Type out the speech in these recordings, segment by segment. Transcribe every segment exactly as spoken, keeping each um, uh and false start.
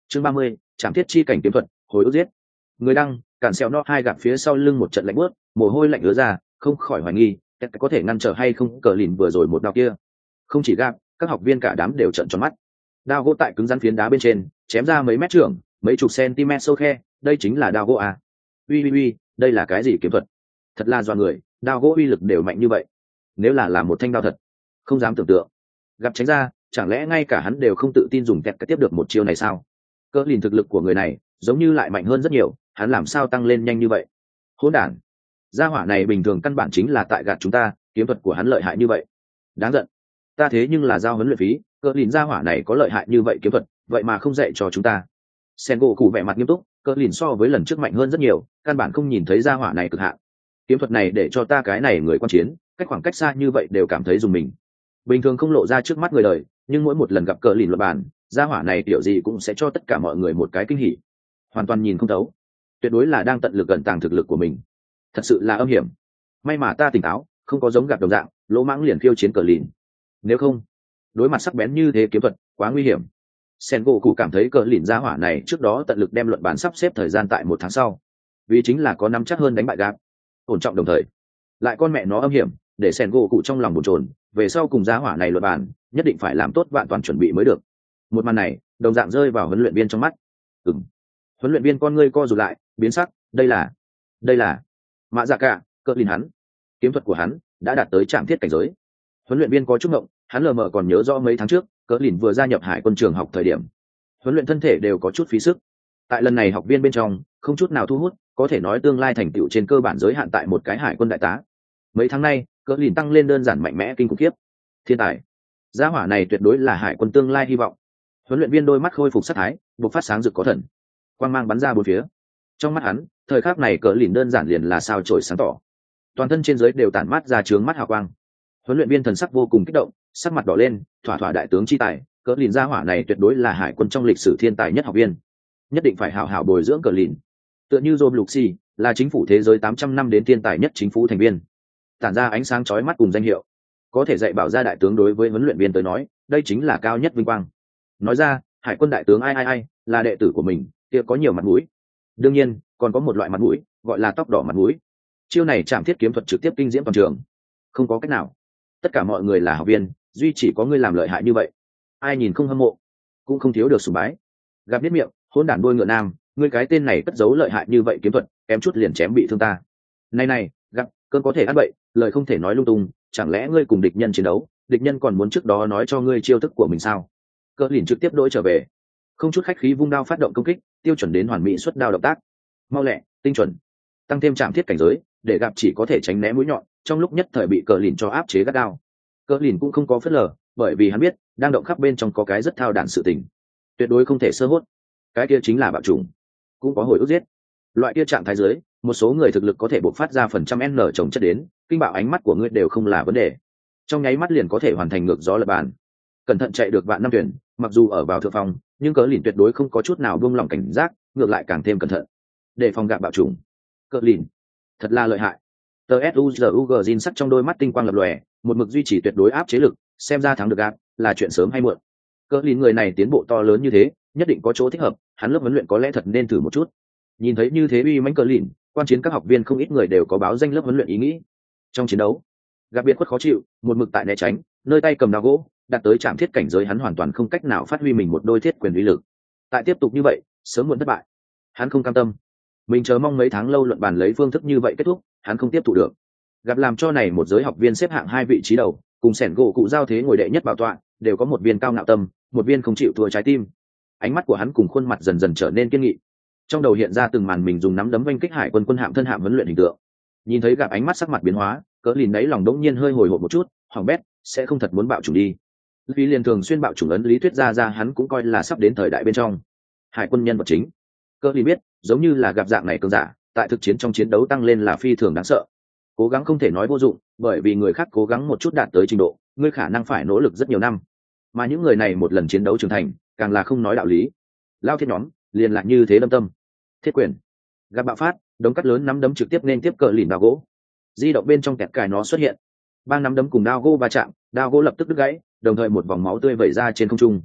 chương ba mươi, trảm thiết chi cảnh kiếm thuật, hồi ức giết. Người đăng, cản xẹo no hai gặp phía sau lưng một trận lạnh bước, mồ hôi lạnh ứa ra, không khỏi hoài nghi, có thể ngăn trở hay không cờ lìn vừa rồi một đao kia. Không chỉ gặp, các học viên cả đám đều trợn tròn mắt. Đao gỗ tại cứng rắn phiến đá bên trên, chém ra mấy mét trưởng, mấy chục cm sâu khe, đây chính là đao gỗ à? Uy uy uy, đây là cái gì kiếm thuật? Thật là doa người, đao gỗ uy lực đều mạnh như vậy. Nếu là làm một thanh đao thật, không dám tưởng tượng. Gặp tránh ra, chẳng lẽ ngay cả hắn đều không tự tin dùng kẹt tiếp được một chiêu này sao? Cỡ lìn thực lực của người này, giống như lại mạnh hơn rất nhiều, hắn làm sao tăng lên nhanh như vậy? Hỗn đản, gia hỏa này bình thường căn bản chính là tại gạt chúng ta, kiếm thuật của hắn lợi hại như vậy, đáng giận. Ta thế nhưng là giao huấn luyện phí, cỡ lìn gia hỏa này có lợi hại như vậy kiếm thuật, vậy mà không dạy cho chúng ta. Sen gỗ cụ vẻ mặt nghiêm túc, cỡ lìn so với lần trước mạnh hơn rất nhiều, căn bản không nhìn thấy gia hỏa này cực hạn. Kiếm thuật này để cho ta cái này người quan chiến, cách khoảng cách xa như vậy đều cảm thấy dùng mình. Bình thường không lộ ra trước mắt người đời, nhưng mỗi một lần gặp cỡ lìn luật bàn, gia hỏa này kiểu gì cũng sẽ cho tất cả mọi người một cái kinh hỉ. Hoàn toàn nhìn không thấu, tuyệt đối là đang tận lực gần tàng thực lực của mình, thật sự là âm hiểm. May mà ta tỉnh táo, không có giống gặp đồng dạng lỗ mãng liền khiêu chiến cờ lìn, nếu không đối mặt sắc bén như thế kiếm thuật quá nguy hiểm. Sen gỗ cụ cảm thấy cờ lìn gia hỏa này trước đó tận lực đem luận bàn sắp xếp thời gian tại một tháng sau, vì chính là có nắm chắc hơn đánh bại gạp, ổn trọng đồng thời lại con mẹ nó âm hiểm, để Sen gỗ cụ trong lòng bồn chồn, về sau cùng gia hỏa này luận bàn nhất định phải làm tốt vạn toàn chuẩn bị mới được. Một màn này đồng dạng rơi vào huấn luyện viên trong mắt. Ừm, huấn luyện viên con ngươi co rụt lại, biến sắc. Đây là đây là mạ dạ cả cờ lìn, hắn kiếm thuật của hắn đã đạt tới trạm thiết cảnh giới. Huấn luyện viên có chút ngộng, hắn lờ mờ còn nhớ rõ mấy tháng trước cờ lìn vừa gia nhập hải quân trường học thời điểm, huấn luyện thân thể đều có chút phí sức. Tại lần này học viên bên trong không chút nào thu hút, có thể nói tương lai thành tựu trên cơ bản giới hạn tại một cái hải quân đại tá. Mấy tháng nay cờ lìn tăng lên đơn giản mạnh mẽ kinh khủng khiếp, thiên tài. Gia hỏa này tuyệt đối là hải quân tương lai hy vọng. Huấn luyện viên đôi mắt khôi phục sát thái, bộc phát sáng rực có thần, quang mang bắn ra bốn phía. Trong mắt hắn, thời khắc này cờ lìn đơn giản liền là sao chổi sáng tỏ, toàn thân trên dưới đều tản mát ra trướng mắt hào quang. Huấn luyện viên thần sắc vô cùng kích động, sắc mặt đỏ lên, thỏa thỏa đại tướng chi tài, cờ lìn gia hỏa này tuyệt đối là hải quân trong lịch sử thiên tài nhất học viên, nhất định phải hảo hảo bồi dưỡng cờ lìn. Tựa như John Luxi là chính phủ thế giới tám trăm năm đến thiên tài nhất chính phủ thành viên, tản ra ánh sáng chói mắt cùng danh hiệu, có thể dạy bảo ra đại tướng đối với huấn luyện viên tới nói, đây chính là cao nhất vinh quang. Nói ra, hải quân đại tướng ai ai ai là đệ tử của mình, kia có nhiều mặt mũi. Đương nhiên còn có một loại mặt mũi gọi là tóc đỏ mặt mũi. Chiêu này chạm thiết kiếm thuật trực tiếp kinh diễm toàn trường, không có cách nào, tất cả mọi người là học viên, duy chỉ có ngươi làm lợi hại như vậy, ai nhìn không hâm mộ, cũng không thiếu được sùng bái. Gặp biết miệng, hỗn đản đuôi ngựa nam, ngươi cái tên này cất giấu lợi hại như vậy kiếm thuật, kém chút liền chém bị thương ta. Này này, gặp cơn có thể ăn bậy, lời không thể nói lung tung, chẳng lẽ ngươi cùng địch nhân chiến đấu, địch nhân còn muốn trước đó nói cho ngươi chiêu thức của mình sao? Cờ lìn trực tiếp đổi trở về, không chút khách khí vung đao phát động công kích, tiêu chuẩn đến hoàn mỹ xuất đao động tác, mau lẹ, tinh chuẩn, tăng thêm chạm thiết cảnh giới, để gặp chỉ có thể tránh né mũi nhọn, trong lúc nhất thời bị cờ lìn cho áp chế gắt đao. Cờ lìn cũng không có phớt lờ, bởi vì hắn biết đang động khắp bên trong có cái rất thao đản sự tình, tuyệt đối không thể sơ hốt. Cái kia chính là bạo trùng, cũng có hồi ức giết. Loại kia trạng thái dưới, một số người thực lực có thể bộc phát ra phần trăm n chồng chất đến, kinh bạo ánh mắt của ngươi đều không là vấn đề, trong nháy mắt liền có thể hoàn thành ngược gió lập bàn. Cẩn thận chạy được vạn năm tuyển, mặc dù ở vào thượng phòng, nhưng cờ lìn tuyệt đối không có chút nào buông lỏng cảnh giác, ngược lại càng thêm cẩn thận để phòng gặp bạo trùng. Cờ lìn thật là lợi hại. Tờ suzu gin sắc trong đôi mắt tinh quang lập lòe, một mực duy trì tuyệt đối áp chế lực, xem ra thắng được gạt là chuyện sớm hay muộn. Cờ lìn người này tiến bộ to lớn như thế, nhất định có chỗ thích hợp, hắn lớp huấn luyện có lẽ thật nên thử một chút. Nhìn thấy như thế uy mãnh cờ lìn, quan chiến các học viên không ít người đều có báo danh lớp huấn luyện ý nghĩ. Trong chiến đấu gặp biệt khuất khó chịu, một mực tại né tránh, nơi tay cầm đao gỗ đạt tới trạm thiết cảnh giới, hắn hoàn toàn không cách nào phát huy mình một đôi thiết quyền uy lực. Tại tiếp tục như vậy, sớm muộn thất bại. Hắn không cam tâm, mình chờ mong mấy tháng lâu luận bàn lấy phương thức như vậy kết thúc, hắn không tiếp tục được. Gặp làm cho này một giới học viên xếp hạng hai vị trí đầu, cùng sẻn gỗ cụ giao thế ngồi đệ nhất bảo tọa, đều có một viên cao ngạo tâm, một viên không chịu thua trái tim. Ánh mắt của hắn cùng khuôn mặt dần dần trở nên kiên nghị, trong đầu hiện ra từng màn mình dùng nắm đấm vanh kích hải quân quân hạm thân hạm huấn luyện hình tượng. Nhìn thấy gặp ánh mắt sắc mặt biến hóa, cỡ lìn đấy lòng đống nhiên hơi hồi hộp một chút, hỏng bét, sẽ không thật muốn bạo chủng đi. Vì liền thường xuyên bạo chủng ấn lý thuyết ra ra hắn cũng coi là sắp đến thời đại bên trong hải quân nhân vật chính. Cỡ lìn biết, giống như là gặp dạng này cường giả, tại thực chiến trong chiến đấu tăng lên là phi thường đáng sợ. Cố gắng không thể nói vô dụng, bởi vì người khác cố gắng một chút đạt tới trình độ, ngươi khả năng phải nỗ lực rất nhiều năm, mà những người này một lần chiến đấu trưởng thành, càng là không nói đạo lý. Lao thiết nhóm liền lạc như thế lâm tâm. Thiết quyền gặp bạo phát, đống cắt lớn nắm đấm trực tiếp nên tiếp cờ lìn đao gỗ, di động bên trong kẹt cài nó xuất hiện, ba nắm đấm cùng đao gỗ va chạm, đao gỗ lập tức đứt gãy, đồng thời một vòng máu tươi vẩy ra trên không trung.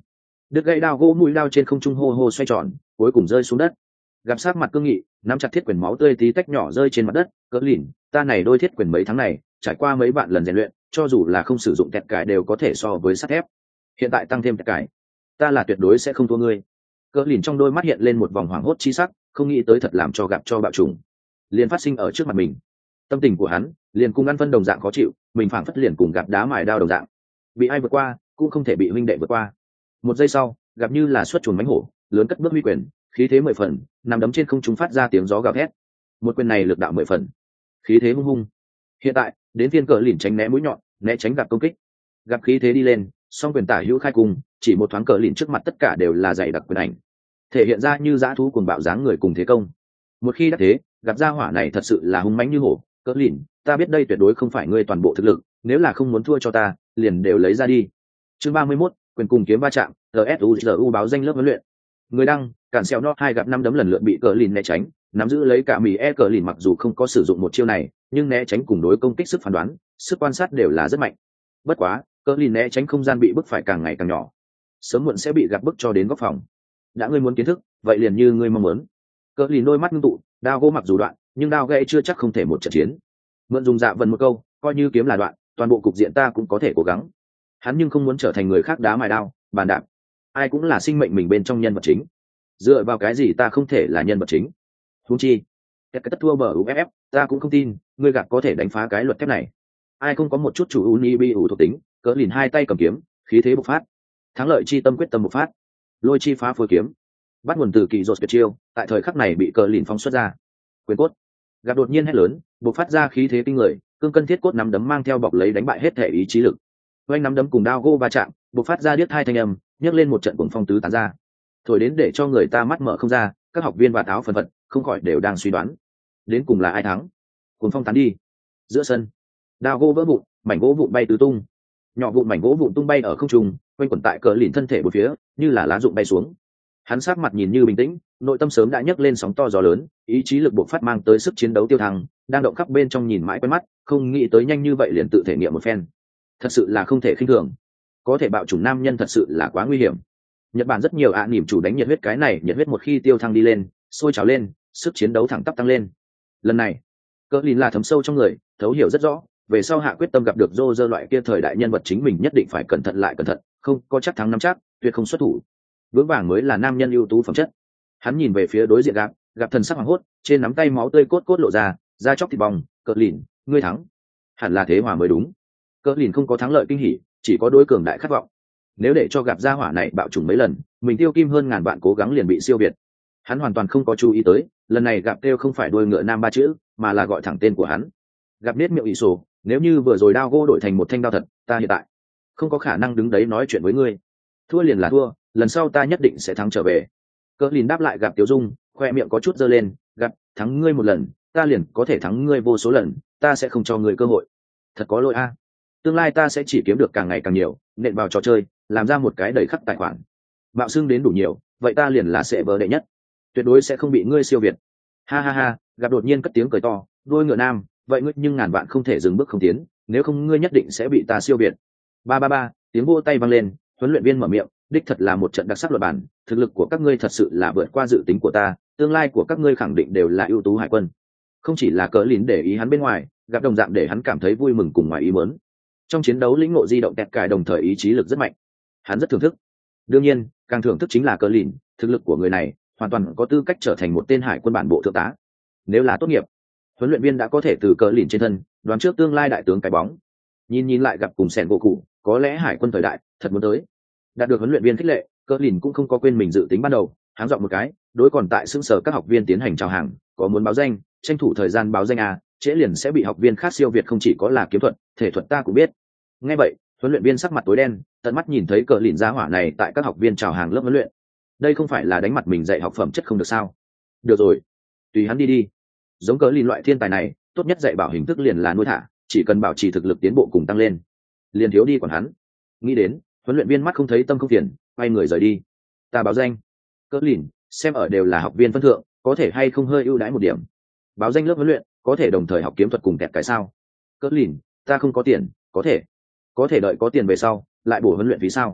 đứt gãy đao gỗ mũi đao trên không trung hô hô xoay tròn, cuối cùng rơi xuống đất. Gặp sát mặt cương nghị, nắm chặt thiết quyền máu tươi tí tách nhỏ rơi trên mặt đất. Cỡ lìn, ta này đôi thiết quyền mấy tháng này trải qua mấy bạn lần rèn luyện, cho dù là không sử dụng kẹt cải đều có thể so với sắt thép, hiện tại tăng thêm kẹt cải, ta là tuyệt đối sẽ không thua ngươi. Cỡ lìn trong đôi mắt hiện lên một vòng hoảng hốt chi sắc, không nghĩ tới thật làm cho gặp cho bạo trùng liền phát sinh ở trước mặt mình. Tâm tình của hắn liền cùng ăn phân đồng dạng khó chịu, mình phảng phất liền cùng gặp đá mài đao đồng dạng, bị ai vượt qua cũng không thể bị huynh đệ vượt qua. Một giây sau, gặp như là xuất chuồn mánh hổ, lớn cất bước huy quyền, khí thế mười phần, nằm đấm trên không trung phát ra tiếng gió gào thét. Một quyền này lực đạo mười phần, khí thế hung hung. Hiện tại đến phiên cỡ lìn tránh né mũi nhọn, né tránh gặp công kích. Gặp khí thế đi lên, song quyền tả hữu khai cùng, chỉ một thoáng cỡ lìn trước mặt tất cả đều là dày đặc quyền ảnh, thể hiện ra như dã thú cuồng bạo dáng người cùng thế công. Một khi đã thế, gặp gia hỏa này thật sự là hung mãnh như hổ. Cỡ lìn, ta biết đây tuyệt đối không phải ngươi toàn bộ thực lực, nếu là không muốn thua cho ta, liền đều lấy ra đi. Chương ba mươi mốt, quyền cùng kiếm va chạm, tsuzu báo danh lớp huấn luyện. Người đăng, cản xèo no hai gặp năm đấm lần lượt bị cỡ lìn né tránh, nắm giữ lấy cả mì e cỡ lìn mặc dù không có sử dụng một chiêu này, nhưng né tránh cùng đối công kích sức phán đoán, sức quan sát đều là rất mạnh. Bất quá, cỡ lìn né tránh không gian bị bức phải càng ngày càng nhỏ, sớm muộn sẽ bị gặp bức cho đến góc phòng. Đã ngươi muốn kiến thức, vậy liền như ngươi mong muốn. Cỡ lìn đôi mắt ngưng tụ, đao gỗ mặc dù đoạn, nhưng đao gãy chưa chắc không thể một trận chiến. Mượn dùng dạ vần một câu, coi như kiếm là đoạn, toàn bộ cục diện ta cũng có thể cố gắng. Hắn nhưng không muốn trở thành người khác đá mài đao, bàn đạp. Ai cũng là sinh mệnh mình bên trong nhân vật chính, dựa vào cái gì ta không thể là nhân vật chính? Huống chi cái tất thua bờ u ép ép, ta cũng không tin ngươi gặp có thể đánh phá cái luật thép này. Ai không có một chút chủ uni bi ủ thuộc tính. Cỡ lìn hai tay cầm kiếm, khí thế bộc phát, thắng lợi chi tâm quyết tâm bộc phát, lôi chi phá phôi kiếm, bắt nguồn từ kỳ rột tuyệt chiêu, tại thời khắc này bị cỡ lìn phóng xuất ra. Quyền cốt gặp đột nhiên hét lớn, bộc phát ra khí thế kinh người, cương cân thiết cốt nắm đấm mang theo bọc lấy đánh bại hết thể ý chí lực. Oanh nắm đấm cùng đao gô va chạm, bộc phát ra điếc hai thanh âm, nhấc lên một trận cuồng phong tứ tán ra, thổi đến để cho người ta mắt mở không ra. Các học viên và táo phần phật không khỏi đều đang suy đoán đến cùng là ai thắng. Cuồng phong tán đi, giữa sân đao gỗ vỡ vụn, mảnh gỗ vụn bay tứ tung, nhỏ vụn mảnh gỗ vụn tung bay ở không trung, quanh quẩn tại cỡ lìn thân thể một phía, như là lá rụng bay xuống. Hắn sát mặt nhìn như bình tĩnh, nội tâm sớm đã nhấc lên sóng to gió lớn, ý chí lực bộc phát mang tới sức chiến đấu tiêu thăng, đang động khắp bên trong nhìn mãi quen mắt, không nghĩ tới nhanh như vậy liền tự thể nghiệm một phen, thật sự là không thể khinh thường. Có thể bạo chủng nam nhân thật sự là quá nguy hiểm. Nhật Bản rất nhiều ạ à nỉm chủ đánh nhiệt huyết, cái này nhiệt huyết một khi tiêu thăng đi lên, sôi trào lên, sức chiến đấu thẳng tắp tăng lên. Lần này cỡ lìn là thấm sâu trong người, thấu hiểu rất rõ, về sau hạ quyết tâm gặp được rô rơ loại kia thời đại nhân vật chính mình nhất định phải cẩn thận lại cẩn thận, không có chắc thắng nắm chắc, tuyệt không xuất thủ. Vững vàng mới là nam nhân ưu tú phẩm chất. Hắn nhìn về phía đối diện gặp, gặp thần sắc hoảng hốt, trên nắm tay máu tươi cốt cốt lộ ra, da chóc thịt bong. Cỡ lìn, ngươi thắng, hẳn là thế hòa mới đúng. Cỡ lìn không có thắng lợi kinh hỉ, chỉ có đối cường đại khát vọng. Nếu để cho gặp gia hỏa này bạo chủng mấy lần, mình tiêu kim hơn ngàn vạn cố gắng liền bị siêu việt. Hắn hoàn toàn không có chú ý tới, lần này gặp kêu không phải đuôi ngựa nam ba chữ, mà là gọi thẳng tên của hắn. Gặp nết miệng ỷ sổ, nếu như vừa rồi đao gỗ đổi thành một thanh đao thật, ta hiện tại không có khả năng đứng đấy nói chuyện với ngươi. Thua liền là thua, lần sau ta nhất định sẽ thắng trở về. Cỡ lìn đáp lại gặp Tiểu Dung, khoe miệng có chút giơ lên, gặp thắng ngươi một lần, ta liền có thể thắng ngươi vô số lần, ta sẽ không cho ngươi cơ hội. Thật có lỗi a. Tương lai ta sẽ chỉ kiếm được càng ngày càng nhiều, nện vào trò chơi, làm ra một cái đầy khắc tài khoản. Bạo xương đến đủ nhiều, vậy ta liền là sẽ vỡ đệ nhất, tuyệt đối sẽ không bị ngươi siêu việt. Ha ha ha, gặp đột nhiên cất tiếng cười to, đôi ngựa nam, vậy ngươi nhưng ngàn vạn không thể dừng bước không tiến, nếu không ngươi nhất định sẽ bị ta siêu việt. Ba ba ba, tiếng vỗ tay vang lên, huấn luyện viên mở miệng, đích thật là một trận đặc sắc luật bản, thực lực của các ngươi thật sự là vượt qua dự tính của ta, tương lai của các ngươi khẳng định đều là ưu tú hải quân. Không chỉ là cỡ lìn để ý hắn bên ngoài, gặp đồng dạng để hắn cảm thấy vui mừng cùng ngoài ý muốn. Trong chiến đấu lĩnh ngộ di động tẹt cài đồng thời ý chí lực rất mạnh, hắn rất thưởng thức. Đương nhiên, càng thưởng thức chính là cỡ lìn, thực lực của người này hoàn toàn có tư cách trở thành một tên hải quân bản bộ thượng tá. Nếu là tốt nghiệp, huấn luyện viên đã có thể từ cỡ lìn trên thân đoán trước tương lai đại tướng cái bóng. Nhìn nhìn lại gặp cùng sẻn gỗ cụ, có lẽ hải quân thời đại thật muốn tới. Đạt được huấn luyện viên khích lệ, cỡ lìn cũng không có quên mình dự tính ban đầu, háng giọng một cái, đối còn tại xương sở các học viên tiến hành chào hàng, có muốn báo danh, tranh thủ thời gian báo danh à, trễ liền sẽ bị học viên khác siêu việt, không chỉ có là kiếm thuật, thể thuật ta cũng biết. Nghe vậy, huấn luyện viên sắc mặt tối đen, tận mắt nhìn thấy cỡ lìn gia hỏa này tại các học viên chào hàng lớp huấn luyện, đây không phải là đánh mặt mình dạy học phẩm chất không được sao? Được rồi, tùy hắn đi đi. Giống cỡ lìn loại thiên tài này, tốt nhất dạy bảo hình thức liền là nuôi thả, chỉ cần bảo trì thực lực tiến bộ cùng tăng lên, liền thiếu đi còn hắn. Nghĩ đến, huấn luyện viên mắt không thấy tâm không phiền, quay người rời đi. Ta báo danh. Cỡ lìn, xem ở đều là học viên phân thượng, có thể hay không hơi ưu đãi một điểm. Báo danh lớp huấn luyện, có thể đồng thời học kiếm thuật cùng kẹt cái sao? Cỡ lìn, ta không có tiền, có thể, có thể đợi có tiền về sau lại bổ huấn luyện phí sao?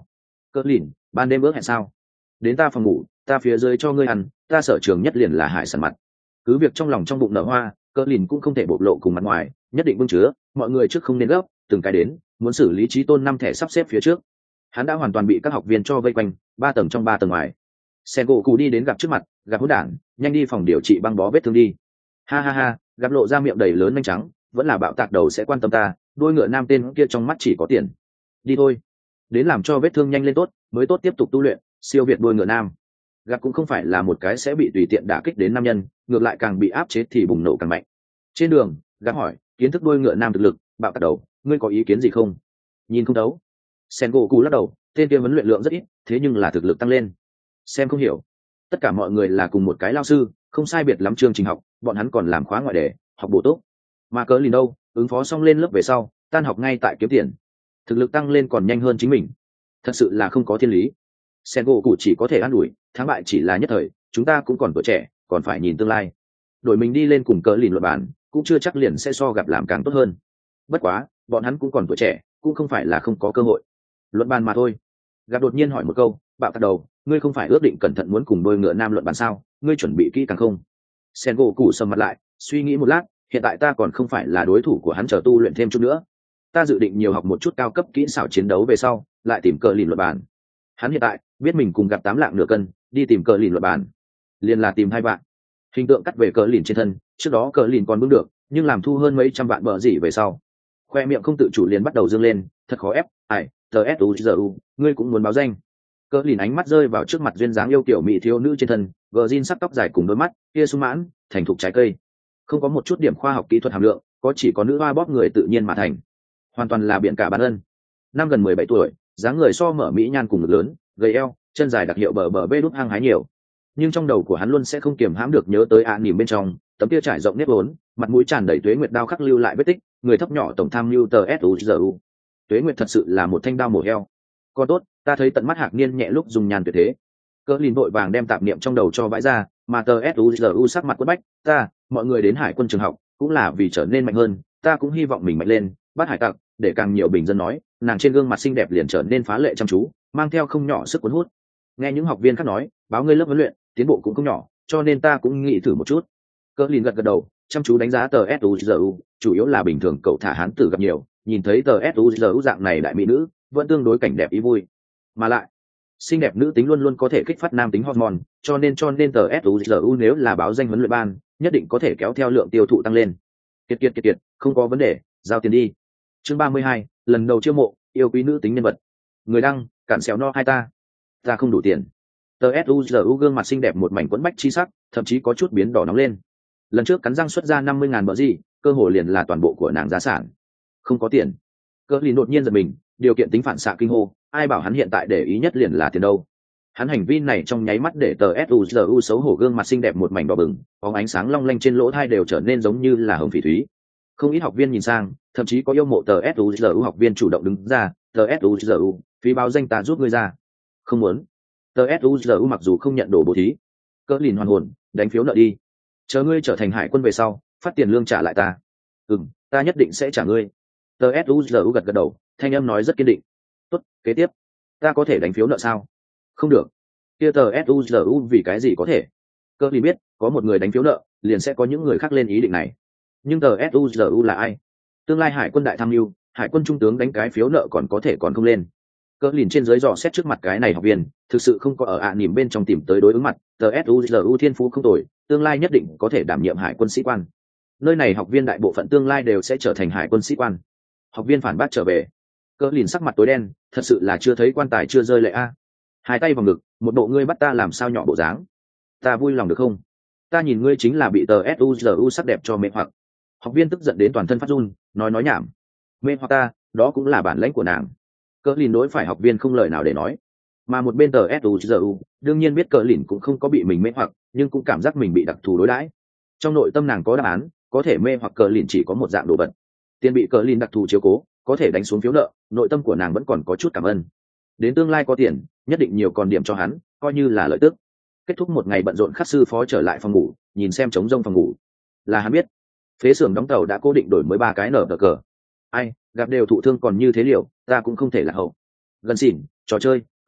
Cỡ lìn, ban đêm ước hẹn sao? Đến ta phòng ngủ, ta phía dưới cho ngươi ăn, ta sở trường nhất liền là hải sản mặt. Cứ việc trong lòng trong bụng nở hoa, Cỡ lìn cũng không thể bộc lộ cùng mặt ngoài, nhất định vương chứa, mọi người trước không nên gấp, từng cái đến, muốn xử lý trí tôn năm thẻ sắp xếp phía trước. Hắn đã hoàn toàn bị các học viên cho vây quanh, ba tầng trong ba tầng ngoài. Sen gỗ cụ đi đến gặp trước mặt, gặp hỗn đản, nhanh đi phòng điều trị băng bó vết thương đi. Ha ha ha, gặp lộ ra miệng đầy lớn nhanh trắng, vẫn là bạo tạc đầu sẽ quan tâm ta, đôi ngựa nam tên kia trong mắt chỉ có tiền. Đi thôi, đến làm cho vết thương nhanh lên tốt, mới tốt tiếp tục tu luyện, siêu việt đôi ngựa nam. Gặp cũng không phải là một cái sẽ bị tùy tiện đả kích đến nam nhân, ngược lại càng bị áp chế thì bùng nổ càng mạnh. Trên đường, gặp hỏi, kiến thức đôi ngựa nam thực lực, bạo tạc đầu, ngươi có ý kiến gì không? Nhìn không đấu. Sen gỗ cụ lắc đầu, tên kia huấn luyện lượng rất ít, thế nhưng là thực lực tăng lên. Xem không hiểu. Tất cả mọi người là cùng một cái lao sư, không sai biệt lắm chương trình học, bọn hắn còn làm khóa ngoại đề, học bổ túc. Mà cớ lìn đâu, ứng phó xong lên lớp về sau, tan học ngay tại kiếm tiền. Thực lực tăng lên còn nhanh hơn chính mình. Thật sự là không có thiên lý. Sen gỗ cụ chỉ có thể an ủi, thắng bại chỉ là nhất thời, chúng ta cũng còn tuổi trẻ, còn phải nhìn tương lai. Đổi mình đi lên cùng cớ lìn luận bàn, cũng chưa chắc liền sẽ so gặp làm càng tốt hơn. Bất quá, bọn hắn cũng còn tuổi trẻ, cũng không phải là không có cơ hội. Luận bàn mà thôi. Gặp đột nhiên hỏi một câu, bạo tạc đầu, ngươi không phải ước định cẩn thận muốn cùng đôi ngựa nam luận bàn sao? Ngươi chuẩn bị kỹ càng không? Sen gỗ cụ sầm mặt lại, suy nghĩ một lát, hiện tại ta còn không phải là đối thủ của hắn, chờ tu luyện thêm chút nữa. Ta dự định nhiều học một chút cao cấp kỹ xảo chiến đấu về sau, lại tìm cờ lìn luận bàn. Hắn hiện tại biết mình cùng gặp tám lạng nửa cân, đi tìm cờ lìn luận bàn, liền là tìm hai bạn. Hình tượng cắt về cờ lìn trên thân, trước đó cờ lìn còn bước được, nhưng làm thu hơn mấy trăm vạn bờ gì về sau, khoe miệng không tự chủ liền bắt đầu dương lên, thật khó ép. Ai, tờ s u giờ u, ngươi cũng muốn báo danh? Cờ lìn ánh mắt rơi vào trước mặt duyên dáng yêu kiểu mỹ thiếu nữ trên thân, gờ jean sắc tóc dài cùng đôi mắt kia sung mãn, thành thục trái cây, không có một chút điểm khoa học kỹ thuật hàm lượng, có chỉ có nữ hoa bóp người tự nhiên mà thành, hoàn toàn là biện cả bản ân. Năm gần mười bảy tuổi, dáng người so mở mỹ nhan cùng ngực lớn, gầy eo, chân dài đặc hiệu bờ bờ bê đúc hăng hái nhiều, nhưng trong đầu của hắn luôn sẽ không kiềm hãm được nhớ tới ạ nỉm bên trong tấm kia trải rộng nếp vốn, mặt mũi tràn đầy tuế nguyệt đao khắc lưu lại vết tích, người thấp nhỏ tổng tham mưu tờ s u giờ u. Tuế nguyệt thật sự là một thanh đao mổ heo. Còn tốt, ta thấy tận mắt Hạc Niên nhẹ lúc dùng nhàn tuyệt thế. Cỡ lìn vội vàng đem tạp niệm trong đầu cho vãi ra, mà tờ s u giờ u sắc mặt quất bách, ta, mọi người đến hải quân trường học cũng là vì trở nên mạnh hơn, ta cũng hy vọng mình mạnh lên, bắt hải tặc, để càng nhiều bình dân nói, nàng trên gương mặt xinh đẹp liền trở nên phá lệ chăm chú, mang theo không nhỏ sức cuốn hút. Nghe những học viên khác nói, báo ngươi lớp huấn luyện tiến bộ cũng không nhỏ, cho nên ta cũng nghĩ thử một chút. Cỡ lìn gật gật đầu, chăm chú đánh giá tờ s u giờ u, chủ yếu là bình thường cậu thả hán tử gặp nhiều, nhìn thấy tờ s u giờ u dạng này đại mỹ nữ, vẫn tương đối cảnh đẹp ý vui. Mà lại, xinh đẹp nữ tính luôn luôn có thể kích phát nam tính hormone, cho nên cho nên tờ s u giờ u nếu là báo danh huấn luyện ban, nhất định có thể kéo theo lượng tiêu thụ tăng lên. Kiệt kiệt kiệt kiệt, không có vấn đề, giao tiền đi. Chương ba mươi hai, lần đầu chiêu mộ, yêu quý nữ tính nhân vật. Người đăng, cản xéo no hai ta. Ta không đủ tiền. Tờ s u giờ u gương mặt xinh đẹp một mảnh quẫn bách chi sắc, thậm chí có chút biến đỏ nóng lên. Lần trước cắn răng xuất ra năm mươi ngàn bờ gì, cơ hội liền là toàn bộ của nàng gia sản. Không có tiền. Cỡ lìn đột nhiên giật mình, điều kiện tính phản xạ kinh hô, ai bảo hắn hiện tại để ý nhất liền là tiền đâu. Hắn hành vi này trong nháy mắt để tờ s u giờ u xấu hổ gương mặt xinh đẹp một mảnh đỏ bừng, bóng ánh sáng long lanh trên lỗ tai đều trở nên giống như là hồng phỉ thúy. Không ít học viên nhìn sang, thậm chí có yêu mộ tờ s u giờ u học viên chủ động đứng ra, tờ s u giờ u, phí báo danh ta giúp ngươi ra. Không muốn. Tờ s u giờ u mặc dù không nhận đồ bố thí, cỡ lìn hoàn hồn, đánh phiếu nợ đi, chờ ngươi trở thành hải quân về sau, phát tiền lương trả lại ta. Ừm, ta nhất định sẽ trả ngươi. Tờ s u giờ u gật gật đầu, thanh âm nói rất kiên định. Tốt, kế tiếp, ta có thể đánh phiếu nợ sao? Không được. Kia tờ s u giờ u vì cái gì có thể? Cỡ lìn biết, có một người đánh phiếu nợ, liền sẽ có những người khác lên ý định này. Nhưng tờ s u giờ u là ai? Tương lai hải quân đại tham mưu, hải quân trung tướng đánh cái phiếu nợ còn có thể còn không lên. Cỡ lìn trên dưới dò xét trước mặt cái này học viên, thực sự không có ở ạ à nỉm bên trong tìm tới đối ứng mặt. Tờ s u giờ u thiên phú không tồi, tương lai nhất định có thể đảm nhiệm hải quân sĩ quan. Nơi này học viên đại bộ phận tương lai đều sẽ trở thành hải quân sĩ quan. Học viên phản bác trở về. Cỡ lìn sắc mặt tối đen, thật sự là chưa thấy quan tài chưa rơi lệ a. Hai tay vào ngực, một bộ ngươi bắt ta làm sao nhỏ bộ dáng. Ta vui lòng được không? Ta nhìn ngươi chính là bị tờ s u giờ u sắc đẹp cho mê hoặc. Học viên tức giận đến toàn thân phát run, nói nói nhảm. Mê hoặc ta, đó cũng là bản lãnh của nàng. Cỡ lìn đối phải học viên không lời nào để nói, mà một bên tờ s u giờ u đương nhiên biết cỡ lìn cũng không có bị mình mê hoặc, nhưng cũng cảm giác mình bị đặc thù đối đãi. Trong nội tâm nàng có đáp án, có thể mê hoặc cỡ lìn chỉ có một dạng đồ vật. Tiền bị cỡ lìn đặc thù chiếu cố, có thể đánh xuống phiếu nợ, nội tâm của nàng vẫn còn có chút cảm ơn. Đến tương lai có tiền, nhất định nhiều còn điểm cho hắn, coi như là lợi tức. Kết thúc một ngày bận rộn, khắc sư phó trở lại phòng ngủ, nhìn xem trống rông phòng ngủ, là hắn biết phế xưởng đóng tàu đã cố định đổi mới ba cái nở cờ. Ai gặp đều thụ thương còn như thế liệu, ta cũng không thể là hậu. Gần xỉn, trò chơi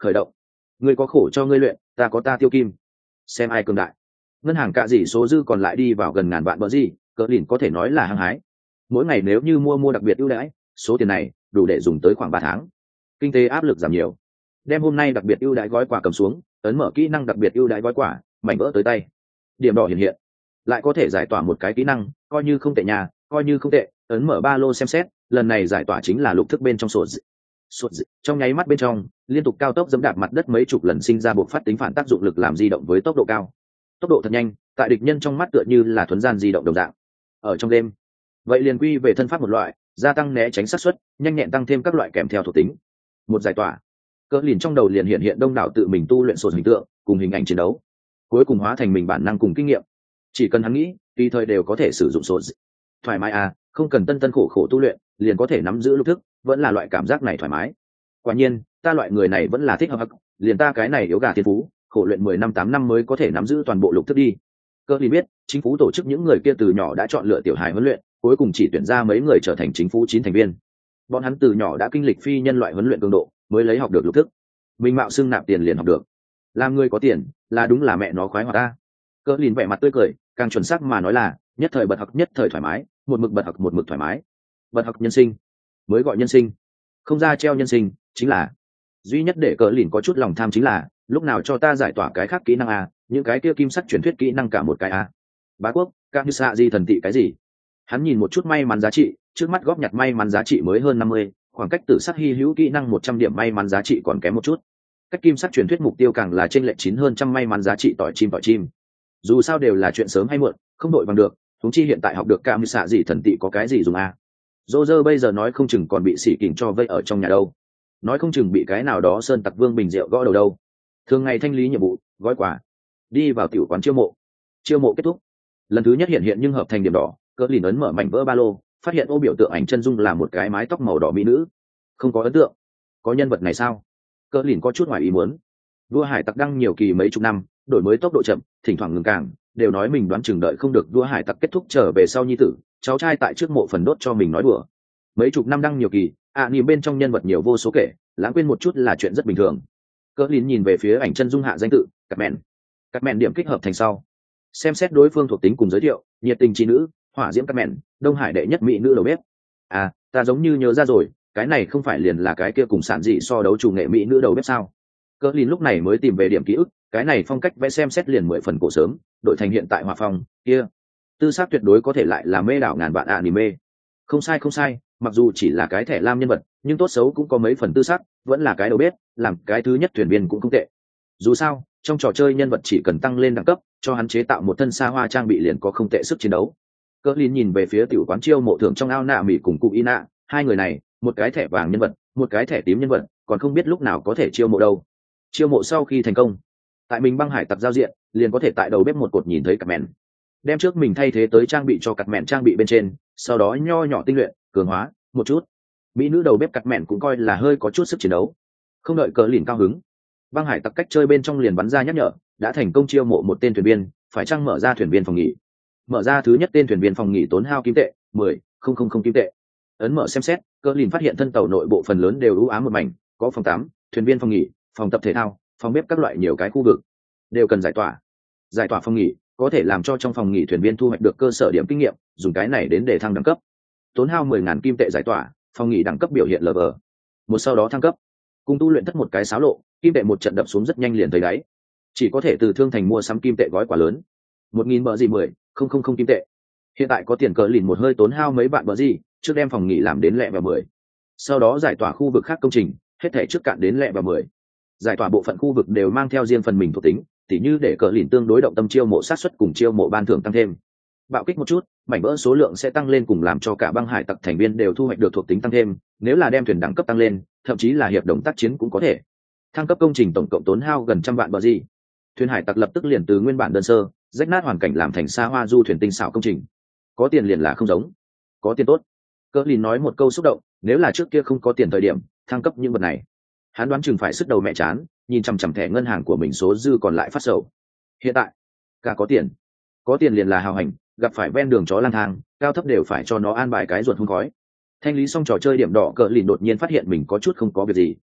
khởi động. Ngươi có khổ cho ngươi luyện, ta có ta tiêu kim, xem ai cường đại. Ngân hàng cạ dị số dư còn lại đi vào gần ngàn vạn bờ gì, cỡ lìn có thể nói là hăng hái. Mỗi ngày nếu như mua mua đặc biệt ưu đãi, số tiền này đủ để dùng tới khoảng ba tháng. Kinh tế áp lực giảm nhiều. Đem hôm nay đặc biệt ưu đãi gói quà cầm xuống, ấn mở kỹ năng đặc biệt ưu đãi gói quà, mảnh vỡ tới tay. Điểm đỏ hiện hiện. Lại có thể giải tỏa một cái kỹ năng, coi như không tệ nhà, coi như không tệ, ấn mở ba lô xem xét, lần này giải tỏa chính là lục thức bên trong sổ dị. Sột dị. Trong nháy mắt bên trong, liên tục cao tốc giẫm đạp mặt đất mấy chục lần sinh ra buộc phát tính phản tác dụng lực làm di động với tốc độ cao. Tốc độ thật nhanh, tại địch nhân trong mắt tựa như là thuấn gian di động đồng dạng. Ở trong đêm, vậy liền quy về thân pháp một loại, gia tăng né tránh xác suất, nhanh nhẹn tăng thêm các loại kèm theo thuộc tính. Một giải tỏa, cỡ lìn trong đầu liền hiện hiện đông đảo tự mình tu luyện sổ hình tượng cùng hình ảnh chiến đấu, cuối cùng hóa thành mình bản năng cùng kinh nghiệm. Chỉ cần hắn nghĩ, tùy thời đều có thể sử dụng sổ dị. Thoải mái à, không cần tân tân khổ khổ tu luyện, liền có thể nắm giữ lục thức, vẫn là loại cảm giác này thoải mái. Quả nhiên, ta loại người này vẫn là thích hợp hắc, liền ta cái này yếu gà thiên phú, khổ luyện mười năm tám năm mới có thể nắm giữ toàn bộ lục thức đi. Cơ lý biết, chính phủ tổ chức những người kia từ nhỏ đã chọn lựa tiểu hài huấn luyện, cuối cùng chỉ tuyển ra mấy người trở thành chính phủ chín thành viên. Bọn hắn từ nhỏ đã kinh lịch phi nhân loại huấn luyện cường độ, mới lấy học được lục thức. Mình mạo xưng nạp tiền liền học được. Làm người có tiền, là đúng là mẹ nó khoái hoạt ta. Cơ lìn vẻ mặt tươi cười, càng chuẩn xác mà nói là nhất thời bật học nhất thời thoải mái, một mực bật học một mực thoải mái. Bật học nhân sinh, mới gọi nhân sinh, không ra treo nhân sinh, chính là duy nhất để cỡ lìn có chút lòng tham chính là lúc nào cho ta giải tỏa cái khác kỹ năng a, những cái kia kim sắc truyền thuyết kỹ năng cả một cái a. Bá quốc, các như xạ di thần tị cái gì? Hắn nhìn một chút may mắn giá trị, trước mắt góp nhặt may mắn giá trị mới hơn năm mươi, khoảng cách tử sắc hy hữu kỹ năng một trăm điểm may mắn giá trị còn kém một chút. Cách kim sắc truyền thuyết mục tiêu càng là trên lệch chín hơn trăm may mắn giá trị tỏi chim tỏi chim. Dù sao đều là chuyện sớm hay muộn, không đội bằng được, chúng chi hiện tại học được cả như xạ gì thần tị có cái gì dùng a. Roger bây giờ nói không chừng còn bị sỉ kình cho vây ở trong nhà đâu, nói không chừng bị cái nào đó sơn tặc vương bình rượu gõ đầu đâu. Thường ngày thanh lý nhiệm vụ, gói quà, đi vào tiểu quán chiêu mộ. Chiêu mộ kết thúc, lần thứ nhất hiện hiện nhưng hợp thành điểm đỏ, cỡ lìn ấn mở mảnh vỡ ba lô, phát hiện ô biểu tượng ảnh chân dung là một cái mái tóc màu đỏ mỹ nữ. Không có ấn tượng, có nhân vật này sao? Cỡ lìn có chút ngoài ý muốn. Đua hải tặc đăng nhiều kỳ mấy chục năm, đổi mới tốc độ chậm, thỉnh thoảng ngừng càng, đều nói mình đoán chừng đợi không được đua hải tặc kết thúc trở về sau nhi tử, cháu trai tại trước mộ phần đốt cho mình nói đùa. Mấy chục năm đăng nhiều kỳ, ạ à, nhìn bên trong nhân vật nhiều vô số kể, lãng quên một chút là chuyện rất bình thường. Cỡ lìn nhìn về phía ảnh chân dung hạ danh tự, cắt mẹn. Cắt mẹn điểm kích hợp thành sau, xem xét đối phương thuộc tính cùng giới thiệu, nhiệt tình trí nữ, hỏa diễm cắt mẹn, đông hải đệ nhất mỹ nữ đầu bếp. À, ta giống như nhớ ra rồi, cái này không phải liền là cái kia cùng sản dị so đấu chủ nghệ mỹ nữ đầu bếp sao? Cỡ lìn lúc này mới tìm về điểm ký ức, cái này phong cách vẽ xem xét liền mười phần cổ sớm, đổi thành hiện tại hòa phong kia, tư xác tuyệt đối có thể lại là mê đảo ngàn vạn anime. Không sai không sai, mặc dù chỉ là cái thẻ lam nhân vật, nhưng tốt xấu cũng có mấy phần tư sắc, vẫn là cái đầu bếp, làm cái thứ nhất thuyền viên cũng không tệ. Dù sao, trong trò chơi nhân vật chỉ cần tăng lên đẳng cấp, cho hắn chế tạo một thân xa hoa trang bị liền có không tệ sức chiến đấu. Cỡ lìn nhìn về phía tiểu quán chiêu mộ thưởng trong ao nạ mỹ cùng cụ ina, hai người này, một cái thẻ vàng nhân vật, một cái thẻ tím nhân vật, còn không biết lúc nào có thể chiêu mộ đâu. Chiêu mộ sau khi thành công, tại mình băng hải tặc giao diện, liền có thể tại đầu bếp một cột nhìn thấy cặp mẹn, đem trước mình thay thế tới trang bị cho cặp mẹn trang bị bên trên, sau đó nho nhỏ tinh luyện, cường hóa một chút. Mỹ nữ đầu bếp cặp mẹn cũng coi là hơi có chút sức chiến đấu. Không đợi cờ lìn cao hứng, băng hải tặc cách chơi bên trong liền bắn ra nhắc nhở, đã thành công chiêu mộ một tên thuyền viên, phải chăng mở ra thuyền viên phòng nghỉ. Mở ra thứ nhất tên thuyền viên phòng nghỉ tốn hao kim tệ mười không không không kim tệ. Ấn mở xem xét, cờ lìn phát hiện thân tàu nội bộ phần lớn đều ưu ám một mảnh, có phòng tắm, thuyền viên phòng nghỉ, phòng tập thể thao, phòng bếp các loại nhiều cái khu vực đều cần giải tỏa. Giải tỏa phòng nghỉ có thể làm cho trong phòng nghỉ thuyền viên thu hoạch được cơ sở điểm kinh nghiệm, dùng cái này đến để thăng đẳng cấp. Tốn hao mười ngàn kim tệ giải tỏa, phòng nghỉ đẳng cấp biểu hiện lờ vờ một, sau đó thăng cấp. Cùng tu luyện thất một cái xáo lộ, kim tệ một trận đập xuống rất nhanh liền thấy đáy, chỉ có thể từ thương thành mua sắm kim tệ gói quả lớn, một nghìn bờ gì mười không không không kim tệ. Hiện tại có tiền cờ lìn một hơi tốn hao mấy bạn bờ gì, trước đem phòng nghỉ làm đến lẹ và mười, sau đó giải tỏa khu vực khác công trình, hết thể trước cạn đến lẹ và mười. Giải tỏa bộ phận khu vực đều mang theo riêng phần mình thuộc tính, tỉ như để cờ lìn tương đối động tâm chiêu mộ sát xuất cùng chiêu mộ ban thưởng tăng thêm. Bạo kích một chút, mảnh vỡ số lượng sẽ tăng lên cùng làm cho cả băng hải tặc thành viên đều thu hoạch được thuộc tính tăng thêm, nếu là đem thuyền đẳng cấp tăng lên, thậm chí là hiệp đồng tác chiến cũng có thể. Thăng cấp công trình tổng cộng tốn hao gần trăm vạn bờ gì. Thuyền hải tặc lập tức liền từ nguyên bản đơn sơ, rách nát hoàn cảnh làm thành xa hoa du thuyền tinh xảo công trình. Có tiền liền là không giống, có tiền tốt. Cờ lìn nói một câu xúc động, nếu là trước kia không có tiền thời điểm, thăng cấp những vật này, hắn đoán chừng phải sức đầu mẹ chán, nhìn chằm chằm thẻ ngân hàng của mình số dư còn lại phát sầu. Hiện tại, cả có tiền, có tiền liền là hào hành, gặp phải ven đường chó lang thang, cao thấp đều phải cho nó an bài cái ruột hung khói. Thanh lý xong trò chơi điểm đỏ, cờ lìn đột nhiên phát hiện mình có chút không có việc gì.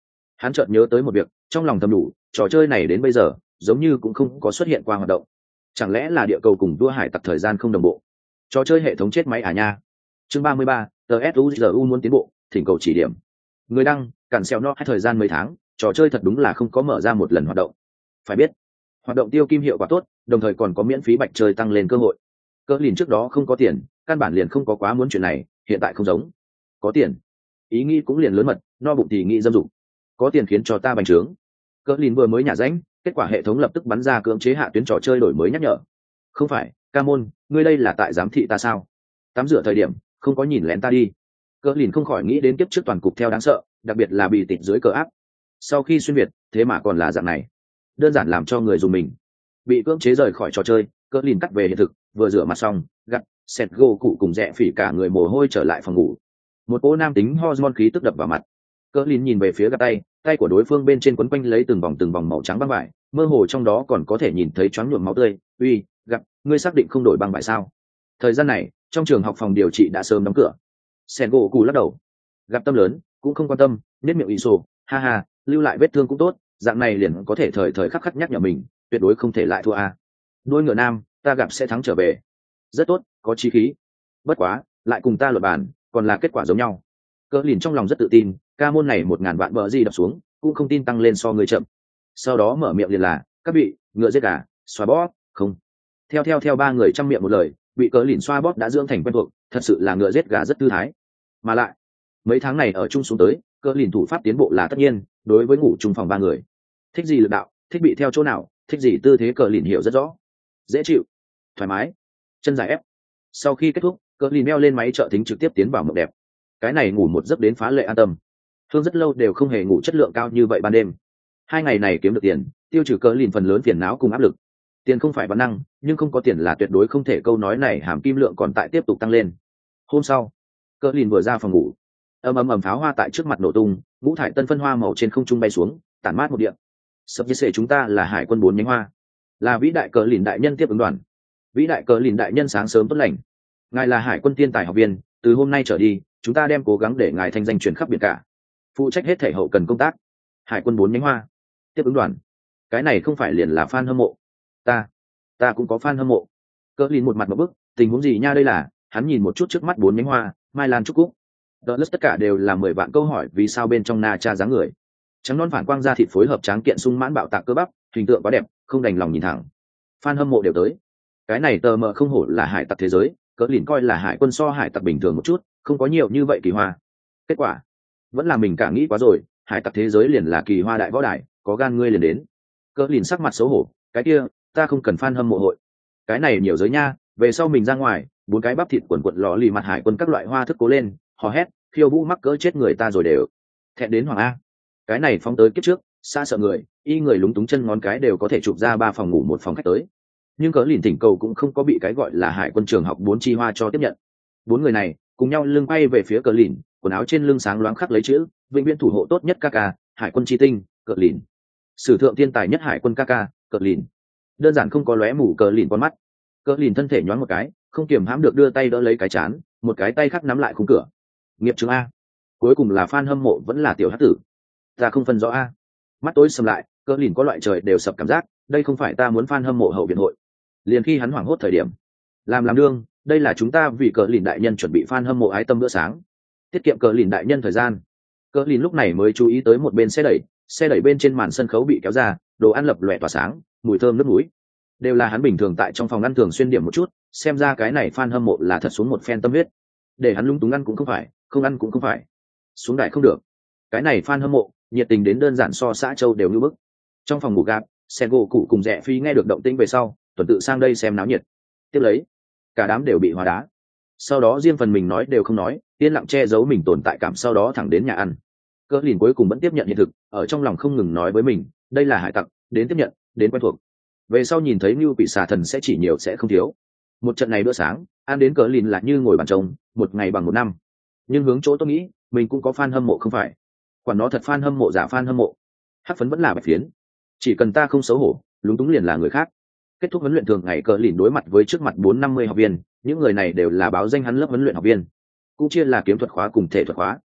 Hắn chợt nhớ tới một việc, trong lòng thầm đủ, trò chơi này đến bây giờ giống như cũng không có xuất hiện qua hoạt động. Chẳng lẽ là địa cầu cùng vua hải tặc thời gian không đồng bộ? Trò chơi hệ thống chết máy à nha. Chương ba mươi ba, tê ét u giê u muốn tiến bộ, thỉnh cầu chỉ điểm. Người đăng, cản xeo nó hai thời gian mấy tháng, trò chơi thật đúng là không có mở ra một lần hoạt động. Phải biết, hoạt động tiêu kim hiệu quả tốt, đồng thời còn có miễn phí bạch chơi tăng lên cơ hội. Cỡ lìn trước đó không có tiền, căn bản liền không có quá muốn chuyện này, hiện tại không giống. Có tiền, ý nghĩ cũng liền lớn mật, no bụng thì nghĩ dâm dục. Có tiền khiến cho ta bành trướng. Cỡ lìn vừa mới nhả rãnh, kết quả hệ thống lập tức bắn ra cưỡng chế hạ tuyến trò chơi đổi mới nhắc nhở. Không phải, ca môn, ngươi đây là tại giám thị ta sao? Tắm rửa thời điểm, không có nhìn lén ta đi. Cỡ lìn không khỏi nghĩ đến kiếp trước toàn cục theo đáng sợ, đặc biệt là bị tịt dưới cờ áp. Sau khi xuyên việt, thế mà còn là dạng này, đơn giản làm cho người dùng mình. Bị cưỡng chế rời khỏi trò chơi, Cỡ lìn cắt về hiện thực, vừa rửa mặt xong, gặt, sẹt gô cụ cùng rẽ phỉ cả người mồ hôi trở lại phòng ngủ. Một cỗ nam tính hormone khí tức đập vào mặt. Cỡ lìn nhìn về phía gạt tay, tay của đối phương bên trên quấn quanh lấy từng vòng từng vòng màu trắng băng vải, mơ hồ trong đó còn có thể nhìn thấy choáng nhuộm máu tươi. Uy, gặp, ngươi xác định không đổi băng vải sao? Thời gian này, trong trường học phòng điều trị đã sớm đóng cửa. Sen gỗ cù lắc đầu, gặp tâm lớn, cũng không quan tâm, nết miệng ì sổ, ha ha, lưu lại vết thương cũng tốt, dạng này liền có thể thời thời khắc khắc nhắc nhở mình, tuyệt đối không thể lại thua a. Đôi ngựa nam, ta gặp sẽ thắng trở về. Rất tốt, có chí khí. Bất quá, lại cùng ta luận bàn, còn là kết quả giống nhau. Cỡ lìn trong lòng rất tự tin, ca môn này một ngàn vạn bờ gì đập xuống, cũng không tin tăng lên so người chậm. Sau đó mở miệng liền là, các vị, ngựa giết gà, xoa bóp, không. Theo theo theo ba người trăm miệng một lời, bị cỡ lìn xoa bóp đã dưỡng thành quen thuộc, thật sự là ngựa giết gà rất thư thái. Mà lại, mấy tháng này ở chung xuống tới, cỡ lìn thủ pháp tiến bộ là tất nhiên, đối với ngủ chung phòng ba người. Thích gì lực đạo, thích bị theo chỗ nào, thích gì tư thế cỡ lìn hiểu rất rõ. Dễ chịu, thoải mái, chân dài ép. Sau khi kết thúc, cỡ lìn meo lên máy trợ thính trực tiếp tiến vào mộng đẹp. Cái này ngủ một giấc đến phá lệ an tâm. Hương rất lâu đều không hề ngủ chất lượng cao như vậy ban đêm. Hai ngày này kiếm được tiền, tiêu trừ cỡ lìn phần lớn phiền não cùng áp lực. Tiền không phải bản năng, nhưng không có tiền là tuyệt đối không thể, câu nói này hàm kim lượng còn tại tiếp tục tăng lên. Hôm sau, cỡ lìn vừa ra phòng ngủ, ầm ầm ầm pháo hoa tại trước mặt nổ tung, ngũ thải tân phân hoa màu trên không trung bay xuống, tản mát một địa. Sập như sệ chúng ta là hải quân bốn nhánh hoa, là vĩ đại cỡ lìn đại nhân tiếp ứng đoàn. Vĩ đại cỡ lìn đại nhân sáng sớm tốt lành, ngài là hải quân tiên tài học viên, từ hôm nay trở đi chúng ta đem cố gắng để ngài thanh danh truyền khắp biển cả, phụ trách hết thể hậu cần công tác. Hải quân bốn nhánh hoa tiếp ứng đoàn, cái này không phải liền là fan hâm mộ? ta ta cũng có fan hâm mộ. Cỡ lìn một mặt một bức, tình huống gì nha đây là? Hắn nhìn một chút trước mắt bốn nhánh hoa, mai lan trúc cúc, đợt tất cả đều là mười vạn câu hỏi vì sao bên trong na cha dáng người trắng non phản quang da thịt phối hợp tráng kiện sung mãn bạo tạc cơ bắp, hình tượng quá đẹp, không đành lòng nhìn thẳng. Fan hâm mộ đều tới, cái này tờ mờ không hổ là hải tặc thế giới. Cỡ lìn coi là hải quân so hải tặc bình thường một chút, không có nhiều như vậy kỳ hoa. Kết quả vẫn là mình cả nghĩ quá rồi, hải tặc thế giới liền là kỳ hoa đại võ đại, có gan ngươi liền đến. Cỡ lìn sắc mặt xấu hổ, cái kia ta không cần fan hâm mộ hội, cái này nhiều giới nha. Về sau mình ra ngoài, bốn cái bắp thịt quần quận lò lì mặt hải quân các loại hoa thức cố lên, hò hét, khiêu vũ mắc cỡ chết người ta rồi đều thẹn đến hoàng a. Cái này phóng tới kiếp trước, xa sợ người, y người lúng túng chân ngón cái đều có thể chụp ra ba phòng ngủ một phòng khách tới. Nhưng cỡ lìn thỉnh cầu cũng không có bị cái gọi là hải quân trường học bốn chi hoa cho tiếp nhận. Bốn người này cùng nhau lưng quay về phía cỡ lìn, quần áo trên lưng sáng loáng khắc lấy chữ vĩnh viễn thủ hộ tốt nhất ca ca, hải quân chi tinh, cỡ lìn, sử thượng thiên tài nhất hải quân ca ca, cỡ lìn. Đơn giản không có lóe mù cỡ lìn con mắt. Cỡ lìn thân thể nhoáng một cái, không kiềm hãm được đưa tay đỡ lấy cái chán, một cái tay khác nắm lại khung cửa. Nghiệp chứng a, cuối cùng là fan hâm mộ vẫn là tiểu hắc tử, ta không phân rõ a. Mắt tối sầm lại, cỡ lìn có loại trời đều sập cảm giác, đây không phải ta muốn fan hâm mộ hậu viện hội. Liền khi hắn hoảng hốt thời điểm, làm làm đương, đây là chúng ta vì cỡ lìn đại nhân chuẩn bị fan hâm mộ ái tâm bữa sáng, tiết kiệm cỡ lìn đại nhân thời gian. Cỡ lìn lúc này mới chú ý tới một bên xe đẩy, xe đẩy bên trên màn sân khấu bị kéo ra, đồ ăn lập lòe tỏa sáng, mùi thơm nước mũi, đều là hắn bình thường tại trong phòng ăn thường xuyên điểm một chút. Xem ra cái này fan hâm mộ là thật xuống một phen tâm huyết, để hắn lung túng ăn cũng không phải, không ăn cũng không phải, xuống đại không được. Cái này fan hâm mộ nhiệt tình đến đơn giản so xã châu đều như bức. Trong phòng ngủ gạp, sen gỗ cụ cùng rẽ phi nghe được động tĩnh về sau, tuần tự sang đây xem náo nhiệt. Tiếp lấy, cả đám đều bị hóa đá. Sau đó riêng phần mình nói đều không nói, yên lặng che giấu mình tồn tại cảm, sau đó thẳng đến nhà ăn. Cỡ lìn cuối cùng vẫn tiếp nhận hiện thực, ở trong lòng không ngừng nói với mình, đây là hải tặc, đến tiếp nhận, đến quen thuộc. Về sau nhìn thấy như bị xà thần sẽ chỉ nhiều sẽ không thiếu. Một trận này bữa sáng, ăn đến cỡ lìn là như ngồi bàn trông, một ngày bằng một năm. Nhưng hướng chỗ tôi nghĩ, mình cũng có fan hâm mộ không phải. Quản nó thật fan hâm mộ giả fan hâm mộ, hắc phấn vẫn là bạch phiến. Chỉ cần ta không xấu hổ, lúng túng liền là người khác. Kết thúc huấn luyện thường ngày, cỡ lìn đối mặt với trước mặt bốn năm mươi học viên, những người này đều là báo danh hắn lớp huấn luyện học viên, cũng chia là kiếm thuật khóa cùng thể thuật khóa.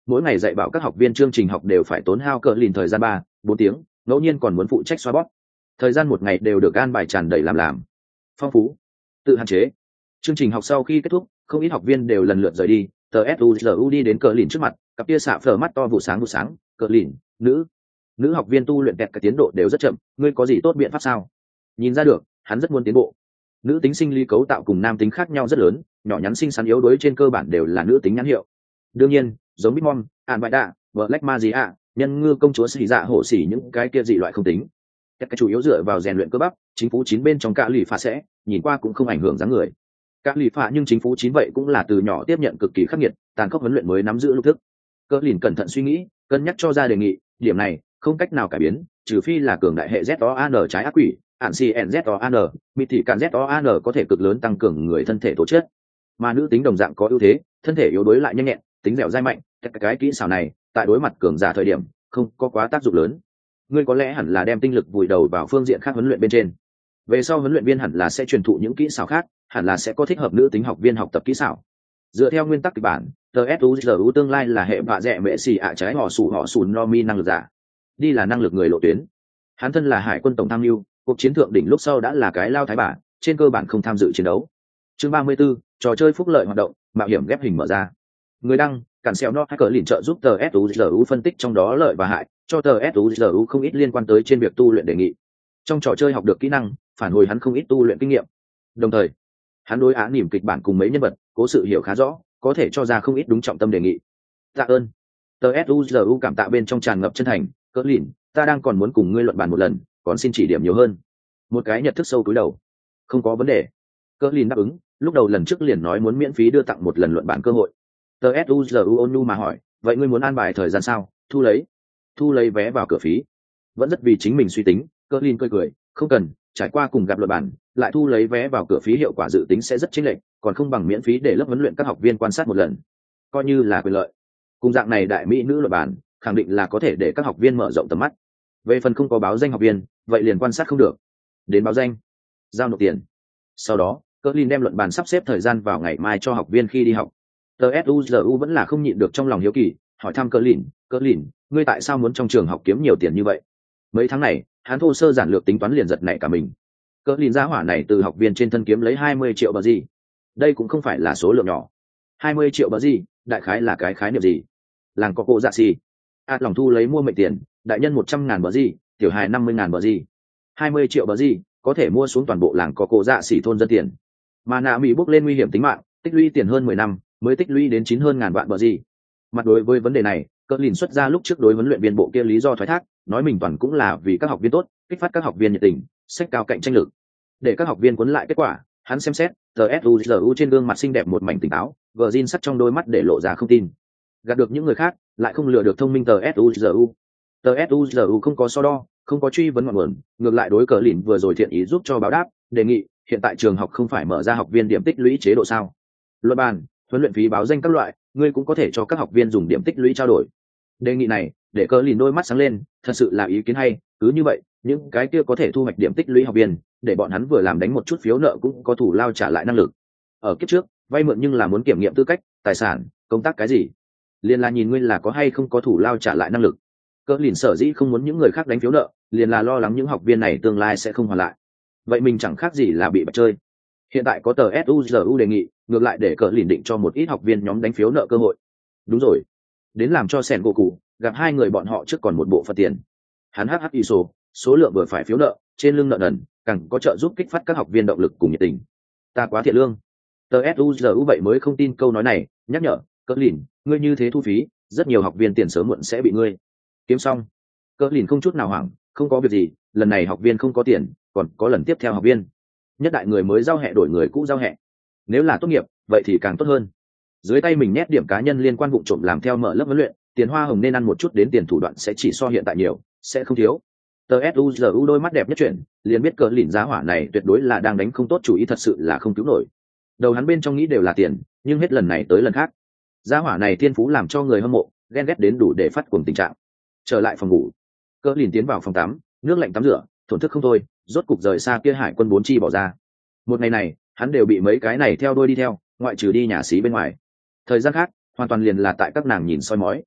mỗi ngày dạy bảo các học viên chương trình học đều phải tốn hao cờ lìn thời gian ba bốn tiếng, ngẫu nhiên còn muốn phụ trách xoa bóp. Thời gian một ngày đều được an bài tràn đầy làm làm phong phú, tự hạn chế. Chương trình học sau khi kết thúc, không ít học viên đều lần lượt rời đi. Tờ suzu đi đến cờ lìn trước mặt, cặp kia xạ phở mắt to vụ sáng vụ sáng. Cờ lìn, nữ nữ học viên tu luyện kẹt cái tiến độ đều rất chậm, ngươi có gì tốt biện pháp sao? Nhìn ra được hắn rất muốn tiến bộ. Nữ tính sinh lý cấu tạo cùng nam tính khác nhau rất lớn, nhỏ nhắn xinh xắn yếu đuối trên cơ bản đều là nữ tính nhãn hiệu. Đương nhiên giống Bitmon, An Bại Đạ, Black Magia, nhân ngư công chúa xì dạ hổ xỉ những cái kia dị loại không tính. Các cái chủ yếu dựa vào rèn luyện cơ bắp, chính phủ chín bên trong cả lì phạ sẽ nhìn qua cũng không ảnh hưởng dáng người. Các lì phạ nhưng chính phủ chín vậy cũng là từ nhỏ tiếp nhận cực kỳ khắc nghiệt, tàn khốc huấn luyện mới nắm giữ lục thức. Cơ lìn cẩn thận suy nghĩ, cân nhắc cho ra đề nghị, điểm này không cách nào cải biến, trừ phi là cường đại hệ Z O A N trái ác quỷ, ản xê en Z O A N, mịt thị cản Z O A N có thể cực lớn tăng cường người thân thể tố chất. Mà nữ tính đồng dạng có ưu thế, thân thể yếu đuối lại nhanh nhẹn, tính dẻo dai mạnh, các cái kỹ xảo này tại đối mặt cường giả thời điểm không có quá tác dụng lớn. Ngươi có lẽ hẳn là đem tinh lực vùi đầu vào phương diện khác huấn luyện bên trên. Về sau huấn luyện viên hẳn là sẽ truyền thụ những kỹ xảo khác, hẳn là sẽ có thích hợp nữ tính học viên học tập kỹ xảo. Dựa theo nguyên tắc kịch bản, tờ suzu tương lai là hệ vạ rẻ mẹ xì ạ trái họ sủ họ sùn no mi năng lực giả. Đi là năng lực người lộ tuyến. Hắn thân là hải quân tổng tham mưu, cuộc chiến thượng đỉnh lúc sau đã là cái lao thái bà, trên cơ bản không tham dự chiến đấu. Chương ba mươi 34, trò chơi phúc lợi hoạt động, mạo hiểm ghép hình mở ra. Người đăng, cản xeo nó hacker lìn trợ giúp tờ suzu phân tích trong đó lợi và hại, cho tờ suzu không ít liên quan tới trên việc tu luyện đề nghị. Trong trò chơi học được kỹ năng, phản hồi hắn không ít tu luyện kinh nghiệm. Đồng thời, hắn đối án niềm kịch bản cùng mấy nhân vật, cố sự hiểu khá rõ, có thể cho ra không ít đúng trọng tâm đề nghị. Tạ ơn. Tờ suzu cảm tạ bên trong tràn ngập chân thành, cỡ lìn, ta đang còn muốn cùng ngươi luận bàn một lần, còn xin chỉ điểm nhiều hơn. Một cái nhận thức sâu túi đầu. Không có vấn đề. Cỡ lìn đáp ứng, lúc đầu lần trước liền nói muốn miễn phí đưa tặng một lần luận bàn cơ hội. Tờ suzu ônu mà hỏi, vậy ngươi muốn an bài thời gian sao? Thu lấy thu lấy vé vào cửa phí. Vẫn rất vì chính mình suy tính, cỡ lìn cười cười, không cần, trải qua cùng gặp luận bàn, lại thu lấy vé vào cửa phí hiệu quả dự tính sẽ rất chênh lệch, còn không bằng miễn phí để lớp huấn luyện các học viên quan sát một lần, coi như là quyền lợi. Cùng dạng này đại mỹ nữ luận bàn, khẳng định là có thể để các học viên mở rộng tầm mắt. Về phần không có báo danh học viên, vậy liền quan sát không được. Đến báo danh, giao nộp tiền. Sau đó, cỡ lìn đem luận bàn sắp xếp thời gian vào ngày mai cho học viên khi đi học. Tờ suzu vẫn là không nhịn được trong lòng hiếu kỳ, hỏi thăm cỡ lìn, cỡ lìn, ngươi tại sao muốn trong trường học kiếm nhiều tiền như vậy? Mấy tháng này, hắn thô sơ giản lược tính toán liền giật nảy cả mình. Cỡ lìn gia hỏa này từ học viên trên thân kiếm lấy hai mươi triệu bờ gì? Đây cũng không phải là số lượng nhỏ. hai mươi triệu bờ gì, đại khái là cái khái niệm gì? Làng có cô dạ xì. Át lòng thu lấy mua mệnh tiền, đại nhân một trăm ngàn bờ gì, tiểu hài năm mươi ngàn bờ gì. hai mươi triệu bờ gì, có thể mua xuống toàn bộ làng có cô dạ xì thôn dân tiền. Mà nạ mỹ bước lên nguy hiểm tính mạng, tích lũy tiền hơn mười năm, mới tích lũy đến chín hơn ngàn vạn bờ gì. Mặt đối với vấn đề này, cỡ lìn xuất ra lúc trước đối huấn luyện viên bộ kia lý do thoái thác, nói mình toàn cũng là vì các học viên tốt, kích phát các học viên nhiệt tình, sách cao cạnh tranh lực. Để các học viên cuốn lại kết quả, hắn xem xét, tờ suzu trên gương mặt xinh đẹp một mảnh tỉnh táo, gờ zin sắt trong đôi mắt để lộ ra không tin. Gạt được những người khác, lại không lừa được thông minh tờ suzu. Tờ suzu không có so đo, không có truy vấn ngọn nguồn, ngược lại đối cỡ lìn vừa rồi thiện ý giúp cho báo đáp, đề nghị, hiện tại trường học không phải mở ra học viên điểm tích lũy chế độ sao? Luận bàn, huấn luyện phí báo danh các loại, ngươi cũng có thể cho các học viên dùng điểm tích lũy trao đổi. Đề nghị này để cỡ lìn đôi mắt sáng lên, thật sự là ý kiến hay. Cứ như vậy, những cái kia có thể thu hoạch điểm tích lũy học viên, để bọn hắn vừa làm đánh một chút phiếu nợ cũng có thủ lao trả lại năng lực. Ở kiếp trước, vay mượn nhưng là muốn kiểm nghiệm tư cách, tài sản, công tác cái gì, liền là nhìn ngươi là có hay không có thủ lao trả lại năng lực. Cỡ lìn sở dĩ không muốn những người khác đánh phiếu nợ, liền là lo lắng những học viên này tương lai sẽ không hoàn lại. Vậy mình chẳng khác gì là bị bạch chơi. Hiện tại có tờ suzu đề nghị, ngược lại để cỡ lìn định cho một ít học viên nhóm đánh phiếu nợ cơ hội. Đúng rồi, đến làm cho sẻn gỗ cụ gặp hai người bọn họ trước còn một bộ phận tiền. Hắn hh iso, số lượng vừa phải phiếu nợ, trên lưng nợ nần, càng có trợ giúp kích phát các học viên động lực cùng nhiệt tình. Ta quá thiện lương. Tờ suzu vậy mới không tin câu nói này, nhắc nhở, cỡ lìn, ngươi như thế thu phí, rất nhiều học viên tiền sớm muộn sẽ bị ngươi kiếm xong. Cỡ lìn không chút nào hoảng, không có việc gì, lần này học viên không có tiền, còn có lần tiếp theo học viên. Nhất đại người mới giao hẹ đổi người cũ giao hẹ. Nếu là tốt nghiệp, vậy thì càng tốt hơn. Dưới tay mình nhét điểm cá nhân liên quan vụ trộm làm theo mở lớp huấn luyện, tiền hoa hồng nên ăn một chút đến tiền thủ đoạn sẽ chỉ so hiện tại nhiều, sẽ không thiếu. Tờ suzu đôi mắt đẹp nhất chuyển, liền biết cỡ lìn giá hỏa này tuyệt đối là đang đánh không tốt chủ ý, thật sự là không cứu nổi. Đầu hắn bên trong nghĩ đều là tiền, nhưng hết lần này tới lần khác, giá hỏa này thiên phú làm cho người hâm mộ ghen ghét đến đủ để phát cuồng tình trạng. Trở lại phòng ngủ, cỡ lìn tiến vào phòng tắm, nước lạnh tắm rửa, thổn thức không thôi, rốt cục rời xa kia hải quân bốn chi bỏ ra. Một ngày này, hắn đều bị mấy cái này theo đuôi đi theo, ngoại trừ đi nhà xí bên ngoài. Thời gian khác, hoàn toàn liền là tại các nàng nhìn soi mói.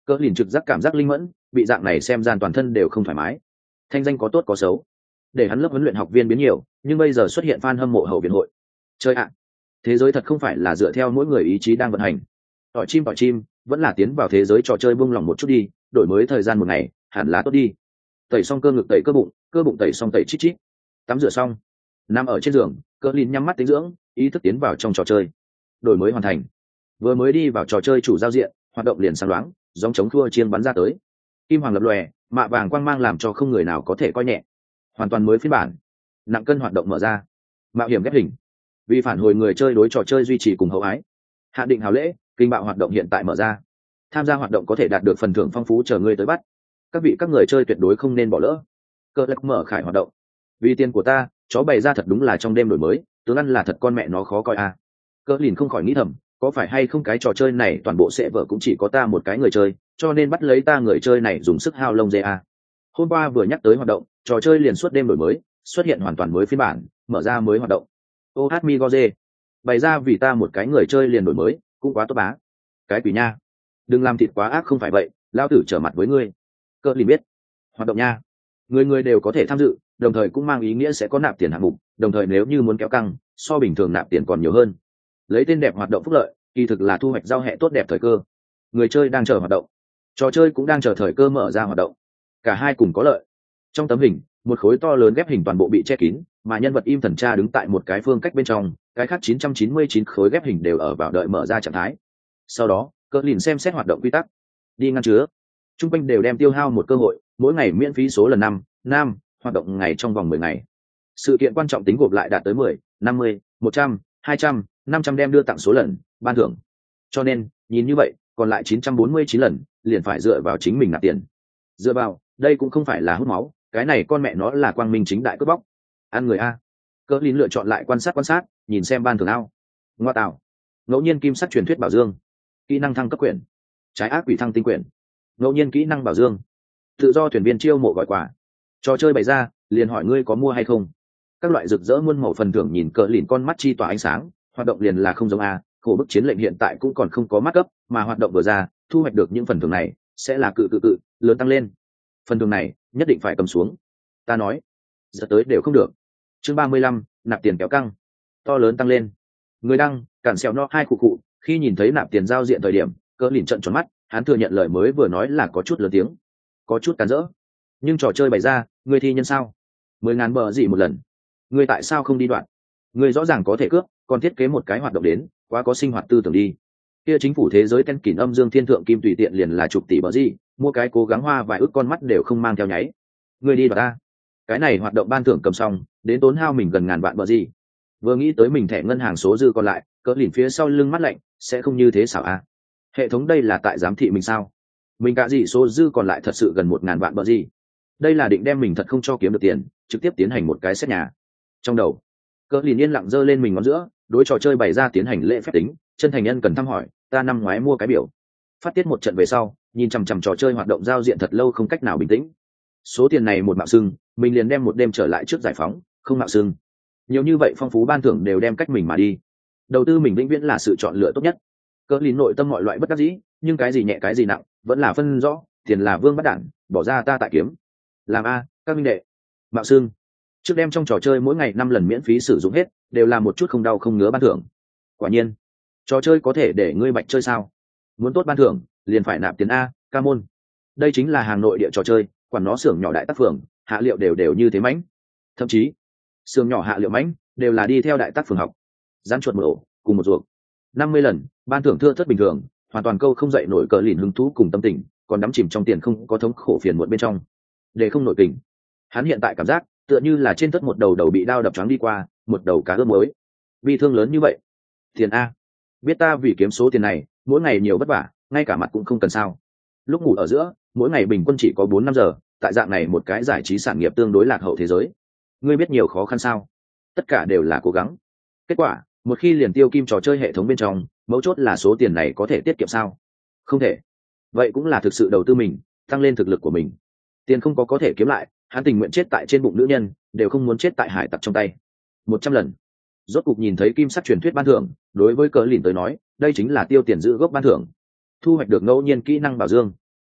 Cỡ lìn trực giác cảm giác linh mẫn, bị dạng này xem gian toàn thân đều không thoải mái. Thanh danh có tốt có xấu, để hắn lớp huấn luyện học viên biến nhiều, nhưng bây giờ xuất hiện fan hâm mộ hậu viện hội. Chơi ạ, thế giới thật không phải là dựa theo mỗi người ý chí đang vận hành. Tỏi chim tỏi chim, vẫn là tiến vào thế giới trò chơi buông lỏng một chút đi, đổi mới thời gian một ngày, hẳn là tốt đi. Tẩy xong cơ ngực tẩy cơ bụng, cơ bụng tẩy xong tẩy chít chít. Tắm rửa xong, nằm ở trên giường, Cỡ lìn nhắm mắt tĩnh dưỡng, ý thức tiến vào trong trò chơi. Đổi mới hoàn thành. Vừa mới đi vào trò chơi chủ giao diện, hoạt động liền sáng loáng, giống chống thua chiên bắn ra tới. Kim hoàng lập lòe, mạ vàng quang mang làm cho không người nào có thể coi nhẹ. Hoàn toàn mới phiên bản. Nặng cân hoạt động mở ra. Mạo hiểm ghép hình. Vì phản hồi người chơi đối trò chơi duy trì cùng hậu ái. Hạ định hào lễ, kinh bạo hoạt động hiện tại mở ra. Tham gia hoạt động có thể đạt được phần thưởng phong phú chờ ngươi tới bắt. Các vị các người chơi tuyệt đối không nên bỏ lỡ. Cờ lắc mở khải hoạt động. Vì tiền của ta, chó bày ra thật đúng là trong đêm đổi mới, tướng ăn là thật con mẹ nó khó coi à. Cờ lìn không khỏi nghĩ thầm, có phải hay không cái trò chơi này toàn bộ sẽ vợ cũng chỉ có ta một cái người chơi, cho nên bắt lấy ta người chơi này dùng sức hao lông dê à. Hôm qua vừa nhắc tới hoạt động, trò chơi liền suốt đêm đổi mới, xuất hiện hoàn toàn mới phiên bản, mở ra mới hoạt động. ô hát mi goze bày ra vì ta một cái người chơi liền đổi mới, cũng quá tốt bá. Cái quỷ nha, đừng làm thịt quá ác không phải vậy, lao tử trở mặt với ngươi. Cơ lìn biết hoạt động nha, người người đều có thể tham dự, đồng thời cũng mang ý nghĩa sẽ có nạp tiền hạng mục, đồng thời nếu như muốn kéo căng, so bình thường nạp tiền còn nhiều hơn. Lấy tên đẹp hoạt động phúc lợi, kỳ thực là thu hoạch giao hẹ tốt đẹp thời cơ. Người chơi đang chờ hoạt động, trò chơi cũng đang chờ thời cơ mở ra hoạt động, cả hai cùng có lợi. Trong tấm hình, một khối to lớn ghép hình toàn bộ bị che kín, mà nhân vật im thần tra đứng tại một cái phương cách bên trong, cái khác chín trăm chín mươi chín khối ghép hình đều ở vào đợi mở ra trạng thái. Sau đó, Cỡ lìn xem xét hoạt động quy tắc, đi ngăn chứa. Trung quanh đều đem tiêu hao một cơ hội, mỗi ngày miễn phí số lần năm, năm, hoạt động ngày trong vòng mười ngày. Sự kiện quan trọng tính gộp lại đạt tới mười, năm mươi, một trăm, hai trăm, năm trăm đem đưa tặng số lần, ban thưởng. Cho nên, nhìn như vậy, còn lại chín trăm bốn mươi chín lần, liền phải dựa vào chính mình nạp tiền. Dựa vào, đây cũng không phải là hút máu, cái này con mẹ nó là quang minh chính đại cướp bóc. Ăn người a. Cỡ lìn lựa chọn lại quan sát quan sát, nhìn xem ban thưởng ao. Ngoa tạo. Ngẫu nhiên kim sắc truyền thuyết bảo dương. Kỹ năng thăng cấp quyển. Trái ác quỷ thăng tinh quyển. Ngẫu nhiên kỹ năng bảo dương. Tự do thuyền viên chiêu mộ gọi quà. Trò chơi bày ra, liền hỏi ngươi có mua hay không. Các loại rực rỡ muôn màu phần thưởng nhìn Cỡ lìn con mắt chi tỏa ánh sáng, hoạt động liền là không giống a, khổ bức chiến lệnh hiện tại cũng còn không có mắt cấp, mà hoạt động vừa ra, thu hoạch được những phần thưởng này sẽ là cự cự cự lớn tăng lên. Phần thưởng này nhất định phải cầm xuống. Ta nói, giờ tới đều không được. Chương ba mươi lăm, nạp tiền kéo căng. To lớn tăng lên. Người đăng, cản xèo no hai cụ cụ, khi nhìn thấy nạp tiền giao diện thời điểm, Cỡ lìn trợn tròn mắt, hắn thừa nhận lời mới vừa nói là có chút lớn tiếng, có chút cản rỡ. Nhưng trò chơi bày ra, người thi nhân sao? Mười ngàn bờ gì một lần. Người tại sao không đi đoạn? Người rõ ràng có thể cướp, còn thiết kế một cái hoạt động đến, quá có sinh hoạt tư tưởng đi. Kia chính phủ thế giới tên kỷ âm dương thiên thượng kim tùy tiện liền là chục tỷ bờ gì, mua cái cố gắng hoa vài ước con mắt đều không mang theo nháy. Người đi đoạt ta. Cái này hoạt động ban thưởng cầm xong, đến tốn hao mình gần ngàn vạn bờ gì. Vừa nghĩ tới mình thẻ ngân hàng số dư còn lại, Cỡ lìn phía sau lưng mắt lạnh, sẽ không như thế xảo a. Hệ thống đây là tại giám thị mình sao? Mình cả gì số dư còn lại thật sự gần một ngàn vạn bờ gì. Đây là định đem mình thật không cho kiếm được tiền, trực tiếp tiến hành một cái xét nhà. Trong đầu, Cỡ lìn yên lặng giơ lên mình ngón giữa, đối trò chơi bày ra tiến hành lễ phép tính, chân thành nhân cần thăm hỏi, ta năm ngoái mua cái biểu. Phát tiết một trận về sau, nhìn chằm chằm trò chơi hoạt động giao diện thật lâu không cách nào bình tĩnh. Số tiền này một mạo xưng, mình liền đem một đêm trở lại trước giải phóng, không mạo xưng. Nhiều như vậy phong phú ban thưởng đều đem cách mình mà đi. Đầu tư mình vĩnh viễn là sự chọn lựa tốt nhất. Cỡ lìn nội tâm mọi loại bất đắc dĩ, nhưng cái gì nhẹ cái gì nặng, vẫn là phân rõ, tiền là vương bắt đản, bỏ ra ta tại kiếm. Làm a, các minh đệ. Mạo xưng. Trước đem trong trò chơi mỗi ngày năm lần miễn phí sử dụng hết, đều là một chút không đau không ngứa ban thưởng. Quả nhiên, trò chơi có thể để ngươi bạch chơi sao? Muốn tốt ban thưởng, liền phải nạp tiền a, ca môn. Đây chính là hàng nội địa trò chơi, quản nó xưởng nhỏ đại tác phường, hạ liệu đều đều như thế mãnh. Thậm chí, xưởng nhỏ hạ liệu mãnh, đều là đi theo đại tác phường học. Gián chuột một ổ, cùng một ruột. năm mươi lần, ban thưởng thưa thất bình thường, hoàn toàn câu không dậy nổi Cỡ lìn hứng thú cùng tâm tình, còn đắm chìm trong tiền không có thống khổ phiền muộn bên trong. Để không nổi kình. Hắn hiện tại cảm giác, tựa như là trên tất một đầu đầu bị đao đập choáng đi qua, một đầu cá ướp muối. Bi thương lớn như vậy. Tiền a. Biết ta vì kiếm số tiền này, mỗi ngày nhiều vất vả, ngay cả mặt cũng không cần sao. Lúc ngủ ở giữa, mỗi ngày bình quân chỉ có bốn năm giờ, tại dạng này một cái giải trí sản nghiệp tương đối lạc hậu thế giới. Ngươi biết nhiều khó khăn sao? Tất cả đều là cố gắng. Kết quả, một khi liền tiêu kim trò chơi hệ thống bên trong, mấu chốt là số tiền này có thể tiết kiệm sao? Không thể. Vậy cũng là thực sự đầu tư mình, tăng lên thực lực của mình. Tiền không có có thể kiếm lại, hắn tình nguyện chết tại trên bụng nữ nhân, đều không muốn chết tại hải tặc trong tay. Một trăm lần. Rốt cục nhìn thấy kim sắc truyền thuyết ban thưởng, đối với Cỡ lìn tới nói, đây chính là tiêu tiền giữ gốc ban thưởng. Thu hoạch được ngẫu nhiên kỹ năng bảo dương.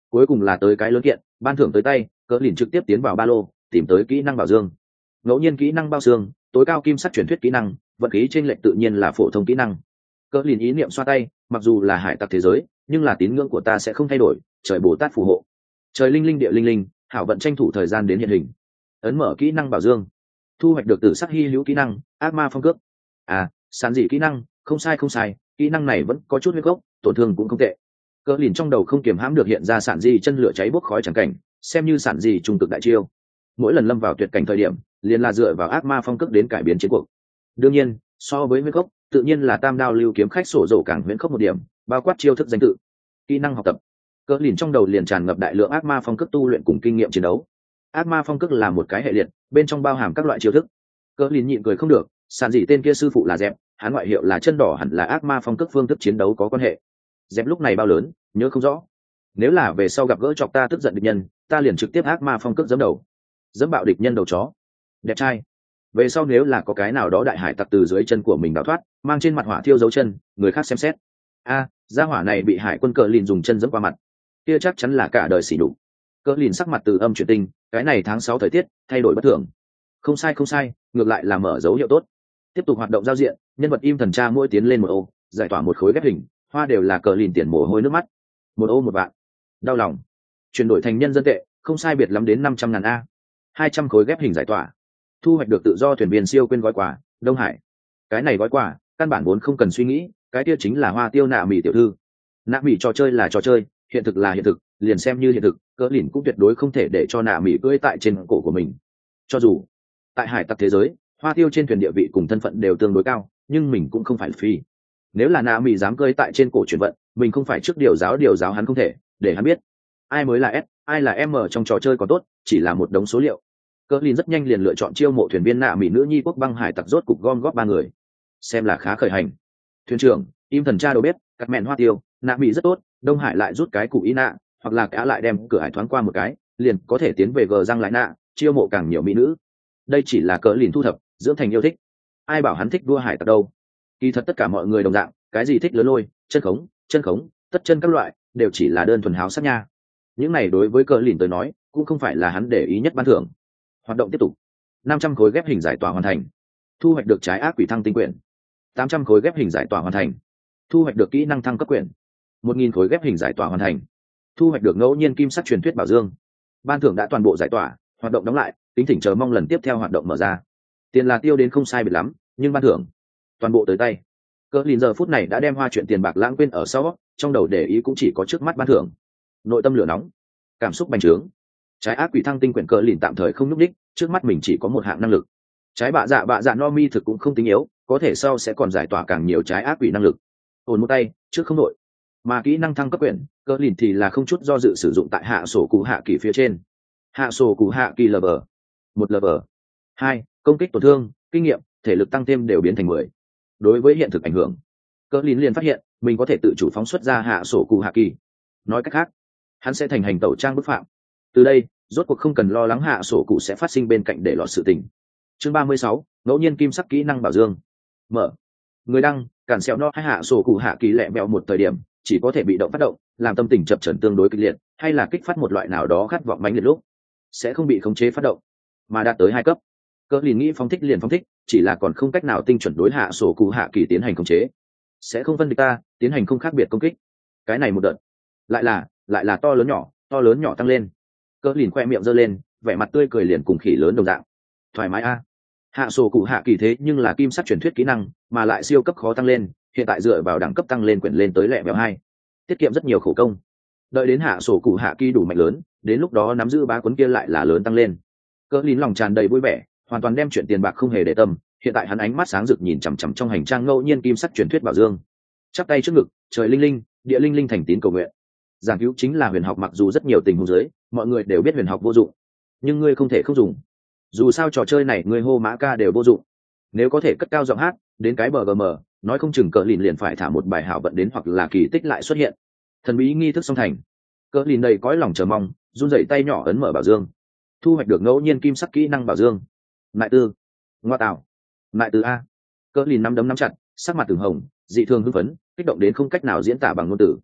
cuối cùng là tới cái lớn kiện, ban thưởng tới tay, cỡ lìn trực tiếp tiến vào ba lô tìm tới kỹ năng bảo dương. Ngẫu nhiên kỹ năng bao xương, tối cao kim sắc truyền thuyết kỹ năng, vận khí trên lệnh tự nhiên là phổ thông kỹ năng. Cỡ lìn ý niệm xoa tay, mặc dù là hải tặc thế giới, nhưng là tín ngưỡng của ta sẽ không thay đổi, trời Bồ Tát phù hộ. Trời linh linh địa linh linh, hảo vận tranh thủ thời gian đến hiện hình. Ấn mở kỹ năng bảo dương, thu hoạch được tử sắc hy hữu kỹ năng, ác ma phong cước. À, sản dị kỹ năng, không sai không sai, kỹ năng này vẫn có chút huyết gốc, tổn thương cũng không tệ. Cỡ lìn trong đầu không kiềm hãm được hiện ra sản dị chân lửa cháy bốc khói chẳng cảnh, xem như sản dị trung cực đại chiêu. Mỗi lần lâm vào tuyệt cảnh thời điểm, liền là dựa vào ác ma phong cước đến cải biến chiến cuộc. Đương nhiên, so với huyết gốc, tự nhiên là tam đao lưu kiếm khách sổ dầu càng huyễn khốc một điểm, bao quát chiêu thức danh tự, kỹ năng học tập. Cỡ lìn trong đầu liền tràn ngập đại lượng ác ma phong cước tu luyện cùng kinh nghiệm chiến đấu. Ác ma phong cước là một cái hệ liệt, bên trong bao hàm các loại chiêu thức. Cỡ lìn nhịn cười không được, sản dị tên kia sư phụ là dẹp, hắn ngoại hiệu là chân đỏ, hẳn là ác ma phong cước phương thức chiến đấu có quan hệ. Dẹp lúc này bao lớn, nhớ không rõ. Nếu là về sau gặp gỡ chọc ta tức giận địch nhân, ta liền trực tiếp ác ma phong cước giẫm đầu, giẫm bạo địch nhân đầu chó. Đẹp trai. Về sau nếu là có cái nào đó đại hải tặc từ dưới chân của mình đào thoát, mang trên mặt hỏa thiêu dấu chân, người khác xem xét. A, gia hỏa này bị hải quân Cỡ lìn dùng chân giẫm qua mặt, kia chắc chắn là cả đời xỉ nhục. Cỡ lìn sắc mặt từ âm chuyển tinh, cái này tháng sáu thời tiết thay đổi bất thường. Không sai không sai, ngược lại là mở dấu hiệu tốt. Tiếp tục hoạt động giao diện, nhân vật im thần tra mỗi tiến lên một ô, giải tỏa một khối ghép hình, hoa đều là Cỡ lìn tiền mồ hôi nước mắt. Một ô một vạn. Đau lòng. Chuyển đổi thành nhân dân tệ, không sai biệt lắm đến năm trăm ngàn a. hai trăm khối ghép hình giải tỏa. Thu hoạch được tự do thuyền viên siêu quên gói quà, Đông Hải. Cái này gói quà, căn bản vốn không cần suy nghĩ, cái kia chính là hoa tiêu nạ mỉ tiểu thư. Nạ mỉ trò chơi là trò chơi, hiện thực là hiện thực, liền xem như hiện thực, Cỡ lìn cũng tuyệt đối không thể để cho nạ mỉ cưỡi tại trên cổ của mình. Cho dù tại hải tặc thế giới, hoa tiêu trên thuyền địa vị cùng thân phận đều tương đối cao, nhưng mình cũng không phải phi. Nếu là nạ mỉ dám cưỡi tại trên cổ chuyển vận, mình không phải trước điều giáo điều giáo hắn không thể, để hắn biết ai mới là S, ai là M trong trò chơi còn tốt, chỉ là một đống số liệu. Cỡ lìn rất nhanh liền lựa chọn chiêu mộ thuyền viên nạ mỹ nữ nhi quốc băng hải tặc, rốt cục gom góp ba người, xem là khá khởi hành. Thuyền trưởng im thần tra đầu bếp, cắt mẹn hoa tiêu, nạ mỹ rất tốt, Đông Hải lại rút cái cụ ý nạ, hoặc là cả lại đem cửa hải thoáng qua một cái, liền có thể tiến về gờ răng lại nạ, chiêu mộ càng nhiều mỹ nữ. Đây chỉ là Cỡ lìn thu thập, dưỡng thành yêu thích. Ai bảo hắn thích đua hải tặc đâu? Kỳ thật tất cả mọi người đồng dạng, cái gì thích lớn lôi, chân khống, chân khống, tất chân các loại, đều chỉ là đơn thuần háo sắc nha. Những này đối với Cỡ lìn tới nói, cũng không phải là hắn để ý nhất ban thưởng. Hoạt động tiếp tục. năm trăm khối ghép hình giải tỏa hoàn thành. Thu hoạch được trái ác quỷ thăng tinh quyển. tám trăm khối ghép hình giải tỏa hoàn thành. Thu hoạch được kỹ năng thăng cấp quyển. một nghìn khối ghép hình giải tỏa hoàn thành. Thu hoạch được ngẫu nhiên kim sắc truyền thuyết bảo dương. Ban thưởng đã toàn bộ giải tỏa, hoạt động đóng lại, tính thỉnh chờ mong lần tiếp theo hoạt động mở ra. Tiền là tiêu đến không sai biệt lắm, nhưng ban thưởng toàn bộ tới tay. Cỡ lìn giờ phút này đã đem hoa chuyện tiền bạc lãng quên ở sau, trong đầu để ý cũng chỉ có trước mắt ban thưởng. Nội tâm lửa nóng, cảm xúc bành trướng. Trái ác quỷ thăng tinh quyển Cỡ lìn tạm thời không nhúc đích, trước mắt mình chỉ có một hạng năng lực. Trái bạ dạ bạ dạ no mi thực cũng không tính yếu, có thể sau sẽ còn giải tỏa càng nhiều trái ác quỷ năng lực. Ổn một tay, trước không đội. Mà kỹ năng thăng cấp quyển, Cỡ lìn thì là không chút do dự sử dụng tại hạ sổ cụ hạ kỳ phía trên. Hạ sổ cụ hạ kỳ lv một lv hai công kích tổn thương, kinh nghiệm, thể lực tăng thêm đều biến thành mười. Đối với hiện thực ảnh hưởng, Cỡ lìn liền phát hiện mình có thể tự chủ phóng xuất ra hạ sổ cụ hạ kỳ. Nói cách khác, hắn sẽ thành hành tẩu trang bức phạm. Từ đây, rốt cuộc không cần lo lắng hạ sổ cụ sẽ phát sinh bên cạnh để lọt sự tình. Chương ba mươi sáu, ngẫu nhiên kim sắc kỹ năng bảo dương. Mở. Người đăng, cản xẹo no hay hạ sổ cụ hạ kỳ lẹ mẹo một thời điểm, chỉ có thể bị động phát động, làm tâm tình chập chờn tương đối kịch liệt, hay là kích phát một loại nào đó khát vọng mãnh liệt lúc, sẽ không bị khống chế phát động, mà đạt tới hai cấp. Cỡ lìn nghĩ phóng thích liền phóng thích, chỉ là còn không cách nào tinh chuẩn đối hạ sổ cụ hạ kỳ tiến hành khống chế, sẽ không phân địch ta, tiến hành không khác biệt công kích. Cái này một đợt, lại là, lại là to lớn nhỏ, to lớn nhỏ tăng lên. Cỡ lìn khoe miệng giơ lên, vẻ mặt tươi cười liền cùng khỉ lớn đồng dạng. Thoải mái a. Hạ sổ cụ hạ kỳ thế nhưng là kim sắc truyền thuyết kỹ năng, mà lại siêu cấp khó tăng lên, hiện tại dựa vào đẳng cấp tăng lên quyển lên tới lẹ mèo hai, tiết kiệm rất nhiều khổ công. Đợi đến hạ sổ cụ hạ kỳ đủ mạnh lớn, đến lúc đó nắm giữ bá cuốn kia lại là lớn tăng lên. Cỡ lìn lòng tràn đầy vui vẻ, hoàn toàn đem chuyện tiền bạc không hề để tâm, hiện tại hắn ánh mắt sáng rực nhìn chằm chằm trong hành trang ngẫu nhiên kim sắc truyền thuyết bảo dương. Chắp tay trước ngực, trời linh linh, địa linh linh thành tín cầu nguyện. Giảng cứu chính là huyền học, mặc dù rất nhiều tình huống dưới, mọi người đều biết huyền học vô dụng, nhưng ngươi không thể không dùng. Dù sao trò chơi này ngươi hô mã ca đều vô dụng. Nếu có thể cất cao giọng hát, đến cái bờ gm, nói không chừng Cỡ lìn liền phải thả một bài hảo vận đến, hoặc là kỳ tích lại xuất hiện. Thần bí nghi thức song thành. Cỡ lìn đầy cõi lòng chờ mong, run rẩy tay nhỏ ấn mở bảo dương. Thu hoạch được ngẫu nhiên kim sắc kỹ năng bảo dương. Nại tư. Ngoa tạo. Nại tư a. Cỡ lìn nắm đấm nắm chặt, sắc mặt từng hồng, dị thường hưng phấn, kích động đến không cách nào diễn tả bằng ngôn từ.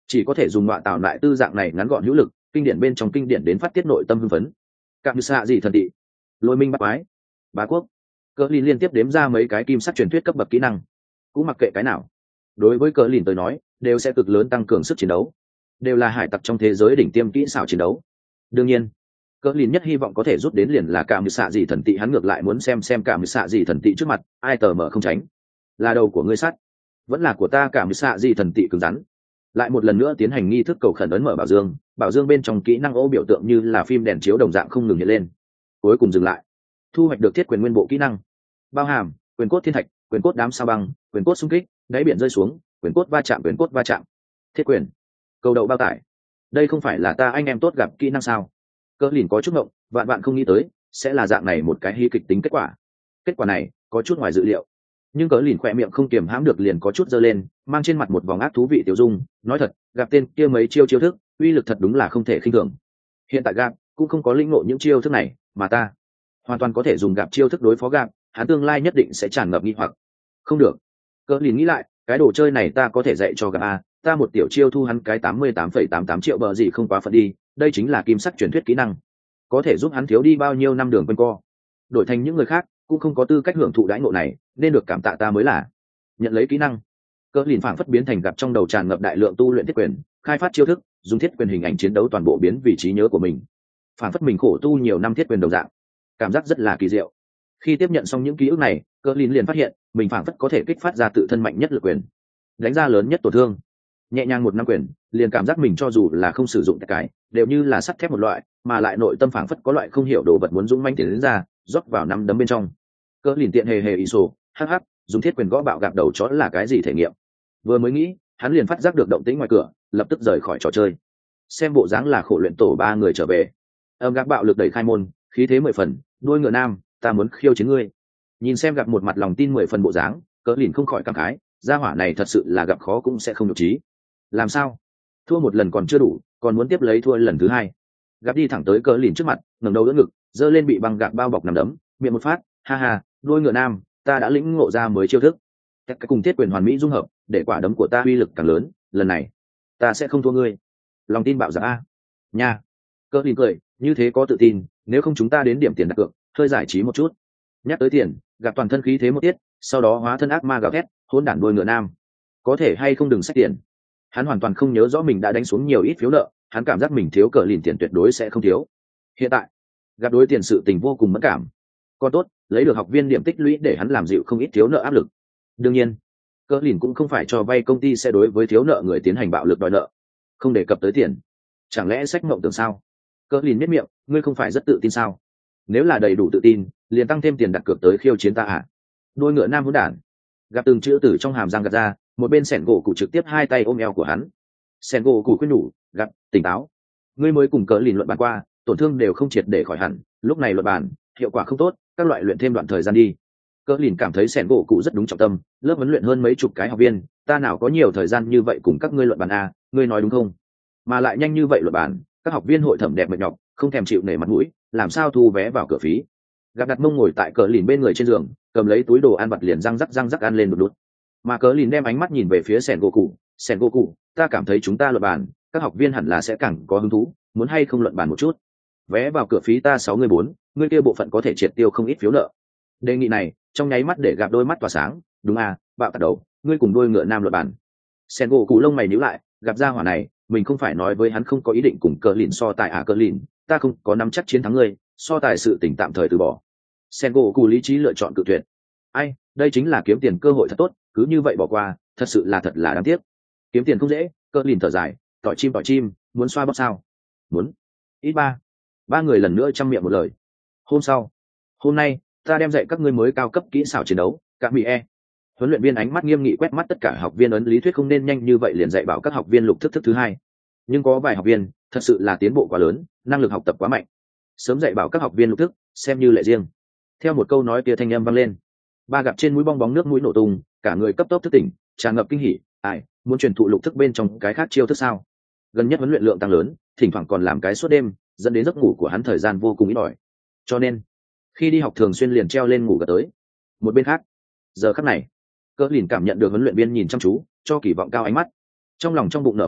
chỉ có thể dùng đoạn tạo lại tư dạng này ngắn gọn hữu lực kinh điển bên trong kinh điển đến phát tiết nội tâm hưng phấn. Cạm xạ gì thần tị, lôi minh bắt quái, bá quốc. Cờ lìn liên tiếp đếm ra mấy cái kim sắc truyền thuyết cấp bậc kỹ năng, cũng mặc kệ cái nào, đối với cờ lìn tới nói đều sẽ cực lớn tăng cường sức chiến đấu, đều là hải tặc trong thế giới đỉnh tiêm kỹ xảo chiến đấu. Đương nhiên cờ lìn nhất hy vọng có thể rút đến liền là cạm xạ gì thần tị, hắn ngược lại muốn xem xem cạm xạ gì thần tị trước mặt ai tờ mở không tránh, là đầu của ngươi sắt vẫn là của ta cạm xạ gì thần tị cứng rắn. Lại một lần nữa tiến hành nghi thức cầu khẩn ấn mở bảo dương, bảo dương bên trong kỹ năng ô biểu tượng như là phim đèn chiếu đồng dạng không ngừng hiện lên, cuối cùng dừng lại. Thu hoạch được thiết quyền nguyên bộ kỹ năng, bao hàm quyền cốt thiên thạch, quyền cốt đám sao băng, quyền cốt xung kích, đáy biển rơi xuống, quyền cốt va chạm, quyền cốt va chạm, thiết quyền, cầu đậu bao tải. Đây không phải là ta anh em tốt gặp kỹ năng sao? Cỡ lìn có chút ngộng, vạn vạn không nghĩ tới sẽ là dạng này một cái hí kịch tính kết quả. Kết quả này có chút ngoài dự liệu, nhưng cỡ lìn khỏe miệng không kiềm hãm được liền có chút dơ lên, mang trên mặt một vòng ác thú vị tiểu dung. Nói thật, gặp tên kia mấy chiêu chiêu thức uy lực thật đúng là không thể khinh thường. Hiện tại gặp cũng không có lĩnh ngộ những chiêu thức này, mà ta hoàn toàn có thể dùng gặp chiêu thức đối phó gặp, hắn tương lai nhất định sẽ tràn ngập nghi hoặc. Không được, cỡ lìn nghĩ lại, cái đồ chơi này ta có thể dạy cho gặp a, ta một tiểu chiêu thu hắn cái tám mươi tám phẩy tám tám triệu bờ gì không quá phận đi. Đây chính là kim sắc truyền thuyết kỹ năng, có thể giúp hắn thiếu đi bao nhiêu năm đường quanh co. Đổi thành những người khác cũng không có tư cách hưởng thụ đãi ngộ này, nên được cảm tạ ta mới là. Nhận lấy kỹ năng, cỡ lìn phảng phất biến thành gặp trong đầu tràn ngập đại lượng tu luyện thiết quyền, khai phát chiêu thức, dùng thiết quyền hình ảnh chiến đấu toàn bộ biến vị trí nhớ của mình, phảng phất mình khổ tu nhiều năm thiết quyền đồng dạng, cảm giác rất là kỳ diệu. Khi tiếp nhận xong những ký ức này, cỡ lìn liền phát hiện mình phảng phất có thể kích phát ra tự thân mạnh nhất lực quyền, đánh ra lớn nhất tổn thương. Nhẹ nhàng một năm quyền, liền cảm giác mình cho dù là không sử dụng cái đều như là sắt thép một loại, mà lại nội tâm phảng phất có loại không hiểu đồ vật muốn dũng manh tiến đến ra, rót vào năm đấm bên trong. Cỡ lìn tiện hề hề ý sổ, hắc hắc, dùng thiết quyền gõ bạo gạp đầu chó là cái gì thể nghiệm. Vừa mới nghĩ, hắn liền phát giác được động tĩnh ngoài cửa, lập tức rời khỏi trò chơi. Xem bộ dáng là khổ luyện tổ ba người trở về. Âm gạp bạo lực đẩy khai môn, khí thế mười phần, đuôi ngựa nam, ta muốn khiêu chiến ngươi. Nhìn xem gặp một mặt lòng tin mười phần bộ dáng, cỡ lìn không khỏi cảm khái, gia hỏa này thật sự là gặp khó cũng sẽ không nhục trí. Làm sao? Thua một lần còn chưa đủ, còn muốn tiếp lấy thua lần thứ hai. Gặp đi thẳng tới cỡ lìn trước mặt, ngẩng đầu đỡ ngực, giơ lên bị băng gạc bao bọc nằm đấm, miệng một phát, ha ha, đuôi ngựa nam, ta đã lĩnh ngộ ra mới chiêu thức. Các cái cùng thiết quyền hoàn mỹ dung hợp, để quả đấm của ta uy lực càng lớn, lần này ta sẽ không thua ngươi. Lòng tin bạo dạn a. Nha. Cỡ lìn cười, như thế có tự tin, nếu không chúng ta đến điểm tiền đặt cược, hơi giải trí một chút. Nhắc tới tiền, gặp toàn thân khí thế một tiết, sau đó hóa thân ác ma gào thét, hỗn đản đuôi ngựa nam, có thể hay không đừng xách tiền. Hắn hoàn toàn không nhớ rõ mình đã đánh xuống nhiều ít phiếu nợ, hắn cảm giác mình thiếu cờ lìn tiền tuyệt đối sẽ không thiếu. Hiện tại gặp đối tiền sự tình vô cùng mẫn cảm, còn tốt lấy được học viên điểm tích lũy để hắn làm dịu không ít thiếu nợ áp lực. Đương nhiên cờ lìn cũng không phải cho vay công ty sẽ đối với thiếu nợ người tiến hành bạo lực đòi nợ, không đề cập tới tiền. Chẳng lẽ sách mộng tưởng sao? Cờ lìn miết miệng, ngươi không phải rất tự tin sao? Nếu là đầy đủ tự tin liền tăng thêm tiền đặt cược tới khiêu chiến ta à? Đôi ngựa nam hỗn đản. Gặp từng chữ từ trong hàm răng gạt ra, một bên sẻn gỗ cụ trực tiếp hai tay ôm eo của hắn. Sẻn gỗ cụ khuyên nhủ, gặp tỉnh táo, ngươi mới cùng cỡ lìn luận bàn qua, tổn thương đều không triệt để khỏi hẳn, lúc này luận bàn hiệu quả không tốt, các loại luyện thêm đoạn thời gian đi. Cỡ lìn cảm thấy sẻn gỗ cụ rất đúng trọng tâm, lớp huấn luyện hơn mấy chục cái học viên, ta nào có nhiều thời gian như vậy cùng các ngươi luận bàn a, ngươi nói đúng không? Mà lại nhanh như vậy luận bàn, các học viên hội thẩm đẹp mệt nhọc, không thèm chịu nể mặt mũi, làm sao thu vé vào cửa phí? Gặp đặt mông ngồi tại cỡ lìn bên người trên giường, cầm lấy túi đồ ăn vặt liền răng rắc răng rắc ăn lên một đút. Mà cỡ lìn đem ánh mắt nhìn về phía sẻn gỗ cụ, sẻn gỗ cụ, ta cảm thấy chúng ta luận bàn, các học viên hẳn là sẽ càng có hứng thú, muốn hay không luận bàn một chút? Vé vào cửa phí ta sáu người bốn, ngươi kia bộ phận có thể triệt tiêu không ít phiếu nợ. Đề nghị này trong nháy mắt để gặp đôi mắt tỏa sáng, đúng à, bạo tạt đầu, ngươi cùng đôi ngựa nam luận bàn. Sẻn gỗ cụ lông mày nhíu lại, gặp ra hỏa này, mình không phải nói với hắn không có ý định cùng cỡ lìn so tài à, cỡ lìn, ta không có nắm chắc chiến thắng ngươi, so tài sự tỉnh tạm thời từ bỏ. Sẻn gỗ cụ lý trí lựa chọn cự tuyệt. Ai, đây chính là kiếm tiền cơ hội thật tốt, cứ như vậy bỏ qua, thật sự là thật là đáng tiếc. Kiếm tiền không dễ, cỡ lìn thở dài, tỏi chim tỏi chim, muốn xoa bóp sao? Muốn. Ít ba. Ba người lần nữa chăm miệng một lời. Hôm sau, hôm nay ta đem dạy các ngươi mới cao cấp kỹ xảo chiến đấu, các mỹ e. Huấn luyện viên ánh mắt nghiêm nghị quét mắt tất cả học viên, ấn lý thuyết không nên nhanh như vậy liền dạy bảo các học viên lục thức thức thứ hai. Nhưng có vài học viên thật sự là tiến bộ quá lớn, năng lực học tập quá mạnh, sớm dạy bảo các học viên lục thức xem như lệ riêng. Theo một câu nói kia thanh âm vang lên, ba gặp trên mũi bong bóng nước mũi nổ tung, cả người cấp tốc thức tỉnh, tràn ngập kinh hỉ. Ai muốn truyền thụ lục thức bên trong cái khác chiêu thức sao? Gần nhất huấn luyện lượng tăng lớn, thỉnh thoảng còn làm cái suốt đêm, dẫn đến giấc ngủ của hắn thời gian vô cùng ít ỏi, cho nên khi đi học thường xuyên liền treo lên ngủ gật tới. Một bên khác, giờ khắc này cỡ lìn cảm nhận được huấn luyện viên nhìn chăm chú, cho kỳ vọng cao ánh mắt, trong lòng trong bụng nở hoa,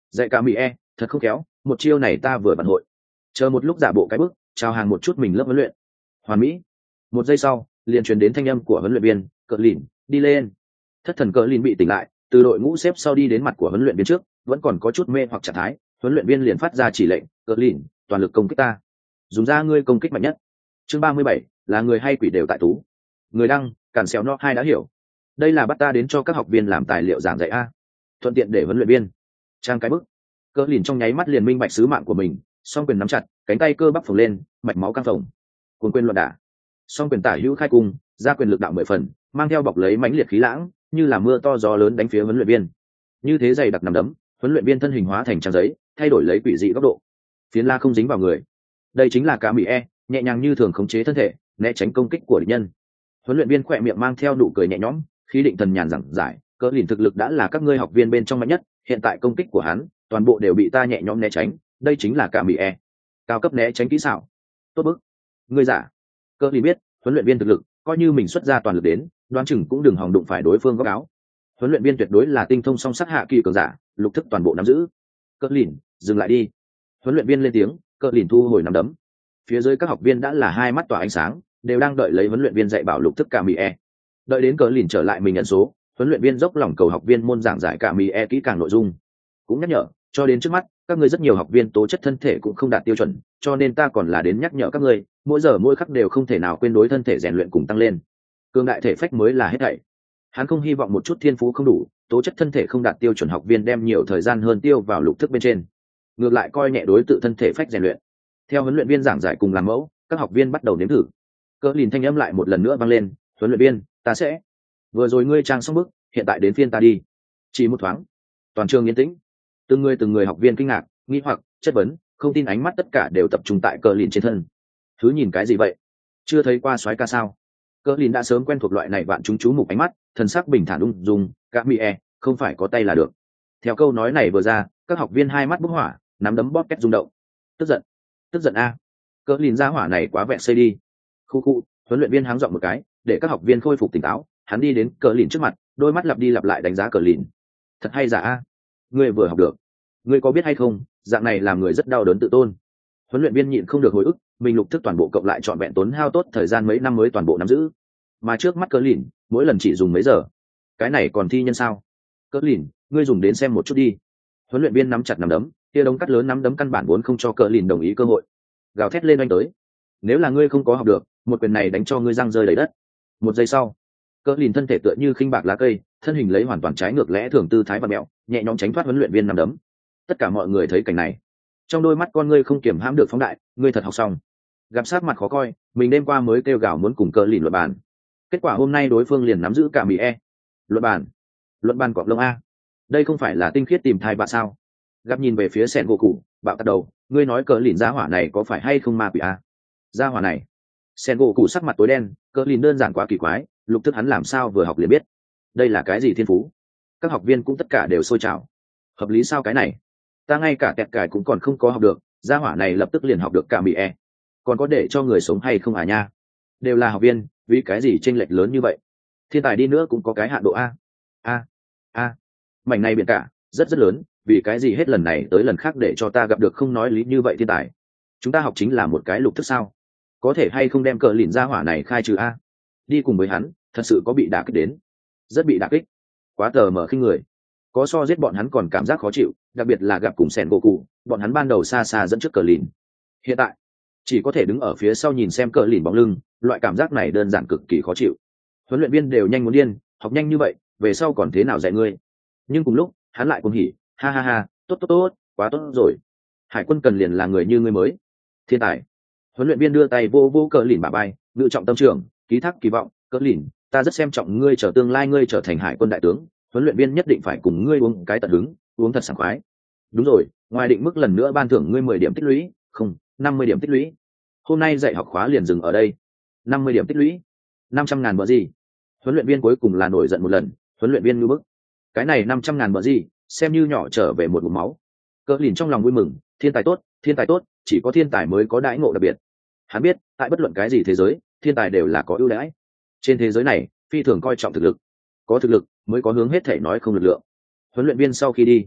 dạy cả mỹ e thật không khéo, một chiêu này ta vừa bận hội. Chờ một lúc giả bộ cái bước chào hàng một chút mình lớp huấn luyện. Hoàn mỹ. Một giây sau liền truyền đến thanh âm của huấn luyện viên cờ lìn, đi lên. Thất thần cờ lìn bị tỉnh lại, từ đội ngũ xếp sau đi đến mặt của huấn luyện viên trước, vẫn còn có chút mê hoặc trạng thái. Huấn luyện viên liền phát ra chỉ lệnh, cờ lìn, toàn lực công kích ta, dùng ra ngươi công kích mạnh nhất. Chương ba mươi bảy, là người hay quỷ đều tại tú. Người đăng cản xéo no hai đã hiểu, đây là bắt ta đến cho các học viên làm tài liệu giảng dạy a, thuận tiện để huấn luyện viên trang cái bức. Cờ lìn trong nháy mắt liền minh bạch sứ mạng của mình, song quyền nắm chặt, cánh tay cơ bắp phồng lên, mạch máu căng phồng, cuồng quyền loạn đả. Song quyền tả hữu khai cung, ra quyền lực đạo mười phần, mang theo bọc lấy mãnh liệt khí lãng, như là mưa to gió lớn đánh phía huấn luyện viên. Như thế dày đặc nằm đấm, huấn luyện viên thân hình hóa thành trang giấy, thay đổi lấy quỷ dị góc độ. Phiến la không dính vào người. Đây chính là cả mỹ e, nhẹ nhàng như thường khống chế thân thể, né tránh công kích của địch nhân. Huấn luyện viên khỏe miệng mang theo nụ cười nhẹ nhõm, khí định thần nhàn giảng giải, cỡ lìn thực lực đã là các ngươi học viên bên trong mạnh nhất, hiện tại công kích của hắn, toàn bộ đều bị ta nhẹ nhõm né tránh, đây chính là cả mỹ e. Cao cấp né tránh kỹ xảo. Tốt bức. Ngươi giả. Cỡ lìn biết, huấn luyện viên thực lực, coi như mình xuất ra toàn lực đến, đoán chừng cũng đừng hòng đụng phải đối phương góc áo. Huấn luyện viên tuyệt đối là tinh thông song sắc hạ kỳ cường giả, lục thức toàn bộ nắm giữ. Cỡ lìn, dừng lại đi. Huấn luyện viên lên tiếng, cỡ lìn thu hồi nắm đấm. Phía dưới các học viên đã là hai mắt tỏa ánh sáng, đều đang đợi lấy huấn luyện viên dạy bảo lục thức cả mỹ e. Đợi đến cỡ lìn trở lại mình nhận số, huấn luyện viên dốc lòng cầu học viên môn giảng giải cả mỹ e kỹ càng nội dung, cũng nhắc nhở, cho đến trước mắt các ngươi rất nhiều học viên tố chất thân thể cũng không đạt tiêu chuẩn, cho nên ta còn là đến nhắc nhở các ngươi, mỗi giờ mỗi khắc đều không thể nào quên đối thân thể rèn luyện cùng tăng lên. Cường đại thể phách mới là hết thảy. Hắn không hy vọng một chút thiên phú không đủ, tố chất thân thể không đạt tiêu chuẩn học viên đem nhiều thời gian hơn tiêu vào lục thức bên trên, ngược lại coi nhẹ đối tự thân thể phách rèn luyện. Theo huấn luyện viên giảng giải cùng làm mẫu, các học viên bắt đầu nếm thử. Cỡ lìn thanh âm lại một lần nữa vang lên, huấn luyện viên, ta sẽ. Vừa rồi ngươi trang xong bức, hiện tại đến phiên ta đi. Chỉ một thoáng, toàn trường yên tĩnh. Từng người từng người học viên kinh ngạc, nghi hoặc, chất vấn, không tin ánh mắt tất cả đều tập trung tại cỡ lìn trên thân. Thứ nhìn cái gì vậy? Chưa thấy qua soái ca sao? Cỡ lìn đã sớm quen thuộc loại này vạn chúng chú mục ánh mắt, thần sắc bình thản ung dung, các mỹ e, không phải có tay là được. Theo câu nói này vừa ra, các học viên hai mắt bốc hỏa, nắm đấm bóp két rung động. Tức giận, tức giận a. Cỡ lìn ra hỏa này quá vẹn xây đi. Khu khu, huấn luyện viên háng giọng một cái, để các học viên khôi phục tỉnh táo. Hắn đi đến cỡ lìn trước mặt, đôi mắt lặp đi lặp lại đánh giá cỡ lìn. Thật hay giả a? Ngươi vừa học được. Ngươi có biết hay không, dạng này làm người rất đau đớn tự tôn. Huấn luyện viên nhịn không được hồi ức, mình lục thức toàn bộ cộng lại trọn vẹn tốn hao tốt thời gian mấy năm mới toàn bộ nắm giữ, mà trước mắt cỡ lìn mỗi lần chỉ dùng mấy giờ. Cái này còn thi nhân sao? Cỡ lìn, ngươi dùng đến xem một chút đi. Huấn luyện viên nắm chặt nắm đấm, kia đống cắt lớn nắm đấm căn bản vốn không cho cỡ lìn đồng ý cơ hội, gào thét lên oanh tới. Nếu là ngươi không có học được, một quyền này đánh cho ngươi răng rơi đầy đất. Một giây sau, cỡ lìn thân thể tựa như khinh bạc lá cây, thân hình lấy hoàn toàn trái ngược lẽ thường tư thái và mẹo, nhẹ nhõm tránh thoát huấn luyện viên nắm đấm. Tất cả mọi người thấy cảnh này, trong đôi mắt con ngươi không kiềm hãm được phóng đại, ngươi thật học xong. Gặp sát mặt khó coi, mình đêm qua mới kêu gào muốn cùng cỡ lìn luận bàn, kết quả hôm nay đối phương liền nắm giữ cả mỹ e. Luận bàn, luận bàn cọp lông a, đây không phải là tinh khiết tìm thai bạ sao? Gặp nhìn về phía Sen gỗ cụ, bạo tắt đầu, ngươi nói cỡ lìn gia hỏa này có phải hay không ma quỷ a? Gia hỏa này. Sen gỗ cụ sắc mặt tối đen, cỡ lìn đơn giản quá kỳ quái, lục thức hắn làm sao vừa học liền biết. Đây là cái gì thiên phú? Các học viên cũng tất cả đều sôi trào. Hợp lý sao cái này? Ta ngay cả kẹt cài cũng còn không có học được, gia hỏa này lập tức liền học được cả mỹ e. Còn có để cho người sống hay không à nha? Đều là học viên, vì cái gì chênh lệch lớn như vậy? Thiên tài đi nữa cũng có cái hạn độ a. A a, mảnh này biển cả rất rất lớn, vì cái gì hết lần này tới lần khác để cho ta gặp được không nói lý như vậy thiên tài? Chúng ta học chính là một cái lục thức sao? Có thể hay không đem cờ lìn gia hỏa này khai trừ a? Đi cùng với hắn, thật sự có bị đả kích đến, rất bị đả kích, quá tờ mở khinh người. Có so giết bọn hắn còn cảm giác khó chịu, đặc biệt là gặp cùng Sen gỗ cụ, bọn hắn ban đầu xa xa dẫn trước cờ lìn, hiện tại chỉ có thể đứng ở phía sau nhìn xem cờ lìn bóng lưng, loại cảm giác này đơn giản cực kỳ khó chịu. Huấn luyện viên đều nhanh muốn điên, học nhanh như vậy về sau còn thế nào dạy ngươi? Nhưng cùng lúc hắn lại cuồng hỉ, ha ha ha, tốt tốt tốt, quá tốt rồi. Hải quân cần liền là người như ngươi mới thiên tài. Huấn luyện viên đưa tay vô vô cờ lìn bả bay, ngự trọng tâm trưởng, ký thác kỳ vọng, cờ lìn, ta rất xem trọng ngươi, trở tương lai ngươi trở thành hải quân đại tướng, huấn luyện viên nhất định phải cùng ngươi uống cái tận hứng, uống thật sảng khoái. Đúng rồi, ngoài định mức lần nữa ban thưởng ngươi mười điểm tích lũy, không, năm mươi điểm tích lũy. Hôm nay dạy học khóa liền dừng ở đây. Năm mươi điểm tích lũy, năm trăm ngàn bờ gì? Huấn luyện viên cuối cùng là nổi giận một lần, huấn luyện viên ngư bức. Cái này năm trăm ngàn bờ gì, xem như nhỏ trở về một ngụm máu. Cỡ lìn trong lòng vui mừng, thiên tài tốt, thiên tài tốt, chỉ có thiên tài mới có đãi ngộ đặc biệt. Hắn biết, tại bất luận cái gì thế giới, thiên tài đều là có ưu đãi. Trên thế giới này, phi thường coi trọng thực lực, có thực lực mới có hướng hết thể nói không lực lượng. Huấn luyện viên sau khi đi,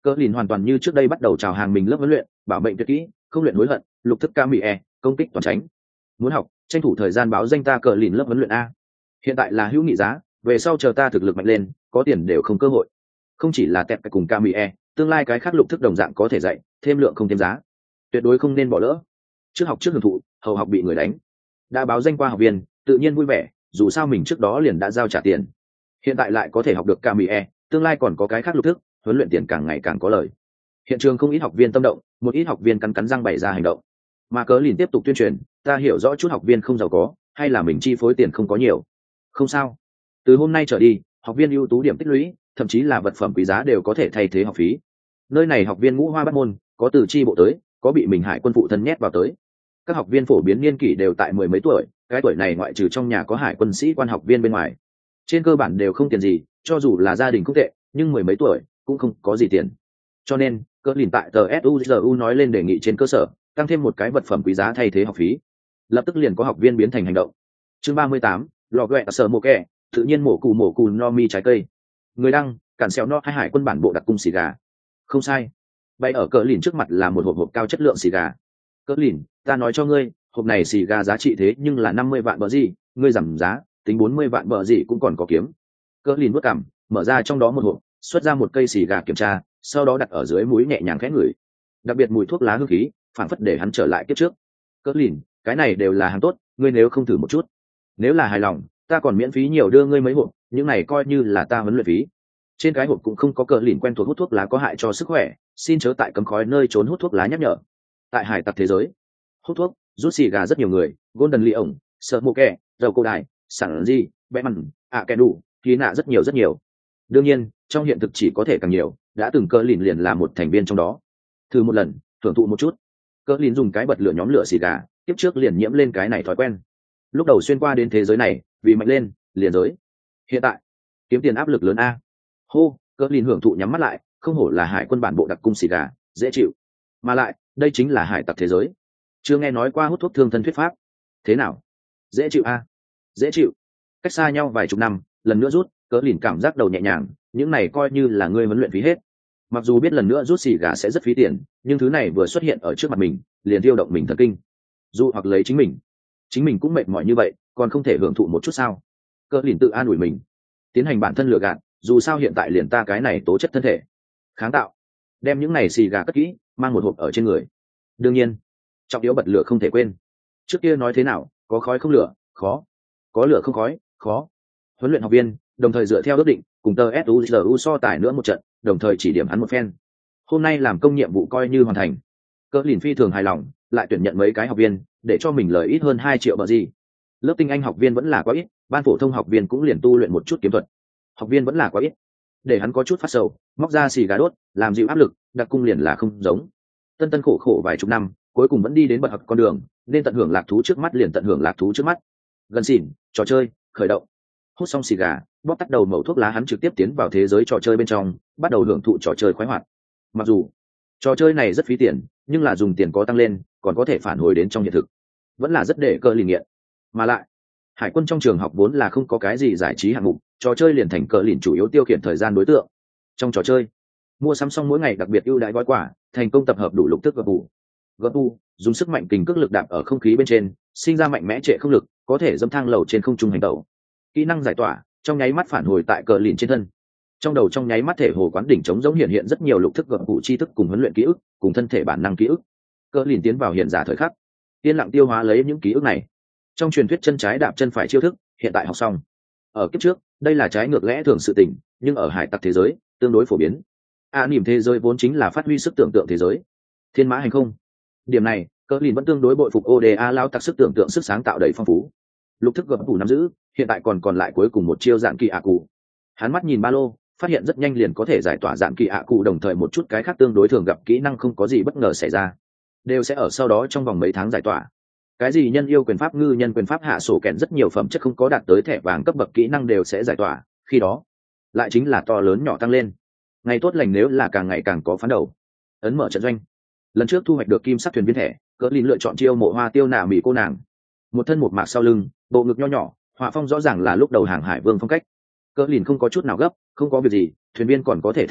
Cỡ lìn hoàn toàn như trước đây bắt đầu chào hàng mình lớp huấn luyện, bảo mệnh tuyệt kỹ, không luyện hối hận, lục thức ca mỹ e, công kích toàn tránh. Muốn học, tranh thủ thời gian báo danh ta cỡ lìn lớp huấn luyện a. Hiện tại là hữu nghị giá, về sau chờ ta thực lực mạnh lên, có tiền đều không cơ hội. Không chỉ là tẹt cùng ca mỹ e, tương lai cái khác lục thức đồng dạng có thể dạy, thêm lượng không thêm giá. Tuyệt đối không nên bỏ lỡ. Trước học trước hưởng thụ, hầu học bị người đánh. Đã báo danh qua học viên, tự nhiên vui vẻ, dù sao mình trước đó liền đã giao trả tiền. Hiện tại lại có thể học được ca mỹ e, tương lai còn có cái khác lục thức, huấn luyện tiền càng ngày càng có lời. Hiện trường không ít học viên tâm động, một ít học viên cắn cắn răng bày ra hành động. Mà cớ liền tiếp tục tuyên truyền, ta hiểu rõ chút học viên không giàu có, hay là mình chi phối tiền không có nhiều. Không sao, từ hôm nay trở đi, học viên ưu tú điểm tích lũy, thậm chí là vật phẩm quý giá đều có thể thay thế học phí. Nơi này học viên ngũ hoa bắt môn, có từ chi bộ tới, có bị mình hải quân phụ thân nhét vào tới. Các học viên phổ biến niên kỷ đều tại mười mấy tuổi, cái tuổi này ngoại trừ trong nhà có hải quân sĩ quan học viên bên ngoài, trên cơ bản đều không tiền gì, cho dù là gia đình không tệ, nhưng mười mấy tuổi cũng không có gì tiền. Cho nên cỡ lìn tại tờ suzu nói lên đề nghị trên cơ sở tăng thêm một cái vật phẩm quý giá thay thế học phí, lập tức liền có học viên biến thành hành động. Chương ba mươi tám, lò ghẹ sở mộ kẹ, tự nhiên mổ cù mổ cù no mi trái cây. Người đăng, cản xèo no hai hải quân bản bộ đặc cung xì gà. Không sai, bay ở cỡ lìn trước mặt là một hộp hộp cao chất lượng xì gà. Cỡ lìn, ta nói cho ngươi, hộp này xì gà giá trị thế nhưng là năm mươi vạn bờ gì, ngươi giảm giá, tính bốn mươi vạn bờ gì cũng còn có kiếm. Cỡ lìn bước cằm, mở ra trong đó một hộp, xuất ra một cây xì gà kiểm tra, sau đó đặt ở dưới mũi nhẹ nhàng khẽ ngửi. Đặc biệt mùi thuốc lá hương khí, phản phất để hắn trở lại kiếp trước. Cỡ lìn, cái này đều là hàng tốt, ngươi nếu không thử một chút, nếu là hài lòng, ta còn miễn phí nhiều đưa ngươi mấy hộp, những này coi như là ta huấn luyện phí. Trên cái hộp cũng không có cỡ lìn quen thuộc hút thuốc lá có hại cho sức khỏe, xin chớ tại cấm khói nơi trốn hút thuốc lá nhắc nhở. Tại hải tặc thế giới, hút thuốc, rút xì gà rất nhiều người, Golden Lee ổng, sợ mộ kẹ, dầu cô đài, sản gì, bẽ mặn, ạ kẻ đủ, khí nạ rất nhiều rất nhiều. Đương nhiên, trong hiện thực chỉ có thể càng nhiều, đã từng cỡ lìn liền là một thành viên trong đó. Thử một lần, thưởng thụ một chút. Cỡ lìn dùng cái bật lửa nhóm lửa xì gà, tiếp trước liền nhiễm lên cái này thói quen. Lúc đầu xuyên qua đến thế giới này, vì mạnh lên, liền giới. Hiện tại, kiếm tiền áp lực lớn a. Hô, cỡ lìn hưởng thụ nhắm mắt lại, không hổ là hải quân bản bộ đặc cung xì gà, dễ chịu. Mà lại, đây chính là hải tặc thế giới. Chưa nghe nói qua hút thuốc thương thân thuyết pháp. Thế nào? Dễ chịu a? Dễ chịu. Cách xa nhau vài chục năm, lần nữa rút, cỡ lìn cảm giác đầu nhẹ nhàng, những này coi như là ngươi huấn luyện phí hết. Mặc dù biết lần nữa rút xì gà sẽ rất phí tiền, nhưng thứ này vừa xuất hiện ở trước mặt mình, liền tiêu động mình thần kinh. Dù hoặc lấy chính mình, chính mình cũng mệt mỏi như vậy, còn không thể hưởng thụ một chút sao? Cỡ lìn tự an ủi mình, tiến hành bản thân lựa gạt, dù sao hiện tại liền ta cái này tố chất thân thể kháng tạo, đem những này xì gà cất kỹ, mang một hộp ở trên người. Đương nhiên, trọng yếu bật lửa không thể quên. Trước kia nói thế nào, có khói không lửa, khó; có lửa không khói, khó. Huấn luyện học viên đồng thời dựa theo ước định, cùng tờ suzu so tài nữa một trận, đồng thời chỉ điểm hắn một phen. Hôm nay làm công nhiệm vụ coi như hoàn thành. Cỡ lìn phi thường hài lòng, lại tuyển nhận mấy cái học viên, để cho mình lời ít hơn hai triệu bờ gì. Lớp tinh anh học viên vẫn là quá ít, ban phổ thông học viên cũng liền tu luyện một chút kiếm thuật. Học viên vẫn là quá ít, để hắn có chút phát sầu, móc ra xì gà đốt, làm dịu áp lực, đặc cung liền là không giống. Tân tân khổ khổ vài chục năm, cuối cùng vẫn đi đến bậc học con đường, nên tận hưởng lạc thú trước mắt liền tận hưởng lạc thú trước mắt. Gần xỉn, trò chơi khởi động. Hút xong xì gà, bóp tắt đầu mẩu thuốc lá, hắn trực tiếp tiến vào thế giới trò chơi bên trong, bắt đầu hưởng thụ trò chơi khoái hoạt. Mặc dù trò chơi này rất phí tiền, nhưng là dùng tiền có tăng lên, còn có thể phản hồi đến trong hiện thực, vẫn là rất để cơ lìn nghiện. Mà lại, hải quân trong trường học vốn là không có cái gì giải trí hạng mục, trò chơi liền thành cờ lìn chủ yếu tiêu khiển thời gian đối tượng. Trong trò chơi, mua sắm xong mỗi ngày đặc biệt ưu đãi gói quà, thành công tập hợp đủ lục thức gập bù. Gập bù dùng sức mạnh kình cước lực đạp ở không khí bên trên, sinh ra mạnh mẽ trệ không lực, có thể dẫm thang lầu trên không trung hành tẩu. Kỹ năng giải tỏa trong nháy mắt phản hồi tại cờ lìn trên thân. Trong đầu trong nháy mắt thể hồ quán đỉnh trống giống hiện hiện rất nhiều lục thức gập bù tri thức cùng huấn luyện ký ức, cùng thân thể bản năng ký ức. Cờ lìn tiến vào hiện giả thời khắc, yên lặng tiêu hóa lấy những ký ức này. Trong truyền thuyết chân trái đạp chân phải chiêu thức, hiện tại học xong. Ở kiếp trước, đây là trái ngược lẽ thường sự tình, nhưng ở hải tặc thế giới, tương đối phổ biến. A niềm thế giới vốn chính là phát huy sức tưởng tượng thế giới. Thiên mã hành không. Điểm này, Cờ lìn vẫn tương đối bội phục o đê a lao tặc sức tưởng tượng sức sáng tạo đầy phong phú. Lục thức gập bù nắm giữ, hiện tại còn còn lại cuối cùng một chiêu dạng kỳ ạ cụ. Hắn mắt nhìn ba lô, phát hiện rất nhanh liền có thể giải tỏa dạng kỳ ạ cụ, đồng thời một chút cái khác tương đối thường gặp kỹ năng không có gì bất ngờ xảy ra, đều sẽ ở sau đó trong vòng mấy tháng giải tỏa. Cái gì nhân yêu quyền pháp, ngư nhân quyền pháp, hạ sổ kèn, rất nhiều phẩm chất không có đạt tới thẻ vàng cấp bậc kỹ năng đều sẽ giải tỏa, khi đó lại chính là to lớn nhỏ tăng lên. Ngày tốt lành nếu là càng ngày càng có phán đầu. Ấn mở trận doanh. Lần trước thu hoạch được kim sắc thuyền viên thẻ, Cỡ lìn lựa chọn chiêu mộ hoa tiêu nạ mỹ cô nàng. Một thân một mạc sau lưng, bộ ngực nho nhỏ, họa phong rõ ràng là lúc đầu hàng hải vương phong cách. Cỡ lìn không có chút nào gấp, không có việc gì, thuyền viên còn có thể thăng tinh,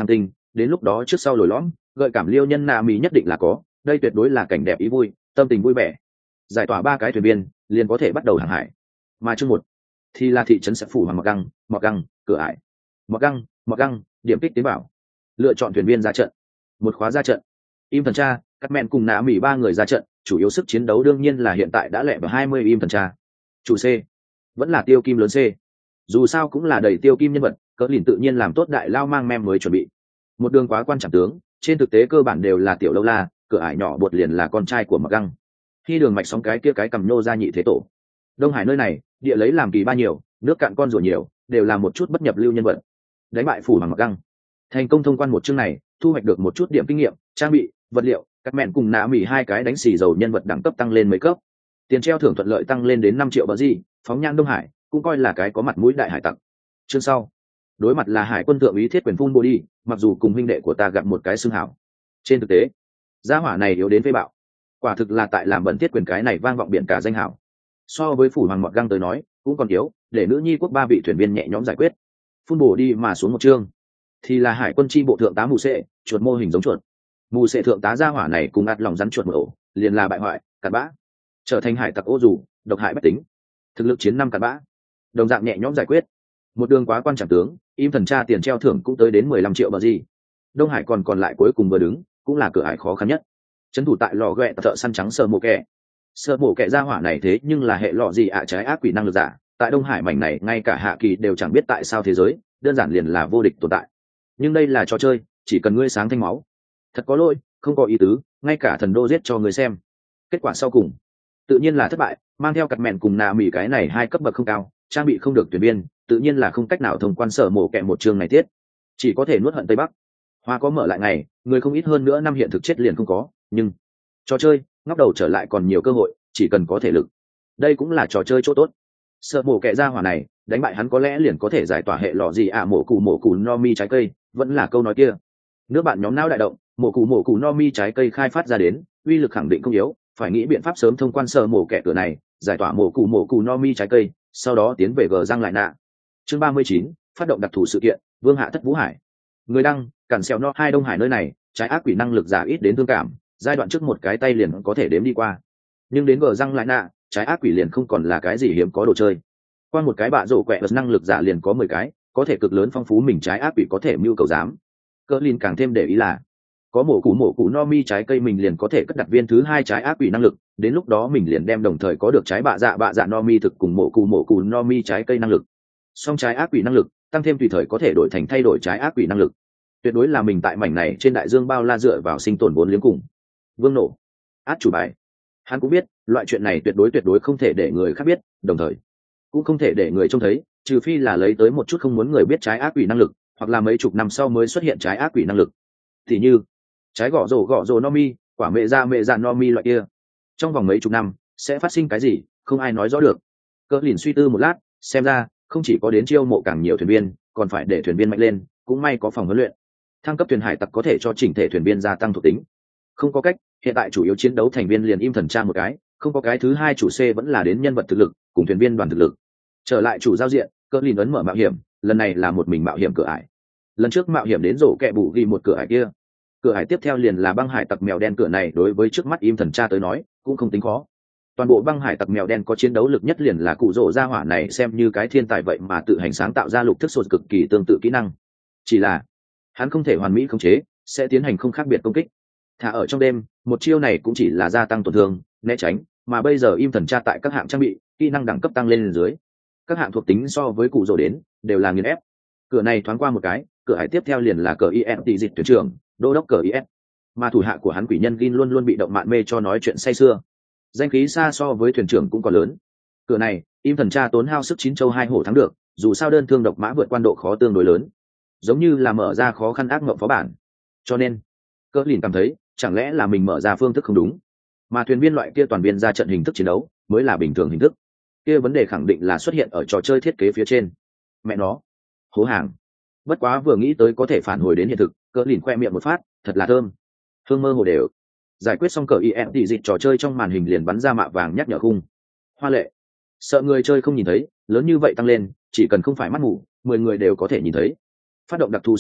đến lúc đó trước sau lồi lõm gợi cảm liêu nhân nạ mỹ nhất định là có, đây tuyệt đối là cảnh đẹp ý vui, tâm tình vui vẻ. Giải tỏa ba cái thuyền viên liền có thể bắt đầu hàng hải, mà chương một thì là thị trấn sẽ phủ hoàng mọt găng mọt găng cửa ải mọt găng mọt găng điểm kích tế bào, lựa chọn thuyền viên ra trận. Một khóa ra trận, im thần tra các mẹn cùng nạ mỹ ba người ra trận, chủ yếu sức chiến đấu đương nhiên là hiện tại đã lẹ vào hai mươi im thần tra. Chủ C vẫn là tiêu kim lớn C, dù sao cũng là đầy tiêu kim nhân vật, cỡ lìn tự nhiên làm tốt đại lao mang mem mới chuẩn bị. Một đường quá quan trọng tướng, trên thực tế cơ bản đều là tiểu lâu la, cửa ải nhỏ bột liền là con trai của mặc găng. Khi đường mạch sóng cái kia cái cầm nô ra nhị thế tổ. Đông Hải nơi này địa lấy làm kỳ ba nhiều, nước cạn con rùa nhiều, đều là một chút bất nhập lưu nhân vật. Đánh bại phủ bằng mặc găng, thành công thông quan một chương này, thu hoạch được một chút điểm kinh nghiệm, trang bị, vật liệu, các mẹn cùng nã mỹ hai cái đánh xì dầu nhân vật đẳng cấp tăng lên mấy cấp. Tiền treo thưởng thuận lợi tăng lên đến năm triệu bờ gì, phóng nhãn Đông Hải cũng coi là cái có mặt mũi đại hải tặc. Chương sau, đối mặt là hải quân thượng úy thiết quyền phun body, mặc dù cùng huynh đệ của ta gặp một cái xương hảo, trên thực tế gia hỏa này yếu đến phế bạo, quả thực là tại làm bẩn thiết quyền cái này vang vọng biển cả danh hảo. So với phủ hoàng mọt găng tới nói cũng còn yếu, để nữ nhi quốc ba vị thuyền viên nhẹ nhõm giải quyết. Phun bổ đi mà xuống một chương thì là hải quân chi bộ thượng tá mù sệ, chuột mô hình giống chuột. Mù sệ thượng tá gia hỏa này cùng ạt lòng rắn chuột một ổ, liền là bại hoại cặn bã, trở thành hải tặc ô dù, độc hại bất tính, thực lực chiến năm cặn bã, đồng dạng nhẹ nhõm giải quyết. Một đường quá quan trọng tướng, im thần tra tiền treo thưởng cũng tới đến mười lăm triệu bờ gì. Đông Hải còn còn lại cuối cùng vừa đứng, cũng là cửa ải khó khăn nhất. Trấn thủ tại lò ghẹ thợ săn trắng sờ mổ kẹ. Sờ mổ kẹ gia hỏa này thế nhưng là hệ lọ gì ạ trái ác quỷ năng lực giả, tại Đông Hải mảnh này ngay cả hạ kỳ đều chẳng biết tại sao thế giới, đơn giản liền là vô địch tồn tại. Nhưng đây là trò chơi, chỉ cần ngươi sáng thanh máu. Thật có lỗi, không có ý tứ, ngay cả thần đô giết cho người xem. Kết quả sau cùng, tự nhiên là thất bại, mang theo cặt mẹn cùng nà mỉ cái này hai cấp bậc không cao, trang bị không được tuyển viên, tự nhiên là không cách nào thông quan sở mổ kẹ một trường này tiết, chỉ có thể nuốt hận Tây Bắc. Hoa có mở lại ngày, người không ít hơn nữa năm hiện thực chết liền không có, nhưng trò chơi ngóc đầu trở lại còn nhiều cơ hội, chỉ cần có thể lực, đây cũng là trò chơi chỗ tốt. Sợ mổ kẹ ra hỏa này, đánh bại hắn có lẽ liền có thể giải tỏa hệ lọ gì ạ à, mổ cù mổ cù no mi trái cây, vẫn là câu nói kia. Nước bạn nhóm não đại động, mổ cù mổ cù no mi trái cây khai phát ra đến, uy lực khẳng định không yếu, phải nghĩ biện pháp sớm thông quan sở mổ kẹ cửa này, giải tỏa mổ cù mổ cù no mi trái cây, sau đó tiến về gờ răng lại nạ. Chương ba mươi chín, phát động đặc thù sự kiện, Vương Hạ Thất Vũ Hải. Người đăng, cản xèo no hai Đông Hải nơi này, trái ác quỷ năng lực giả ít đến thương cảm, giai đoạn trước một cái tay liền có thể đếm đi qua. Nhưng đến gờ răng lại nạ, trái ác quỷ liền không còn là cái gì hiếm có đồ chơi. Qua một cái bạ rổ quẹ năng lực giả liền có mười cái, có thể cực lớn phong phú mình trái ác quỷ có thể mưu cầu dám. Cỡ Lin càng thêm để ý là có mổ củ mổ củ no mi trái cây mình liền có thể cất đặt viên thứ hai trái ác quỷ năng lực, đến lúc đó mình liền đem đồng thời có được trái bạ dạ bạ dạ no mi thực cùng mổ củ mổ củ no mi trái cây năng lực. Song trái ác quỷ năng lực tăng thêm tùy thời có thể đổi thành thay đổi trái ác quỷ năng lực, tuyệt đối là mình tại mảnh này trên đại dương bao la dựa vào sinh tồn vốn liếng cùng. Vương nổ át chủ bài, hắn cũng biết loại chuyện này tuyệt đối tuyệt đối không thể để người khác biết, đồng thời cũng không thể để người trông thấy, trừ phi là lấy tới một chút không muốn người biết trái ác quỷ năng lực, hoặc là mấy chục năm sau mới xuất hiện trái ác quỷ năng lực, thì như trái gõ rổ gõ rổ no mi, quả mẹ ra mẹ ra no mi loại kia, trong vòng mấy chục năm sẽ phát sinh cái gì không ai nói rõ được. Cỡ Lìn suy tư một lát, xem ra không chỉ có đến chiêu mộ càng nhiều thuyền viên, còn phải để thuyền viên mạnh lên, cũng may có phòng huấn luyện. Thăng cấp thuyền hải tặc có thể cho chỉnh thể thuyền viên gia tăng thuộc tính. Không có cách, hiện tại chủ yếu chiến đấu thành viên liền im thần tra một cái, không có cái thứ hai chủ C vẫn là đến nhân vật thực lực cùng thuyền viên đoàn thực lực. Trở lại chủ giao diện, Cỡ Lìn ấn mở mạo hiểm, lần này là một mình mạo hiểm cửa ải. Lần trước mạo hiểm đến rổ kẹ bù ghi một cửa ải kia. Cửa ải tiếp theo liền là băng hải tặc mèo đen, cửa này đối với trước mắt im thần tra tới nói cũng không tính khó. Toàn bộ băng hải tặc mèo đen có chiến đấu lực nhất liền là cụ rổ gia hỏa này xem như cái thiên tài vậy mà tự hành sáng tạo ra lục thức sột cực kỳ tương tự kỹ năng, chỉ là hắn không thể hoàn mỹ khống chế, sẽ tiến hành không khác biệt công kích. Thả ở trong đêm, một chiêu này cũng chỉ là gia tăng tổn thương, né tránh, mà bây giờ im thần tra tại các hạng trang bị, kỹ năng đẳng cấp tăng lên lên dưới, các hạng thuộc tính so với cụ rổ đến đều là nghiền ép. Cửa này thoáng qua một cái, cửa hải tiếp theo liền là cờ is tỷ dịch tuyển trưởng, đô đốc cờ is, mà thủ hạ của hắn quỷ nhân Gin luôn luôn bị động mạn mê cho nói chuyện say sưa, danh khí xa so với thuyền trưởng cũng còn lớn. Cửa này im thần tra tốn hao sức chín châu hai hổ thắng được, dù sao đơn thương độc mã vượt quan độ khó tương đối lớn, giống như là mở ra khó khăn ác mộng phó bản. Cho nên Cỡ Lìn cảm thấy chẳng lẽ là mình mở ra phương thức không đúng, mà thuyền viên loại kia toàn viên ra trận hình thức chiến đấu mới là bình thường hình thức. Kia vấn đề khẳng định là xuất hiện ở trò chơi thiết kế phía trên. Mẹ nó, hố hàng. Bất quá vừa nghĩ tới có thể phản hồi đến hiện thực, Cỡ Lìn khoe miệng một phát, thật là thơm, hương mơ hồ đều. Giải quyết xong cờ im tỷ dịch, trò chơi trong màn hình liền bắn ra mạ vàng nhắc nhở khung. Hoa lệ, sợ người chơi không nhìn thấy, lớn như vậy tăng lên, chỉ cần không phải mắt ngủ, mười người đều có thể nhìn thấy. Phát động đặc thù sự kiện,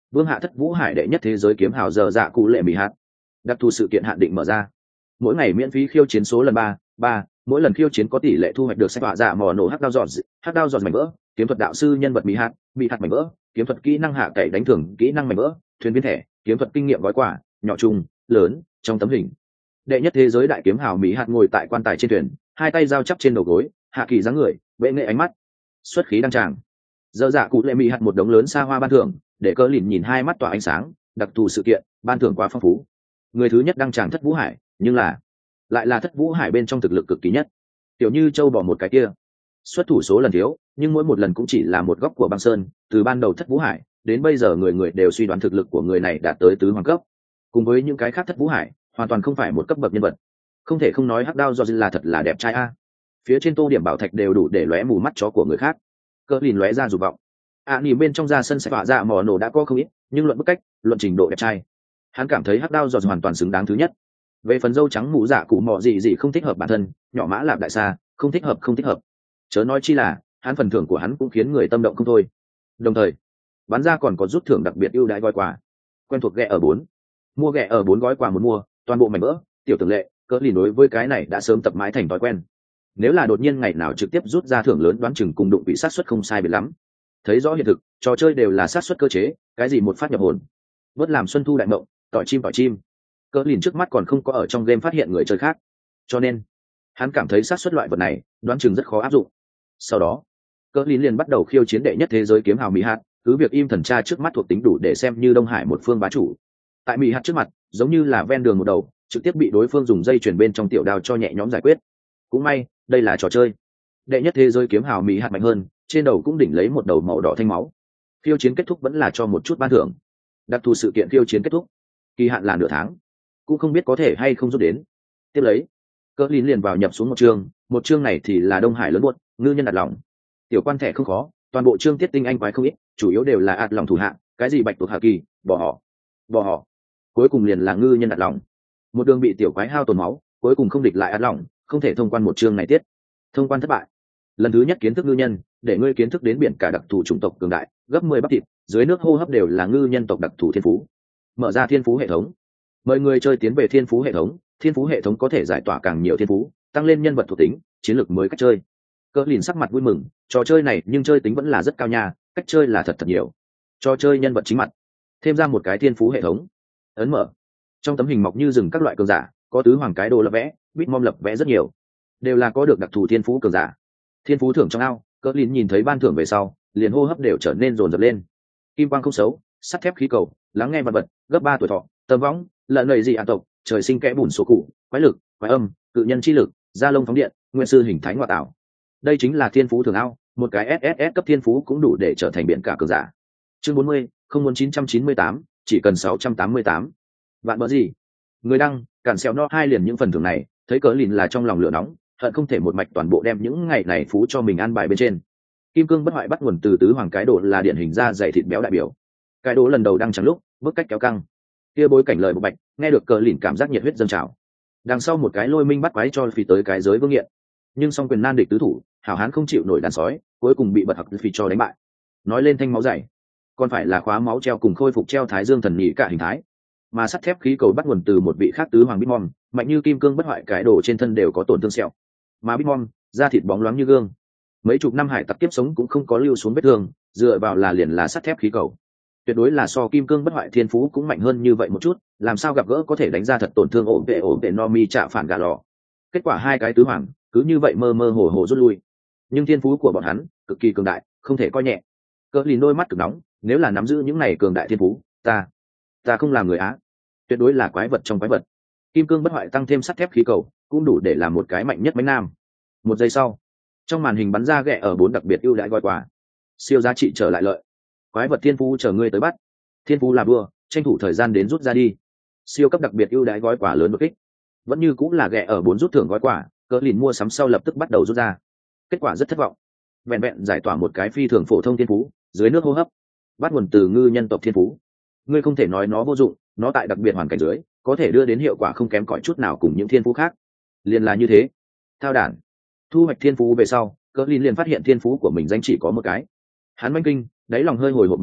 Vương hạ thất vũ hải đệ nhất thế giới kiếm hào giờ dạ cụ lệ mỹ hạt. Đặc thù sự kiện hạn định mở ra. Mỗi ngày miễn phí khiêu chiến số lần ba, ba, mỗi lần khiêu chiến có tỷ lệ thu hoạch được sách họa dạ mò nổ hắc đao giọt, hắc đao giọt mảnh vỡ, kiếm thuật đạo sư nhân vật mỹ hạt, mỹ hạt mảnh vỡ, kiếm thuật kỹ năng hạ cậy đánh thưởng, kỹ năng mảnh vỡ, thuyền viên thẻ, kiếm thuật kinh nghiệm gói quà, nhỏ trung, lớn, trong tấm hình. Đệ nhất thế giới đại kiếm hào mỹ hạt ngồi tại quan tài trên thuyền, hai tay giao chắp trên đầu gối, hạ kỳ dáng người, bệ nghệ ánh mắt, xuất khí đăng tràng. Giờ dạ cụ lệ mỹ hạt một đống lớn xa hoa ban thưởng, để cỡ lìn nhìn hai mắt tỏa ánh sáng, đặc thù sự kiện, ban thưởng quá phong phú. Người thứ nhất đăng tràng thất vũ hải, nhưng là lại là thất vũ hải bên trong thực lực cực kỳ nhất. Tiểu như châu bỏ một cái kia, xuất thủ số lần thiếu, nhưng mỗi một lần cũng chỉ là một góc của băng sơn. Từ ban đầu thất vũ hải đến bây giờ, người người đều suy đoán thực lực của người này đạt tới tứ hoàng cấp. Cùng với những cái khác, thất vũ hải hoàn toàn không phải một cấp bậc nhân vật. Không thể không nói hắc đao do là thật là đẹp trai a. Phía trên tô điểm bảo thạch đều đủ để lóe mù mắt chó của người khác. Cỡ lìn lóe ra dục vọng. À, nhìn bên trong ra sân sẽ vạ dạ mò nổ đã có không ít, nhưng luận bức cách, luận trình độ đẹp trai, hắn cảm thấy hắc đao giọt hoàn toàn xứng đáng thứ nhất. Về phần dâu trắng mũ dạ cụ mò gì gì không thích hợp bản thân, nhỏ mã lạp đại xa không thích hợp không thích hợp chớ nói chi là hắn phần thưởng của hắn cũng khiến người tâm động không thôi. Đồng thời bán ra còn có rút thưởng đặc biệt ưu đãi gói quà quen thuộc ghẹ ở bốn, mua ghẹ ở bốn gói quà muốn mua toàn bộ mảnh vỡ tiểu tưởng lệ. Cỡ lìn đối với cái này đã sớm tập mãi thành thói quen. Nếu là đột nhiên ngày nào trực tiếp rút ra thưởng lớn, đoán chừng cùng đụng bị sát suất không sai biệt lắm. Thấy rõ hiện thực, trò chơi đều là sát suất cơ chế, cái gì một phát nhập hồn, bớt làm xuân thu đại mộng, tỏi chim tỏi chim. Cỡ lìn trước mắt còn không có ở trong game phát hiện người chơi khác, cho nên hắn cảm thấy sát suất loại vật này đoán chừng rất khó áp dụng. Sau đó cỡ lìn liền bắt đầu khiêu chiến đệ nhất thế giới kiếm hào mỹ hạt. Cứ việc im thần tra trước mắt thuộc tính đủ để xem như đông hải một phương bá chủ, tại mỹ hạt trước mặt giống như là ven đường một đầu, trực tiếp bị đối phương dùng dây chuyền bên trong tiểu đao cho nhẹ nhõm giải quyết. Cũng may đây là trò chơi, đệ nhất thế giới kiếm hào mỹ hạt mạnh hơn, trên đầu cũng đỉnh lấy một đầu màu đỏ thanh máu. Khiêu chiến kết thúc vẫn là cho một chút ban thưởng. Đặc thù sự kiện khiêu chiến kết thúc, kỳ hạn là nửa tháng, cũng không biết có thể hay không rút đến. Tiếp lấy cỡ lín liền vào nhập xuống một chương, một chương này thì là đông hải lớn buốt ngư nhân đặt lòng. Tiểu quan thẻ không khó, toàn bộ chương tiết tinh anh quái không ít, chủ yếu đều là ạt lòng thủ hạng, cái gì bạch tuộc hạ kỳ, bỏ họ bỏ họ cuối cùng liền là ngư nhân đặt lòng. Một đường bị tiểu quái hao tổn máu, cuối cùng không địch lại ạt lòng, không thể thông quan một chương này tiết. Thông quan thất bại. Lần thứ nhất kiến thức ngư nhân, để ngươi kiến thức đến biển cả đặc thù chủng tộc cường đại, gấp mười bắp thịt, dưới nước hô hấp đều là ngư nhân tộc đặc thù thiên phú. Mở ra thiên phú hệ thống, mời người chơi tiến về thiên phú hệ thống. Thiên phú hệ thống có thể giải tỏa càng nhiều thiên phú, tăng lên nhân vật thuộc tính, chiến lược mới cách chơi. Cỡ lìn sắc mặt vui mừng, trò chơi này nhưng chơi tính vẫn là rất cao nha, cách chơi là thật thật nhiều. Trò chơi nhân vật chính mặt, thêm ra một cái thiên phú hệ thống. Ấn mở, trong tấm hình mọc như rừng các loại cường giả, có tứ hoàng cái đồ lập vẽ, bitmom lập vẽ rất nhiều, đều là có được đặc thù thiên phú cường giả. Thiên phú thưởng trong ao, cỡ lìn nhìn thấy ban thưởng về sau, liền hô hấp đều trở nên rồn rập lên. Kim quang không xấu, sắt thép khí cầu, lắng nghe vật vật, gấp ba tuổi thọ, tầm võng, lợn lầy dị an tộc, trời sinh kẽ bùn số cụ, quái lực, quái âm, cự nhân chi lực, da lông phóng điện, nguyên sư hình thái ngoại tạo. Đây chính là thiên phú thường ao, một cái ét ét ét cấp thiên phú cũng đủ để trở thành biển cả cường giả. Chương bốn mươi, không muốn chín trăm chín mươi tám, chỉ cần sáu trăm tám mươi tám. Vạn bỡ gì? Người đăng, cản xèo no hai liền những phần thưởng này, thấy cỡ lìn là trong lòng lửa nóng, hận không thể một mạch toàn bộ đem những ngày này phú cho mình ăn bài bên trên. Kim cương bất hoại bắt nguồn từ tứ hoàng cái đồ là điển hình da dày thịt béo đại biểu. Cái đồ lần đầu đăng chẳng lúc, bước cách kéo căng. Kia bối cảnh lời bộ bạch, nghe được cờ lìn cảm giác nhiệt huyết dâng trào. Đằng sau một cái lôi minh bắt quái cho phi tới cái giới vương nghiện, nhưng song quyền nan địch tứ thủ, hảo hán không chịu nổi đàn sói, cuối cùng bị bật học phi cho đánh bại. Nói lên thanh máu dày, còn phải là khóa máu treo cùng khôi phục treo thái dương thần nhị cả hình thái. Mà sắt thép khí cầu bắt nguồn từ một vị khác tứ hoàng bitmom, mạnh như kim cương bất hoại cái đồ trên thân đều có tổn thương sẹo. Mà bitmom, da thịt bóng loáng như gương, mấy chục năm hải tặc tiếp sống cũng không có lưu xuống vết thương, dựa vào là liền là sắt thép khí cầu. Tuyệt đối là so kim cương bất hoại thiên phú cũng mạnh hơn như vậy một chút, làm sao gặp gỡ có thể đánh ra thật tổn thương ổn vệ ổn vệ no mi trả phản gà lò. Kết quả hai cái tứ hoàng cứ như vậy mơ mơ hồ hồ rút lui, nhưng thiên phú của bọn hắn cực kỳ cường đại, không thể coi nhẹ. Cỡ lìn đôi mắt cực nóng, nếu là nắm giữ những này cường đại thiên phú, ta ta không làm người á, tuyệt đối là quái vật trong quái vật. Kim cương bất hoại tăng thêm sắt thép khí cầu cũng đủ để làm một cái mạnh nhất mấy nam. Một giây sau, trong màn hình bắn ra ghẹ ở bốn đặc biệt ưu đãi gói quà, siêu giá trị trở lại lợi. Quái vật thiên phú chờ ngươi tới bắt, thiên phú là đua, tranh thủ thời gian đến rút ra đi. Siêu cấp đặc biệt ưu đãi gói quà lớn đột kích, vẫn như cũng là ghẹ ở bốn rút thưởng gói quà. Cỡ lìn mua sắm sau lập tức bắt đầu rút ra, kết quả rất thất vọng, vẹn vẹn giải tỏa một cái phi thường phổ thông thiên phú, dưới nước hô hấp, bắt nguồn từ ngư nhân tộc thiên phú. Ngươi không thể nói nó vô dụng, nó tại đặc biệt hoàn cảnh dưới có thể đưa đến hiệu quả không kém cỏi chút nào cùng những thiên phú khác. Liền là như thế. Thao đản. Thu hoạch thiên phú về sau, Cỡ lìn liền phát hiện thiên phú của mình danh chỉ có một cái. Hắn manh kinh, đáy lòng hơi hồi hộp một chút,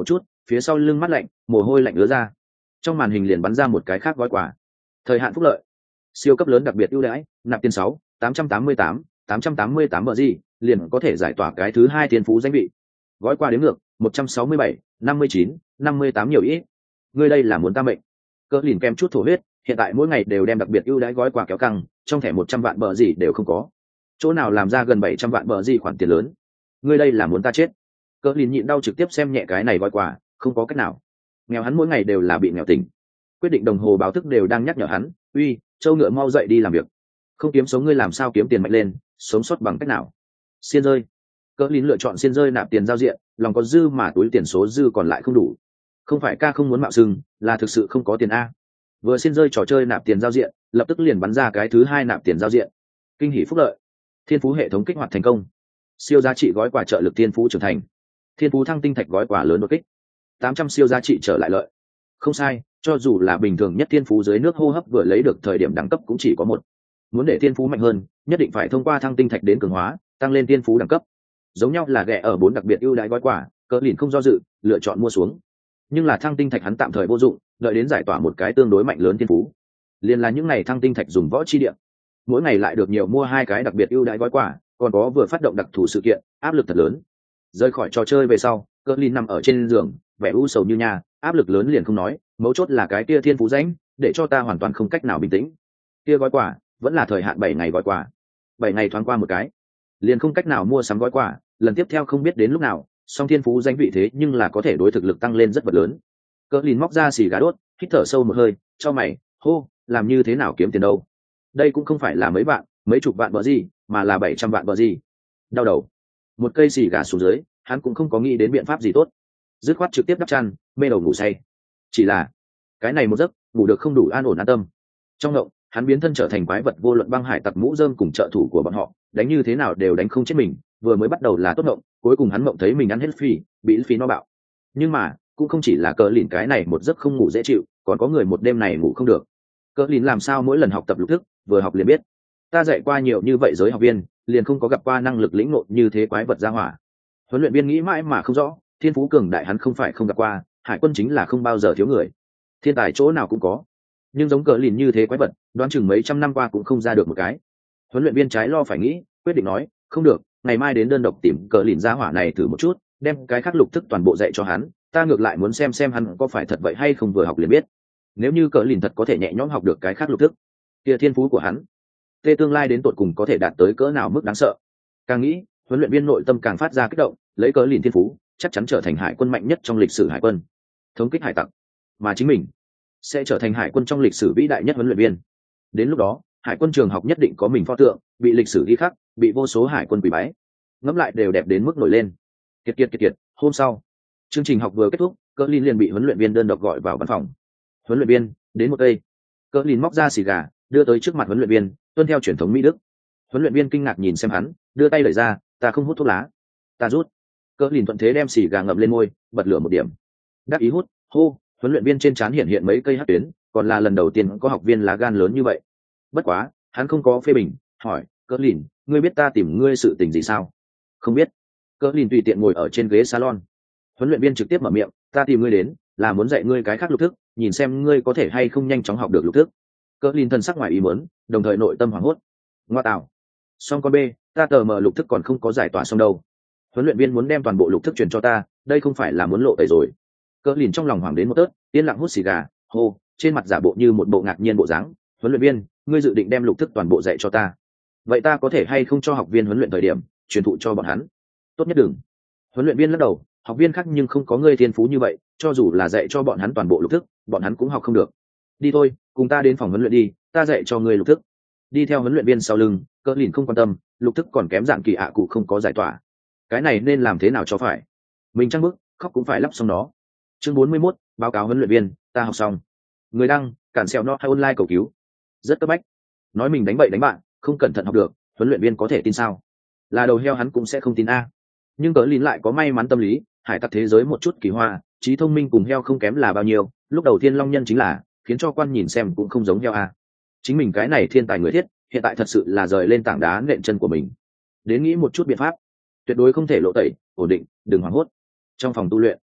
phía sau lưng mắt lạnh, mồ hôi lạnh ứa ra. Trong màn hình liền bắn ra một cái khác gói quà. Thời hạn phúc lợi, siêu cấp lớn đặc biệt ưu đãi, nạp tiền sáu tám trăm tám mươi tám tám trăm tám mươi tám bờ gì, liền có thể giải tỏa cái thứ hai tiền phú danh vị. Gói quà đến ngược một trăm sáu mươi bảy năm mươi chín năm mươi tám nhiều ít. Ngươi đây là muốn ta mệnh. Cỡ lìn kem chút thổ huyết, hiện tại mỗi ngày đều đem đặc biệt ưu đãi gói quà kéo căng, trong thẻ một trăm vạn bờ gì đều không có. Chỗ nào làm ra gần bảy trăm vạn bờ gì khoản tiền lớn. Ngươi đây là muốn ta chết. Cỡ lìn nhịn đau trực tiếp xem nhẹ cái này gói quà, không có cách nào. Nghèo hắn mỗi ngày đều là bị nghèo tình. Quyết định đồng hồ báo thức đều đang nhắc nhở hắn, uy, châu ngựa mau dậy đi làm việc. Không kiếm sống ngươi làm sao kiếm tiền mạnh lên, sống sót bằng cách nào? Xiên rơi. Cỡ lìn lựa chọn xiên rơi nạp tiền giao diện, lòng có dư mà túi tiền số dư còn lại không đủ. Không phải ca không muốn mạo xưng, là thực sự không có tiền a. Vừa xiên rơi trò chơi nạp tiền giao diện, lập tức liền bắn ra cái thứ hai nạp tiền giao diện. Kinh hỉ phúc lợi. Thiên phú hệ thống kích hoạt thành công. Siêu giá trị gói quà trợ lực thiên phú trưởng thành. Thiên phú thăng tinh thạch gói quà lớn đột kích. tám trăm siêu giá trị trở lại lợi. Không sai, cho dù là bình thường nhất thiên phú dưới nước hô hấp vừa lấy được thời điểm đẳng cấp cũng chỉ có một. Muốn để thiên phú mạnh hơn, nhất định phải thông qua thăng tinh thạch đến cường hóa, tăng lên thiên phú đẳng cấp. Giống nhau là ghẹ ở bốn đặc biệt ưu đãi gói quà, Cỡ lìn không do dự, lựa chọn mua xuống. Nhưng là thăng tinh thạch hắn tạm thời vô dụng, đợi đến giải tỏa một cái tương đối mạnh lớn thiên phú. Liên là những ngày thăng tinh thạch dùng võ chi địa, mỗi ngày lại được nhiều mua hai cái đặc biệt ưu đãi gói quà, còn có vừa phát động đặc thù sự kiện, áp lực thật lớn. Rời khỏi trò chơi về sau, Cỡ lìn nằm ở trên giường, vẻ u sầu như nhà, áp lực lớn liền không nói, mấu chốt là cái kia thiên phú rãnh, để cho ta hoàn toàn không cách nào bình tĩnh. Kia gói quà, vẫn là thời hạn bảy ngày gói quà. bảy ngày thoáng qua một cái, liền không cách nào mua sắm gói quà, lần tiếp theo không biết đến lúc nào, song thiên phú danh vị thế nhưng là có thể đối thực lực tăng lên rất vật lớn. Cỡ lìn móc ra xì gà đốt, hít thở sâu một hơi, cho mày, hô, làm như thế nào kiếm tiền đâu? Đây cũng không phải là mấy vạn, mấy chục vạn bờ gì, mà là bảy trăm vạn bờ gì. Đau đầu. Một cây xì gà xuống dưới, hắn cũng không có nghĩ đến biện pháp gì tốt. Dứt khoát trực tiếp đắp chăn, mê đầu ngủ say. Chỉ là, cái này một giấc, ngủ được không đủ an ổn an tâm. Trong ngộng, hắn biến thân trở thành quái vật vô luận băng hải tặc mũ rơm cùng trợ thủ của bọn họ, đánh như thế nào đều đánh không chết mình. Vừa mới bắt đầu là tốt ngộng, cuối cùng hắn ngộng thấy mình ăn hết phi, bị phi nó bạo. Nhưng mà, cũng không chỉ là Cỡ lìn cái này một giấc không ngủ dễ chịu, còn có người một đêm này ngủ không được. Cỡ lìn làm sao mỗi lần học tập lục thức, vừa học liền biết. Ta dạy qua nhiều như vậy giới học viên, liền không có gặp qua năng lực lĩnh ngộ như thế quái vật ra hỏa. Huấn luyện viên nghĩ mãi mà không rõ, thiên phú cường đại hắn không phải không gặp qua, hải quân chính là không bao giờ thiếu người. Thiên tài chỗ nào cũng có, nhưng giống Cỡ lìn như thế quái vật, đoán chừng mấy trăm năm qua cũng không ra được một cái. Huấn luyện viên trái lo phải nghĩ, quyết định nói, không được, ngày mai đến đơn độc tìm Cỡ lìn ra hỏa này thử một chút, đem cái khác lục thức toàn bộ dạy cho hắn, ta ngược lại muốn xem xem hắn có phải thật vậy hay không vừa học liền biết. Nếu như Cỡ lìn thật có thể nhẹ nhõm học được cái khác lục thức, kia thiên phú của hắn, tê tương lai đến tột cùng có thể đạt tới cỡ nào mức đáng sợ. Càng nghĩ, huấn luyện viên nội tâm càng phát ra kích động, lấy Cỡ lìn thiên phú, chắc chắn trở thành hải quân mạnh nhất trong lịch sử hải quân, thống kích hải tặc, mà chính mình sẽ trở thành hải quân trong lịch sử vĩ đại nhất huấn luyện viên. Đến lúc đó, hải quân trường học nhất định có mình pho tượng, bị lịch sử ghi khắc, bị vô số hải quân quỳ bái. Ngẫm lại đều đẹp đến mức nổi lên. Kiệt kiệt kiệt kiệt, hôm sau, chương trình học vừa kết thúc, Cỡ lìn liền bị huấn luyện viên đơn độc gọi vào văn phòng. Huấn luyện viên, đến một cây. Cỡ lìn móc ra xì gà, đưa tới trước mặt huấn luyện viên, tuân theo truyền thống Mỹ Đức. Huấn luyện viên kinh ngạc nhìn xem hắn, đưa tay đẩy ra, ta không hút thuốc lá. Ta rút. Cỡ lìn thuận thế đem xì gà ngậm lên môi, bật lửa một điểm. Đắc ý hút, hô, huấn luyện viên trên trán hiện hiện mấy cây hắc tuyến, còn là lần đầu tiên có học viên lá gan lớn như vậy. Bất quá, hắn không có phê bình, hỏi, Cỡ lìn, ngươi biết ta tìm ngươi sự tình gì sao? Không biết. Cỡ lìn tùy tiện ngồi ở trên ghế salon. Huấn luyện viên trực tiếp mở miệng, ta tìm ngươi đến, là muốn dạy ngươi cái khác lục thức, nhìn xem ngươi có thể hay không nhanh chóng học được lục thức. Cỡ lìn thân sắc ngoài ý muốn, đồng thời nội tâm hoảng hốt. Ngoa tạo. Xong con B, ta tờ mờ lục thức còn không có giải tỏa xong đâu. Huấn luyện viên muốn đem toàn bộ lục thức truyền cho ta, đây không phải là muốn lộ tẩy rồi. Cỡ lìn trong lòng hoảng đến một tớt, yên lặng hút xì gà, hô, trên mặt giả bộ như một bộ ngạc nhiên bộ dáng. Huấn luyện viên, ngươi dự định đem lục thức toàn bộ dạy cho ta, vậy ta có thể hay không cho học viên huấn luyện thời điểm truyền thụ cho bọn hắn? Tốt nhất đừng. Huấn luyện viên lắc đầu, học viên khác nhưng không có ngươi thiên phú như vậy, cho dù là dạy cho bọn hắn toàn bộ lục thức, bọn hắn cũng học không được. Đi thôi, cùng ta đến phòng huấn luyện đi, ta dạy cho ngươi lục thức. Đi theo huấn luyện viên sau lưng, Cỡ lìn không quan tâm, lục thức còn kém dạng kỳ ạ cụ không có giải tỏa, cái này nên làm thế nào cho phải? Mình trăng bức, khóc cũng phải lắp xong nó. Chương bốn mươi mốt, báo cáo huấn luyện viên, ta học xong. Người đăng, cản sẹo no hay online cầu cứu. Rất cấp bách. Nói mình đánh bậy đánh bạn, không cẩn thận học được, huấn luyện viên có thể tin sao? Là đầu heo hắn cũng sẽ không tin a. Nhưng Cỡ lìn lại có may mắn tâm lý, hải tặc thế giới một chút kỳ hoa, trí thông minh cùng heo không kém là bao nhiêu, lúc đầu tiên long nhân chính là, khiến cho quan nhìn xem cũng không giống heo a. Chính mình cái này thiên tài người thiết, hiện tại thật sự là rời lên tảng đá nện chân của mình. Đến nghĩ một chút biện pháp, tuyệt đối không thể lộ tẩy, ổn định, đừng hoảng hốt. Trong phòng tu luyện,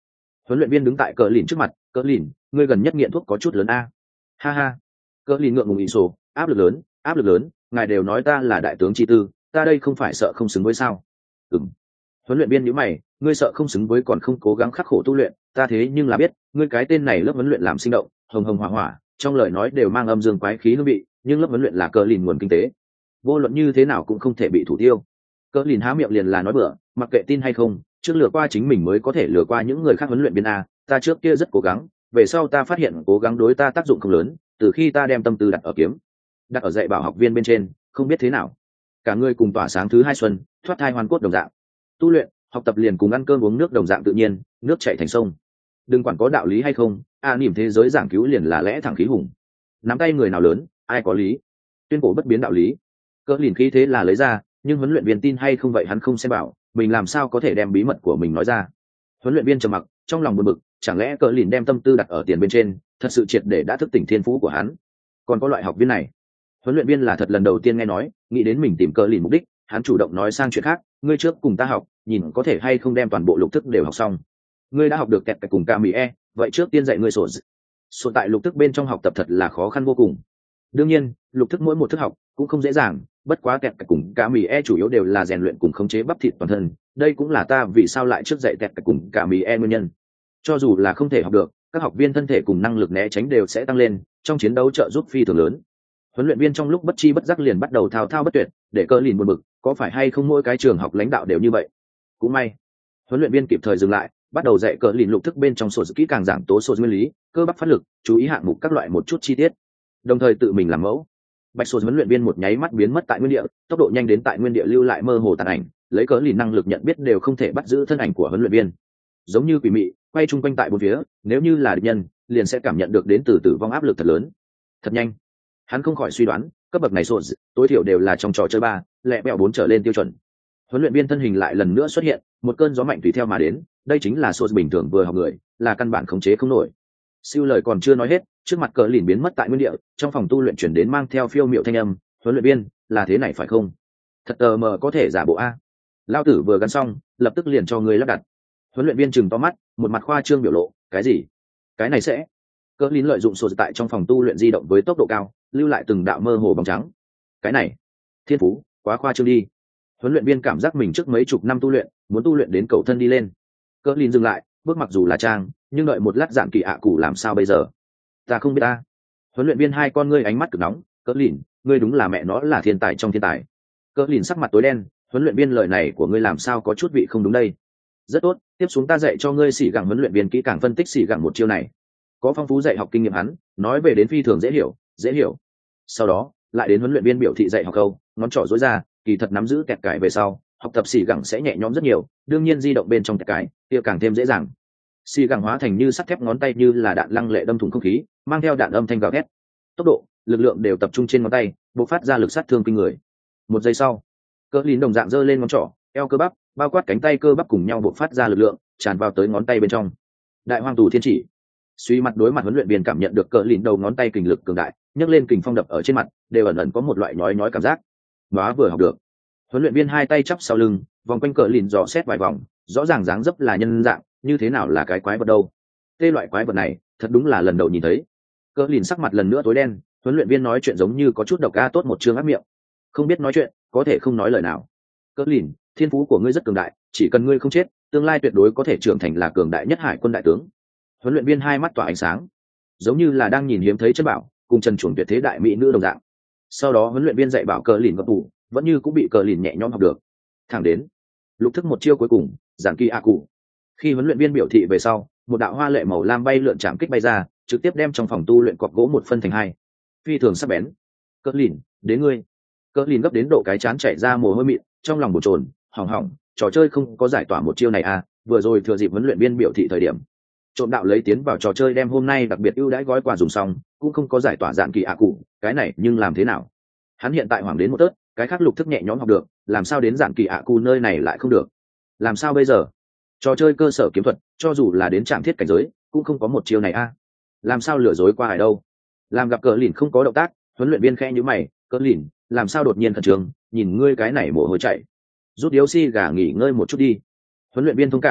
Huấn luyện viên đứng tại cờ lìn trước mặt. Cờ lìn, ngươi gần nhất nghiện thuốc có chút lớn a. Ha ha. Cờ lìn ngượng ngùng ỷ sổ, áp lực lớn, áp lực lớn, ngài đều nói ta là đại tướng chi tư, ta đây không phải sợ không xứng với sao? Ừm. Huấn luyện viên nhíu mày, ngươi sợ không xứng với còn không cố gắng khắc khổ tu luyện, ta thế nhưng là biết, ngươi cái tên này lớp huấn luyện làm sinh động, hồng hồng hỏa hỏa, trong lời nói đều mang âm dương quái khí hương vị, nhưng lớp huấn luyện là cờ lìn nguồn kinh tế, vô luận như thế nào cũng không thể bị thủ tiêu. Cờ lìn há miệng liền là nói bừa, mặc kệ tin hay không, trước lừa qua chính mình mới có thể lừa qua những người khác. Huấn luyện viên a, ta trước kia rất cố gắng, về sau ta phát hiện cố gắng đối ta tác dụng không lớn, từ khi ta đem tâm tư đặt ở kiếm, đặt ở dạy bảo học viên bên trên, không biết thế nào, cả người cùng tỏa sáng thứ hai xuân, thoát thai hoàn cốt đồng dạng. Tu luyện, học tập liền cùng ăn cơm uống nước đồng dạng tự nhiên, nước chảy thành sông. Đừng quản có đạo lý hay không, a niềm thế giới giảng cứu liền là lẽ thẳng khí hùng. Nắm tay người nào lớn, ai có lý, tuyên cổ bất biến đạo lý. Cỡ lìn khí thế là lấy ra, nhưng huấn luyện viên tin hay không vậy hắn không xem bảo, mình làm sao có thể đem bí mật của mình nói ra. Huấn luyện viên trầm mặc, trong lòng buồn bực, chẳng lẽ cỡ lìn đem tâm tư đặt ở tiền bên trên, thật sự triệt để đã thức tỉnh thiên phú của hắn. Còn có loại học viên này, huấn luyện viên là thật lần đầu tiên nghe nói, nghĩ đến mình tìm cỡ lìn mục đích, hắn chủ động nói sang chuyện khác. Ngươi trước cùng ta học, nhìn có thể hay không đem toàn bộ lục thức đều học xong. Ngươi đã học được kẹt cùng ca mỹ e, vậy trước tiên dạy ngươi sổ sổ tại lục thức bên trong học tập thật là khó khăn vô cùng. Đương nhiên, lục thức mỗi một thức học cũng không dễ dàng, bất quá kẹt cùng ca mỹ e chủ yếu đều là rèn luyện cùng khống chế bắp thịt toàn thân, đây cũng là ta vì sao lại trước dạy kẹt cùng ca mỹ e nguyên nhân. Cho dù là không thể học được, các học viên thân thể cùng năng lực né tránh đều sẽ tăng lên, trong chiến đấu trợ giúp phi thường lớn. Huấn luyện viên trong lúc bất chi bất giác liền bắt đầu thao thao bất tuyệt, để Cờ lìn buồn bực, có phải hay không mỗi cái trường học lãnh đạo đều như vậy? Cũng may, huấn luyện viên kịp thời dừng lại, bắt đầu dạy Cờ lìn lục thức bên trong sổ kỹ càng giảng tố sổ nguyên lý, cơ bắp phát lực, chú ý hạng mục các loại một chút chi tiết, đồng thời tự mình làm mẫu. Bạch sổ huấn luyện viên một nháy mắt biến mất tại nguyên địa, tốc độ nhanh đến tại nguyên địa lưu lại mơ hồ tàn ảnh, lấy Cờ lìn năng lực nhận biết đều không thể bắt giữ thân ảnh của huấn luyện viên, giống như quỷ mị quay chung quanh tại bốn phía, nếu như là địch nhân, liền sẽ cảm nhận được đến từ tử vong áp lực thật lớn. Thật nhanh, hắn không khỏi suy đoán, cấp bậc này sổ tối thiểu đều là trong trò chơi ba lẹ bẹo bốn trở lên tiêu chuẩn. Huấn luyện viên thân hình lại lần nữa xuất hiện, một cơn gió mạnh tùy theo mà đến, đây chính là sổ bình thường vừa học người, là căn bản khống chế không nổi. Siêu lời còn chưa nói hết, trước mặt Cờ lìn biến mất tại nguyên địa, trong phòng tu luyện chuyển đến mang theo phiêu miệu thanh âm, huấn luyện viên, là thế này phải không? Thật tờ mờ có thể giả bộ a. Lao tử vừa gắn xong, lập tức liền cho ngươi lắp đặt. Huấn luyện viên chừng to mắt, một mặt khoa trương biểu lộ, cái gì? Cái này sẽ? Cờ lìn lợi dụng sổ tại trong phòng tu luyện di động với tốc độ cao, lưu lại từng đạo mơ hồ bóng trắng. Cái này, thiên phú, quá khoa trương đi. Huấn luyện viên cảm giác mình trước mấy chục năm tu luyện, muốn tu luyện đến cầu thân đi lên. Cờ lìn dừng lại, bước mặc dù là trang, nhưng đợi một lát giản kỳ ạ cụ làm sao bây giờ? Ta không biết ta. Huấn luyện viên hai con ngươi ánh mắt cực nóng, Cờ lìn, ngươi đúng là mẹ nó là thiên tài trong thiên tài. Cờ lìn sắc mặt tối đen, huấn luyện viên lời này của ngươi làm sao có chút vị không đúng đây? Rất tốt, tiếp xuống ta dạy cho ngươi xỉ gẳng huấn luyện viên kỹ càng phân tích xỉ gẳng một chiêu này. Có phong phú dạy học kinh nghiệm hắn, nói về đến phi thường dễ hiểu, dễ hiểu. Sau đó, lại đến huấn luyện viên biểu thị dạy học câu, ngón trỏ dối ra, kỳ thật nắm giữ kẹt cải về sau, học tập xỉ gẳng sẽ nhẹ nhõm rất nhiều, đương nhiên di động bên trong kẹt cải, kia càng thêm dễ dàng. Xỉ gẳng hóa thành như sắt thép ngón tay như là đạn lăng lệ đâm thủng không khí, mang theo đạn âm thanh gào thét. Tốc độ, lực lượng đều tập trung trên ngón tay, bộc phát ra lực sát thương kinh người. Một giây sau, Cờ lìn đồng dạng giơ lên ngón trỏ, eo cơ bắp, bao quát cánh tay cơ bắp cùng nhau bộc phát ra lực lượng, tràn vào tới ngón tay bên trong. Đại hoang tù thiên chỉ. Suy mặt đối mặt huấn luyện viên cảm nhận được Cờ lìn đầu ngón tay kình lực cường đại, nhấc lên kình phong đập ở trên mặt, đều ẩn ẩn có một loại nhói nhói cảm giác. Nóa vừa học được. Huấn luyện viên hai tay chắp sau lưng, vòng quanh Cờ lìn dò xét vài vòng, rõ ràng dáng dấp là nhân dạng, như thế nào là cái quái vật đâu? Tê loại quái vật này, thật đúng là lần đầu nhìn thấy. Cờ lìn sắc mặt lần nữa tối đen, huấn luyện viên nói chuyện giống như có chút độc a tốt một chương ác miệng. Không biết nói chuyện, có thể không nói lời nào. Cờ lìn, thiên phú của ngươi rất cường đại, chỉ cần ngươi không chết, tương lai tuyệt đối có thể trưởng thành là cường đại nhất hải quân đại tướng. Huấn luyện viên hai mắt tỏa ánh sáng, giống như là đang nhìn hiếm thấy chân bảo, cùng trần chuồng tuyệt thế đại mỹ nữ đồng dạng. Sau đó huấn luyện viên dạy bảo Cờ lìn gấp tủ, vẫn như cũng bị Cờ lìn nhẹ nhõm học được. Thẳng đến lục thức một chiêu cuối cùng, giảng kỳ a cụ. Khi huấn luyện viên biểu thị về sau, một đạo hoa lệ màu lam bay lượn chạm kích bay ra, trực tiếp đem trong phòng tu luyện cọc gỗ một phân thành hai. Phi thường sắc bén. Cờ lìn, đến ngươi. Cờ lìn gấp đến độ cái chán chảy ra mồ hôi mịn, trong lòng bồn chồn, hỏng hỏng, trò chơi không có giải tỏa một chiêu này à? Vừa rồi thừa dịp huấn luyện viên biểu thị thời điểm, trộm đạo lấy tiến vào trò chơi đem hôm nay đặc biệt ưu đãi gói quà dùng xong, cũng không có giải tỏa dạng kỳ ạ cụ, cái này nhưng làm thế nào? Hắn hiện tại hoảng đến một tớt, cái khác lục thức nhẹ nhõm học được, làm sao đến dạng kỳ ạ cụ nơi này lại không được? Làm sao bây giờ? Trò chơi cơ sở kiếm thuật, cho dù là đến trạm thiết cảnh giới, cũng không có một chiêu này a. À? Làm sao lừa dối qua hải đâu? Làm gặp Cờ lìn không có động tác, huấn luyện viên khẽ nhíu mày, Cờ lìn, làm sao đột nhiên khẩn trương, nhìn ngươi cái này mồ hôi chảy. Rút điếu xi gà nghỉ ngơi một chút đi. Huấn luyện viên thông cảm,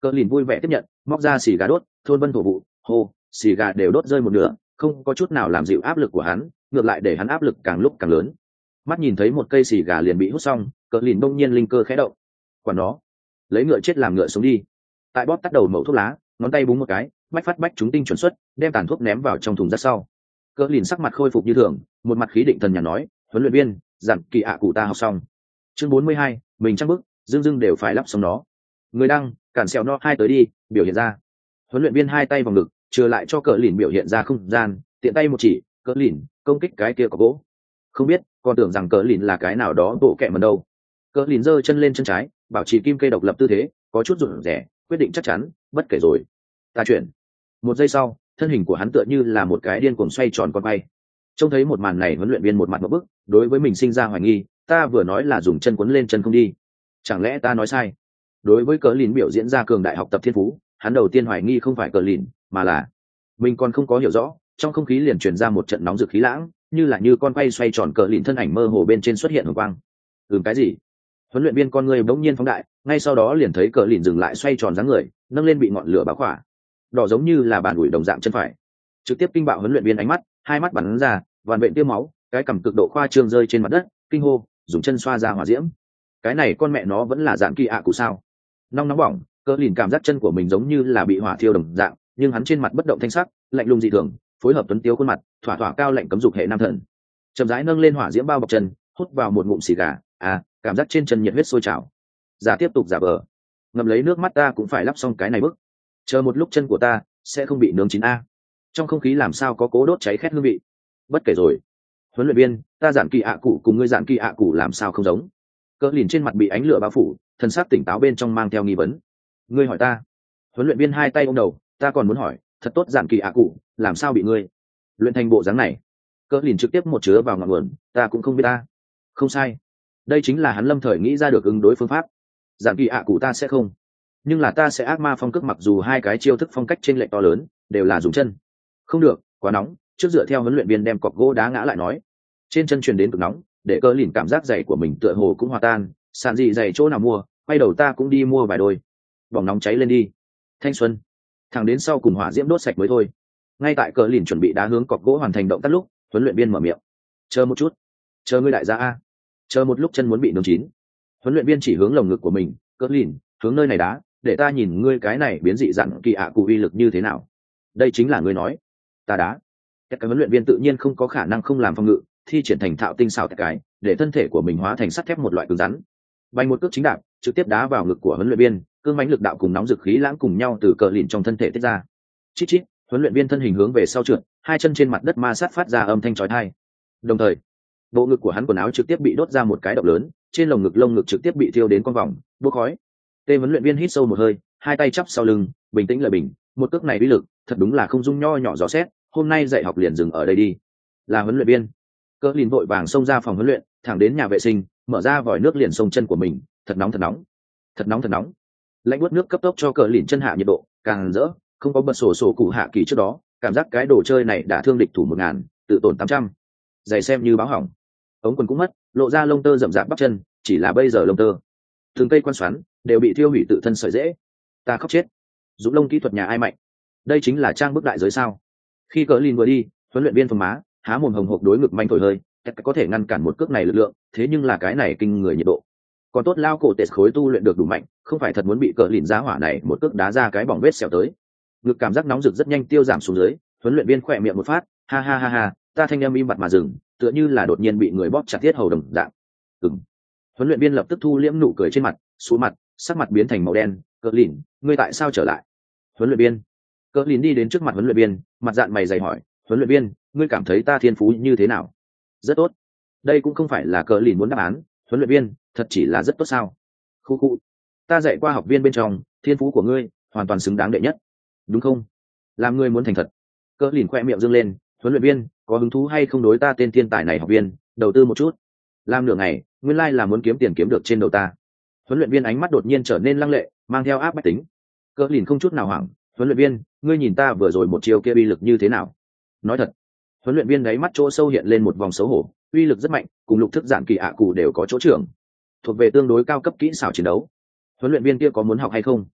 Cờ lìn vui vẻ tiếp nhận, móc ra xì gà đốt, thôn vân thổ vụ, hô, xì gà đều đốt rơi một nửa, không có chút nào làm dịu áp lực của hắn, ngược lại để hắn áp lực càng lúc càng lớn. Mắt nhìn thấy một cây xì gà liền bị hút xong, Cờ lìn đông nhiên linh cơ khẽ động. Quả nó, lấy ngựa chết làm ngựa sống đi. Tại bóp tắt đầu mẩu thuốc lá, ngón tay búng một cái, bách phát bách trúng tinh chuẩn xuất, đem tàn thuốc ném vào trong thùng rác sau. Cờ lìn sắc mặt khôi phục như thường, một mặt khí định thần nhàn nói, huấn luyện viên, dặn kỳ ạ cụ ta học xong. Chương bốn mươi hai, mình chắc bức, dương dương đều phải lắp xong nó. Người đăng, cản xèo no hai tới đi, biểu hiện ra. Huấn luyện viên hai tay vòng ngực, trừ lại cho cờ lìn biểu hiện ra không gian, tiện tay một chỉ, cờ lìn công kích cái kia có gỗ. Không biết, còn tưởng rằng cờ lìn là cái nào đó bộ kẹ mần đâu. Cờ lìn giơ chân lên chân trái, bảo trì kim cây độc lập tư thế, có chút rụt rè, quyết định chắc chắn, bất kể rồi. Ta chuyển. Một giây sau, thân hình của hắn tựa như là một cái điên cuồng xoay tròn con bay. Trông thấy một màn này, huấn luyện viên một mặt ngộp bức, đối với mình sinh ra hoài nghi, ta vừa nói là dùng chân quấn lên chân không đi, chẳng lẽ ta nói sai? Đối với cờ lìn biểu diễn ra cường đại học tập thiên phú, hắn đầu tiên hoài nghi không phải cờ lìn, mà là mình còn không có hiểu rõ. Trong không khí liền truyền ra một trận nóng rực khí lãng, như là như con quay xoay tròn cờ lìn thân ảnh mơ hồ bên trên xuất hiện hồng quang. Ừm cái gì? Huấn luyện viên con người bỗng nhiên phóng đại, ngay sau đó liền thấy cờ lìn dừng lại xoay tròn dáng người, nâng lên bị ngọn lửa báo khỏa, đỏ giống như là bàn ủi đồng dạng chân phải, trực tiếp kinh bạo huấn luyện viên ánh mắt, hai mắt bắn ra, vằn vện tiêu máu, cái cằm cực độ khoa trương rơi trên mặt đất, kinh hô, dùng chân xoa ra hỏa diễm. Cái này con mẹ nó vẫn là dạng kỳ ạ cụ sao? Nóng nóng bỏng, cờ lìn cảm giác chân của mình giống như là bị hỏa thiêu đồng dạng, nhưng hắn trên mặt bất động thanh sắc, lạnh lùng dị thường, phối hợp tuấn tiếu khuôn mặt, thỏa thỏa cao lệnh cấm dục hệ nam thần. Chậm rãi nâng lên hỏa diễm bao bọc chân, hút vào một ngụm xì gà, à, cảm giác trên chân nhiệt huyết sôi trào. Giả tiếp tục giả vờ, ngậm lấy nước mắt ta cũng phải lắp xong cái này bức. Chờ một lúc chân của ta sẽ không bị nướng chín a. Trong không khí làm sao có cố đốt cháy khét hương vị. Bất kể rồi. Huấn luyện viên, ta giản kỳ ạ cụ cùng ngươi giản kỳ ạ cụ làm sao không giống? Cỡ lìn trên mặt bị ánh lửa bao phủ, thân xác tỉnh táo bên trong mang theo nghi vấn. Ngươi hỏi ta? Huấn luyện viên hai tay ôm đầu, ta còn muốn hỏi, thật tốt giản kỳ ạ cụ, làm sao bị ngươi luyện thành bộ dáng này? Cỡ lìn trực tiếp một chứa vào ngọn nguồn, ta cũng không biết ta. Không sai, đây chính là hắn lâm thời nghĩ ra được ứng đối phương pháp. Giản kỳ ạ cụ ta sẽ không, nhưng là ta sẽ ác ma phong cước, mặc dù hai cái chiêu thức phong cách trên lệch to lớn, đều là dùng chân. Không được, quá nóng, trước dựa theo huấn luyện viên đem cọc gỗ đá ngã lại nói. Trên chân truyền đến cực nóng, để Cỡ lìn cảm giác giày của mình tựa hồ cũng hòa tan, sàn gì giày chỗ nào mua, quay đầu ta cũng đi mua vài đôi. Bỏng nóng cháy lên đi. Thanh xuân. Thẳng đến sau cùng hỏa diễm đốt sạch mới thôi. Ngay tại Cỡ lìn chuẩn bị đá hướng cọc gỗ hoàn thành động tác lúc, huấn luyện viên mở miệng. Chờ một chút. Chờ ngươi đại gia a. Chờ một lúc chân muốn bị nướng chín. Huấn luyện viên chỉ hướng lồng ngực của mình, Cỡ lìn, hướng nơi này đá, để ta nhìn ngươi cái này biến dị dặn kỳ ạ cụ uy lực như thế nào. Đây chính là ngươi nói. Ta đá. Các cái huấn luyện viên tự nhiên không có khả năng không làm phòng ngự, thi triển thành thạo tinh xảo cái, để thân thể của mình hóa thành sắt thép một loại cứng rắn. Bay một cước chính đạp, trực tiếp đá vào ngực của huấn luyện viên, cương mãnh lực đạo cùng nóng dực khí lãng cùng nhau từ Cỡ lìn trong thân thể tiết ra. Chít chít, huấn luyện viên thân hình hướng về sau trượt, hai chân trên mặt đất ma sát phát ra âm thanh chói tai. Đồng thời, bộ ngực của hắn quần áo trực tiếp bị đốt ra một cái động lớn, trên lồng ngực lông ngực trực tiếp bị thiêu đến con vòng, bốc khói. Tê huấn luyện viên hít sâu một hơi, hai tay chắp sau lưng, bình tĩnh lợi bình, một cước này uy lực, thật đúng là không dung nho nhỏ rõ xét, hôm nay dạy học liền dừng ở đây đi. Là huấn luyện viên. Cỡ lìn vội vàng xông ra phòng huấn luyện, thẳng đến nhà vệ sinh, mở ra vòi nước liền xông chân của mình, thật nóng thật nóng, thật nóng thật nóng. Lạnh buốt nước cấp tốc cho Cỡ lìn chân hạ nhiệt độ, càng rỡ, không có bật sổ sổ cụ hạ kỳ trước đó, cảm giác cái đồ chơi này đã thương địch thủ một ngàn, tự tổn tám trăm. Giày xem như báo hỏng, ống quần cũng mất, lộ ra lông tơ rậm rạp bắp chân, chỉ là bây giờ lông tơ, từng cây quan xoắn đều bị thiêu hủy tự thân sợi dễ. Ta khóc chết. Dũng lông kỹ thuật nhà ai mạnh? Đây chính là trang bức đại giới sao? Khi Cỡ lìn vừa đi, huấn luyện viên phồng má, há mồm hồng hộc đối ngực manh thổi hơi, cách có thể ngăn cản một cước này lực lượng, thế nhưng là cái này kinh người nhiệt độ. Còn tốt lao cổ tệ khối tu luyện được đủ mạnh, không phải thật muốn bị Cỡ lìn giá hỏa này một cước đá ra cái bỏng vết sẹo tới. Ngực cảm giác nóng rực rất nhanh tiêu giảm xuống dưới, huấn luyện viên khỏe miệng một phát, ha ha ha ha, ta thanh âm im bặt mà dừng, tựa như là đột nhiên bị người bóp chặt thiết hầu đồng dạng. Ừm. Huấn luyện viên lập tức thu liễm nụ cười trên mặt, xuống mặt, sắc mặt biến thành màu đen. Cỡ lìn, ngươi tại sao trở lại? Huấn luyện viên. Cỡ lìn đi đến trước mặt huấn luyện viên, mặt dạn mày dày hỏi, huấn luyện viên, ngươi cảm thấy ta thiên phú như thế nào? Rất tốt. Đây cũng không phải là Cỡ lìn muốn đáp án, huấn luyện viên, thật chỉ là rất tốt sao? Khu khu. Ta dạy qua học viên bên trong, thiên phú của ngươi hoàn toàn xứng đáng đệ nhất, đúng không? Làm ngươi muốn thành thật. Cỡ lìn khoe miệng dương lên, huấn luyện viên, có hứng thú hay không đối ta tên thiên tài này học viên đầu tư một chút? Làm nửa ngày, nguyên lai là muốn kiếm tiền kiếm được trên đầu ta. Huấn luyện viên ánh mắt đột nhiên trở nên lăng lệ, mang theo áp bách tính. Cỡ lìn không chút nào hoảng, huấn luyện viên, ngươi nhìn ta vừa rồi một chiêu kia uy lực như thế nào? Nói thật. Huấn luyện viên đáy mắt chỗ sâu hiện lên một vòng xấu hổ, uy lực rất mạnh, cùng lục thức giản kỳ ạ cụ đều có chỗ trưởng, thuộc về tương đối cao cấp kỹ xảo chiến đấu. Huấn luyện viên kia có muốn học hay không?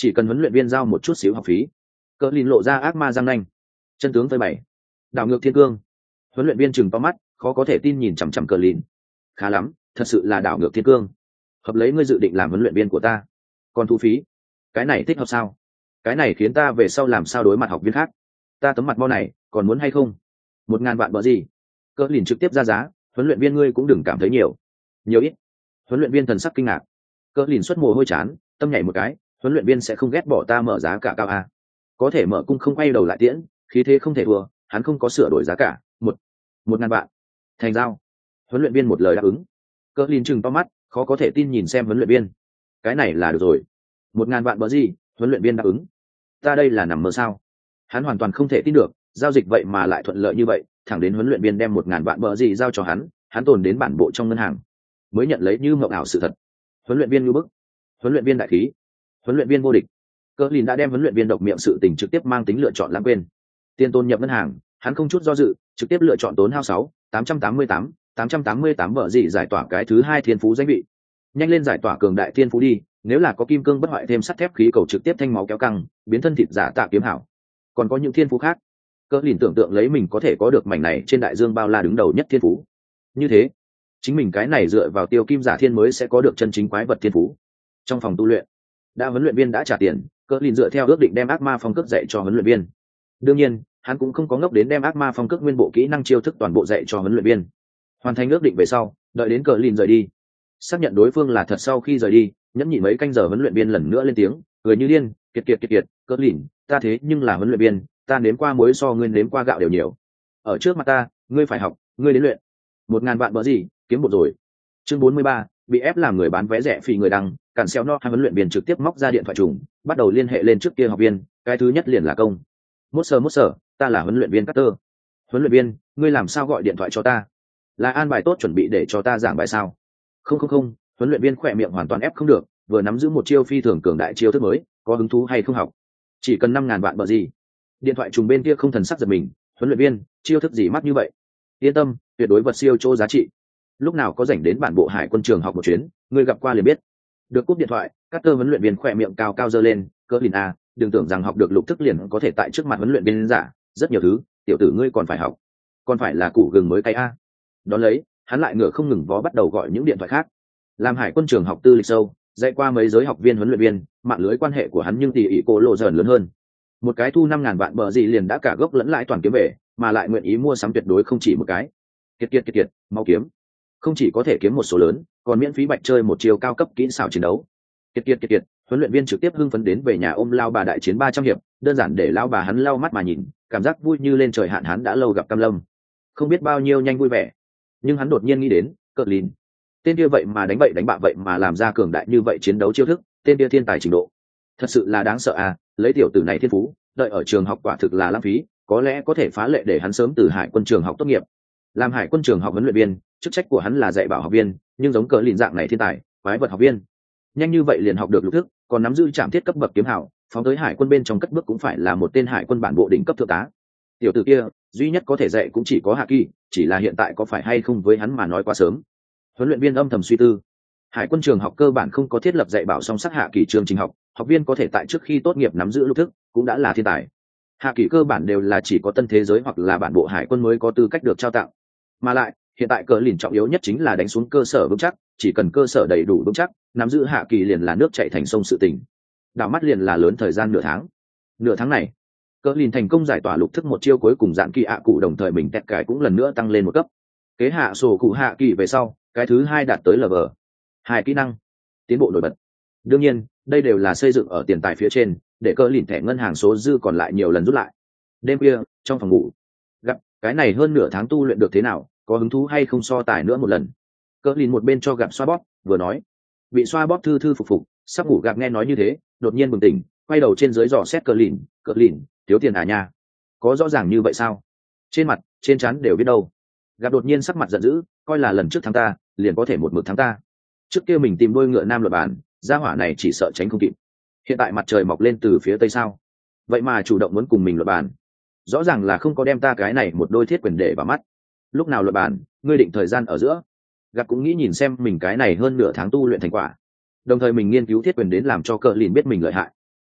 chỉ cần huấn luyện viên giao một chút xíu học phí. Cờ lìn lộ ra ác ma răng nanh, chân tướng phơi bày, đảo ngược thiên cương. Huấn luyện viên chừng to mắt, khó có thể tin nhìn chằm chằm cờ lìn. Khá lắm, thật sự là đảo ngược thiên cương. Hợp lấy ngươi dự định làm huấn luyện viên của ta, còn thu phí, cái này thích hợp sao? Cái này khiến ta về sau làm sao đối mặt học viên khác? Ta tấm mặt mo này còn muốn hay không? Một ngàn vạn bờ gì? Cờ lìn trực tiếp ra giá. Huấn luyện viên ngươi cũng đừng cảm thấy nhiều, nhiều ít. Huấn luyện viên thần sắc kinh ngạc. Cờ lìn xuất mồ hôi chán, tâm nhảy một cái. Huấn luyện viên sẽ không ghét bỏ ta mở giá cả cao à? Có thể mở cung không quay đầu lại tiễn, khí thế không thể thua. Hắn không có sửa đổi giá cả. một một ngàn vạn thành giao. Huấn luyện viên một lời đáp ứng. Cờ lìn chừng to mắt, khó có thể tin nhìn xem huấn luyện viên. Cái này là được rồi. Một ngàn vạn bờ gì? Huấn luyện viên đáp ứng. Ta đây là nằm mơ sao? Hắn hoàn toàn không thể tin được, giao dịch vậy mà lại thuận lợi như vậy. Thẳng đến huấn luyện viên đem một ngàn vạn bờ gì giao cho hắn, hắn tồn đến bản bộ trong ngân hàng, mới nhận lấy như mộng ảo sự thật. Huấn luyện viên ngưu bức, huấn luyện viên đại khí, huấn luyện viên vô địch. Cờ lìn đã đem huấn luyện viên độc miệng sự tình trực tiếp mang tính lựa chọn lãng quên. Tiền tôn nhập ngân hàng, hắn không chút do dự, trực tiếp lựa chọn tốn hao sáu tám trăm tám mươi tám tám trăm tám mươi tám vợ gì giải tỏa cái thứ hai thiên phú danh vị. Nhanh lên giải tỏa cường đại thiên phú đi, nếu là có kim cương bất hoại thêm sắt thép khí cầu trực tiếp thanh máu kéo căng, biến thân thịt giả tạ kiếm hảo. Còn có những thiên phú khác. Cờ lìn tưởng tượng lấy mình có thể có được mảnh này trên đại dương bao la đứng đầu nhất thiên phú. Như thế, chính mình cái này dựa vào tiêu kim giả thiên mới sẽ có được chân chính quái vật thiên phú. Trong phòng tu luyện, đã huấn luyện viên đã trả tiền, Cờ lìn dựa theo ước định đem ác ma phong cước dạy cho huấn luyện viên. Đương nhiên, hắn cũng không có ngốc đến đem ác ma phong cước nguyên bộ kỹ năng chiêu thức toàn bộ dạy cho huấn luyện viên. Hoàn thành ước định về sau, đợi đến Cờ lìn rời đi, xác nhận đối phương là thật sau khi rời đi, nhẫn nhị mấy canh giờ huấn luyện viên lần nữa lên tiếng, cười như điên, kiệt kiệt kiệt kiệt, Cờ lìn, ta thế nhưng là huấn luyện viên, ta nếm qua muối so ngươi nếm qua gạo đều nhiều. Ở trước mặt ta, ngươi phải học, ngươi đến luyện. Một ngàn vạn bỡ gì, kiếm một rồi. Chương bốn mươi ba, bị ép làm người bán vé rẻ phì người đăng, cản xeo no hai huấn luyện viên trực tiếp móc ra điện thoại trùng, bắt đầu liên hệ lên trước kia học viên, cái thứ nhất liền là công. Mốt sờ mốt sờ, ta là huấn luyện viên Carter. Huấn luyện viên, ngươi làm sao gọi điện thoại cho ta? Là an bài tốt chuẩn bị để cho ta giảng bài sao? Không không không, huấn luyện viên khỏe miệng hoàn toàn ép không được, vừa nắm giữ một chiêu phi thường cường đại chiêu thức mới, có hứng thú hay không học? Chỉ cần năm ngàn vạn bờ gì? Điện thoại trùng bên kia không thần sắc giật mình, huấn luyện viên, chiêu thức gì mắc như vậy? Yên tâm, tuyệt đối vật siêu chỗ giá trị. Lúc nào có rảnh đến bản bộ hải quân trường học một chuyến, ngươi gặp qua liền biết. Được cúp điện thoại, Carter huấn luyện viên khỏe miệng cao cao giơ lên, Cờ lìn a, đừng tưởng rằng học được lục thức liền có thể tại trước mặt huấn luyện viên giả, rất nhiều thứ, tiểu tử ngươi còn phải học, còn phải là củ gừng mới cay a. Đón lấy, hắn lại ngựa không ngừng vó bắt đầu gọi những điện thoại khác. Làm hải quân trường học tư lịch sâu, dạy qua mấy giới học viên huấn luyện viên, mạng lưới quan hệ của hắn nhưng tỷ ỷ cô lộ dần lớn hơn. Một cái thu năm ngàn vạn bờ gì liền đã cả gốc lẫn lãi toàn kiếm về, mà lại nguyện ý mua sắm tuyệt đối không chỉ một cái. Kiệt kiệt kiệt kiệt, mau kiếm. Không chỉ có thể kiếm một số lớn, còn miễn phí bạch chơi một chiều cao cấp kỹ xảo chiến đấu. Kiệt kiệt kiệt kiệt, huấn luyện viên trực tiếp hưng phấn đến về nhà ôm lao bà đại chiến ba trăm hiệp, đơn giản để lao bà hắn lau mắt mà nhìn, cảm giác vui như lên trời hạn hắn đã lâu gặp Cam Lâm. Không biết bao nhiêu nhanh vui vẻ. Nhưng hắn đột nhiên nghĩ đến, Cờ lìn. Tên kia vậy mà đánh bậy đánh bạ vậy mà làm ra cường đại như vậy chiến đấu chiêu thức, tên kia thiên tài trình độ. Thật sự là đáng sợ à, lấy tiểu tử này thiên phú, đợi ở trường học quả thực là lãng phí, có lẽ có thể phá lệ để hắn sớm từ hải quân trường học tốt nghiệp. Làm hải quân trường học huấn luyện viên, chức trách của hắn là dạy bảo học viên, nhưng giống Cờ lìn dạng này thiên tài, quái vật học viên, nhanh như vậy liền học được lục thức, còn nắm giữ trạm thiết cấp bậc kiếm hảo, phóng tới hải quân bên trong cất bước cũng phải là một tên hải quân bản bộ đỉnh cấp thượng tá. Tiểu tử kia, duy nhất có thể dạy cũng chỉ có Hạ Kỳ, chỉ là hiện tại có phải hay không với hắn mà nói quá sớm. Huấn luyện viên âm thầm suy tư. Hải quân trường học cơ bản không có thiết lập dạy bảo song sắc Hạ Kỳ chương trình học, học viên có thể tại trước khi tốt nghiệp nắm giữ lục thức, cũng đã là thiên tài. Hạ Kỳ cơ bản đều là chỉ có tân thế giới hoặc là bản bộ hải quân mới có tư cách được trao tặng. Mà lại, hiện tại Cờ lìn trọng yếu nhất chính là đánh xuống cơ sở vững chắc, chỉ cần cơ sở đầy đủ vững chắc, nắm giữ Hạ Kỳ liền là nước chảy thành sông sự tình. Đảo mắt liền là lớn thời gian nửa tháng. Nửa tháng này, Cờ lìn thành công giải tỏa lục thức một chiêu cuối cùng dạng kỳ ạ cụ, đồng thời mình tẹt cải cũng lần nữa tăng lên một cấp. Kế hạ sổ cụ Hạ Kỳ về sau, cái thứ hai đạt tới level hai kỹ năng, tiến bộ nổi bật. Đương nhiên, đây đều là xây dựng ở tiền tài phía trên, để Cờ lìn thẻ ngân hàng số dư còn lại nhiều lần rút lại. Đêm khuya, trong phòng ngủ, gặp cái này hơn nửa tháng tu luyện được thế nào, có hứng thú hay không so tài nữa một lần. Cờ lìn một bên cho gặp xoa bóp, vừa nói. Bị xoa bóp thư thư phục phục, sắp ngủ gặp nghe nói như thế, đột nhiên bừng tỉnh, quay đầu trên dưới dò xét Cờ lìn, Cờ lìn, thiếu tiền à nha? Có rõ ràng như vậy sao? Trên mặt, trên trán đều biết đâu. Gặp đột nhiên sắc mặt giận dữ, coi là lần trước thắng ta, liền có thể một mực thắng ta. Trước kia mình tìm đôi ngựa nam luật bản, gia hỏa này chỉ sợ tránh không kịp. Hiện tại mặt trời mọc lên từ phía tây sao? Vậy mà chủ động muốn cùng mình luật bản. Rõ ràng là không có đem ta cái này một đôi thiết quyền để vào mắt. Lúc nào luật bản, ngươi định thời gian ở giữa. Gặp cũng nghĩ nhìn xem mình cái này hơn nửa tháng tu luyện thành quả. Đồng thời mình nghiên cứu thiết quyền đến làm cho Cờ lìn biết mình lợi hại.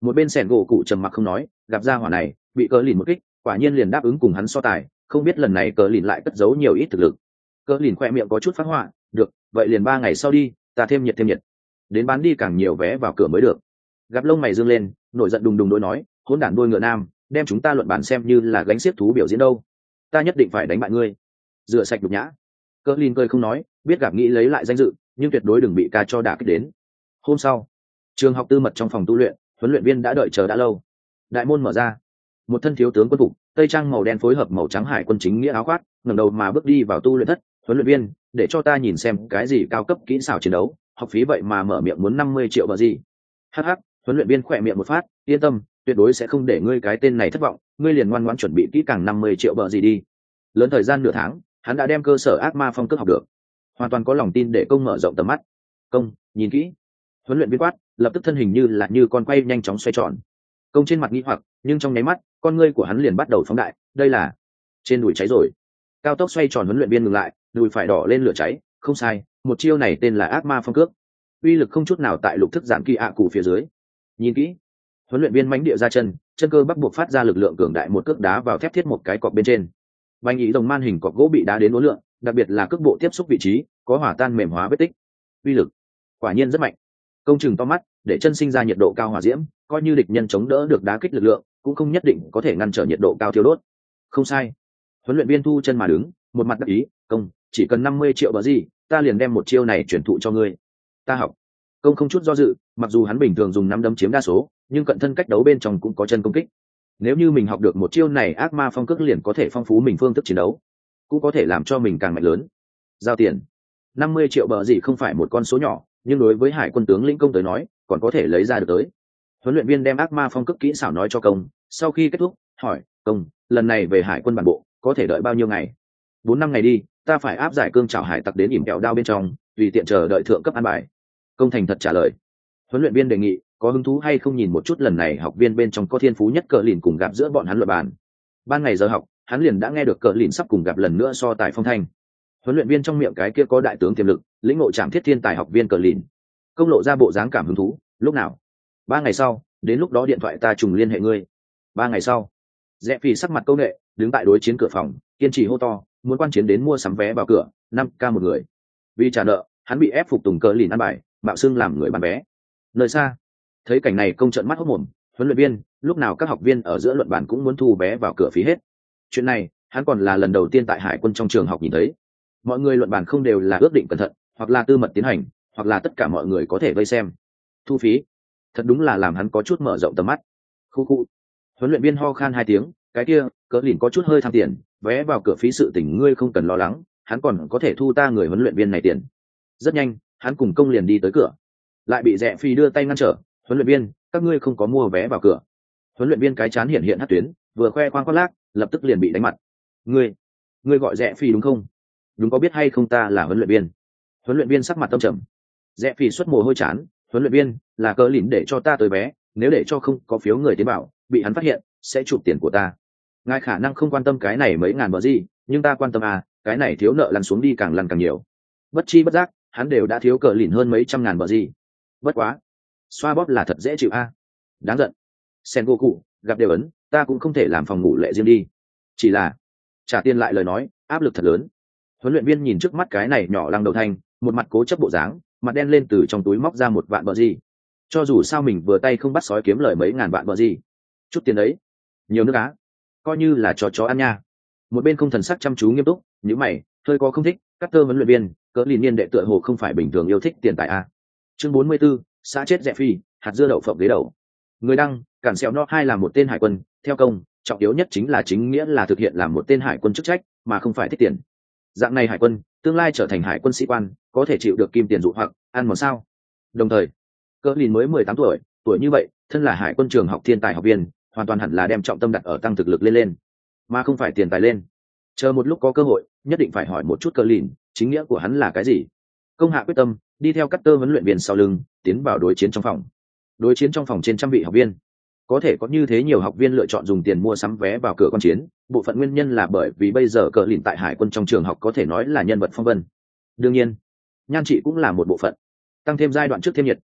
Một bên sẻn gỗ cụ trầm mặc không nói, gặp ra hỏa này bị cờ lìn một kích, quả nhiên liền đáp ứng cùng hắn so tài, không biết lần này cờ lìn lại cất giấu nhiều ít thực lực. Cờ lìn khoe miệng có chút phát họa, được, vậy liền ba ngày sau đi, ta thêm nhiệt thêm nhiệt, đến bán đi càng nhiều vé vào cửa mới được. Gặp lông mày dương lên, nổi giận đùng đùng đối nói, hỗn đản đuôi ngựa nam, đem chúng ta luận bàn xem như là gánh xiếc thú biểu diễn đâu, ta nhất định phải đánh bại ngươi, rửa sạch nhục nhã. Cờ lìn cười không nói, biết gặp nghĩ lấy lại danh dự, nhưng tuyệt đối đừng bị ca cho đả kích đến. Hôm sau, trường học tư mật trong phòng tu luyện, huấn luyện viên đã đợi chờ đã lâu. Đại môn mở ra, một thân thiếu tướng quân phục tây trang màu đen phối hợp màu trắng hải quân chính nghĩa áo khoác ngẩng đầu mà bước đi vào tu luyện thất. Huấn luyện viên, để cho ta nhìn xem cái gì cao cấp kỹ xảo chiến đấu, học phí vậy mà mở miệng muốn năm mươi triệu bờ gì. Hắc hắc, huấn luyện viên khỏe miệng một phát, yên tâm, tuyệt đối sẽ không để ngươi cái tên này thất vọng, ngươi liền ngoan ngoãn chuẩn bị kỹ càng năm mươi triệu bờ gì đi. Lớn thời gian nửa tháng, hắn đã đem cơ sở ác ma phong cước học được, hoàn toàn có lòng tin để công mở rộng tầm mắt. Công, nhìn kỹ. Huấn luyện viên quát, lập tức thân hình như là như con quay nhanh chóng xoay tròn. Công trên mặt nghi hoặc, nhưng trong nháy mắt con ngươi của hắn liền bắt đầu phóng đại. Đây là trên đùi cháy rồi. Cao tốc xoay tròn, huấn luyện viên ngừng lại, đùi phải đỏ lên lửa cháy. Không sai, một chiêu này tên là ác ma phong cước, uy lực không chút nào tại lục thức giản kỳ ạ cụ phía dưới. Nhìn kỹ. Huấn luyện viên mãnh địa ra chân, chân cơ bắc buộc phát ra lực lượng cường đại, một cước đá vào thép thiết một cái cọc bên trên. Bánh ý rồng man hình cọc gỗ bị đá đến uốn lượn, đặc biệt là cước bộ tiếp xúc vị trí có hỏa tan mềm hóa vết tích. Uy lực quả nhiên rất mạnh. Công chừng to mắt, để chân sinh ra nhiệt độ cao hỏa diễm, coi như địch nhân chống đỡ được đá kích lực lượng, cũng không nhất định có thể ngăn trở nhiệt độ cao thiêu đốt. Không sai. Huấn luyện viên thu chân mà đứng, một mặt đắc ý, công, chỉ cần năm mươi triệu bờ gì, ta liền đem một chiêu này chuyển thụ cho ngươi. Ta học. Công không chút do dự, mặc dù hắn bình thường dùng nắm đấm chiếm đa số, nhưng cận thân cách đấu bên trong cũng có chân công kích. Nếu như mình học được một chiêu này ác ma phong cước liền có thể phong phú mình phương thức chiến đấu, cũng có thể làm cho mình càng mạnh lớn. Giao tiền. năm mươi triệu bờ gì không phải một con số nhỏ, nhưng đối với hải quân tướng lĩnh công tới nói còn có thể lấy ra được tới. Huấn luyện viên đem ác ma phong cước kỹ xảo nói cho công, sau khi kết thúc hỏi, công, lần này về hải quân bản bộ có thể đợi bao nhiêu ngày? Bốn năm ngày đi, ta phải áp giải cương trảo hải tặc đến ỉm kẹo đao bên trong, tùy tiện chờ đợi thượng cấp an bài. Công thành thật trả lời. Huấn luyện viên đề nghị, có hứng thú hay không nhìn một chút lần này học viên bên trong có thiên phú nhất cờ lìn cùng gặp giữa bọn hắn luận bàn. Ban ngày giờ học, hắn liền đã nghe được cờ lìn sắp cùng gặp lần nữa so tài phong thanh. Huấn luyện viên trong miệng cái kia có đại tướng tiềm lực, lĩnh ngộ trảm thiết thiên tài học viên cờ lìn. Công lộ ra bộ dáng cảm hứng thú, lúc nào? Ba ngày sau, đến lúc đó điện thoại ta trùng liên hệ ngươi. Ba ngày sau, Rẽ Phi sắc mặt câu nệ, đứng tại đối chiến cửa phòng, kiên trì hô to, muốn quan chiến đến mua sắm vé vào cửa, năm k một người. Vì trả nợ, hắn bị ép phục tùng cờ lìn ăn bài, bạo xưng làm người bán vé. Nơi xa, thấy cảnh này công trợn mắt hốt mồm, huấn luyện viên, lúc nào các học viên ở giữa luận bàn cũng muốn thu vé vào cửa phí hết. Chuyện này, hắn còn là lần đầu tiên tại hải quân trong trường học nhìn thấy. Mọi người luận bàn không đều là ước định cẩn thận, hoặc là tư mật tiến hành, hoặc là tất cả mọi người có thể vây xem. Thu phí, thật đúng là làm hắn có chút mở rộng tầm mắt. Khu khu. Huấn luyện viên ho khan hai tiếng, cái kia, cỡ lìn có chút hơi tham tiền, vé vào cửa phí sự tình ngươi không cần lo lắng, hắn còn có thể thu ta người huấn luyện viên này tiền. Rất nhanh, hắn cùng công liền đi tới cửa, lại bị Rẽ Phi đưa tay ngăn trở. Huấn luyện viên, các ngươi không có mua vé vào cửa. Huấn luyện viên cái chán hiện hiện hất tuyến, vừa khoe khoang khoác lác, lập tức liền bị đánh mặt. Ngươi, ngươi gọi Rẽ Phi đúng không? Đúng, có biết hay không ta là huấn luyện viên? Huấn luyện viên sắc mặt tâm trầm. Rẽ Phi xuất mồ hôi chán, huấn luyện viên, là cờ lìn để cho ta tới vé, nếu để cho không có phiếu người tế bảo, bị hắn phát hiện, sẽ chụp tiền của ta. Ngài khả năng không quan tâm cái này mấy ngàn bờ gì, nhưng ta quan tâm à, cái này thiếu nợ lăn xuống đi càng lăn càng nhiều. Bất chi bất giác, hắn đều đã thiếu cờ lìn hơn mấy trăm ngàn bờ gì. Bất quá, xoa bóp là thật dễ chịu a. À. Đáng giận. Sengoku, gặp đều ấn, ta cũng không thể làm phòng ngủ lệ riêng đi. Chỉ là trả tiền lại lời nói, áp lực thật lớn. Huấn luyện viên nhìn trước mắt cái này nhỏ lăng đầu thanh, một mặt cố chấp bộ dáng, mặt đen lên từ trong túi móc ra một vạn bờ gì. Cho dù sao mình vừa tay không bắt sói kiếm lời mấy ngàn vạn bờ gì, chút tiền đấy, nhiều nước á, coi như là cho chó ăn nha. Một bên không thần sắc chăm chú nghiêm túc, nhíu mày, hơi có không thích, cắt tơ huấn luyện viên, cỡ lìn niên đệ tựa hồ không phải bình thường yêu thích tiền tài a. Chương bốn mươi 44, xã chết Rẽ Phi, hạt dưa đậu phộng ghế đầu. Người đăng, cản sẹo no hai là một tên hải quân, theo công, trọng yếu nhất chính là chính nghĩa là thực hiện làm một tên hải quân chức trách, mà không phải thích tiền. Dạng này hải quân, tương lai trở thành hải quân sĩ quan, có thể chịu được kim tiền dụ hoặc, ăn món sao. Đồng thời, cỡ lìn mới mười tám tuổi, tuổi như vậy, thân là hải quân trường học thiên tài học viên, hoàn toàn hẳn là đem trọng tâm đặt ở tăng thực lực lên lên, mà không phải tiền tài lên. Chờ một lúc có cơ hội, nhất định phải hỏi một chút cỡ lìn, chính nghĩa của hắn là cái gì. Công hạ quyết tâm, đi theo cắt tơ huấn luyện viên sau lưng, tiến vào đối chiến trong phòng. Đối chiến trong phòng trên trăm vị học viên, có thể có như thế nhiều học viên lựa chọn dùng tiền mua sắm vé vào cửa quan chiến, bộ phận nguyên nhân là bởi vì bây giờ cờ lìn tại hải quân trong trường học có thể nói là nhân vật phong vân. Đương nhiên, nhan trị cũng là một bộ phận. Tăng thêm giai đoạn trước thêm nhiệt,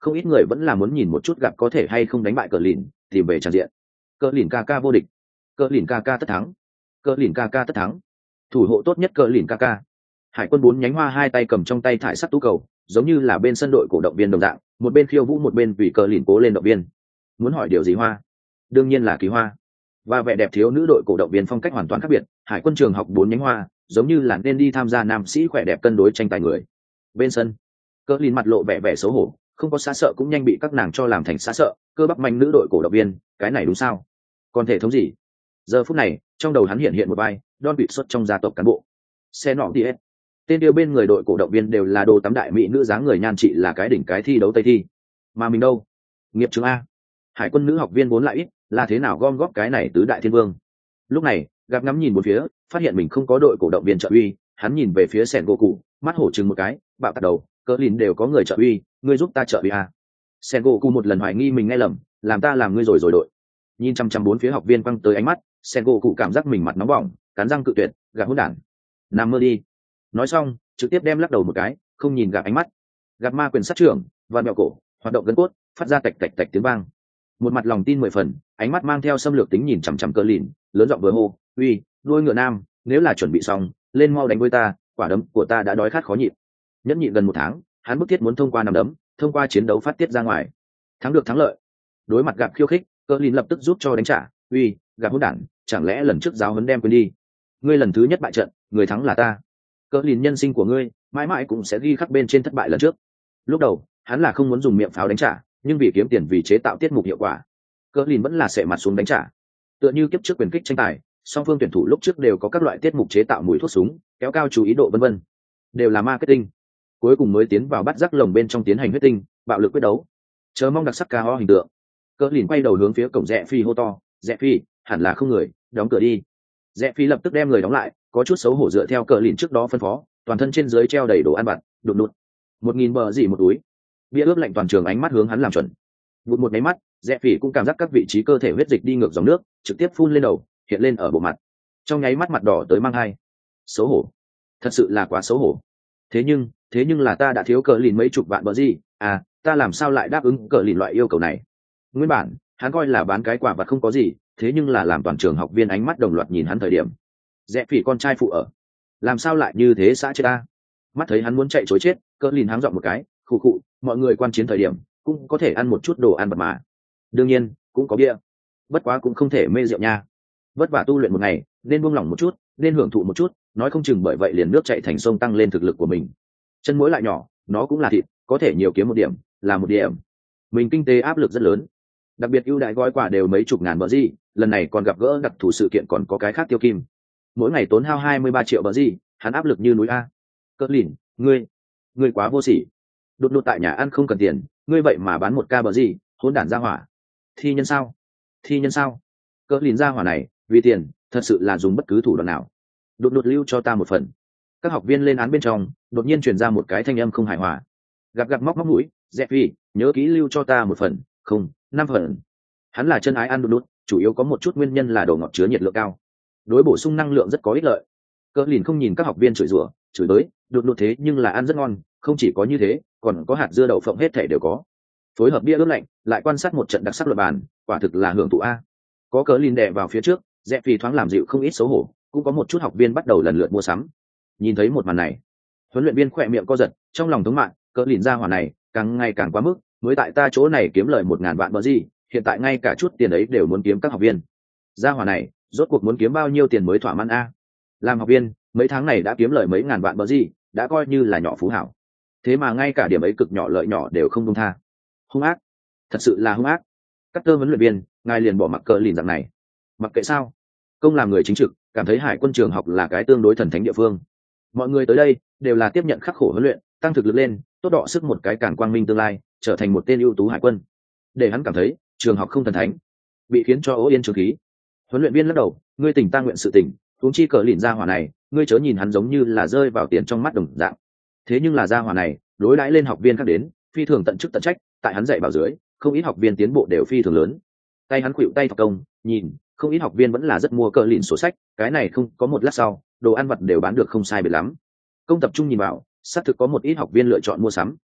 không ít người vẫn là muốn nhìn một chút gặp có thể hay không đánh bại cờ lìn, tìm về tràn diện. Cờ lìn ca ca vô địch, cờ lìn ca ca tất thắng, cờ lìn ca ca tất thắng, thủ hộ tốt nhất cờ lìn ca ca. Hải quân bốn nhánh hoa hai tay cầm trong tay thải sắt tú cầu, giống như là bên sân đội cổ động viên đồng dạng, một bên khiêu vũ một bên vì cờ lìn cố lên động viên. Muốn hỏi điều gì hoa? Đương nhiên là kỳ hoa. Và vẻ đẹp thiếu nữ đội cổ động viên phong cách hoàn toàn khác biệt. Hải quân trường học bốn nhánh hoa, giống như là nên đi tham gia nam sĩ khỏe đẹp cân đối tranh tài người. Bên sân, cờ lìn mặt lộ vẻ vẻ xấu hổ, không có xã sợ cũng nhanh bị các nàng cho làm thành xã sợ. Cơ bắp manh nữ đội cổ động viên, cái này đúng sao? Còn thể thống gì? Giờ phút này, trong đầu hắn hiện hiện một vai Don bị xuất trong gia tộc cán bộ. Xe nọ đi hết. Tên điều bên người đội cổ động viên đều là đồ tắm đại mỹ nữ dáng người nhan trị là cái đỉnh cái thi đấu tây thi. Mà mình đâu? Nghiệp chứng a. Hải quân nữ học viên vốn lại ít, là thế nào gom góp cái này tứ đại thiên vương? Lúc này, gặp ngắm nhìn một phía, phát hiện mình không có đội cổ động viên trợ uy, hắn nhìn về phía Sen Goku, mắt hổ chừng một cái, bạo tạt đầu, cỡ lìn đều có người trợ uy, ngươi giúp ta trợ uy a. Sen Goku một lần hoài nghi mình nghe lầm, làm ta làm ngươi rồi rồi đội. Nhìn chăm chăm bốn phía học viên quăng tới ánh mắt, Sen Goku cảm giác mình mặt nóng bỏng, cắn răng cự tuyệt, gạt hỗn đản. Nằm mơ đi. Nói xong, trực tiếp đem lắc đầu một cái, không nhìn gặp ánh mắt. Gặp ma quyền sát trưởng, và mèo cổ, hoạt động gân cốt, phát ra tạch tạch tạch tiếng vang. Một mặt lòng tin mười phần, ánh mắt mang theo xâm lược tính nhìn chằm chằm cờ lìn, lớn giọng vừa hô, uy, đuôi ngựa nam, nếu là chuẩn bị xong, lên mau đánh với ta, quả đấm của ta đã đói khát khó nhịn. Nhẫn nhịn gần một tháng, hắn bức thiết muốn thông qua nằm đấm, thông qua chiến đấu phát tiết ra ngoài, thắng được thắng lợi. Đối mặt gặp khiêu khích, cờ lìn lập tức giúp cho đánh trả, uy, gặp hỗn đản, chẳng lẽ lần trước giáo huấn đem quên đi? Ngươi lần thứ nhất bại trận, người thắng là ta. Cờ lìn nhân sinh của ngươi, mãi mãi cũng sẽ ghi khắc bên trên thất bại lần trước. Lúc đầu, hắn là không muốn dùng miệng pháo đánh trả, nhưng vì kiếm tiền vì chế tạo tiết mục hiệu quả, cờ lìn vẫn là sệ mặt xuống đánh trả. Tựa như kiếp trước quyền kích tranh tài, song phương tuyển thủ lúc trước đều có các loại tiết mục chế tạo mùi thuốc súng, kéo cao chú ý độ vân vân, đều là marketing. Cuối cùng mới tiến vào bắt rắc lồng bên trong tiến hành huyết tinh, bạo lực quyết đấu. Chờ mong đặc sắc ca ho hình tượng. Cờ lìn quay đầu hướng phía cổng Rẽ Phi hô to, Rẽ Phi, hẳn là không người, đóng cửa đi. Rẽ Phi lập tức đem người đóng lại, có chút xấu hổ dựa theo cờ lìn trước đó phân phó, toàn thân trên dưới treo đầy đồ ăn vặt, đụt đụt. Một nghìn bờ gì một túi. Bia ướp lạnh toàn trường ánh mắt hướng hắn làm chuẩn. Vụt một máy mắt, Rẽ Phi cũng cảm giác các vị trí cơ thể huyết dịch đi ngược dòng nước, trực tiếp phun lên đầu, hiện lên ở bộ mặt. Trong nháy mắt mặt đỏ tới mang hai. Xấu hổ. Thật sự là quá xấu hổ. Thế nhưng, thế nhưng là ta đã thiếu cờ lìn mấy chục vạn bờ gì, à, ta làm sao lại đáp ứng cờ lìn loại yêu cầu này? Nguyên bản, hắn coi là bán cái quả vật không có gì, thế nhưng là làm toàn trường học viên ánh mắt đồng loạt nhìn hắn thời điểm. Rẽ Phi con trai phụ ở, làm sao lại như thế xã chết ta? Mắt thấy hắn muốn chạy chối chết, cờ lìn háng dọn một cái, khụ khụ, mọi người quan chiến thời điểm cũng có thể ăn một chút đồ ăn vật mà. Đương nhiên, cũng có bia, bất quá cũng không thể mê rượu nha. Vất vả tu luyện một ngày, nên buông lỏng một chút, nên hưởng thụ một chút, nói không chừng bởi vậy liền nước chạy thành sông tăng lên thực lực của mình. Chân mũi lại nhỏ, nó cũng là thịt, có thể nhiều kiếm một điểm, là một điểm. Mình kinh tế áp lực rất lớn, đặc biệt ưu đãi gói quà đều mấy chục ngàn bờ gì, lần này còn gặp gỡ đặc thù sự kiện còn có cái khác tiêu kim. Mỗi ngày tốn hao hai mươi ba triệu bờ gì, hắn áp lực như núi a. Cỡ lìn, ngươi, ngươi quá vô sỉ. Đột đột tại nhà ăn không cần tiền, ngươi vậy mà bán một ca bờ gì, hỗn đản ra hỏa. Thi nhân sao? Thi nhân sao? Cỡ lìn ra hỏa này, vì tiền, thật sự là dùng bất cứ thủ đoạn nào. Đột đột lưu cho ta một phần. Các học viên lên án bên trong, đột nhiên truyền ra một cái thanh âm không hài hòa. Gặp gặp móc móc mũi, Rẽ Phi, nhớ kỹ lưu cho ta một phần, không, năm phần. Hắn là chân ái ăn đột đột, chủ yếu có một chút nguyên nhân là đồ ngọt chứa nhiệt lượng cao, đối bổ sung năng lượng rất có ích lợi. Cỡ lìn không nhìn các học viên chửi rủa, chửi tới, đột đột thế nhưng là ăn rất ngon, không chỉ có như thế, còn có hạt dưa đậu phộng hết thể đều có. Phối hợp bia ướp lạnh, lại quan sát một trận đặc sắc luật bàn, quả thực là hưởng thụ a. Có cỡ lìn đè vào phía trước, Rẽ Phi thoáng làm dịu không ít xấu hổ, cũng có một chút học viên bắt đầu lần lượt mua sắm. Nhìn thấy một màn này, huấn luyện viên khỏe miệng co giật, trong lòng thống mạng, cỡ lìn ra hỏa này, càng ngày càng quá mức, mới tại ta chỗ này kiếm lời một ngàn vạn bờ gì, hiện tại ngay cả chút tiền ấy đều muốn kiếm các học viên. Ra hỏa này, rốt cuộc muốn kiếm bao nhiêu tiền mới thỏa mãn a? Làm học viên, mấy tháng này đã kiếm lời mấy ngàn vạn bờ gì, đã coi như là nhỏ phú hảo. Thế mà ngay cả điểm ấy cực nhỏ lợi nhỏ đều không công tha. Hung ác, thật sự là hung ác. Cắt tơ huấn luyện viên, ngài liền bỏ mặc cỡ lìn dạng này. Mặc kệ sao, công làm người chính trực, cảm thấy hải quân trường học là cái tương đối thần thánh địa phương. Mọi người tới đây đều là tiếp nhận khắc khổ huấn luyện, tăng thực lực lên, tốt đọ sức một cái càng quang minh tương lai, trở thành một tên ưu tú hải quân. Để hắn cảm thấy trường học không thần thánh, bị khiến cho ố yên trường khí. Huấn luyện viên lắc đầu, ngươi tỉnh ta nguyện sự tỉnh, huống chi cờ lìn ra hỏa này, ngươi chớ nhìn hắn giống như là rơi vào tiền trong mắt đồng dạng. Thế nhưng là ra hỏa này, đối đãi lên học viên khác đến, phi thường tận chức tận trách, tại hắn dạy bảo dưới, không ít học viên tiến bộ đều phi thường lớn. Tay hắn khuỵu tay thọc công, nhìn, không ít học viên vẫn là rất mua cờ lìn sổ sách, cái này không có một lát sau, đồ ăn vặt đều bán được không sai biệt lắm. Công tập trung nhìn vào, xác thực có một ít học viên lựa chọn mua sắm.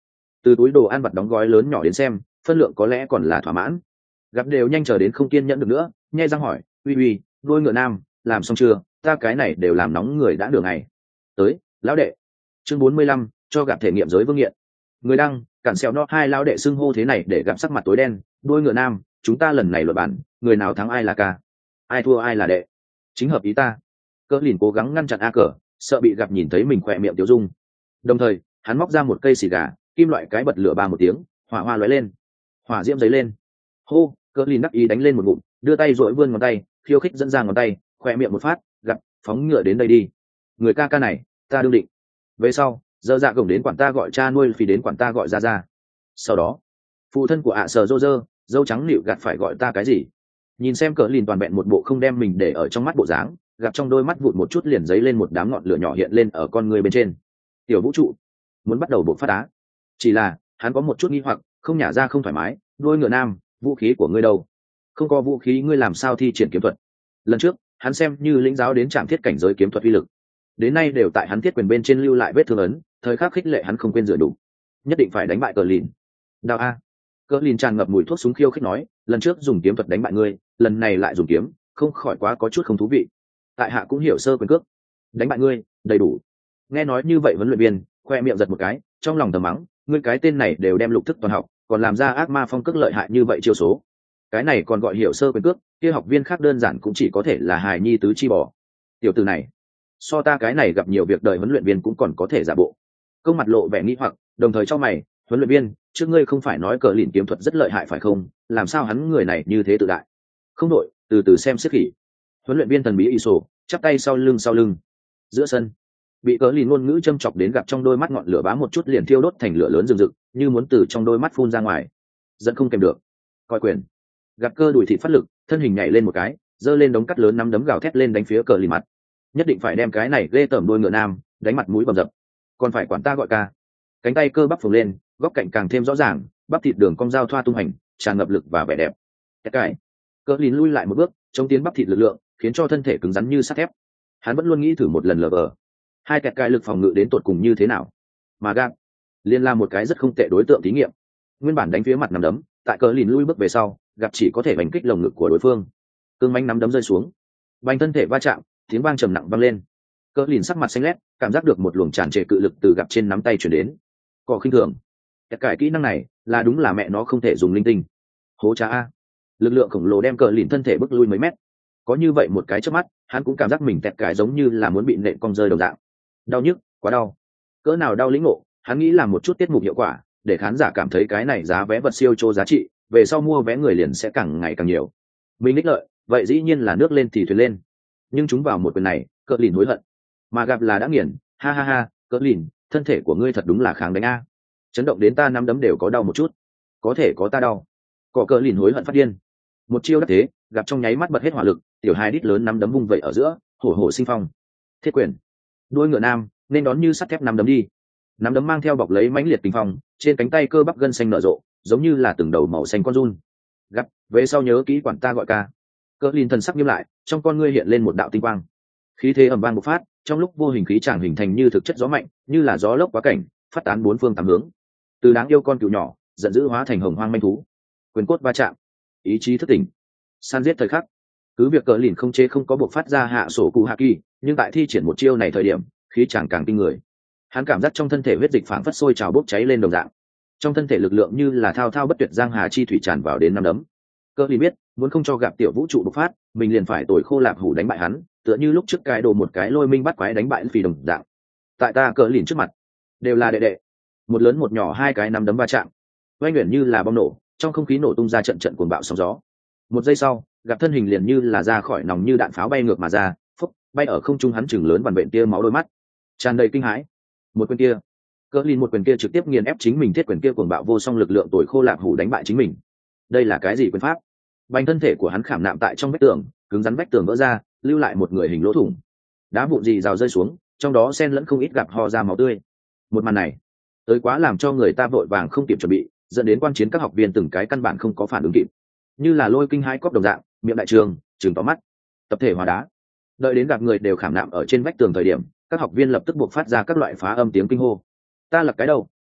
từ túi đồ ăn vặt đóng gói lớn nhỏ đến xem phân lượng có lẽ còn là thỏa mãn. Gặp đều nhanh chờ đến không kiên nhẫn được nữa, nhe răng hỏi, uy uy, đuôi ngựa nam làm xong chưa? Ta cái này đều làm nóng người đã đường ngày. Tới, lão đệ. Chương bốn mươi lăm, cho gặp thể nghiệm giới vương nghiện. Người đăng, cản xèo no hai lão đệ xưng hô thế này để gặp sắc mặt tối đen. Đuôi ngựa nam, chúng ta lần này luận bản, người nào thắng ai là ca, ai thua ai là đệ. Chính hợp ý ta. Cỡ lìn cố gắng ngăn chặn a cờ, sợ bị gặp nhìn thấy mình khỏe miệng tiêu dung. Đồng thời hắn móc ra một cây xì gà, kim loại cái bật lửa ba một tiếng, hỏa hoa lóe lên, hỏa diễm dấy lên. Hô, Cỡ lìn đắc ý đánh lên một ngụm, đưa tay dội vươn ngón tay, khiêu khích dẫn ra ngón tay, khỏe miệng một phát, gặp phóng ngựa đến đây đi. Người ca ca này ta đương định. Về sau dơ dạ gồng đến quản ta gọi cha nuôi, phi đến quản ta gọi ra ra. Sau đó phụ thân của ạ sờ rô rơ dâu trắng nịu gạt phải gọi ta cái gì? Nhìn xem Cỡ lìn toàn vẹn một bộ không đem mình để ở trong mắt bộ dáng, gặp trong đôi mắt vụn một chút liền giấy lên một đám ngọn lửa nhỏ hiện lên ở con người bên trên. Tiểu vũ trụ muốn bắt đầu bộc phát đá. Chỉ là hắn có một chút nghi hoặc, không nhả ra không thoải mái. Đôi ngựa nam, vũ khí của ngươi đâu? Không có vũ khí ngươi làm sao thi triển kiếm thuật? Lần trước hắn xem như lĩnh giáo đến trạm thiết cảnh giới kiếm thuật uy lực, đến nay đều tại hắn thiết quyền bên trên lưu lại vết thương ấn, thời khắc khích lệ hắn không quên rửa đủ, nhất định phải đánh bại Cờ lìn. Đào a. Cờ lìn tràn ngập mùi thuốc súng khiêu khích nói, lần trước dùng kiếm thuật đánh bại ngươi, lần này lại dùng kiếm, không khỏi quá có chút không thú vị. Tại hạ cũng hiểu sơ quyền cước, đánh bại ngươi đầy đủ. Nghe nói như vậy huấn luyện viên khoe miệng giật một cái, trong lòng thầm mắng, ngươi cái tên này đều đem lục thức toàn học, còn làm ra ác ma phong cước lợi hại như vậy chiêu số. Cái này còn gọi hiểu sơ quyền cước, kia học viên khác đơn giản cũng chỉ có thể là hài nhi tứ chi bò. Tiểu tử này so ta cái này gặp nhiều việc đời huấn luyện viên cũng còn có thể giả bộ. Công mặt lộ vẻ nghi hoặc, đồng thời cho mày, huấn luyện viên trước ngươi không phải nói Cờ lìn kiếm thuật rất lợi hại phải không? Làm sao hắn người này như thế tự đại? Không đội, từ từ xem xếp khỉ. Huấn luyện viên thần bí Iso chắp tay sau lưng sau lưng. Giữa sân bị Cờ lìn ngôn ngữ châm chọc đến, gặp trong đôi mắt ngọn lửa bám một chút liền thiêu đốt thành lửa lớn rừng rực, như muốn từ trong đôi mắt phun ra ngoài, giận không kèm được. Coi quyền. Gặp cơ đùi thịt phát lực, thân hình nhảy lên một cái, giơ lên đống cắt lớn nắm đấm gào thét lên đánh phía Cờ lìn mặt. Nhất định phải đem cái này ghê tởm đôi ngựa nam đánh mặt mũi bầm dập, còn phải quản ta gọi ca. Cánh tay cơ bắp phồng lên, góc cạnh càng thêm rõ ràng, bắp thịt đường cong dao thoa tung hành, tràn ngập lực và vẻ đẹp. Cái cải Cờ lìn lui lại một bước, chống tiến bắp thịt lực lượng, khiến cho thân thể cứng rắn như sắt thép. Hắn vẫn luôn nghĩ thử một lần lờ vờ hai kẹt cải lực phòng ngự đến tột cùng như thế nào, mà gap liên là một cái rất không tệ đối tượng thí nghiệm. Nguyên bản đánh phía mặt nắm đấm, tại Cờ lìn lui bước về sau, gặp chỉ có thể bành kích lồng ngực của đối phương. Cương manh nắm đấm rơi xuống, bành thân thể va chạm, tiếng vang trầm nặng vang lên. Cỡ lìn sắc mặt xanh lét, cảm giác được một luồng tràn trề cự lực từ gặp trên nắm tay chuyển đến. Cỏ khinh thường. Tất cả kỹ năng này là đúng là mẹ nó không thể dùng linh tinh. Hố cha a. Lực lượng khổng lồ đem Cỡ lìn thân thể bước lui mấy mét. Có như vậy một cái chớp mắt, hắn cũng cảm giác mình tẹt cải giống như là muốn bị nện cong rơi đồng dạng. Đau nhức, quá đau. Cỡ nào đau lĩnh ngộ, hắn nghĩ là một chút tiết mục hiệu quả, để khán giả cảm thấy cái này giá vé vật siêu chô giá trị, về sau mua vé người liền sẽ càng ngày càng nhiều. Mình ích lợi, vậy dĩ nhiên là nước lên thì thuyền lên. Nhưng chúng vào một quyền này, Cỡ lìn hối hận, mà gặp là đã nghiền. Ha ha ha, Cỡ lìn, thân thể của ngươi thật đúng là kháng đánh a. Chấn động đến ta nắm đấm đều có đau một chút. Có thể có ta đau. Cọ Cỡ lìn hối hận phát điên. Một chiêu đắc thế, gặp trong nháy mắt bật hết hỏa lực, tiểu hai đít lớn nắm đấm vung vậy ở giữa, hổ hổ sinh phong. Thiết quyền, đuôi ngựa nam nên đón như sắt thép nắm đấm đi. Nắm đấm mang theo bọc lấy mãnh liệt kinh phong, trên cánh tay cơ bắp gân xanh nở rộ, giống như là từng đầu màu xanh con giun. Gặp, về sau nhớ kỹ quản ta gọi ca. Cỡ lìn thần sắc nghiêm lại, trong con ngươi hiện lên một đạo tinh quang. Khí thế ầm vang bộc phát, trong lúc vô hình khí tràng hình thành như thực chất gió mạnh, như là gió lốc quá cảnh, phát tán bốn phương tám hướng. Từ đáng yêu con cừu nhỏ, giận dữ hóa thành hồng hoang manh thú. Quyền cốt va chạm, ý chí thức tỉnh, san giết thời khắc. Cứ việc Cỡ lìn không chế không có bộc phát ra hạ sổ cụ hạ kỳ, nhưng tại thi triển một chiêu này thời điểm, khí tràng càng kinh người. Hắn cảm giác trong thân thể huyết dịch phảng phất sôi trào bốc cháy lên đồng dạng. Trong thân thể lực lượng như là thao thao bất tuyệt giang hà chi thủy tràn vào đến năm đấm. Cỡ lìn biết, muốn không cho gặp tiểu vũ trụ bộc phát, mình liền phải tồi khô lạp hủ đánh bại hắn, tựa như lúc trước cái đồ một cái lôi minh bắt quái đánh bại phi đồng dạng. Tại ta Cỡ lìn trước mặt, đều là đệ đệ. Một lớn một nhỏ hai cái nắm đấm va chạm, oanh nguyện như là bom nổ, trong không khí nổ tung ra trận trận cuồng bạo sóng gió. Một giây sau, gặp thân hình liền như là ra khỏi nòng như đạn pháo bay ngược mà ra, phúc, bay ở không trung, hắn chừng lớn vằn vện tia máu đôi mắt, tràn đầy kinh hãi. Một quyền kia, Cỡ lìn một quyền kia trực tiếp nghiền ép chính mình, thiết quyền kia cuồng bạo vô song lực lượng tồi khô lạp hủ đánh bại chính mình. Đây là cái gì quyền pháp? Bành thân thể của hắn khảm nạm tại trong vách tường, cứng rắn vách tường vỡ ra, lưu lại một người hình lỗ thủng. Đá vụn gì rào rơi xuống, trong đó xen lẫn không ít gặp ho ra máu tươi. Một màn này, tới quá làm cho người ta vội vàng không kịp chuẩn bị, dẫn đến quan chiến các học viên từng cái căn bản không có phản ứng kịp, như là lôi kinh hai cóp đồng dạng, miệng đại trường, trừng to mắt. Tập thể hóa đá. Đợi đến gặp người đều khảm nạm ở trên vách tường thời điểm, các học viên lập tức buộc phát ra các loại phá âm tiếng kinh hô. Ta là cái đầu,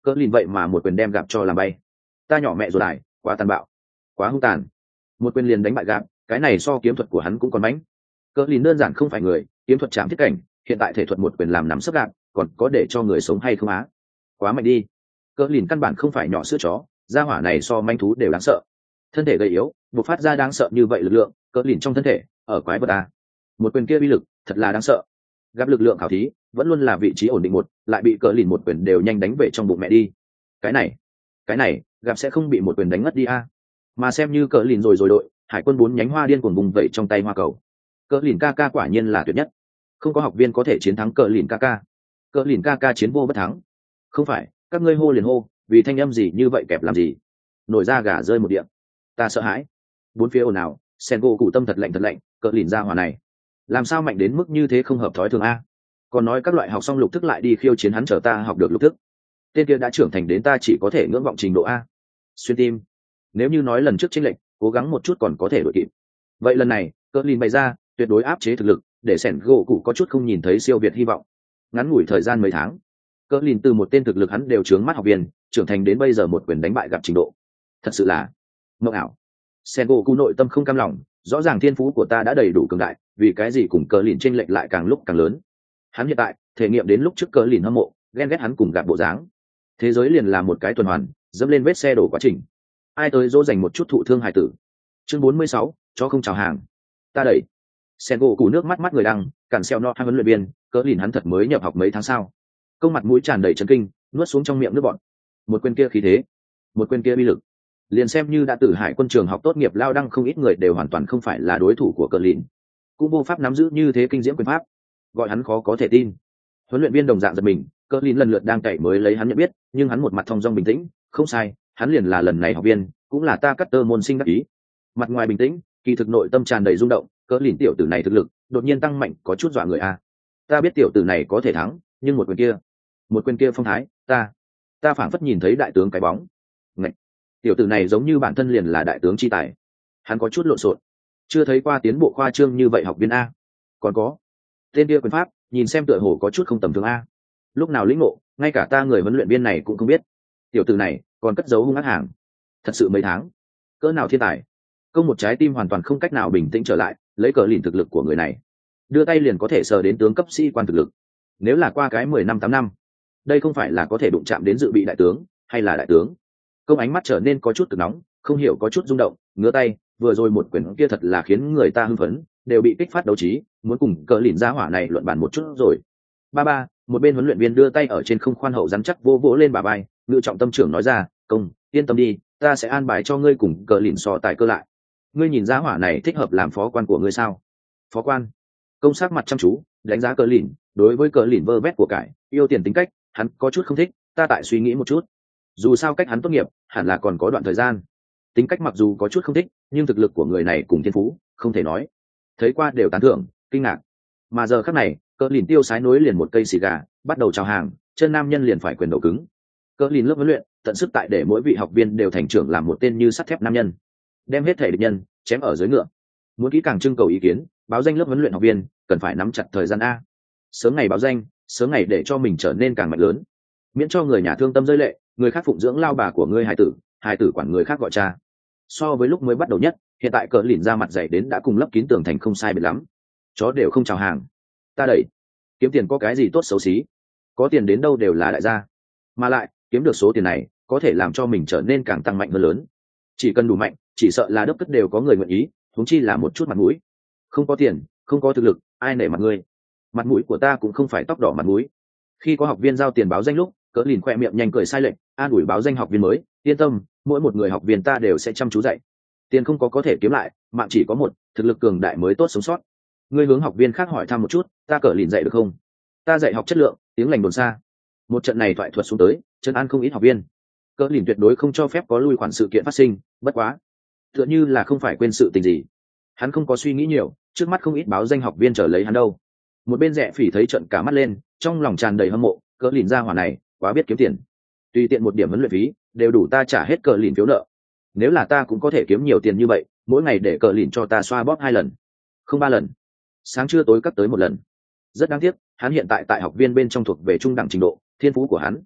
cỡ lìn vậy mà một quyền đem gặp cho làm bay. Ta nhỏ mẹ rồi đại, quá tàn bạo, quá hung tàn. Một quyền liền đánh bại gặp, cái này so kiếm thuật của hắn cũng còn mãnh. Cỡ lìn đơn giản không phải người, kiếm thuật chạm thiết cảnh, hiện tại thể thuật một quyền làm nắm sấp gặp, còn có để cho người sống hay không á? Quá mạnh đi. Cỡ lìn căn bản không phải nhỏ sữa chó, gia hỏa này so manh thú đều đáng sợ. Thân thể gầy yếu, bộc phát ra đáng sợ như vậy lực lượng, cỡ lìn trong thân thể, ở quái vật a. Một quyền kia uy lực, thật là đáng sợ. Gặp lực lượng khảo thí, vẫn luôn là vị trí ổn định một, lại bị cỡ lìn một quyền đều nhanh đánh về trong bụng mẹ đi. Cái này, cái này, gặp sẽ không bị một quyền đánh ngất đi a. Mà xem như cỡ lìn rồi rồi đội, hải quân bốn nhánh hoa điên cuồng vùng vẫy trong tay hoa cầu. Cỡ lìn ca ca quả nhiên là tuyệt nhất. Không có học viên có thể chiến thắng cỡ lìn ca ca. Cỡ lìn ca ca chiến vô bất thắng. Không phải, các ngươi hô liền hô, vì thanh âm gì như vậy kẹp làm gì? Nổi da gà rơi một điểm. Ta sợ hãi. Bốn phía ồn ào, sen gỗ cụ tâm thật lạnh thật lạnh, cỡ lìn ra hỏa này làm sao mạnh đến mức như thế không hợp thói thường a. Còn nói các loại học xong lục thức lại đi khiêu chiến hắn, chờ ta học được lục thức, tên kia đã trưởng thành đến ta chỉ có thể ngưỡng vọng trình độ a. Xuyên tim. Nếu như nói lần trước chênh lệch cố gắng một chút còn có thể đội kịp, vậy lần này cỡ lìn bày ra tuyệt đối áp chế thực lực, để sẻn gỗ cụ có chút không nhìn thấy siêu việt hy vọng. Ngắn ngủi thời gian mấy tháng, cỡ lìn từ một tên thực lực hắn đều trướng mắt học viên trưởng thành đến bây giờ một quyền đánh bại gặp trình độ, thật sự là mộng ảo. Sẻn gỗ cụ nội tâm không cam lòng, rõ ràng thiên phú của ta đã đầy đủ cường đại, vì cái gì cùng cỡ lìn chênh lệch lại càng lúc càng lớn. Hắn hiện tại thể nghiệm đến lúc trước cỡ lìn hâm mộ ghen ghét hắn cùng gặp bộ dáng. Thế giới liền là một cái tuần hoàn, dẫm lên vết xe đổ quá trình. Ai tới dỗ dành một chút thụ thương hài tử. Chương bốn mươi sáu, cho không chào hàng. Ta đẩy. Sen gỗ củ nước mắt mắt người đăng, cản xeo no hai huấn luyện viên, cỡ lìn hắn thật mới nhập học mấy tháng sau. Công mặt mũi tràn đầy chấn kinh, nuốt xuống trong miệng nước bọt. Một quyền kia khí thế, một quyền kia uy lực, liền xem như đã từ hải quân trường học tốt nghiệp lao đăng không ít người đều hoàn toàn không phải là đối thủ của cỡ lìn. Cũng vô pháp nắm giữ như thế kinh diễm quyền pháp, gọi hắn khó có thể tin. Huấn luyện viên đồng dạng giật mình, cỡ lìn lần lượt đang cậy mới lấy hắn nhận biết, nhưng hắn một mặt thong dong bình tĩnh, không sai, hắn liền là lần này học viên, cũng là ta cắt tơ môn sinh đắc ý. Mặt ngoài bình tĩnh, kỳ thực nội tâm tràn đầy rung động, cỡ lìn tiểu tử này thực lực đột nhiên tăng mạnh, có chút dọa người a. Ta biết tiểu tử này có thể thắng, nhưng một quyền kia, một quyền kia phong thái, ta, ta phảng phất nhìn thấy đại tướng cái bóng. Ngạch, tiểu tử này giống như bản thân liền là đại tướng chi tài. Hắn có chút lộn xộn, chưa thấy qua tiến bộ khoa trương như vậy học viên a. Còn có tên kia quyền pháp, nhìn xem tựa hồ có chút không tầm thường a. Lúc nào lĩnh ngộ, ngay cả ta người huấn luyện viên này cũng không biết. Tiểu tử này còn cất giấu hung ác hàng, thật sự mấy tháng, cỡ nào thiên tài. Công một trái tim hoàn toàn không cách nào bình tĩnh trở lại, lấy cờ lìn thực lực của người này, đưa tay liền có thể sờ đến tướng cấp sĩ quan thực lực. Nếu là qua cái mười năm tám năm, đây không phải là có thể đụng chạm đến dự bị đại tướng hay là đại tướng. Công ánh mắt trở nên có chút cực nóng, không hiểu có chút rung động, ngứa tay, vừa rồi một quyền kia thật là khiến người ta hưng phấn, đều bị kích phát đấu trí, muốn cùng cờ lìn ra hỏa này luận bàn một chút rồi. Ba ba, một bên huấn luyện viên đưa tay ở trên không khoan hậu rắn chắc vô vỗ lên bà bay, ngự trọng tâm trưởng nói ra, công, yên tâm đi, ta sẽ an bài cho ngươi cùng cờ lìn so tài cơ lại. Ngươi nhìn giá hỏa này thích hợp làm phó quan của ngươi sao? Phó quan. Công sắc mặt chăm chú đánh giá cờ lìn, đối với cờ lìn vơ vét của cải, yêu tiền tính cách, hắn có chút không thích, ta tại suy nghĩ một chút. Dù sao cách hắn tốt nghiệp hẳn là còn có đoạn thời gian. Tính cách mặc dù có chút không thích, nhưng thực lực của người này cùng thiên phú không thể nói, thấy qua đều tán thưởng, kinh ngạc. Mà giờ khắc này, cờ lìn tiêu sái nối liền một cây xì gà, bắt đầu chào hàng, chân nam nhân liền phải quyền đầu cứng. Cờ lìn lớp huấn luyện tận sức tại để mỗi vị học viên đều thành trưởng làm một tên như sắt thép nam nhân, đem hết thể địch nhân chém ở dưới ngựa. Muốn kỹ càng trưng cầu ý kiến, báo danh lớp huấn luyện học viên cần phải nắm chặt thời gian a. Sớm ngày báo danh, sớm ngày để cho mình trở nên càng mạnh lớn, miễn cho người nhà thương tâm rơi lệ, người khác phụng dưỡng lao bà của ngươi hài tử, hài tử quản người khác gọi cha. So với lúc mới bắt đầu nhất, hiện tại cờ lìn ra mặt dày đến đã cùng lấp kín tường thành không sai biệt lắm. Chó đều không chào hàng, ta đẩy. Kiếm tiền có cái gì tốt xấu xí, có tiền đến đâu đều là đại gia, mà lại kiếm được số tiền này có thể làm cho mình trở nên càng tăng mạnh hơn lớn. Chỉ cần đủ mạnh, chỉ sợ là đất cất đều có người nguyện ý, huống chi là một chút mặt mũi. Không có tiền, không có thực lực, ai nể mặt ngươi? Mặt mũi của ta cũng không phải tóc đỏ mặt mũi. Khi có học viên giao tiền báo danh lúc, cỡ lìn khoe miệng nhanh cười sai lệch, an ủi báo danh học viên mới, yên tâm, mỗi một người học viên ta đều sẽ chăm chú dạy. Tiền không có có thể kiếm lại, mạng chỉ có một, thực lực cường đại mới tốt sống sót. Ngươi hướng học viên khác hỏi thăm một chút, ta cỡ lìn dạy được không? Ta dạy học chất lượng, tiếng lành đồn xa. Một trận này thoại thuật xuống tới, chân an không ít học viên. Cỡ lìn tuyệt đối không cho phép có lui khoản sự kiện phát sinh, bất quá, tựa như là không phải quên sự tình gì. Hắn không có suy nghĩ nhiều, trước mắt không ít báo danh học viên chờ lấy hắn đâu. Một bên rẻ phỉ thấy trận cả mắt lên, trong lòng tràn đầy hâm mộ, cỡ lìn ra hỏa này quá biết kiếm tiền, tùy tiện một điểm huấn luyện phí đều đủ ta trả hết cỡ lìn phiếu nợ. Nếu là ta cũng có thể kiếm nhiều tiền như vậy, mỗi ngày để cỡ lìn cho ta xoa bóp hai lần, không ba lần, sáng trưa tối cắt tới một lần. Rất đáng tiếc, hắn hiện tại tại học viên bên trong thuộc về trung đẳng trình độ, thiên phú của hắn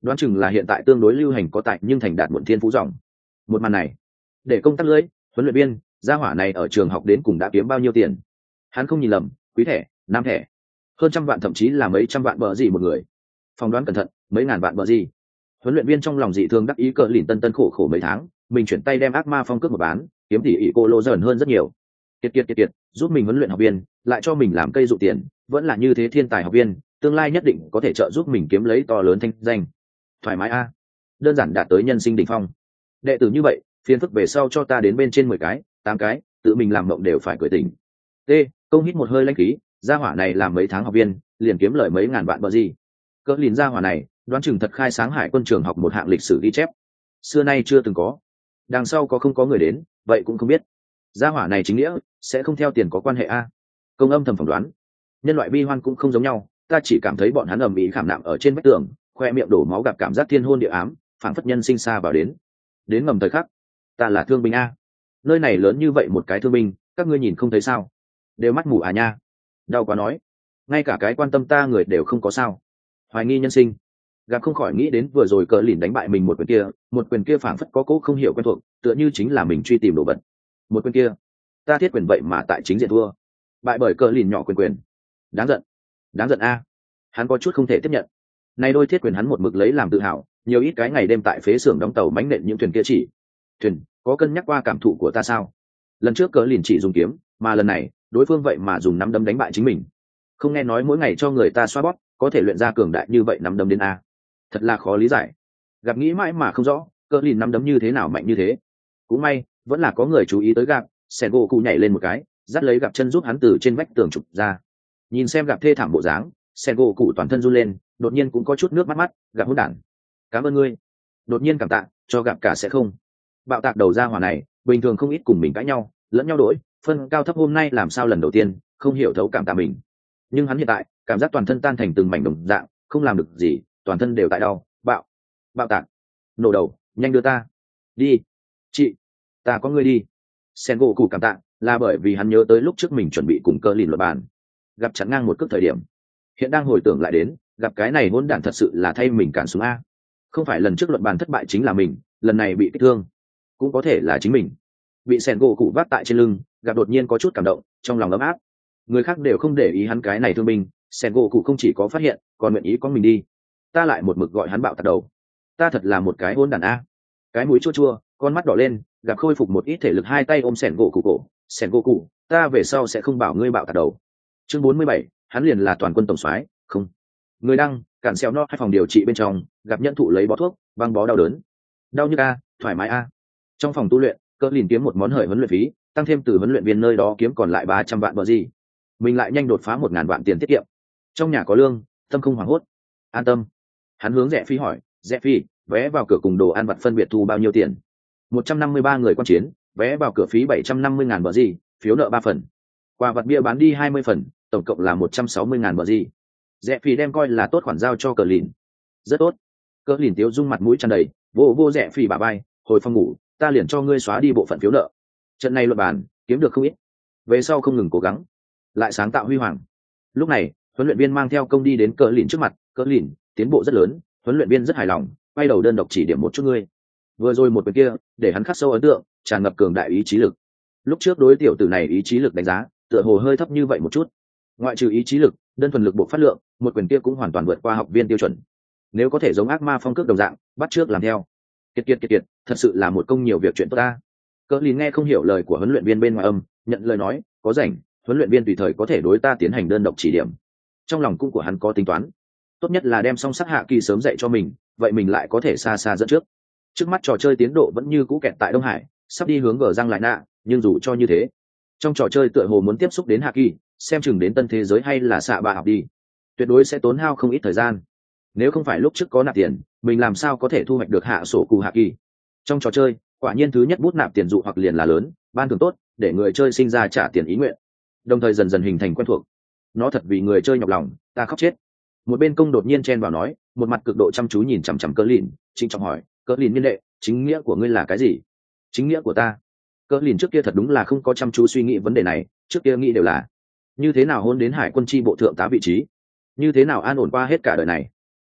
đoán chừng là hiện tại tương đối lưu hành có tại nhưng thành đạt muộn thiên phú dòng. Một màn này để công tác lưới huấn luyện viên gia hỏa này ở trường học đến cùng đã kiếm bao nhiêu tiền. Hắn không nhìn lầm, quý thẻ nam thẻ hơn trăm vạn, thậm chí là mấy trăm vạn bờ gì một người. Phỏng đoán cẩn thận, mấy ngàn vạn bờ gì. Huấn luyện viên trong lòng dị thường đắc ý, cờ lìn tân tân khổ khổ mấy tháng, mình chuyển tay đem ác ma phong cước một bán, kiếm tỷ ỷ cô lô dần hơn rất nhiều. Kiệt kiệt kiệt kiệt, giúp mình huấn luyện học viên, lại cho mình làm cây dụ tiền, vẫn là như thế thiên tài học viên, tương lai nhất định có thể trợ giúp mình kiếm lấy to lớn thanh danh. Thoải mái a, đơn giản đạt tới nhân sinh đỉnh phong. Đệ tử như vậy, phiền phức về sau cho ta đến bên trên mười cái, tám cái, tự mình làm mộng đều phải cười tỉnh. T, công hít một hơi lãnh khí, gia hỏa này làm mấy tháng học viên, liền kiếm lời mấy ngàn vạn bờ gì. Cỡ lìn gia hỏa này, đoán chừng thật khai sáng hải quân trường học một hạng lịch sử ghi chép, xưa nay chưa từng có. Đằng sau có không có người đến, vậy cũng không biết. Gia hỏa này chính nghĩa sẽ không theo tiền có quan hệ a. Công âm thầm phỏng đoán, nhân loại bi hoan cũng không giống nhau, ta chỉ cảm thấy bọn hắn ầm ĩ khảm nạm ở trên vách tường, khoe miệng đổ máu, gặp cảm giác thiên hôn địa ám, phảng phất nhân sinh xa vào đến. Đến ngầm thời khắc, ta là thương binh a. Nơi này lớn như vậy một cái thương binh, các ngươi nhìn không thấy sao? Đều mắt mù à nha. Đau quá nói, ngay cả cái quan tâm ta người đều không có sao. Hoài nghi nhân sinh. Gặp không khỏi nghĩ đến vừa rồi cờ lìn đánh bại mình một quyền kia, một quyền kia phảng phất có cố không hiểu quen thuộc, tựa như chính là mình truy tìm đồ vật. Một quyền kia, ta thiết quyền vậy mà tại chính diện thua, bại bởi cờ lìn nhỏ quyền quyền. Đáng giận, đáng giận a. Hắn có chút không thể tiếp nhận. Nay đôi thiết quyền hắn một mực lấy làm tự hào, nhiều ít cái ngày đêm tại phế xưởng đóng tàu mánh nện những thuyền kia chỉ. Thuyền, có cân nhắc qua cảm thụ của ta sao? Lần trước cờ lìn chỉ dùng kiếm, mà lần này, đối phương vậy mà dùng nắm đấm đánh bại chính mình. Không nghe nói mỗi ngày cho người ta xoa bóp, có thể luyện ra cường đại như vậy nắm đấm đến a. Thật là khó lý giải. Gặp nghĩ mãi mà không rõ, cờ lìn nắm đấm như thế nào mạnh như thế. Cũng may, vẫn là có người chú ý tới gặp, Sen gỗ cụ nhảy lên một cái, dắt lấy gặp chân giúp hắn từ trên vách tường trục ra. Nhìn xem gặp thê thảm bộ dáng, Sen gỗ cụ toàn thân run lên, đột nhiên cũng có chút nước mắt mắt, gặp hỗn đản. Cảm ơn ngươi. Đột nhiên cảm tạ, cho gặp cả sẽ không. Bạo tạc đầu ra hỏa này, bình thường không ít cùng mình cãi nhau, lẫn nhau đổi, phân cao thấp hôm nay làm sao lần đầu tiên, không hiểu thấu cảm tạ mình. Nhưng hắn hiện tại, cảm giác toàn thân tan thành từng mảnh đồng dạng, không làm được gì, toàn thân đều tại đau, bạo, bạo tạc, nổ đầu, nhanh đưa ta, đi, chị, ta có ngươi đi. Sen gỗ cụ cảm tạ, là bởi vì hắn nhớ tới lúc trước mình chuẩn bị cùng cơ lìn luật bàn, gặp chắn ngang một cước thời điểm, hiện đang hồi tưởng lại đến, gặp cái này hỗn đản thật sự là thay mình cản xuống a. Không phải lần trước luận bàn thất bại chính là mình, lần này bị kích thương, cũng có thể là chính mình. Bị Sen gỗ cụ vác tại trên lưng, gặp đột nhiên có chút cảm động, trong lòng ấm áp. Người khác đều không để ý hắn cái này thương binh, Sen gỗ cụ không chỉ có phát hiện, còn nguyện ý có mình đi. Ta lại một mực gọi hắn bạo tạc đầu, ta thật là một cái hỗn đản a. Cái mũi chua chua, con mắt đỏ lên, gặp khôi phục một ít thể lực, hai tay ôm Sen gỗ cụ cổ. Sen gỗ cụ, ta về sau sẽ không bảo ngươi bạo tạc đầu. Chương bốn mươi bảy, hắn liền là toàn quân tổng soái, không. Người đăng, cản xeo no hai phòng điều trị bên trong, gặp nhận thụ lấy bó thuốc, băng bó đau đớn. Đau như a, thoải mái a. Trong phòng tu luyện, cỡ lìn kiếm một món hời huấn luyện phí, tăng thêm từ huấn luyện viên nơi đó kiếm còn lại ba trăm vạn bờ gì. Mình lại nhanh đột phá một ngàn vạn tiền tiết kiệm. Trong nhà có lương, tâm không hoảng hốt. An tâm. Hắn hướng Rẽ Phi hỏi, Rẽ Phi, vé vào cửa cùng đồ ăn vặt phân biệt thu bao nhiêu tiền? Một trăm năm mươi ba người quan chiến, vé vào cửa phí bảy trăm năm mươi ngàn bờ gì, phiếu nợ ba phần. Quà vật bia bán đi hai mươi phần, tổng cộng là một trăm sáu mươi ngàn bờ gì. Rẽ Phi đem coi là tốt khoản giao cho cờ lìn. Rất tốt. Cờ lìn tiếu dung mặt mũi tràn đầy, vô vô Rẽ Phi bà bay, hồi phòng ngủ, ta liền cho ngươi xóa đi bộ phận phiếu nợ. Trận này luật bàn, kiếm được không ít. Về sau không ngừng cố gắng, lại sáng tạo huy hoàng. Lúc này, huấn luyện viên mang theo công đi đến cờ lìn trước mặt, cờ lìn, tiến bộ rất lớn, huấn luyện viên rất hài lòng, quay đầu đơn độc chỉ điểm một chút ngươi. Vừa rồi một quyền kia, để hắn khắc sâu ấn tượng, tràn ngập cường đại ý chí lực. Lúc trước đối tiểu tử này ý chí lực đánh giá, tựa hồ hơi thấp như vậy một chút. Ngoại trừ ý chí lực, đơn thuần lực buộc phát lượng, một quyền kia cũng hoàn toàn vượt qua học viên tiêu chuẩn. Nếu có thể giống ác ma phong cước đồng dạng, bắt trước làm theo. Kiệt kiệt kiệt kiệt, thật sự là một công nhiều việc chuyện tốt ta. Cỡ lìn nghe không hiểu lời của huấn luyện viên bên ngoài âm, nhận lời nói, có rảnh, huấn luyện viên tùy thời có thể đối ta tiến hành đơn độc chỉ điểm. Trong lòng cung của hắn có tính toán, tốt nhất là đem song sắc hạ kỳ sớm dạy cho mình, vậy mình lại có thể xa xa dẫn trước. Trước mắt trò chơi tiến độ vẫn như cũ kẹt tại Đông Hải, sắp đi hướng gờ răng lại nạ, nhưng dù cho như thế, trong trò chơi tựa hồ muốn tiếp xúc đến hạ kỳ, xem chừng đến tân thế giới hay là xạ bạ học đi, tuyệt đối sẽ tốn hao không ít thời gian. Nếu không phải lúc trước có nạp tiền, mình làm sao có thể thu hoạch được hạ sổ cụ hạ kỳ. Trong trò chơi, quả nhiên thứ nhất bút nạp tiền dụ hoặc liền là lớn, ban thưởng tốt, để người chơi sinh ra trả tiền ý nguyện, đồng thời dần dần hình thành quen thuộc. Nó thật vì người chơi nhọc lòng, ta khóc chết. Một bên công đột nhiên chen vào nói, một mặt cực độ chăm chú nhìn chằm chằm Cỡ lìn, trịnh trọng hỏi, Cỡ lìn niên đệ, chính nghĩa của ngươi là cái gì? Chính nghĩa của ta? Cỡ lìn trước kia thật đúng là không có chăm chú suy nghĩ vấn đề này, trước kia nghĩ đều là như thế nào hôn đến hải quân chi bộ thượng tá vị trí, như thế nào an ổn qua hết cả đời này.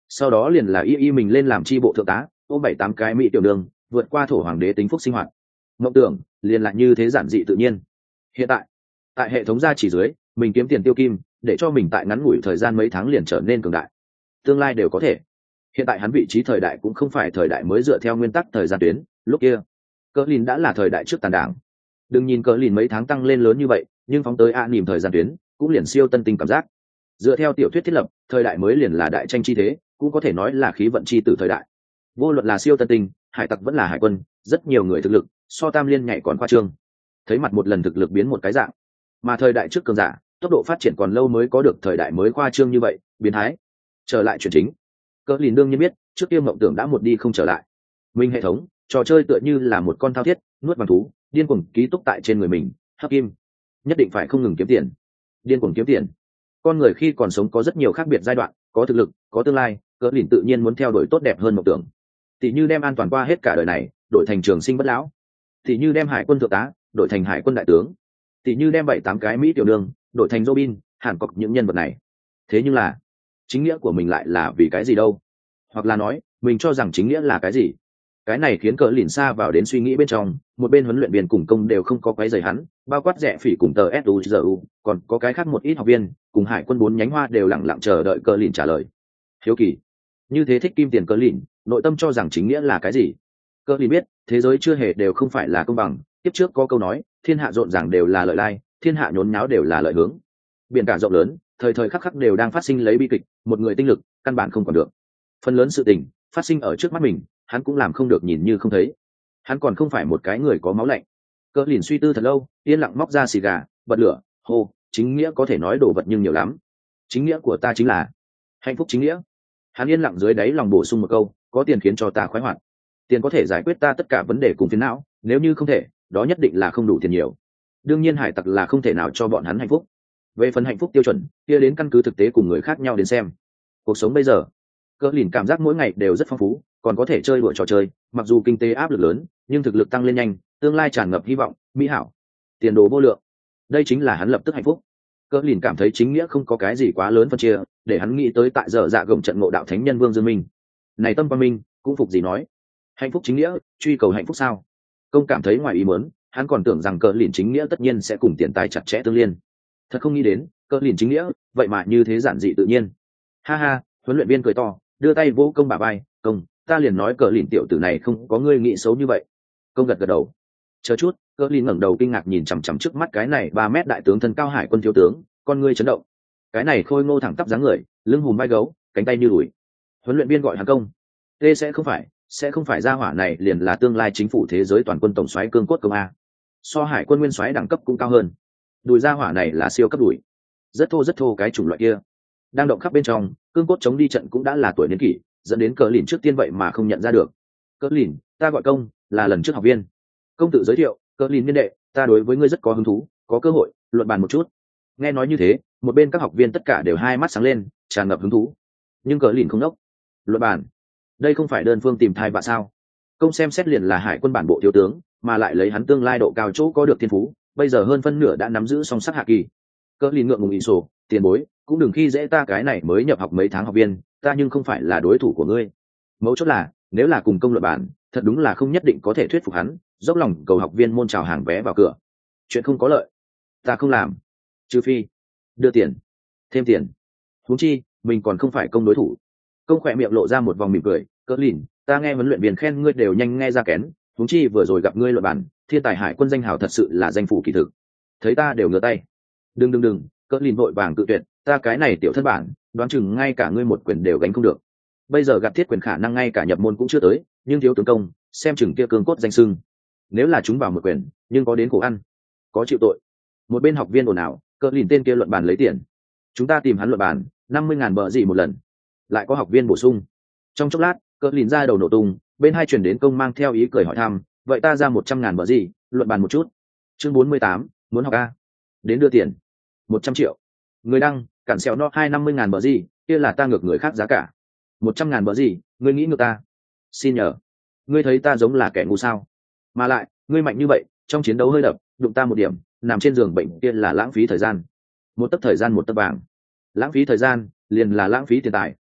sau đó liền là y y mình lên làm chi bộ thượng tá, ôm bảy tám cái mỹ tiểu đường, vượt qua thổ hoàng đế tính phúc sinh hoạt. Mộng tưởng liền lại như thế giản dị tự nhiên. Hiện tại tại hệ thống gia chỉ dưới, mình kiếm tiền tiêu kim, để cho mình tại ngắn ngủi thời gian mấy tháng liền trở nên cường đại, tương lai đều có thể. Hiện tại hắn vị trí thời đại cũng không phải thời đại mới dựa theo nguyên tắc thời gian tuyến, lúc kia cỡ lìn đã là thời đại trước tàn đảng. Đừng nhìn cỡ lìn mấy tháng tăng lên lớn như vậy, nhưng phóng tới a nỉm thời gian tuyến cũng liền siêu tân tinh cảm giác. Dựa theo tiểu thuyết thiết lập, thời đại mới liền là đại tranh chi thế, cũng có thể nói là khí vận chi từ thời đại. Vô luận là siêu tân tinh, hải tặc vẫn là hải quân, rất nhiều người thực lực so tam liên nhảy còn khoa trương. Thấy mặt một lần thực lực biến một cái dạng, mà thời đại trước cường giả tốc độ phát triển còn lâu mới có được thời đại mới khoa trương như vậy, biến thái. Trở lại chuyện chính, cỡ lìn đương nhiên biết trước kia mộng tưởng đã một đi không trở lại. Minh hệ thống trò chơi tựa như là một con thao thiết nuốt vàng thú, điên cuồng ký túc tại trên người mình, hấp kim, nhất định phải không ngừng kiếm tiền, điên cuồng kiếm tiền. Con người khi còn sống có rất nhiều khác biệt giai đoạn, có thực lực, có tương lai, cỡ lìn tự nhiên muốn theo đuổi tốt đẹp hơn mộng tưởng. Tỷ như đem an toàn qua hết cả đời này, đổi thành trường sinh bất lão. Tỷ như đem hải quân thượng tá, đổi thành hải quân đại tướng. Tỷ như đem bảy tám cái mỹ tiểu đường, đổi thành Robin, Hàn Cốc những nhân vật này. Thế nhưng là, chính nghĩa của mình lại là vì cái gì đâu? Hoặc là nói, mình cho rằng chính nghĩa là cái gì? Cái này khiến cỡ lìn xa vào đến suy nghĩ bên trong, một bên huấn luyện viên cùng công đều không có quấy rầy hắn, bao quát rẻ phỉ cùng tờ suzu, còn có cái khác một ít học viên cùng hải quân bốn nhánh hoa đều lặng lặng chờ đợi cỡ lìn trả lời. Hiếu kỳ, như thế thích kim tiền cỡ lìn, nội tâm cho rằng chính nghĩa là cái gì? Cỡ lìn biết, thế giới chưa hề đều không phải là công bằng, tiếp trước có câu nói, thiên hạ rộn ràng đều là lợi lai, thiên hạ nhốn nháo đều là lợi hướng. Biển cả rộng lớn, thời thời khắc khắc đều đang phát sinh lấy bi kịch, một người tinh lực căn bản không còn được. Phần lớn sự tình phát sinh ở trước mắt mình, hắn cũng làm không được nhìn như không thấy. Hắn còn không phải một cái người có máu lạnh. Cỡ lìn suy tư thật lâu, yên lặng móc ra xì gà, bật lửa, hô, chính nghĩa có thể nói đồ vật nhưng nhiều lắm. Chính nghĩa của ta chính là hạnh phúc chính nghĩa. Hắn yên lặng dưới đáy lòng bổ sung một câu, có tiền khiến cho ta khoái hoạt. Tiền có thể giải quyết ta tất cả vấn đề cùng phiền não, nếu như không thể, đó nhất định là không đủ tiền nhiều. Đương nhiên hải tặc là không thể nào cho bọn hắn hạnh phúc. Về phần hạnh phúc tiêu chuẩn, kia đến căn cứ thực tế cùng người khác nhau đến xem. Cuộc sống bây giờ, cỡ lìn cảm giác mỗi ngày đều rất phong phú, còn có thể chơi đùa trò chơi, mặc dù kinh tế áp lực lớn, nhưng thực lực tăng lên nhanh, tương lai tràn ngập hy vọng, mỹ hảo, tiền đồ vô lượng. Đây chính là hắn lập tức hạnh phúc. Cỡ lìn cảm thấy chính nghĩa không có cái gì quá lớn phân chia, để hắn nghĩ tới tại giờ dạ gồng trận ngộ đạo thánh nhân Vương Dương Minh. Này tâm quan minh, cũng phục gì nói. Hạnh phúc chính nghĩa, truy cầu hạnh phúc sao? Công cảm thấy ngoài ý muốn, hắn còn tưởng rằng cỡ lìn chính nghĩa tất nhiên sẽ cùng tiền tài chặt chẽ tương liên. Thật không nghĩ đến, cỡ lìn chính nghĩa, vậy mà như thế giản dị tự nhiên. Ha ha, huấn luyện viên cười to, đưa tay vỗ công bả vai, công, ta liền nói cỡ lìn tiểu tử này không có ngươi nghĩ xấu như vậy. Công gật gật đầu. Chờ chút, cỡ lìn ngẩng đầu kinh ngạc nhìn chằm chằm trước mắt cái này ba mét đại tướng thân cao hải quân thiếu tướng, con ngươi chấn động. Cái này khôi ngô thẳng tắp dáng người, lưng hùm vai gấu, cánh tay như đùi. Huấn luyện viên gọi hắn công. Tê sẽ không phải, sẽ không phải ra hỏa này liền là tương lai chính phủ thế giới toàn quân tổng soái cương cốt công a. So hải quân nguyên soái đẳng cấp cũng cao hơn. Đùi ra hỏa này là siêu cấp đùi, rất thô rất thô cái chủng loại kia. Đang động khắp bên trong, cương cốt chống đi trận cũng đã là tuổi niên kỷ, dẫn đến cỡ lìn trước tiên vậy mà không nhận ra được. Cỡ lìn, ta gọi công, là lần trước học viên. Công tự giới thiệu, cỡ lìn niên đệ, ta đối với ngươi rất có hứng thú, có cơ hội luận bàn một chút. Nghe nói như thế, một bên các học viên tất cả đều hai mắt sáng lên, tràn ngập hứng thú. Nhưng cỡ lìn không đốc. Luận bàn, đây không phải đơn phương tìm thai vạ sao? Công xem xét liền là hải quân bản bộ thiếu tướng, mà lại lấy hắn tương lai độ cao chỗ có được thiên phú, bây giờ hơn phân nửa đã nắm giữ song sắc hạ kỳ. Cỡ lìn ngượng ngùng ỷ sổ, tiền bối, cũng đừng khi dễ ta cái này mới nhập học mấy tháng học viên, ta nhưng không phải là đối thủ của ngươi. Mấu chốt là, nếu là cùng công luận bản, thật đúng là không nhất định có thể thuyết phục hắn, dốc lòng cầu học viên môn chào hàng vé vào cửa. Chuyện không có lợi, ta không làm. Trừ phi đưa tiền, thêm tiền. Huống chi, mình còn không phải công đối thủ. Công khỏe miệng lộ ra một vòng mỉm cười, cỡ lìn, ta nghe huấn luyện viên khen ngươi đều nhanh nghe ra kén, huống chi vừa rồi gặp ngươi luận bản, thiên tài hải quân danh hào thật sự là danh phủ kỳ thực. Thấy ta đều ngửa tay. Đừng đừng đừng, cỡ lìn vội vàng tự tuyệt, ta cái này tiểu thân bản, đoán chừng ngay cả ngươi một quyền đều gánh không được. Bây giờ gặp thiết quyền khả năng ngay cả nhập môn cũng chưa tới, nhưng thiếu tướng công, xem chừng kia cương cốt danh sưng. Nếu là chúng vào một quyền, nhưng có đến khổ ăn, có chịu tội. Một bên học viên ồn ào, cỡ lìn tên kia luận bàn lấy tiền. Chúng ta tìm hắn luận bàn, năm mươi ngàn bờ gì một lần. Lại có học viên bổ sung. Trong chốc lát, cỡ lìn ra đầu nổ tung, bên hai chuyển đến công mang theo ý cười hỏi thăm, vậy ta ra một trăm ngàn bờ gì, luận bàn một chút. Chương bốn mươi tám, muốn học a. Đến đưa tiền. Một trăm triệu. Người đăng, cản sẹo no hai năm mươi ngàn bờ gì, kia là ta ngược người khác giá cả. Một trăm ngàn bờ gì, ngươi nghĩ ngược ta? Xin nhờ. Ngươi thấy ta giống là kẻ ngu sao? Mà lại, ngươi mạnh như vậy, trong chiến đấu hơi đập, đụng ta một điểm, nằm trên giường bệnh kia là lãng phí thời gian. Một tấc thời gian một tấc vàng. Lãng phí thời gian, liền là lãng phí tiền tài.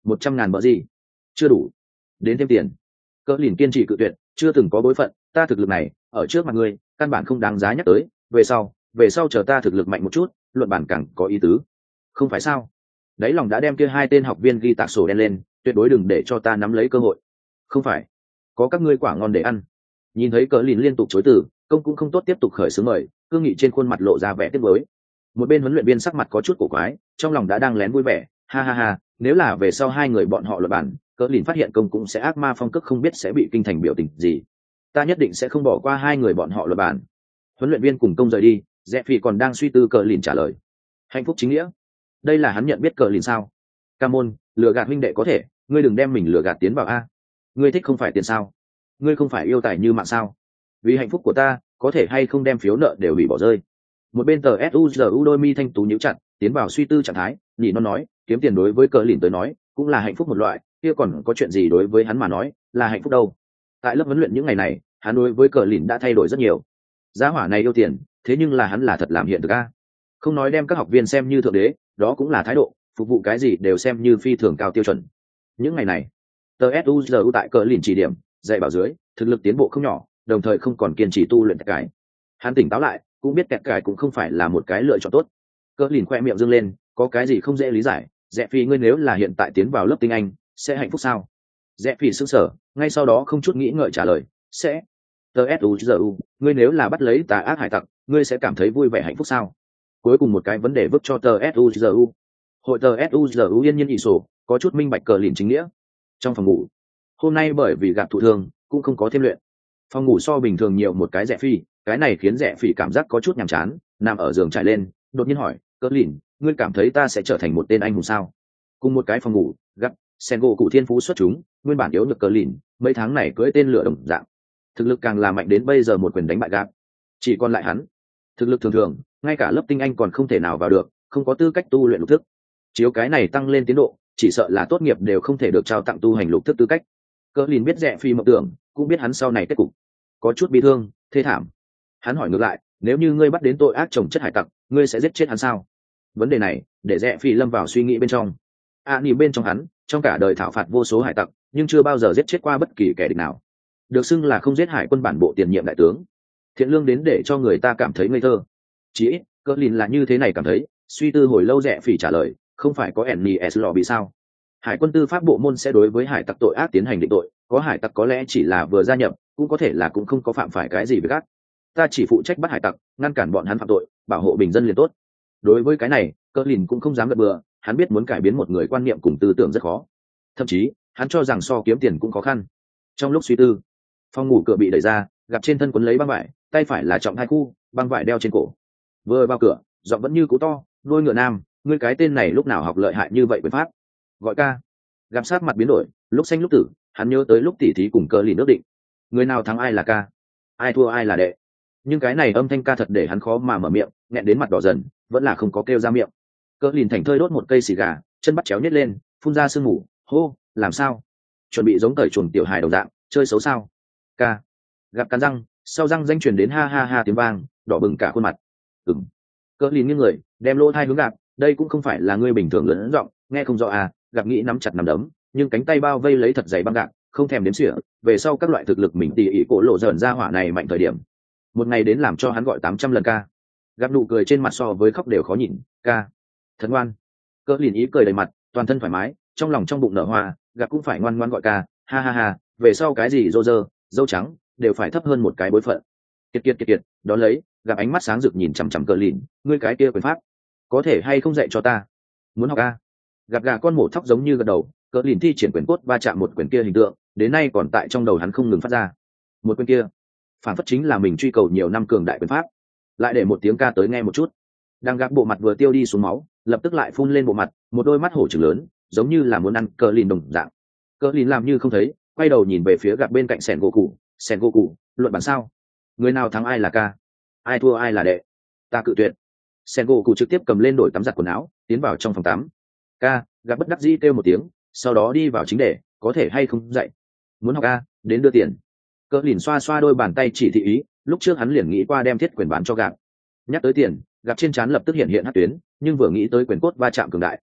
một trăm ngàn bờ gì? Chưa đủ. Đến thêm tiền. Cỡ lìn kiên trì cự tuyệt, chưa từng có bối phận, ta thực lực này ở trước mặt ngươi căn bản không đáng giá nhắc tới, về sau về sau chờ ta thực lực mạnh một chút, luận bản càng có ý tứ. Không phải sao? Đấy lòng đã đem kia hai tên học viên ghi tạc sổ đen lên, tuyệt đối đừng để cho ta nắm lấy cơ hội. Không phải, có các ngươi quả ngon để ăn. Nhìn thấy Cỡ lìn liên tục chối từ, công cũng không tốt tiếp tục khởi xướng mời, cương nghị trên khuôn mặt lộ ra vẻ tiếc nuối. Một bên huấn luyện viên sắc mặt có chút cổ quái, trong lòng đã đang lén vui vẻ, ha ha ha, nếu là về sau hai người bọn họ luận bản, Cỡ lìn phát hiện công cũng sẽ ác ma phong cước không biết sẽ bị kinh thành biểu tình gì. Ta nhất định sẽ không bỏ qua hai người bọn họ luận bản. Huấn luyện viên cùng công rời đi, Rẽ Phi còn đang suy tư Cỡ lìn trả lời. Hạnh phúc chính nghĩa, đây là hắn nhận biết Cỡ lìn sao? Ca môn, lừa gạt huynh đệ có thể, ngươi đừng đem mình lừa gạt tiến vào a. Ngươi thích không phải tiền sao? Ngươi không phải yêu tài như mạng sao? Vì hạnh phúc của ta, có thể hay không đem phiếu nợ đều bị bỏ rơi. Một bên tờ suzu đôi mi thanh tú nhíu chặt, tiến vào suy tư trạng thái, nhị nó nói, kiếm tiền đối với Cỡ lìn tới nói cũng là hạnh phúc một loại, kia còn có chuyện gì đối với hắn mà nói là hạnh phúc đâu? Tại lớp huấn luyện những ngày này, hắn đối với Cỡ lìn đã thay đổi rất nhiều. Giá hỏa này yêu tiền, thế nhưng là hắn là thật làm hiện thực a. Không nói đem các học viên xem như thượng đế, đó cũng là thái độ, phục vụ cái gì đều xem như phi thường cao tiêu chuẩn. Những ngày này, tờ suzu tại Cỡ lìn chỉ điểm, dạy bảo dưới, thực lực tiến bộ không nhỏ, đồng thời không còn kiên trì tu luyện tẹt cái. Hắn tỉnh táo lại, cũng biết tẹt cái cũng không phải là một cái lựa chọn tốt. Cỡ lìn khoe miệng dương lên, có cái gì không dễ lý giải, Rẽ Phi ngươi nếu là hiện tại tiến vào lớp tiếng Anh, sẽ hạnh phúc sao? Rẽ Phi sững sờ, ngay sau đó không chút nghĩ ngợi trả lời, sẽ. Tờ suzu, ngươi nếu là bắt lấy tà ác hải tặc, ngươi sẽ cảm thấy vui vẻ hạnh phúc sao? Cuối cùng một cái vấn đề vứt cho tờ suzu. Hội tờ suzu yên nhiên ỷ sổ, có chút minh bạch Cỡ lìn chính nghĩa. Trong phòng ngủ, hôm nay bởi vì gặp thụ thương, cũng không có thêm luyện. Phòng ngủ so bình thường nhiều một cái Rẽ Phi, cái này khiến Rẽ Phi cảm giác có chút nhàm chán, nằm ở giường trải lên, đột nhiên hỏi, Cỡ lìn, ngươi cảm thấy ta sẽ trở thành một tên anh hùng sao? Cùng một cái phòng ngủ, gặp Sengo cụ thiên phú xuất chúng, nguyên bản yếu nhược Cỡ lìn, mấy tháng này cưỡi tên lửa đồng dạng, thực lực càng là mạnh đến bây giờ một quyền đánh bại gạp. Chỉ còn lại hắn, thực lực thường thường, ngay cả lớp tinh anh còn không thể nào vào được, không có tư cách tu luyện lục thức. Chiếu cái này tăng lên tiến độ, chỉ sợ là tốt nghiệp đều không thể được trao tặng tu hành lục thức tư cách. Cỡ lìn biết Rẽ Phi mộng tưởng, cũng biết hắn sau này kết cục, có chút bi thương, thê thảm. Hắn hỏi ngược lại, nếu như ngươi bắt đến tội ác chồng chất hải tặc, ngươi sẽ giết chết hắn sao? Vấn đề này để Rẽ Phi lâm vào suy nghĩ bên trong. A nỉ bên trong hắn, trong cả đời thảo phạt vô số hải tặc, nhưng chưa bao giờ giết chết qua bất kỳ kẻ địch nào. Được xưng là không giết hải quân bản bộ tiền nhiệm đại tướng, thiện lương đến để cho người ta cảm thấy ngây thơ. Chỉ ít, Cỡ lìn là như thế này cảm thấy. Suy tư hồi lâu Rẽ Phi trả lời, không phải có nis lò bị sao? Hải quân tư pháp bộ môn sẽ đối với hải tặc tội ác tiến hành định tội, có hải tặc có lẽ chỉ là vừa gia nhập, cũng có thể là cũng không có phạm phải cái gì với gác. Ta chỉ phụ trách bắt hải tặc, ngăn cản bọn hắn phạm tội, bảo hộ bình dân liền tốt. Đối với cái này, Cỡ lìn cũng không dám gật bừa, hắn biết muốn cải biến một người quan niệm cùng tư tưởng rất khó, thậm chí hắn cho rằng so kiếm tiền cũng khó khăn. Trong lúc suy tư, phòng ngủ cửa bị đẩy ra, gặp trên thân quấn lấy băng vải, tay phải là trọng hai khu, băng vải đeo trên cổ. Vừa vào cửa, giọng vẫn như cũ to, đôi ngựa nam, ngươi cái tên này lúc nào học lợi hại như vậy quyền pháp? Gọi ca. Gặp sát mặt biến đổi, lúc xanh lúc tử, hắn nhớ tới lúc tỉ thí cùng Cỡ lìn ước định, người nào thắng ai là ca, ai thua ai là đệ. Nhưng cái này âm thanh ca thật để hắn khó mà mở miệng, nghẹn đến mặt đỏ dần, vẫn là không có kêu ra miệng. Cỡ lìn thành thơi đốt một cây xì gà, chân bắt chéo nhét lên, phun ra sương mù, hô, làm sao? Chuẩn bị giống tởi chuồng tiểu hài đồng dạng, chơi xấu sao? Ca. Gặp cắn răng, sau răng danh truyền đến ha ha ha tiếng vang, đỏ bừng cả khuôn mặt. Ừm. Cỡ lìn nghiêng người, đem lỗ thai hướng Gặp, đây cũng không phải là ngươi bình thường lớn giọng, nghe không rõ à? Gặp nghĩ nắm chặt nắm đấm, nhưng cánh tay bao vây lấy thật dày băng gạc, không thèm đếm xỉa. Về sau các loại thực lực mình tỉ ỉ cổ lộ dởn ra hỏa này mạnh thời điểm, một ngày đến làm cho hắn gọi tám trăm lần ca. Gặp nụ cười trên mặt so với khóc đều khó nhìn, ca. Thật ngoan. Cỡ lìn ý cười đầy mặt, toàn thân thoải mái, trong lòng trong bụng nở hoa. Gặp cũng phải ngoan ngoan gọi ca, ha ha ha. Về sau cái gì rô rơ, dâu trắng, đều phải thấp hơn một cái bối phận. Kiệt kiệt kiệt kiệt, đón lấy, Gặp ánh mắt sáng rực nhìn chằm chằm Cỡ lìn, ngươi cái kia quyền pháp, có thể hay không dạy cho ta? Muốn học a? Gặp gà con mổ thóc giống như gật đầu. Cỡ lìn thi triển quyền cốt va chạm một quyền kia hình tượng, đến nay còn tại trong đầu hắn không ngừng phát ra. Một quyền kia, phản phất chính là mình truy cầu nhiều năm cường đại quyền pháp. Lại để một tiếng ca tới nghe một chút. Đang Gặp bộ mặt vừa tiêu đi xuống máu, lập tức lại phun lên bộ mặt, một đôi mắt hổ trừng lớn, giống như là muốn ăn Cỡ lìn đồng dạng. Cỡ lìn làm như không thấy, quay đầu nhìn về phía Gặp bên cạnh Sẻn gỗ cụ. Sẻn gỗ cụ, luận bản sao? Người nào thắng ai là ca, ai thua ai là đệ. Ta cự tuyệt. Sẻn gỗ cụ trực tiếp cầm lên đổi tắm giặt quần áo, tiến vào trong phòng tắm. Ca. Gặp bất đắc dĩ kêu một tiếng, sau đó đi vào chính đề, có thể hay không dạy? Muốn học a, đến đưa tiền. Cỡ lìn xoa xoa đôi bàn tay chỉ thị ý, lúc trước hắn liền nghĩ qua đem thiết quyền bán cho Gặp. Nhắc tới tiền, Gặp trên trán lập tức hiện hiện hắc tuyến, nhưng vừa nghĩ tới quyền cốt va chạm cường đại,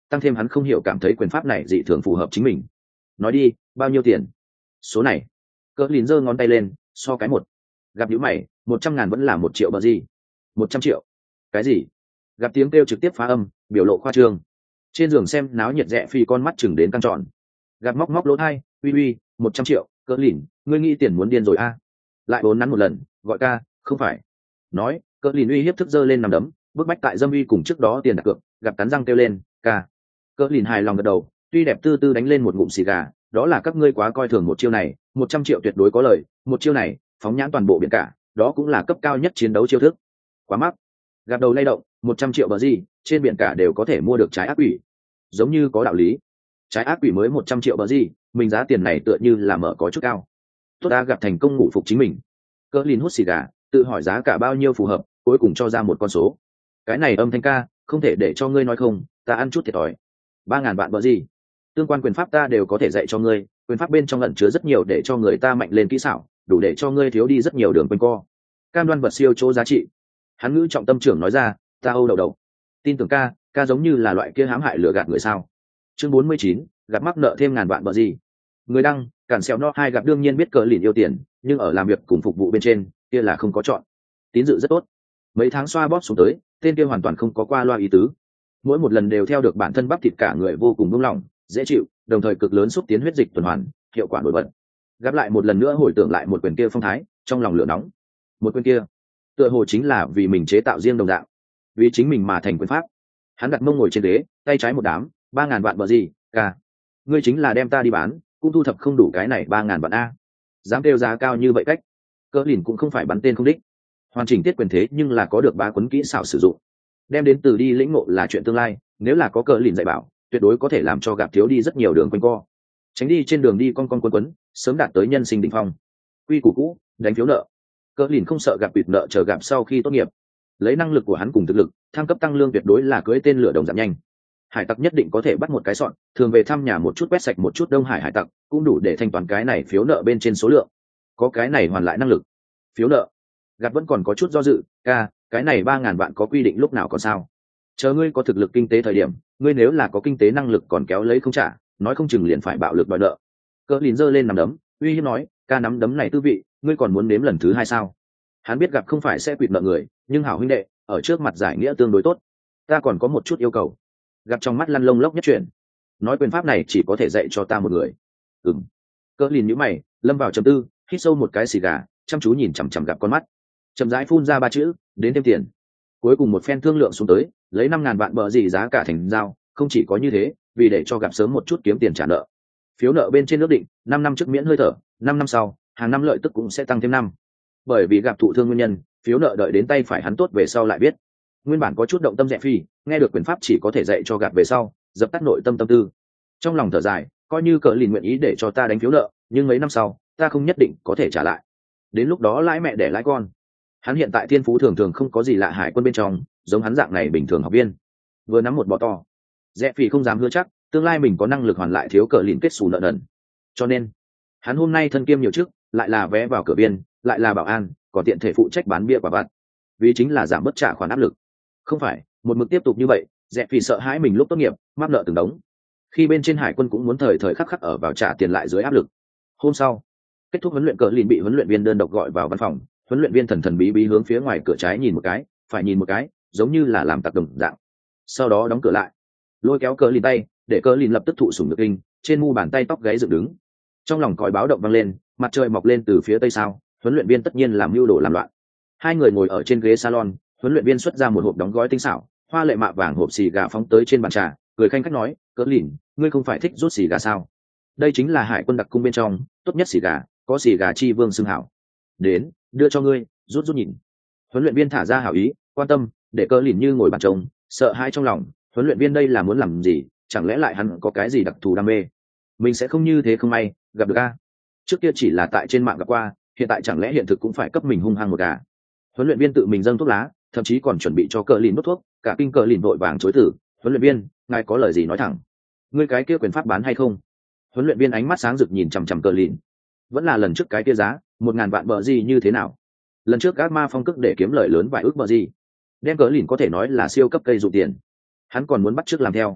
tăng thêm hắn không hiểu cảm thấy quyền pháp này dị thường phù hợp chính mình. Nói đi, bao nhiêu tiền? Số này. Cỡ lìn giơ ngón tay lên, so cái một. Gặp nhíu mày, một trăm ngàn vẫn là một triệu bờ gì? Một trăm triệu. Cái gì? Gặp tiếng kêu trực tiếp phá âm, biểu lộ khoa trương. Trên giường xem náo nhiệt rẽ phi con mắt chừng đến căng tròn. Gặp móc móc lỗ thai, uy uy, một trăm triệu, cỡ lìn, ngươi nghĩ tiền muốn điên rồi a? À? Lại bốn nắn một lần, gọi ca, không phải. Nói, cỡ lìn uy hiếp thức giơ lên nằm đấm, bức bách tại dâm uy cùng trước đó tiền đặt cược, gặp cắn răng kêu lên, ca. Cỡ lìn hài lòng gật đầu, tuy đẹp tư tư đánh lên một ngụm xì gà, đó là các ngươi quá coi thường một chiêu này, một trăm triệu tuyệt đối có lời, một chiêu này, phóng nhãn toàn bộ biển cả, đó cũng là cấp cao nhất chiến đấu chiêu thức. Quá mắc. Gặp đầu lay động, một trăm triệu bờ gì, trên biển cả đều có thể mua được trái ác quỷ. Giống như có đạo lý. Trái ác quỷ mới một trăm triệu bờ gì, mình giá tiền này tựa như là mở có chút cao. Tốt đã gặp thành công ngủ phục chính mình. Cỡ lìn hút xì gà, tự hỏi giá cả bao nhiêu phù hợp, cuối cùng cho ra một con số. Cái này âm thanh ca, không thể để cho ngươi nói không, ta ăn chút thiệt thòi. Ba ngàn vạn bờ gì? Tương quan quyền pháp ta đều có thể dạy cho ngươi, quyền pháp bên trong ẩn chứa rất nhiều để cho người ta mạnh lên kỹ xảo, đủ để cho ngươi thiếu đi rất nhiều đường quanh co. Cam đoan vật siêu chỗ giá trị. Hắn ngữ trọng tâm trưởng nói ra, ta âu đầu đầu. Tin tưởng ca, ca giống như là loại kia hãm hại lừa gạt người sao? Chương bốn mươi chín, gặp mắc nợ thêm ngàn vạn bờ gì? Người đăng, cản xèo no hai gặp đương nhiên biết cỡ lìn yêu tiền, nhưng ở làm việc cùng phục vụ bên trên, kia là không có chọn. Tín dự rất tốt. Mấy tháng xoa bóp xuống tới, tên kia hoàn toàn không có qua loa ý tứ. Mỗi một lần đều theo được bản thân bắp thịt cả người vô cùng buông lỏng, dễ chịu, đồng thời cực lớn xúc tiến huyết dịch tuần hoàn, hiệu quả nổi bật. Gặp lại một lần nữa hồi tưởng lại một quyền kia phong thái, trong lòng lửa nóng. Một quyền kia, tựa hồ chính là vì mình chế tạo riêng đồng dạng, vì chính mình mà thành quyền pháp. Hắn đặt mông ngồi trên ghế, tay trái một đám, ba ngàn vạn bờ gì, ca, ngươi chính là đem ta đi bán, cũng thu thập không đủ cái này ba ngàn vạn a. Dám kêu giá cao như vậy cách, cỡ lìn cũng không phải bắn tên không đích. Hoàn chỉnh tiết quyền thế nhưng là có được ba quấn kỹ xảo sử dụng, đem đến từ đi lĩnh ngộ là chuyện tương lai, nếu là có cỡ lìn dạy bảo, tuyệt đối có thể làm cho gặp thiếu đi rất nhiều đường quanh co, tránh đi trên đường đi con con quấn quấn, sớm đạt tới nhân sinh đỉnh phong. Quy củ cũ, đánh phiếu nợ. Cỡ lìn không sợ gặp bịt nợ chờ gặp sau khi tốt nghiệp, lấy năng lực của hắn cùng thực lực, thăng cấp tăng lương tuyệt đối là cưỡi tên lửa đồng giảm nhanh. Hải tặc nhất định có thể bắt một cái sọn, thường về thăm nhà một chút quét sạch một chút đông hải hải tặc, cũng đủ để thanh toán cái này phiếu nợ bên trên số lượng. Có cái này hoàn lại năng lực. Phiếu nợ. Gặp vẫn còn có chút do dự, ca, cái này ba ngàn vạn có quy định lúc nào còn sao? Chờ ngươi có thực lực kinh tế thời điểm, ngươi nếu là có kinh tế năng lực còn kéo lấy không trả, nói không chừng liền phải bạo lực đòi nợ. Cỡ lìn giơ lên nắm đấm, uy hiếp nói, ca nắm đấm này tư vị, ngươi còn muốn nếm lần thứ hai sao? Hắn biết gặp không phải sẽ quỵt nợ người, nhưng hảo huynh đệ, ở trước mặt giải nghĩa tương đối tốt. Ta còn có một chút yêu cầu. Gặp trong mắt lăn lông lốc nhất chuyển, nói quyền pháp này chỉ có thể dạy cho ta một người. Ừm. Cỡ lìn nhíu mày, lâm vào trầm tư, hít sâu một cái xì gà, chăm chú nhìn chằm chằm gặp con mắt, chậm rãi phun ra ba chữ, đến thêm tiền. Cuối cùng một phen thương lượng xuống tới, lấy năm ngàn vạn bờ gì giá cả thành giao, không chỉ có như thế, vì để cho gặp sớm một chút kiếm tiền trả nợ. Phiếu nợ bên trên ước định, năm năm trước miễn hơi thở, năm năm sau, hàng năm lợi tức cũng sẽ tăng thêm năm. Bởi vì gặp thụ thương nguyên nhân, phiếu nợ đợi đến tay phải hắn tốt về sau lại biết. Nguyên bản có chút động tâm rẻ phi, nghe được quyền pháp chỉ có thể dạy cho gặp về sau, dập tắt nội tâm tâm tư. Trong lòng thở dài, coi như cỡ lìn nguyện ý để cho ta đánh phiếu nợ, nhưng mấy năm sau, ta không nhất định có thể trả lại. Đến lúc đó lãi mẹ để lãi con. Hắn hiện tại thiên phú thường thường không có gì lạ hải quân bên trong, giống hắn dạng này bình thường học viên, vừa nắm một bọ to. Rẽ phi không dám hứa chắc tương lai mình có năng lực hoàn lại thiếu cờ lìn kết xù nợ nần, cho nên hắn hôm nay thân kiêm nhiều chức, lại là vé vào cửa biên, lại là bảo an, còn tiện thể phụ trách bán bia quả vặt, vì chính là giảm bớt trả khoản áp lực. Không phải một mực tiếp tục như vậy, rẽ phi sợ hãi mình lúc tốt nghiệp mắc nợ từng đống, khi bên trên hải quân cũng muốn thời thời khắc khắc ở vào trả tiền lại dưới áp lực. Hôm sau kết thúc huấn luyện, cờ lìn bị huấn luyện viên đơn độc gọi vào văn phòng. Huấn luyện viên thần thần bí bí hướng phía ngoài cửa trái nhìn một cái, phải nhìn một cái, giống như là làm tặc đồng dạng, sau đó đóng cửa lại, lôi kéo cờ lìn tay, để cờ lìn lập tức thụ sủng nhược kinh, trên mu bàn tay tóc gáy dựng đứng. Trong lòng còi báo động vang lên, mặt trời mọc lên từ phía tây sao, huấn luyện viên tất nhiên làm mưu đồ làm loạn. Hai người ngồi ở trên ghế salon, huấn luyện viên xuất ra một hộp đóng gói tinh xảo, hoa lệ mạ vàng hộp xì gà phóng tới trên bàn trà, cười khanh khách nói, cờ lìn, ngươi không phải thích rút xì gà sao? Đây chính là hải quân đặc cung bên trong tốt nhất xì gà, có xì gà chi vương xưng hảo. Đến, đưa cho ngươi, rút rút nhìn. Huấn luyện viên thả ra hảo ý, quan tâm, để cờ lìn như ngồi bàn trông, sợ hãi trong lòng, huấn luyện viên đây là muốn làm gì, chẳng lẽ lại hắn có cái gì đặc thù đam mê? Mình sẽ không như thế không may gặp được a. Trước kia chỉ là tại trên mạng gặp qua, hiện tại chẳng lẽ hiện thực cũng phải cấp mình hung hăng một gà? Huấn luyện viên tự mình dâng thuốc lá, thậm chí còn chuẩn bị cho cờ lìn đốt thuốc, cả kinh cờ lìn vội vàng chối từ. Huấn luyện viên, ngài có lời gì nói thẳng. Ngươi cái kia quyền pháp bán hay không? Huấn luyện viên ánh mắt sáng rực nhìn chằm chằm cờ lìn. Vẫn là lần trước cái kia giá một ngàn vạn bờ gì như thế nào? Lần trước ác ma phong cức để kiếm lời lớn vài ước bờ gì, đem cờ lìn có thể nói là siêu cấp cây dụ tiền, hắn còn muốn bắt trước làm theo.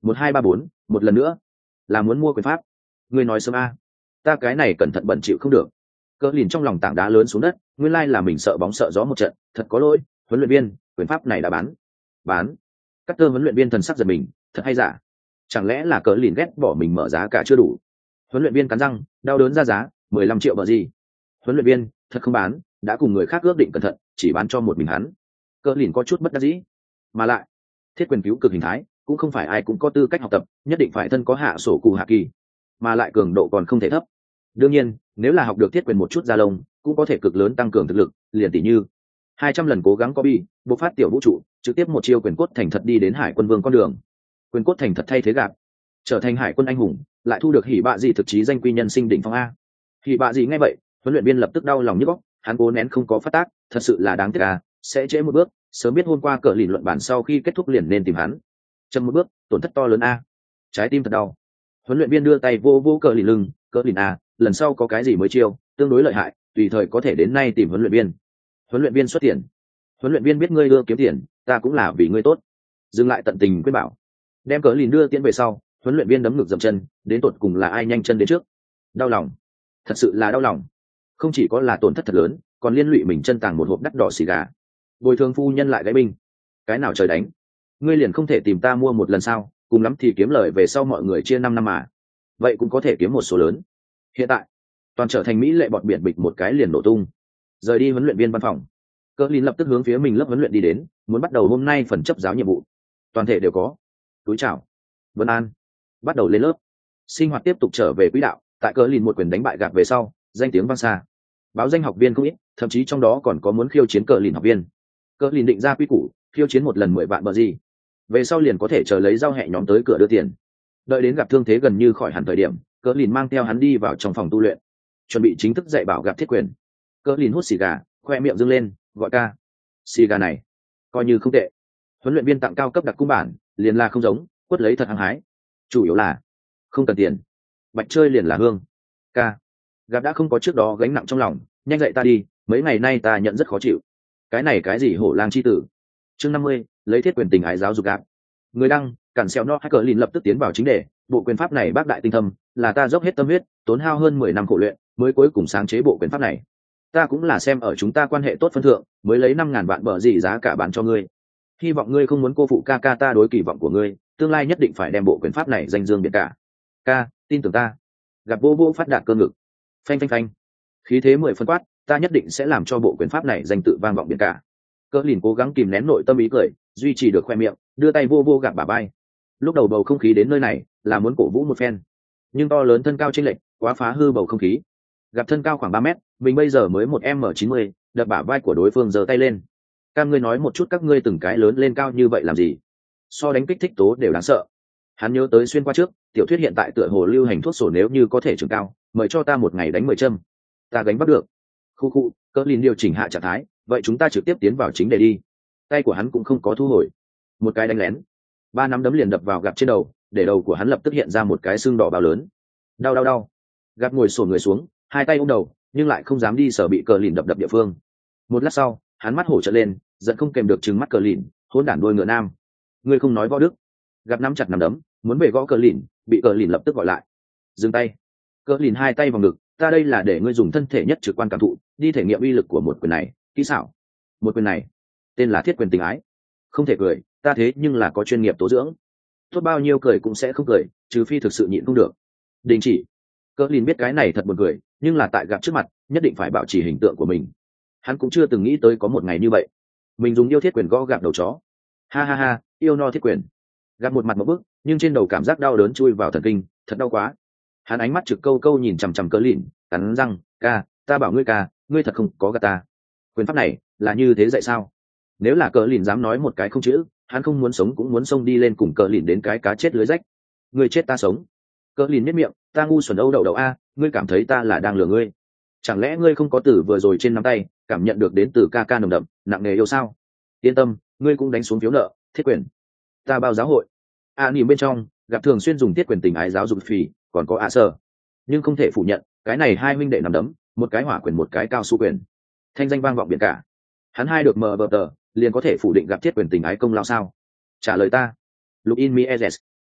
một hai ba bốn một lần nữa là muốn mua quyền pháp. Ngươi nói sớm a, ta cái này cẩn thận bẩn chịu không được. Cỡ lìn trong lòng tảng đá lớn xuống đất, nguyên lai là mình sợ bóng sợ gió một trận, thật có lỗi, huấn luyện viên, quyền pháp này đã bán. Bán? Các tơ huấn luyện viên thần sắc giật mình, thật hay giả? Chẳng lẽ là cỡ lìn ghét bỏ mình mở giá cả chưa đủ? Huấn luyện viên cắn răng, đau đớn ra giá, mười lăm triệu bờ gì? Huấn luyện viên, thật không bán, đã cùng người khác ước định cẩn thận, chỉ bán cho một mình hắn. Cỡ lìn có chút bất đắc dĩ, mà lại, thiết quyền cứu cực hình thái, cũng không phải ai cũng có tư cách học tập, nhất định phải thân có hạ sổ cụ hạ kỳ, mà lại cường độ còn không thể thấp. Đương nhiên, nếu là học được thiết quyền một chút ra lông, cũng có thể cực lớn tăng cường thực lực, liền tỷ như hai trăm lần cố gắng copy, bộc phát tiểu vũ trụ, trực tiếp một chiêu quyền cốt thành thật đi đến hải quân vương con đường. Quyền cốt thành thật thay thế gạp, trở thành hải quân anh hùng, lại thu được hỉ bạ gì thực chí danh quy nhân sinh đỉnh phong a. Hỉ bạ gì nghe vậy, huấn luyện viên lập tức đau lòng nhức óc, hắn cố nén không có phát tác, thật sự là đáng tiếc à, sẽ trễ một bước, sớm biết hôm qua cờ lìn luận bản sau khi kết thúc liền nên tìm hắn. Chậm một bước, tổn thất to lớn a. Trái tim thật đau. Huấn luyện viên đưa tay vô vô cờ lìn lưng, cờ lìn a, lần sau có cái gì mới chiêu, tương đối lợi hại, tùy thời có thể đến nay tìm huấn luyện viên. Huấn luyện viên xuất tiền. Huấn luyện viên biết ngươi đưa kiếm tiền, ta cũng là vì ngươi tốt. Dừng lại tận tình quyết bảo. Đem cờ lìn đưa tiễn về sau, huấn luyện viên đấm ngực dậm chân, đến tột cùng là ai nhanh chân đến trước. Đau lòng, thật sự là đau lòng. Không chỉ có là tổn thất thật lớn, còn liên lụy mình chân tàng một hộp đắt đỏ xì gà. Bồi thường phu nhân lại gãy binh. Cái nào trời đánh? Ngươi liền không thể tìm ta mua một lần sao? Cùng lắm thì kiếm lời về sau mọi người chia năm năm mà. Vậy cũng có thể kiếm một số lớn. Hiện tại, toàn trở thành mỹ lệ bọt biển bịch một cái liền nổ tung. Rời đi huấn luyện viên văn phòng, cỡ lìn lập tức hướng phía mình lớp huấn luyện đi đến, muốn bắt đầu hôm nay phần chấp giáo nhiệm vụ. Toàn thể đều có. Túi chào. Vân an. Bắt đầu lên lớp. Sinh hoạt tiếp tục trở về quỹ đạo, tại cỡ lìn một quyền đánh bại gạt về sau, danh tiếng vang xa. Báo danh học viên không ít, thậm chí trong đó còn có muốn khiêu chiến cỡ lìn học viên. Cỡ lìn định ra quy củ, khiêu chiến một lần mười vạn bờ gì. Về sau liền có thể chờ lấy giao hẹ nhóm tới cửa đưa tiền. Đợi đến gặp thương thế gần như khỏi hẳn thời điểm, cỡ lìn mang theo hắn đi vào trong phòng tu luyện, chuẩn bị chính thức dạy bảo gặp thiết quyền. Cỡ lìn hút xì gà, khoe miệng dâng lên, gọi ca. Xì gà này coi như không tệ. Huấn luyện viên tặng cao cấp đặc cung bản, liền là không giống, quất lấy thật hăng hái. Chủ yếu là không cần tiền, bạch chơi liền là hương. Ca, gặp đã không có trước đó gánh nặng trong lòng, nhanh dậy ta đi, mấy ngày nay ta nhận rất khó chịu. Cái này cái gì hổ lang chi tử. Chương năm mươi, lấy thiết quyền tình ái giáo dục gặp. Người đăng, cản xeo no hacker lìn lập tức tiến vào chính đề, bộ quyền pháp này bác đại tinh thâm, là ta dốc hết tâm huyết, tốn hao hơn mười năm khổ luyện, mới cuối cùng sáng chế bộ quyền pháp này. Ta cũng là xem ở chúng ta quan hệ tốt phân thượng, mới lấy năm ngàn vạn bờ gì giá cả bán cho ngươi. Hy vọng ngươi không muốn cô phụ ca ca ta đối kỳ vọng của ngươi, tương lai nhất định phải đem bộ quyền pháp này danh dương biệt cả. Ca, tin tưởng ta. Gặp vô vô phát đạt cơ ngực. Phanh phanh phanh. Khí thế mười phân quát, ta nhất định sẽ làm cho bộ quyền pháp này danh tự vang vọng biệt cả. Cỡ lìn cố gắng kìm nén nội tâm ý cười, duy trì được khoe miệng, đưa tay vô vô gặp bà bay. Lúc đầu bầu không khí đến nơi này là muốn cổ vũ một phen, nhưng to lớn thân cao chênh lệch quá phá hư bầu không khí. Gặp thân cao khoảng ba mét, mình bây giờ mới một m chín mươi, đập bả vai của đối phương giơ tay lên. Cam ngươi nói một chút các ngươi từng cái lớn lên cao như vậy làm gì? So đánh kích thích tố đều đáng sợ. Hắn nhớ tới xuyên qua trước, tiểu thuyết hiện tại tựa hồ lưu hành thuốc sổ nếu như có thể trưởng cao, mời cho ta một ngày đánh mười châm. Ta gánh bắt được. Khu khu, cỡ lìn điều chỉnh hạ trạng thái, vậy chúng ta trực tiếp tiến vào chính đề đi. Tay của hắn cũng không có thu hồi. Một cái đánh lén, ba nắm đấm liền đập vào gặp trên đầu, để đầu của hắn lập tức hiện ra một cái xương đỏ bao lớn. Đau đau đau. Gặp ngồi xổm người xuống, hai tay ôm đầu, nhưng lại không dám đi sở bị cờ lìn đập đập địa phương. Một lát sau, hắn mắt hổ trợn lên, giận không kèm được trừng mắt cờ lìn, hỗn đản đuôi ngựa nam. Ngươi không nói võ đức. Gặp nắm chặt nắm đấm, muốn về gõ cờ lìn, bị cờ lìn lập tức gọi lại. Dừng tay. Cờ lìn hai tay vào ngực, ta đây là để ngươi dùng thân thể nhất trực quan cảm thụ, đi thể nghiệm uy lực của một quyền này, kỹ xảo. Một quyền này, tên là thiết quyền tình ái. Không thể cười, ta thế nhưng là có chuyên nghiệp tố dưỡng. Tốt bao nhiêu cười cũng sẽ không cười, trừ phi thực sự nhịn không được. Đình chỉ. Cỡ lìn biết cái này thật buồn cười, nhưng là tại gặp trước mặt, nhất định phải bảo trì hình tượng của mình. Hắn cũng chưa từng nghĩ tới có một ngày như vậy. Mình dùng yêu thiết quyền gõ gặp đầu chó. Ha ha ha, yêu no thiết quyền. Gặp một mặt một bức, nhưng trên đầu cảm giác đau đớn chui vào thần kinh, thật đau quá. Hắn ánh mắt trực câu câu nhìn chằm chằm cỡ lìn, cắn răng, ca, ta bảo ngươi ca, ngươi thật không có gạt ta. Quyền pháp này là như thế dạy sao? Nếu là cỡ lìn dám nói một cái không chữ, hắn không muốn sống cũng muốn xông đi lên cùng cỡ lìn đến cái cá chết lưới rách. Ngươi chết ta sống. Cỡ lìn miết miệng, ta ngu xuẩn âu đậu đậu a, ngươi cảm thấy ta là đang lừa ngươi? Chẳng lẽ ngươi không có từ vừa rồi trên nắm tay cảm nhận được đến từ ca ca nồng đậm nặng nề yêu sao? Yên tâm, ngươi cũng đánh xuống phiếu nợ thiết quyền. Ta bao giáo hội a à, nỉm bên trong gặp thường xuyên dùng thiết quyền tình ái giáo dục phì, còn có a sơ, nhưng không thể phủ nhận cái này hai huynh đệ nằm đấm, một cái hỏa quyền một cái cao su quyền, thanh danh vang vọng biển cả. Hắn hai được mờ bờ tờ liền có thể phủ định gặp thiết quyền tình ái công lao sao? Trả lời ta. Lục in mi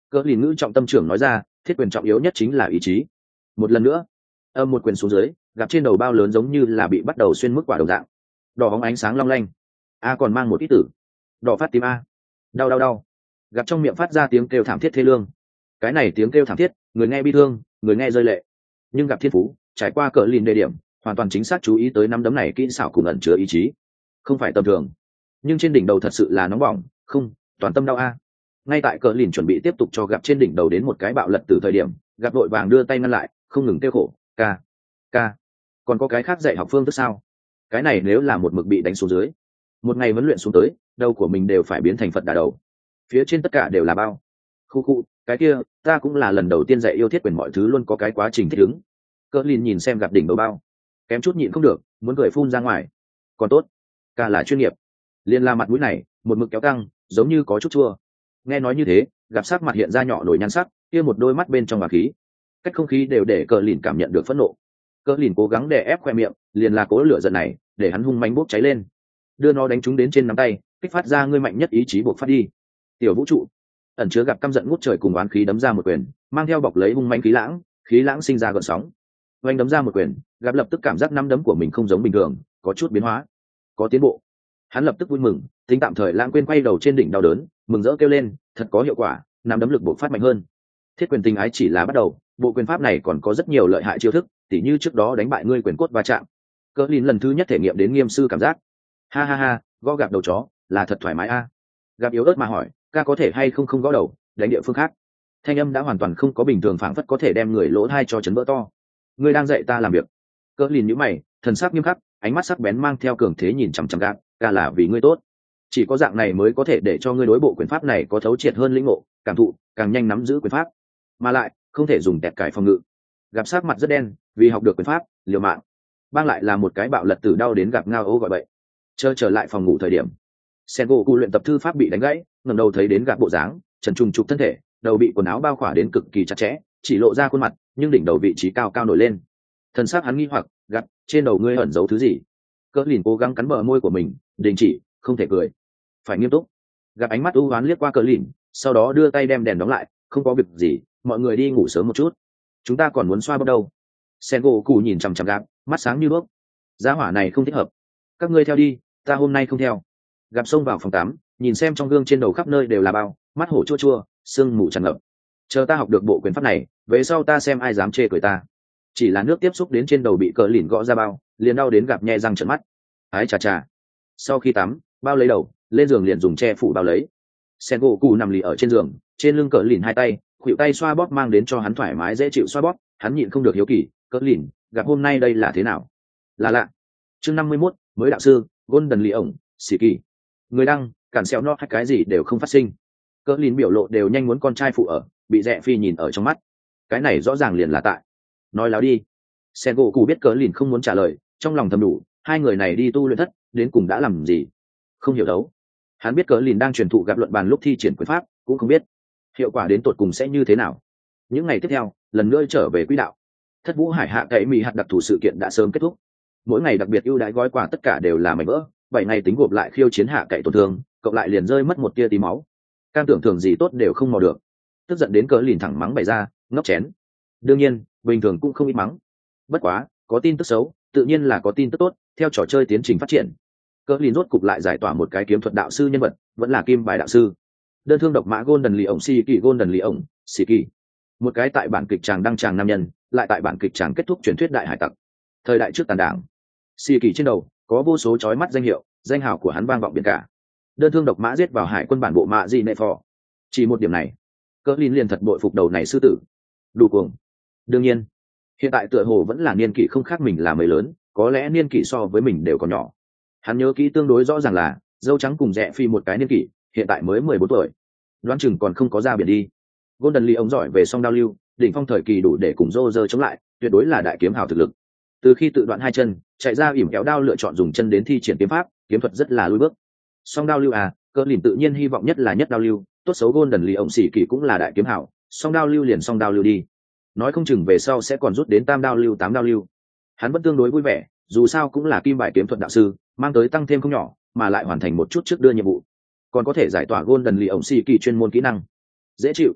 Cỡ lìn ngữ trọng tâm trưởng nói ra, thiết quyền trọng yếu nhất chính là ý chí. Một lần nữa, âm một quyền xuống dưới, gặp trên đầu bao lớn giống như là bị bắt đầu xuyên mức quả đầu dạng, đỏ bóng ánh sáng long lanh. A còn mang một ít tử, đỏ phát tím a, đau đau đau. Gặp trong miệng phát ra tiếng kêu thảm thiết thê lương. Cái này tiếng kêu thảm thiết, người nghe bi thương, người nghe rơi lệ. Nhưng gặp thiên phú, trải qua cỡ lìn đề điểm, hoàn toàn chính xác chú ý tới năm đấm này kỹ xảo cùng ẩn chứa ý chí, không phải tầm thường. Nhưng trên đỉnh đầu thật sự là nóng bỏng, không, toàn tâm đau a. Ngay tại cỡ lìn chuẩn bị tiếp tục cho gặp trên đỉnh đầu đến một cái bạo lật từ thời điểm, gặp đội vàng đưa tay ngăn lại, không ngừng kêu khổ, ca, ca, còn có cái khác dạy học phương thức sao? Cái này nếu là một mực bị đánh xuống dưới, một ngày huấn luyện xuống tới, đầu của mình đều phải biến thành Phật đà đầu, phía trên tất cả đều là bao. Khu khu, cái kia, ta cũng là lần đầu tiên dạy yêu thiết quyền, mọi thứ luôn có cái quá trình thích ứng. Cỡ lìn nhìn xem gặp đỉnh đầu bao, kém chút nhịn không được, muốn cười phun ra ngoài. Còn tốt, ca là chuyên nghiệp. Liên la mặt mũi này, một mực kéo căng, giống như có chút chua. Nghe nói như thế, gặp sắc mặt hiện ra nhỏ nổi nhăn sắc, kia một đôi mắt bên trong và khí, cách không khí đều để cỡ lìn cảm nhận được phẫn nộ. Cỡ lìn cố gắng đè ép khoe miệng, liền là cố lửa giận này, để hắn hung manh bốc cháy lên, đưa nó đánh trúng đến trên nắm tay, kích phát ra ngươi mạnh nhất ý chí buộc phát đi. Tiểu vũ trụ ẩn chứa gặp căm giận ngút trời cùng oán khí đấm ra một quyền, mang theo bọc lấy hung manh khí lãng, khí lãng sinh ra gợn sóng. Oanh đấm ra một quyền, gặp lập tức cảm giác nắm đấm của mình không giống bình thường, có chút biến hóa, có tiến bộ. Hắn lập tức vui mừng, tính tạm thời lãng quên quay đầu trên đỉnh đau đớn, mừng rỡ kêu lên, thật có hiệu quả, nắm đấm lực bộc phát mạnh hơn. Thiết quyền tình ái chỉ là bắt đầu, bộ quyền pháp này còn có rất nhiều lợi hại chiêu thức, tỉ như trước đó đánh bại ngươi quyền cốt va chạm. Cỡ lìn lần thứ nhất thể nghiệm đến nghiêm sư cảm giác. Ha ha ha, gõ gặp đầu chó, là thật thoải mái a. Gặp yếu ớt mà hỏi, ca có thể hay không không gõ đầu, đánh địa phương khác. Thanh âm đã hoàn toàn không có bình thường, phảng phất có thể đem người lỗ thai cho chấn vỡ to. Ngươi đang dạy ta làm việc. Cỡ lìn nhíu mày, thần sắc nghiêm khắc, ánh mắt sắc bén mang theo cường thế nhìn chằm chằm gặp, ca là vì ngươi tốt. Chỉ có dạng này mới có thể để cho ngươi đối bộ quyền pháp này có thấu triệt hơn lĩnh ngộ, cảm thụ, càng nhanh nắm giữ quyền pháp. Mà lại, không thể dùng tẹt cải phòng ngự. Gặp sắc mặt rất đen, vì học được quyền pháp, liều mạng. Bang lại là một cái bạo lật tử đau đến gặp ngao ô gọi bậy. Chờ trở lại phòng ngủ thời điểm, Sengoku luyện tập thư pháp bị đánh gãy, ngẩng đầu thấy đến gặp bộ dáng, trần trùng trục thân thể, đầu bị quần áo bao khỏa đến cực kỳ chặt chẽ, chỉ lộ ra khuôn mặt, nhưng đỉnh đầu vị trí cao cao nổi lên. Thân xác hắn nghi hoặc, gặp trên đầu ngươi ẩn giấu thứ gì? Cỡ lìn cố gắng cắn bờ môi của mình, đình chỉ, không thể cười, phải nghiêm túc. Gặp ánh mắt u hoán liếc qua cỡ lìn, sau đó đưa tay đem đèn đóng lại, không có việc gì, mọi người đi ngủ sớm một chút, chúng ta còn muốn xoa bắt đầu. Sengoku nhìn chằm chằm gặp, mắt sáng như đuốc. Giá hỏa này không thích hợp, các ngươi theo đi, ta hôm nay không theo. Gặp xông vào phòng tắm, nhìn xem trong gương trên đầu khắp nơi đều là bao, mắt hổ chua chua, sương mù tràn ngập. Chờ ta học được bộ quyền pháp này, về sau ta xem ai dám chê cười ta. Chỉ là nước tiếp xúc đến trên đầu bị cỡ lìn gõ ra bao, liền đau đến gặp nhe răng trợn mắt. Ái chà chà. Sau khi tắm, bao lấy đầu, lên giường liền dùng che phủ bao lấy. Sengoku nằm lì ở trên giường, trên lưng cỡ lìn hai tay, khuỷu tay xoa bóp mang đến cho hắn thoải mái dễ chịu xoa bóp, hắn nhịn không được hiếu kỳ, cỡ lìn, gặp hôm nay đây là thế nào? Là lạ. Chương năm mươi mốt, mới đạo sư, Golden Lee ổng, xì kỳ. Người đăng, cản xeo nó hay cái gì đều không phát sinh. Cỡ lìn biểu lộ đều nhanh muốn con trai phụ ở, bị Rẽ Phi nhìn ở trong mắt. Cái này rõ ràng liền là tại. Nói láo đi. Sengoku biết cỡ lìn không muốn trả lời, trong lòng thầm đủ, hai người này đi tu luyện thất, đến cùng đã làm gì? Không hiểu đấu. Hắn biết cỡ lìn đang truyền thụ gặp luận bàn lúc thi triển quyền pháp, cũng không biết hiệu quả đến tột cùng sẽ như thế nào. Những ngày tiếp theo, lần nữa trở về quỹ đạo. Thất Vũ Hải hạ cậy mì hạt đặc thù sự kiện đã sớm kết thúc. Mỗi ngày đặc biệt ưu đãi gói quà tất cả đều là mảnh vỡ, bảy ngày tính gộp lại khiêu chiến hạ cậy tổn thương, cộng lại liền rơi mất một tia tí máu. Cam tưởng thường gì tốt đều không mò được, tức giận đến cỡ lìn thẳng mắng bày ra, ngốc chén. Đương nhiên, bình thường cũng không ít mắng. Bất quá, có tin tức xấu, tự nhiên là có tin tức tốt, theo trò chơi tiến trình phát triển. Cỡ lìn rốt cục lại giải tỏa một cái kiếm thuật đạo sư nhân vật, vẫn là kim bài đạo sư. Đơn thương độc mã Golden Lee ổng xì kỳ Golden Lee ổng, xì kỳ. Một cái tại bản kịch tràng đăng tràng nam nhân, lại tại bản kịch tràng kết thúc truyền thuyết đại hải tặc. Thời đại trước tàn đảng, xì kỳ trên đầu có vô số chói mắt danh hiệu, danh hào của hắn vang vọng biển cả. Đơn thương độc mã giết vào hải quân bản bộ mạ gì nệ phò. Chỉ một điểm này, cỡ lìn liền thật bội phục đầu này sư tử. Đủ cuồng. Đương nhiên, hiện tại tựa hồ vẫn là niên kỷ không khác mình là mấy lớn, có lẽ niên kỷ so với mình đều còn nhỏ. Hắn nhớ kỹ tương đối rõ ràng là dâu trắng cùng Rẽ Phi một cái niên kỷ, hiện tại mới mười bốn tuổi, đoán chừng còn không có ra biển đi. Golden Lee ống giỏi về song đao lưu, đỉnh phong thời kỳ đủ để cùng Roger chống lại, tuyệt đối là đại kiếm hào thực lực. Từ khi tự đoạn hai chân, chạy ra ỉm kéo đao lựa chọn dùng chân đến thi triển kiếm pháp, kiếm thuật rất là lùi bước. Song đao lưu à, cỡ lìn tự nhiên hy vọng nhất là nhất đao lưu, tốt xấu Golden Lee ống xỉ kỳ cũng là đại kiếm hào, song đao lưu liền song đao lưu đi. Nói không chừng về sau sẽ còn rút đến tam đao lưu tám đao lưu. Hắn vẫn tương đối vui vẻ, dù sao cũng là kim bài kiếm thuật đạo sư, mang tới tăng thêm không nhỏ, mà lại hoàn thành một chút trước đưa nhiệm vụ, còn có thể giải tỏa Golden Lee ổng xì kỳ chuyên môn kỹ năng. Dễ chịu.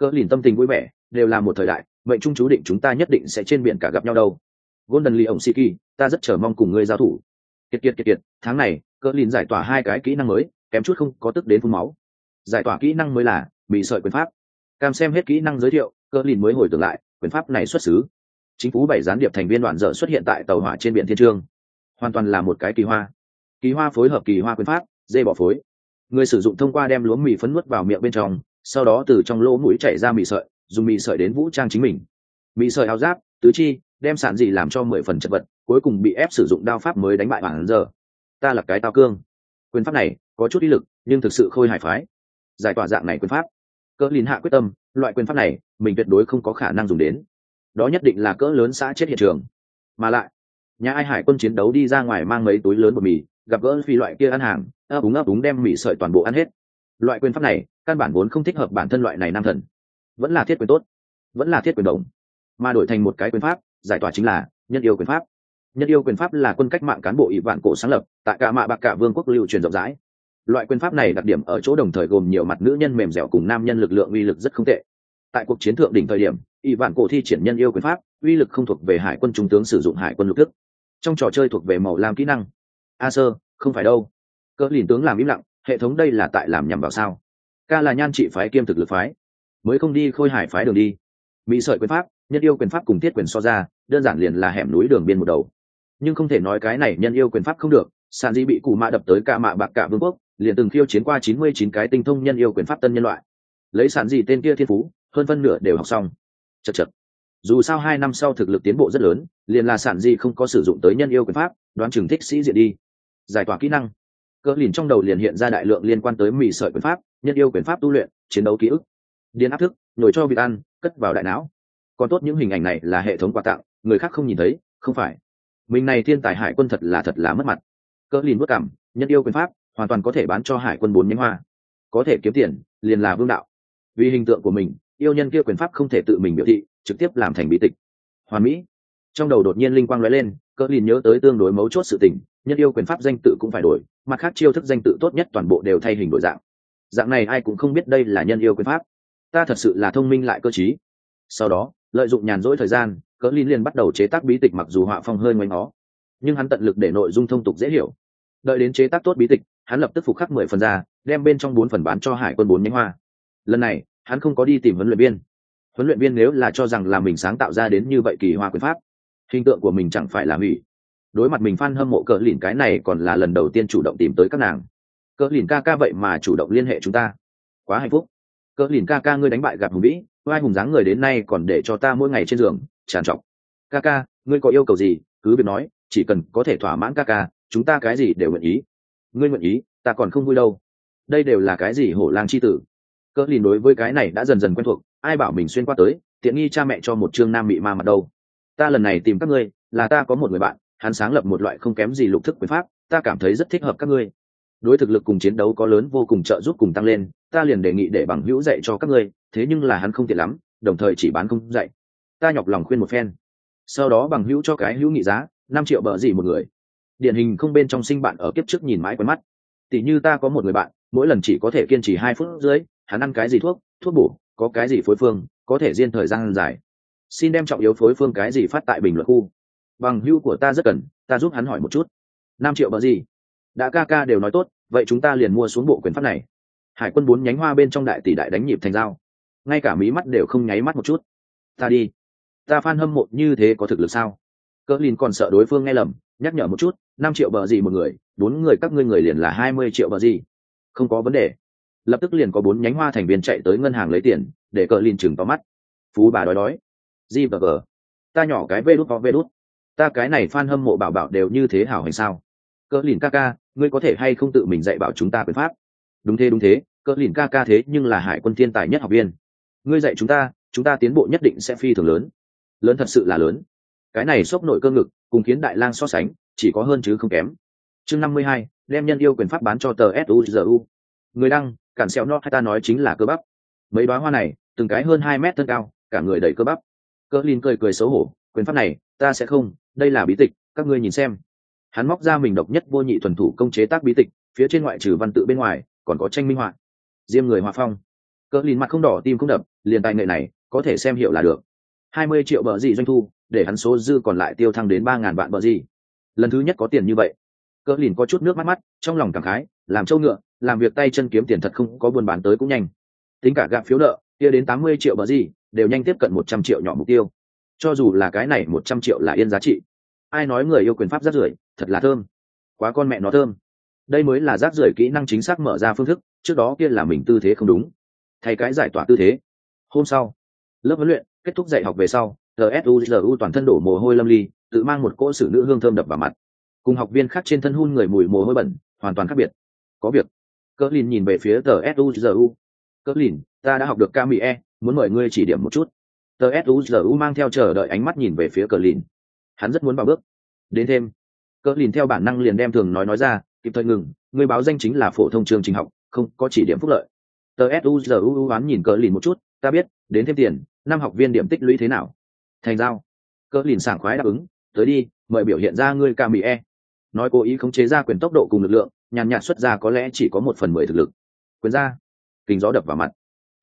Cỡ lìn tâm tình vui vẻ, đều là một thời đại, mệnh trung chú định chúng ta nhất định sẽ trên biển cả gặp nhau đâu. Golden Lee ổng Siki, ta rất chờ mong cùng ngươi giao thủ. Kiệt kiệt kiệt kiệt, tháng này, Cỡ lìn giải tỏa hai cái kỹ năng mới, kém chút không có tức đến phun máu. Giải tỏa kỹ năng mới là bị sợi quyền pháp. Cam xem hết kỹ năng giới thiệu, Cỡ lìn mới hồi tưởng lại, quyền pháp này xuất xứ. Chính phủ bảy gián điệp thành viên đoạn dở xuất hiện tại tàu hỏa trên biển Thiên Trương. Hoàn toàn là một cái kỳ hoa. Kỳ hoa phối hợp kỳ hoa quyền pháp, dê bỏ phối. Người sử dụng thông qua đem lúa mì phấn nuốt vào miệng bên trong, sau đó từ trong lỗ mũi chảy ra mì sợi, dùng mì sợi đến vũ trang chính mình. Mì sợi áo giáp, tứ chi, đem sản gì làm cho mười phần chật vật, cuối cùng bị ép sử dụng đao pháp mới đánh bại bản giờ. Ta là cái tao cương. Quyền pháp này có chút ý lực, nhưng thực sự khôi hài phái. Giải tỏa dạng này quyền pháp, Cỡ lìn hạ quyết tâm, loại quyền pháp này mình tuyệt đối không có khả năng dùng đến. Đó nhất định là cỡ lớn xã chết hiện trường. Mà lại, nhà ai hải quân chiến đấu đi ra ngoài mang mấy túi lớn bột mì, gặp gỡ phi loại kia ăn hàng, ấp úng ấp úng đem mì sợi toàn bộ ăn hết. Loại quyền pháp này căn bản vốn không thích hợp bản thân loại này nam thần. Vẫn là thiết quyền tốt, vẫn là thiết quyền đồng, mà đổi thành một cái quyền pháp, giải tỏa chính là nhân yêu quyền pháp. Nhân yêu quyền pháp là quân cách mạng cán bộ ỷ vạn cổ sáng lập, tại cả mạ bạc cả vương quốc lưu truyền rộng rãi. Loại quyền pháp này đặc điểm ở chỗ đồng thời gồm nhiều mặt nữ nhân mềm dẻo cùng nam nhân lực lượng uy lực rất không tệ. Tại cuộc chiến thượng đỉnh thời điểm, ỷ vạn cổ thi triển nhân yêu quyền pháp, uy lực không thuộc về hải quân trung tướng sử dụng hải quân lục thức. Trong trò chơi thuộc về màu lam kỹ năng. A sơ, không phải đâu. Cỡ lìn tướng làm im lặng, hệ thống đây là tại làm nhằm vào sao? Ca là nhan trị phái kiêm thực lực phái, mới không đi khôi hải phái đường đi. Mỹ sợi quyền pháp, nhân yêu quyền pháp cùng thiết quyền so ra, đơn giản liền là hẻm núi đường biên một đầu. Nhưng không thể nói cái này nhân yêu quyền pháp không được, sàn di bị cù mạ đập tới cả mạ bạc cả vương quốc, liền từng khiêu chiến qua chín mươi chín cái tinh thông nhân yêu quyền pháp tân nhân loại. Lấy sàn di tên kia thiên phú, hơn phân nửa đều học xong. Chậc chậc. Dù sao hai năm sau thực lực tiến bộ rất lớn, liền là sàn di không có sử dụng tới nhân yêu quyền pháp, đoán chừng thích sĩ diện đi. Giải tỏa kỹ năng. Cỡ lìn trong đầu liền hiện ra đại lượng liên quan tới mì sợi quyền pháp, nhân yêu quyền pháp tu luyện, chiến đấu ký ức. Điên áp thức, nhồi cho vịt ăn, cất vào đại não. Còn tốt những hình ảnh này là hệ thống quà tặng, người khác không nhìn thấy, không phải. Mình này thiên tài hải quân thật là thật là mất mặt. Cỡ lìn bước cảm, nhân yêu quyền pháp hoàn toàn có thể bán cho hải quân bốn nhánh hoa, có thể kiếm tiền, liền là vương đạo. Vì hình tượng của mình, yêu nhân kia quyền pháp không thể tự mình biểu thị, trực tiếp làm thành bí tịch. Hoàn mỹ. Trong đầu đột nhiên linh quang lóe lên, Cỡ lìn nhớ tới tương đối mấu chốt sự tình, nhân yêu quyền pháp danh tự cũng phải đổi, mặt khác chiêu thức danh tự tốt nhất toàn bộ đều thay hình đổi dạng. Dạng này ai cũng không biết đây là nhân yêu quyền pháp. Ta thật sự là thông minh lại cơ trí. Sau đó, lợi dụng nhàn rỗi thời gian, Cỡ lìn liền bắt đầu chế tác bí tịch, mặc dù họa phong hơi ngoánh nó, nhưng hắn tận lực để nội dung thông tục dễ hiểu. Đợi đến chế tác tốt bí tịch, hắn lập tức phục khắc mười phần ra, đem bên trong bốn phần bán cho hải quân bốn nhánh hoa. Lần này, hắn không có đi tìm huấn luyện viên. Huấn luyện viên nếu là cho rằng là mình sáng tạo ra đến như vậy kỳ hoa quyền pháp, hình tượng của mình chẳng phải là hủy. Đối mặt mình fan hâm mộ Cỡ lìn cái này còn là lần đầu tiên chủ động tìm tới các nàng. Cỡ lìn ca ca vậy mà chủ động liên hệ chúng ta, quá hạnh phúc. Cỡ lìn ca ca ngươi đánh bại gặp hùng vĩ, vai hùng dáng người đến nay còn để cho ta mỗi ngày trên giường tràn trọc. Ca ca, ngươi có yêu cầu gì cứ việc nói, chỉ cần có thể thỏa mãn ca ca, chúng ta cái gì đều nguyện ý. Ngươi nguyện ý, ta còn không vui đâu. Đây đều là cái gì hổ lang chi tử. Cỡ lìn đối với cái này đã dần dần quen thuộc, ai bảo mình xuyên qua tới, tiện nghi cha mẹ cho một chương nam mị ma mặt đâu. Ta lần này tìm các ngươi, là ta có một người bạn, hắn sáng lập một loại không kém gì lục thức quyền pháp, ta cảm thấy rất thích hợp các ngươi. Đối thực lực cùng chiến đấu có lớn vô cùng trợ giúp cùng tăng lên, ta liền đề nghị để bằng hữu dạy cho các ngươi, thế nhưng là hắn không tiện lắm, đồng thời chỉ bán không dạy. Ta nhọc lòng khuyên một phen. Sau đó bằng hữu cho cái hữu nghị giá, năm triệu bờ gì một người. Điển hình không bên trong sinh bạn ở kiếp trước nhìn mãi quen mắt. Tỷ như ta có một người bạn, mỗi lần chỉ có thể kiên trì hai phút dưới, hắn ăn cái gì thuốc, thuốc bổ, có cái gì phối phương, có thể diên thời gian dài. Xin đem trọng yếu phối phương cái gì phát tại bình luận khu. Bằng hữu của ta rất cần, ta giúp hắn hỏi một chút. Năm triệu bờ gì? Đã ca ca đều nói tốt, vậy chúng ta liền mua xuống bộ quyền pháp này. Hải quân bốn nhánh hoa bên trong đại tỷ đại đánh nhịp thành dao, ngay cả mí mắt đều không nháy mắt một chút. Ta đi. Ta fan hâm mộ như thế có thực lực sao? Cỡ lìn còn sợ đối phương nghe lầm, nhắc nhở một chút, năm triệu bờ gì một người, bốn người các ngươi người liền là hai mươi triệu bờ gì. Không có vấn đề. Lập tức liền có bốn nhánh hoa thành viên chạy tới ngân hàng lấy tiền, để cỡ lìn chừng vào mắt. Phú bà đói đói. Gì và gờ. Ta nhỏ cái vê đút có vê đút. Ta cái này fan hâm mộ bảo bảo đều như thế hảo hành sao? Cỡ lìn ca ca, ngươi có thể hay không tự mình dạy bảo chúng ta quyền pháp? Đúng thế đúng thế, cỡ lìn ca ca thế nhưng là hải quân thiên tài nhất học viên. Ngươi dạy chúng ta, chúng ta tiến bộ nhất định sẽ phi thường lớn. Lớn thật sự là lớn. Cái này xốc nổi cơ ngực, cùng khiến đại lang so sánh, chỉ có hơn chứ không kém. Chương năm mươi hai, đem nhân yêu quyền pháp bán cho tờ suzu. Người đăng, cản sẹo nó hay ta nói chính là cơ bắp. Mấy đóa hoa này, từng cái hơn hai mét thân cao, cả người đầy cơ bắp. Cỡ lìn cười cười xấu hổ, quyền pháp này, ta sẽ không, đây là bí tịch, các ngươi nhìn xem. Hắn móc ra mình độc nhất vô nhị thuần thủ công chế tác bí tịch, phía trên ngoại trừ văn tự bên ngoài, còn có tranh minh họa. Diêm người họa phong. Cỡ lìn mặt không đỏ tim không đập, liền tài nghệ này có thể xem hiệu là được. Hai mươi triệu bờ gì doanh thu để hắn số dư còn lại tiêu thăng đến ba ngàn vạn bờ gì. Lần thứ nhất có tiền như vậy, cỡ lìn có chút nước mắt mắt, trong lòng cảm khái, làm trâu ngựa, làm việc tay chân kiếm tiền thật không có buôn bán tới cũng nhanh. Tính cả gạp phiếu nợ kia đến tám mươi triệu bờ gì, đều nhanh tiếp cận một trăm triệu nhỏ mục tiêu. Cho dù là cái này một trăm triệu là yên giá trị. Ai nói người yêu quyền pháp rác rưởi, thật là thơm. Quá con mẹ nó thơm. Đây mới là rác rưởi kỹ năng chính xác mở ra phương thức, trước đó kia là mình tư thế không đúng. Thay cái giải tỏa tư thế. Hôm sau, lớp huấn luyện kết thúc dạy học về sau, tsuzu toàn thân đổ mồ hôi lâm ly, tự mang một cỗ xử nữ hương thơm đập vào mặt. Cùng học viên khác trên thân hun người mùi mồ hôi bẩn, hoàn toàn khác biệt. Có việc. Cỡ lìn nhìn về phía tsuzu. Cỡ lìn, ta đã học được Kami-e, muốn mời ngươi chỉ điểm một chút. tsuzu mang theo chờ đợi ánh mắt nhìn về phía cỡ lìn. Hắn rất muốn vào bước. Đến thêm. Cỡ lìn theo bản năng liền đem thường nói nói ra, kịp thời ngừng, ngươi báo danh chính là phổ thông chương trình học, không có chỉ điểm phúc lợi. tsuzu đoán nhìn cỡ lìn một chút, ta biết, đến thêm tiền, năm học viên điểm tích lũy thế nào? Thành giao. Cỡ lìn sảng khoái đáp ứng, tới đi, mời biểu hiện ra ngươi Kami-e. Nói cố ý khống chế ra quyền tốc độ cùng lực lượng, nhàn nhạt xuất ra có lẽ chỉ có một phần mười thực lực. Quyền ra, kính gió đập vào mặt.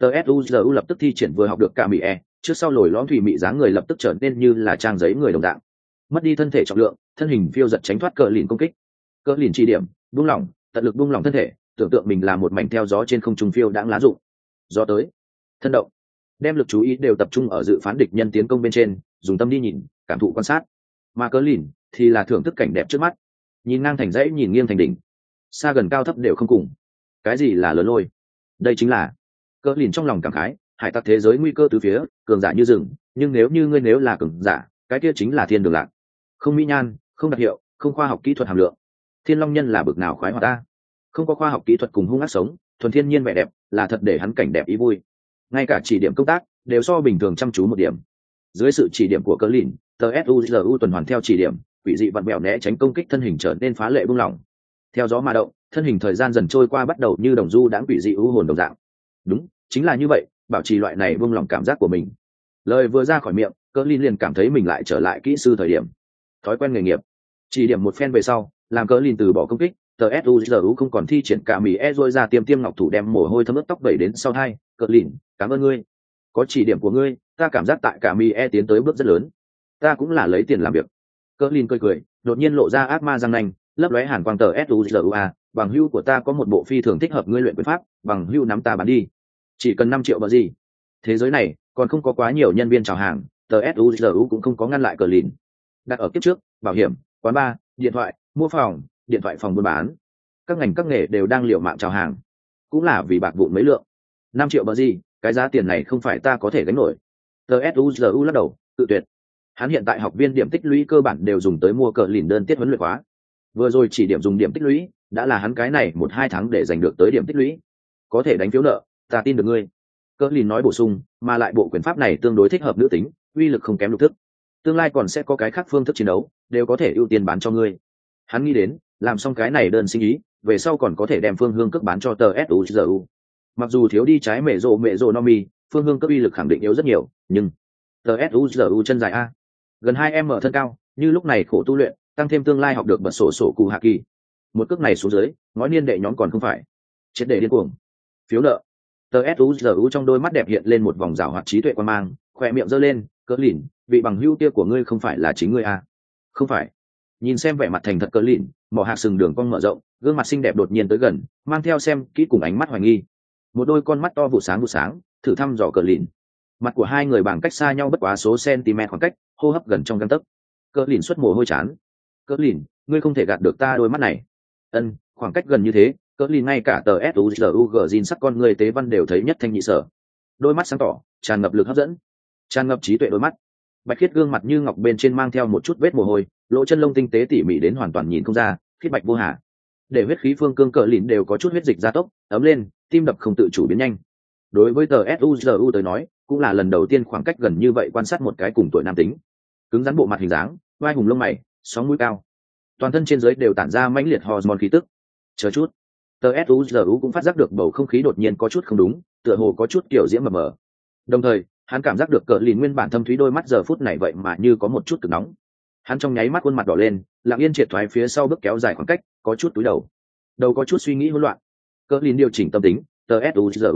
tsuzu lập tức thi triển vừa học được Kami-e, trước sau lồi lõm thủy mị dáng người lập tức trở nên như là trang giấy người đồng dạng. Mất đi thân thể trọng lượng, thân hình phiêu giật tránh thoát cỡ lìn công kích. Cỡ lìn chỉ điểm, buông lỏng, tận lực buông lỏng thân thể, tưởng tượng mình là một mảnh theo gió trên không trung phiêu đãng lá rụng. Gió tới, thân động, đem lực chú ý đều tập trung ở dự phán địch nhân tiến công bên trên, dùng tâm đi nhìn, cảm thụ quan sát. Mà cỡ lìn thì là thưởng thức cảnh đẹp trước mắt, nhìn ngang thành dãy, nhìn nghiêng thành đỉnh, xa gần cao thấp đều không cùng. Cái gì là lớn lôi? Đây chính là cỡ lìn trong lòng cảm khái, hải tặc thế giới nguy cơ từ phía, cường giả như rừng, nhưng nếu như ngươi nếu là cường giả, cái kia chính là thiên đường lạc. Không mỹ nhan, không đặc hiệu, không khoa học kỹ thuật hàm lượng. Thiên long nhân là bực nào khoái hoạt ta. Không có khoa học kỹ thuật cùng hung ác sống, thuần thiên nhiên vẻ đẹp, là thật để hắn cảnh đẹp ý vui. Ngay cả chỉ điểm công tác đều so bình thường chăm chú một điểm. Dưới sự chỉ điểm của cỡ lìn, tsuzu tuần hoàn theo chỉ điểm, quỷ dị vặn vẹo né tránh công kích, thân hình trở nên phá lệ buông lỏng. Theo gió mà động, thân hình thời gian dần trôi qua bắt đầu như đồng du đãng quỷ dị u hồn đồng dạng. Đúng, chính là như vậy, bảo trì loại này buông lỏng cảm giác của mình. Lời vừa ra khỏi miệng, cỡ lìn liền cảm thấy mình lại trở lại kỹ sư thời điểm. Thói quen nghề nghiệp. Chỉ điểm một phen về sau, làm cỡ lìn từ bỏ công kích, tsuzu không còn thi triển cả mì e rôi ra tiêm tiêm ngọc thủ đem mồ hôi thấm ướt tóc vẩy đến sau hai. Cỡ lìn, cảm ơn ngươi. Có chỉ điểm của ngươi, ta cảm giác tại cả mì e tiến tới bước rất lớn. Ta cũng là lấy tiền làm việc. Cỡ lìn cười cười, đột nhiên lộ ra ác ma răng nanh, lấp lóe hàn quang tờ suzu. Bằng hưu của ta có một bộ phi thường thích hợp ngươi luyện quyền pháp, bằng hưu nắm ta bán đi. Chỉ cần năm triệu bờ gì. Thế giới này còn không có quá nhiều nhân viên chào hàng, tờ suzu cũng không có ngăn lại cỡ lìn. Đặt ở kiếp trước, bảo hiểm, quán bar, điện thoại, mua phòng, điện thoại phòng buôn bán, các ngành các nghề đều đang liều mạng chào hàng, cũng là vì bạc vụn mấy lượng. Năm triệu bờ gì, cái giá tiền này không phải ta có thể gánh nổi. tờ suzu lắc đầu, tự tuyệt. Hắn hiện tại học viên điểm tích lũy cơ bản đều dùng tới mua cỡ lìn đơn tiết huấn luyện khóa. Vừa rồi chỉ điểm dùng điểm tích lũy, đã là hắn cái này một hai tháng để giành được tới điểm tích lũy. Có thể đánh phiếu nợ, ta tin được ngươi. Cỡ lìn nói bổ sung, mà lại bộ quyền pháp này tương đối thích hợp nữ tính, uy lực không kém lục thức. Tương lai còn sẽ có cái khác phương thức chiến đấu, đều có thể ưu tiên bán cho ngươi. Hắn nghĩ đến, làm xong cái này đơn sinh ý, về sau còn có thể đem phương hương cước bán cho tờ suzu. Mặc dù thiếu đi trái mẹ rộ mẹ rộ nomi, phương hương cấp uy lực khẳng định yếu rất nhiều, nhưng tờ suzu chân dài a, gần hai m thân cao, như lúc này khổ tu luyện, tăng thêm tương lai học được bật sổ sổ cụ hạ kỳ, một cước này xuống dưới, ngói niên đệ nhóm còn không phải triệt để điên cuồng. Phiếu nợ. Tờ suzu trong đôi mắt đẹp hiện lên một vòng rào hoạt trí tuệ quan mang, khoe miệng giơ lên, cỡ lìn, vị bằng hữu kia của ngươi không phải là chính ngươi a? Không phải. Nhìn xem vẻ mặt thành thật cỡ lìn, mỏ hạc sừng đường cong mở rộng, gương mặt xinh đẹp đột nhiên tới gần, mang theo xem kỹ cùng ánh mắt hoài nghi. Một đôi con mắt to vụ sáng vụ sáng, thử thăm dò cỡ lìn. Mặt của hai người bằng cách xa nhau bất quá số cm khoảng cách, hô hấp gần trong gang tấc. Cỡ lìn xuất mồ hôi chán. Cỡ lìn, ngươi không thể gạt được ta đôi mắt này. Ân, khoảng cách gần như thế, cỡ lìn ngay cả tờ suzu gin sắc con người tế văn đều thấy nhất thanh nhị sở. Đôi mắt sáng tỏ, tràn ngập lực hấp dẫn, tràn ngập trí tuệ đôi mắt. Bạch khiết gương mặt như ngọc bên trên mang theo một chút vết mồ hôi, lỗ chân lông tinh tế tỉ mỉ đến hoàn toàn nhìn không ra, khiết bạch vô hà. Để huyết khí phương cương cỡ lìn đều có chút huyết dịch gia tốc, ấm lên, tim đập không tự chủ biến nhanh. Đối với tờ suzu tới nói, cũng là lần đầu tiên khoảng cách gần như vậy quan sát một cái cùng tuổi nam tính. Cứng rắn bộ mặt hình dáng, vai hùng lông mày, sóng mũi cao, toàn thân trên dưới đều tản ra mãnh liệt hormone khí tức. Chờ chút, tờ suzu cũng phát giác được bầu không khí đột nhiên có chút không đúng, tựa hồ có chút kiểu diễm mờ mờ. Đồng thời, hắn cảm giác được cỡ lìn nguyên bản thâm thúy đôi mắt giờ phút này vậy mà như có một chút cực nóng. Hắn trong nháy mắt khuôn mặt đỏ lên, lặng yên triệt thoái phía sau bước kéo dài khoảng cách, có chút túi đầu, đầu có chút suy nghĩ hỗn loạn. Cỡ lìn điều chỉnh tâm tính, tờ suzu,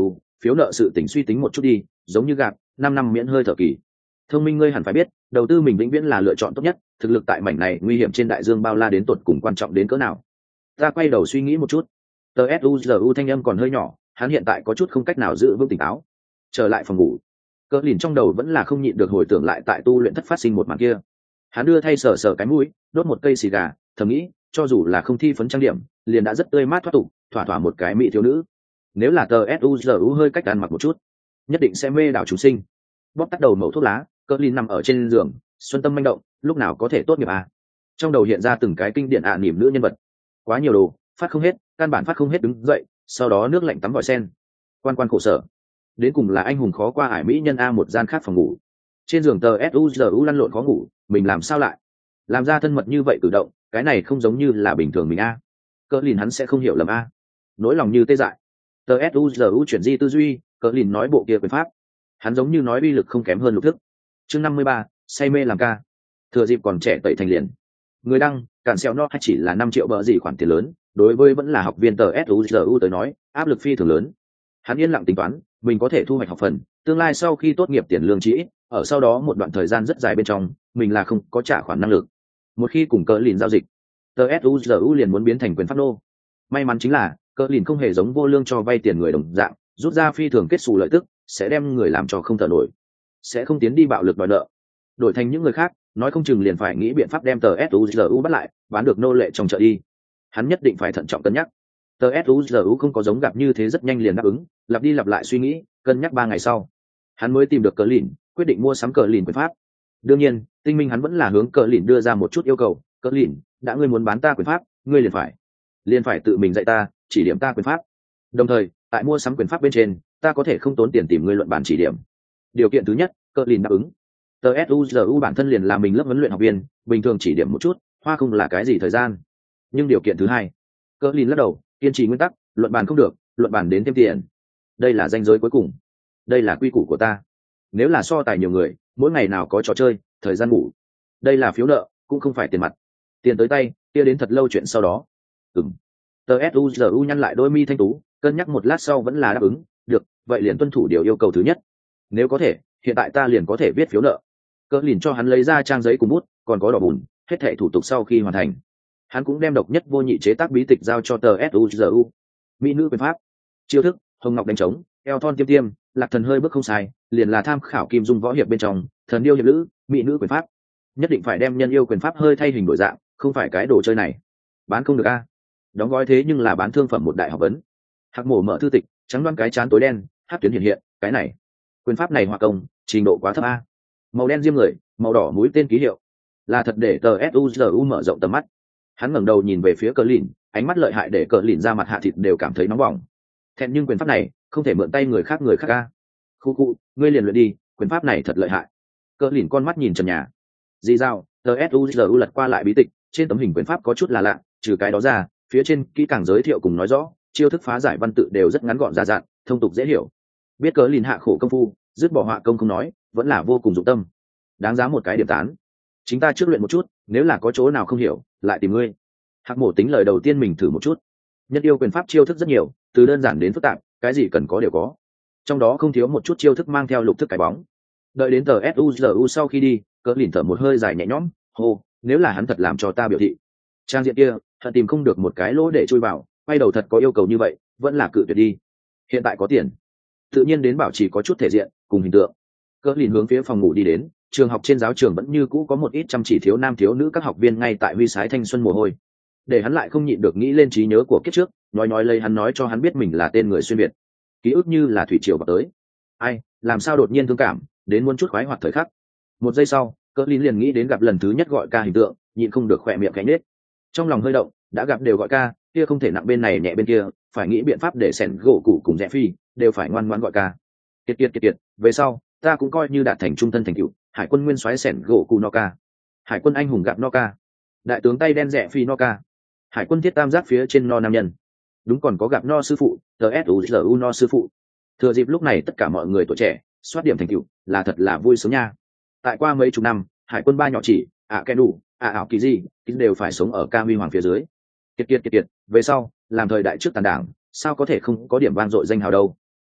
phiếu nợ sự tỉnh suy tính một chút đi, giống như gạp năm năm miễn hơi thở kỳ. Thông minh ngươi hẳn phải biết, đầu tư mình vĩnh viễn là lựa chọn tốt nhất, thực lực tại mảnh này nguy hiểm trên đại dương bao la đến tột cùng quan trọng đến cỡ nào. Ta quay đầu suy nghĩ một chút. Tờ suzu thanh âm còn hơi nhỏ, hắn hiện tại có chút không cách nào giữ vững tỉnh táo. Trở lại phòng ngủ, cỡ lìn trong đầu vẫn là không nhịn được hồi tưởng lại tại tu luyện thất phát sinh một màn kia. Hắn đưa thay sờ sờ cái mũi, đốt một cây xì gà, thầm nghĩ, cho dù là không thi phấn trang điểm, liền đã rất tươi mát thoát tục, thỏa thỏa một cái mỹ thiếu nữ. Nếu là tờ suzu hơi cách ăn mặc một chút, nhất định sẽ mê đảo chúng sinh. Bóp tắt đầu mẩu thuốc lá, cỡ lìn nằm ở trên giường, xuân tâm manh động, lúc nào có thể tốt nghiệp à? Trong đầu hiện ra từng cái kinh điển ạ à niềm nữ nhân vật, quá nhiều đồ, phát không hết, căn bản phát không hết đứng dậy, sau đó nước lạnh tắm vòi sen. Quan quan khổ sở, đến cùng là anh hùng khó qua ải mỹ nhân a. Một gian khác phòng ngủ, trên giường tờ suzu lăn lộn khó ngủ, mình làm sao lại làm ra thân mật như vậy cử động, cái này không giống như là bình thường mình a. Cỡ lìn hắn sẽ không hiểu lầm a. Nỗi lòng như tê dại. Tờ suzu chuyển di tư duy, cỡ lìn nói bộ kia quyền pháp, hắn giống như nói uy lực không kém hơn lục thức. Chương năm mươi ba, say mê làm ca. Thừa dịp còn trẻ tẩy thành liền. Người đăng cản xeo nó hay chỉ là năm triệu bờ gì khoản tiền lớn, đối với vẫn là học viên tờ suzu tới nói áp lực phi thường lớn. Hắn yên lặng tính toán, mình có thể thu hoạch học phần, tương lai sau khi tốt nghiệp tiền lương chỉ ít, ở sau đó một đoạn thời gian rất dài bên trong, mình là không có trả khoản năng lực. Một khi cùng cỡ lìn giao dịch, tờ suzu liền muốn biến thành quyền pháp nô. May mắn chính là cỡ lìn không hề giống vô lương cho vay tiền người đồng dạng, rút ra phi thường kết xù lợi tức, sẽ đem người làm cho không thở nổi, sẽ không tiến đi bạo lực đòi nợ. Đổi thành những người khác, nói không chừng liền phải nghĩ biện pháp đem tờ suzu bắt lại, bán được nô lệ trong chợ đi. Hắn nhất định phải thận trọng cân nhắc. Tờ suzu không có giống gặp như thế rất nhanh liền đáp ứng, lặp đi lặp lại suy nghĩ, cân nhắc ba ngày sau, hắn mới tìm được cờ lìn, quyết định mua sắm cờ lìn quyền pháp. Đương nhiên, tinh minh hắn vẫn là hướng cờ lìn đưa ra một chút yêu cầu. Cờ lìn, đã ngươi muốn bán ta quyền pháp, ngươi liền phải liền phải tự mình dạy ta, chỉ điểm ta quyền pháp. Đồng thời, tại mua sắm quyền pháp bên trên, ta có thể không tốn tiền tìm ngươi luận bàn chỉ điểm. Điều kiện thứ nhất, cờ lìn đáp ứng. Tờ suzu bản thân liền là mình lớp huấn luyện học viên, bình thường chỉ điểm một chút, hoa không là cái gì thời gian. Nhưng điều kiện thứ hai, cờ lìn lắc đầu, kiên trì nguyên tắc, luận bàn không được, luận bàn đến thêm tiền. Đây là ranh giới cuối cùng, đây là quy củ của ta. Nếu là so tài nhiều người, mỗi ngày nào có trò chơi, thời gian ngủ, đây là phiếu nợ, cũng không phải tiền mặt. Tiền tới tay, kia đến thật lâu chuyện sau đó. Ừm. Tờ suzu nhăn lại đôi mi thanh tú, cân nhắc một lát sau vẫn là đáp ứng. Được, vậy liền tuân thủ điều yêu cầu thứ nhất. Nếu có thể, hiện tại ta liền có thể viết phiếu nợ. Cỡ lìn cho hắn lấy ra trang giấy cùng bút, còn có đỏ bùn, hết thảy thủ tục sau khi hoàn thành, hắn cũng đem độc nhất vô nhị chế tác bí tịch giao cho tờ suzu. Mỹ nữ quyền pháp, chiêu thức, hồng ngọc đánh trống, eo thon tiêm tiêm, lạc thần hơi bước không sai, liền là tham khảo kim dung võ hiệp bên trong thần điêu hiệp lữ, mỹ nữ quyền pháp. Nhất định phải đem nhân yêu quyền pháp hơi thay hình đổi dạng, không phải cái đồ chơi này bán không được a. Đóng gói thế nhưng là bán thương phẩm một đại học vấn. Hạc mổ mở thư tịch, trắng đoán cái chán tối đen, hát tuyến hiện hiện, cái này quyền pháp này hòa công trình độ quá thấp a. Màu đen diêm người, màu đỏ mũi tên ký hiệu, là thật để tờ suzu mở rộng tầm mắt. Hắn ngẩng đầu nhìn về phía cờ lìn, ánh mắt lợi hại để cờ lìn ra mặt hạ thịt đều cảm thấy nóng bỏng. Thẹn nhưng quyền pháp này không thể mượn tay người khác người khác a. Khu khu, ngươi liền luyện đi, quyền pháp này thật lợi hại. Cờ lìn con mắt nhìn trần nhà. Dì dao, tờ suzu lật qua lại bí tịch, trên tấm hình quyền pháp có chút là lạ, trừ cái đó ra, phía trên kỹ càng giới thiệu cùng nói rõ, chiêu thức phá giải văn tự đều rất ngắn gọn giản dạn, thông tục dễ hiểu. Biết cờ lìn hạ khổ công phu, dứt bỏ họa công không nói, vẫn là vô cùng dụng tâm, đáng giá một cái điểm tán. Chính ta trước luyện một chút, nếu là có chỗ nào không hiểu, lại tìm ngươi. Hạc mổ tính lời đầu tiên mình thử một chút. Nhất yêu quyền pháp chiêu thức rất nhiều, từ đơn giản đến phức tạp, cái gì cần có đều có. Trong đó không thiếu một chút chiêu thức mang theo lục thức cái bóng. Đợi đến tờ suzu sau khi đi, cỡ lìn thở một hơi dài nhẹ nhõm, hô, nếu là hắn thật làm cho ta biểu thị. Trang diện kia, thật tìm không được một cái lỗ để chui vào, quay đầu thật có yêu cầu như vậy, vẫn là cự tuyệt đi. Hiện tại có tiền, tự nhiên đến bảo trì có chút thể diện cùng hình tượng. Cỡ lìn hướng phía phòng ngủ đi đến, trường học trên giáo trường vẫn như cũ có một ít chăm chỉ thiếu nam thiếu nữ các học viên ngay tại huy sái thanh xuân mồ hôi. Để hắn lại không nhịn được nghĩ lên trí nhớ của kiếp trước, nói nói lấy hắn nói cho hắn biết mình là tên người xuyên việt. Ký ức như là thủy triều vào tới. Ai, làm sao đột nhiên thương cảm, đến muốn chút khoái hoạt thời khắc. Một giây sau, cỡ lìn liền nghĩ đến gặp lần thứ nhất gọi ca hình tượng, nhịn không được khỏe miệng cánh nết. Trong lòng hơi động, đã gặp đều gọi ca, kia không thể nặng bên này nhẹ bên kia, phải nghĩ biện pháp để sẻn gỗ cụ cùng rẽ phi đều phải ngoan ngoãn gọi ca. Kiệt kiệt kiệt kiệt, về sau ta cũng coi như đạt thành trung thân thành cựu, hải quân nguyên soái sẻn gỗ cụ no ca, hải quân anh hùng gặp no ca, đại tướng tay đen rẽ phi no ca, hải quân thiết tam giác phía trên no nam nhân. Đúng, còn có gặp no sư phụ, tờ suzu no sư phụ. Thừa dịp lúc này tất cả mọi người tuổi trẻ soát điểm thành cựu là thật là vui sướng nha. Tại qua mấy chục năm, hải quân ba nhỏ chỉ ạ kẻ đủ ạ ảo kỳ gì đều phải sống ở ca huy hoàng phía dưới. Kiệt kiệt kiệt kiệt, về sau làm thời đại trước tàn đảng, sao có thể không có điểm vang dội danh hào đâu.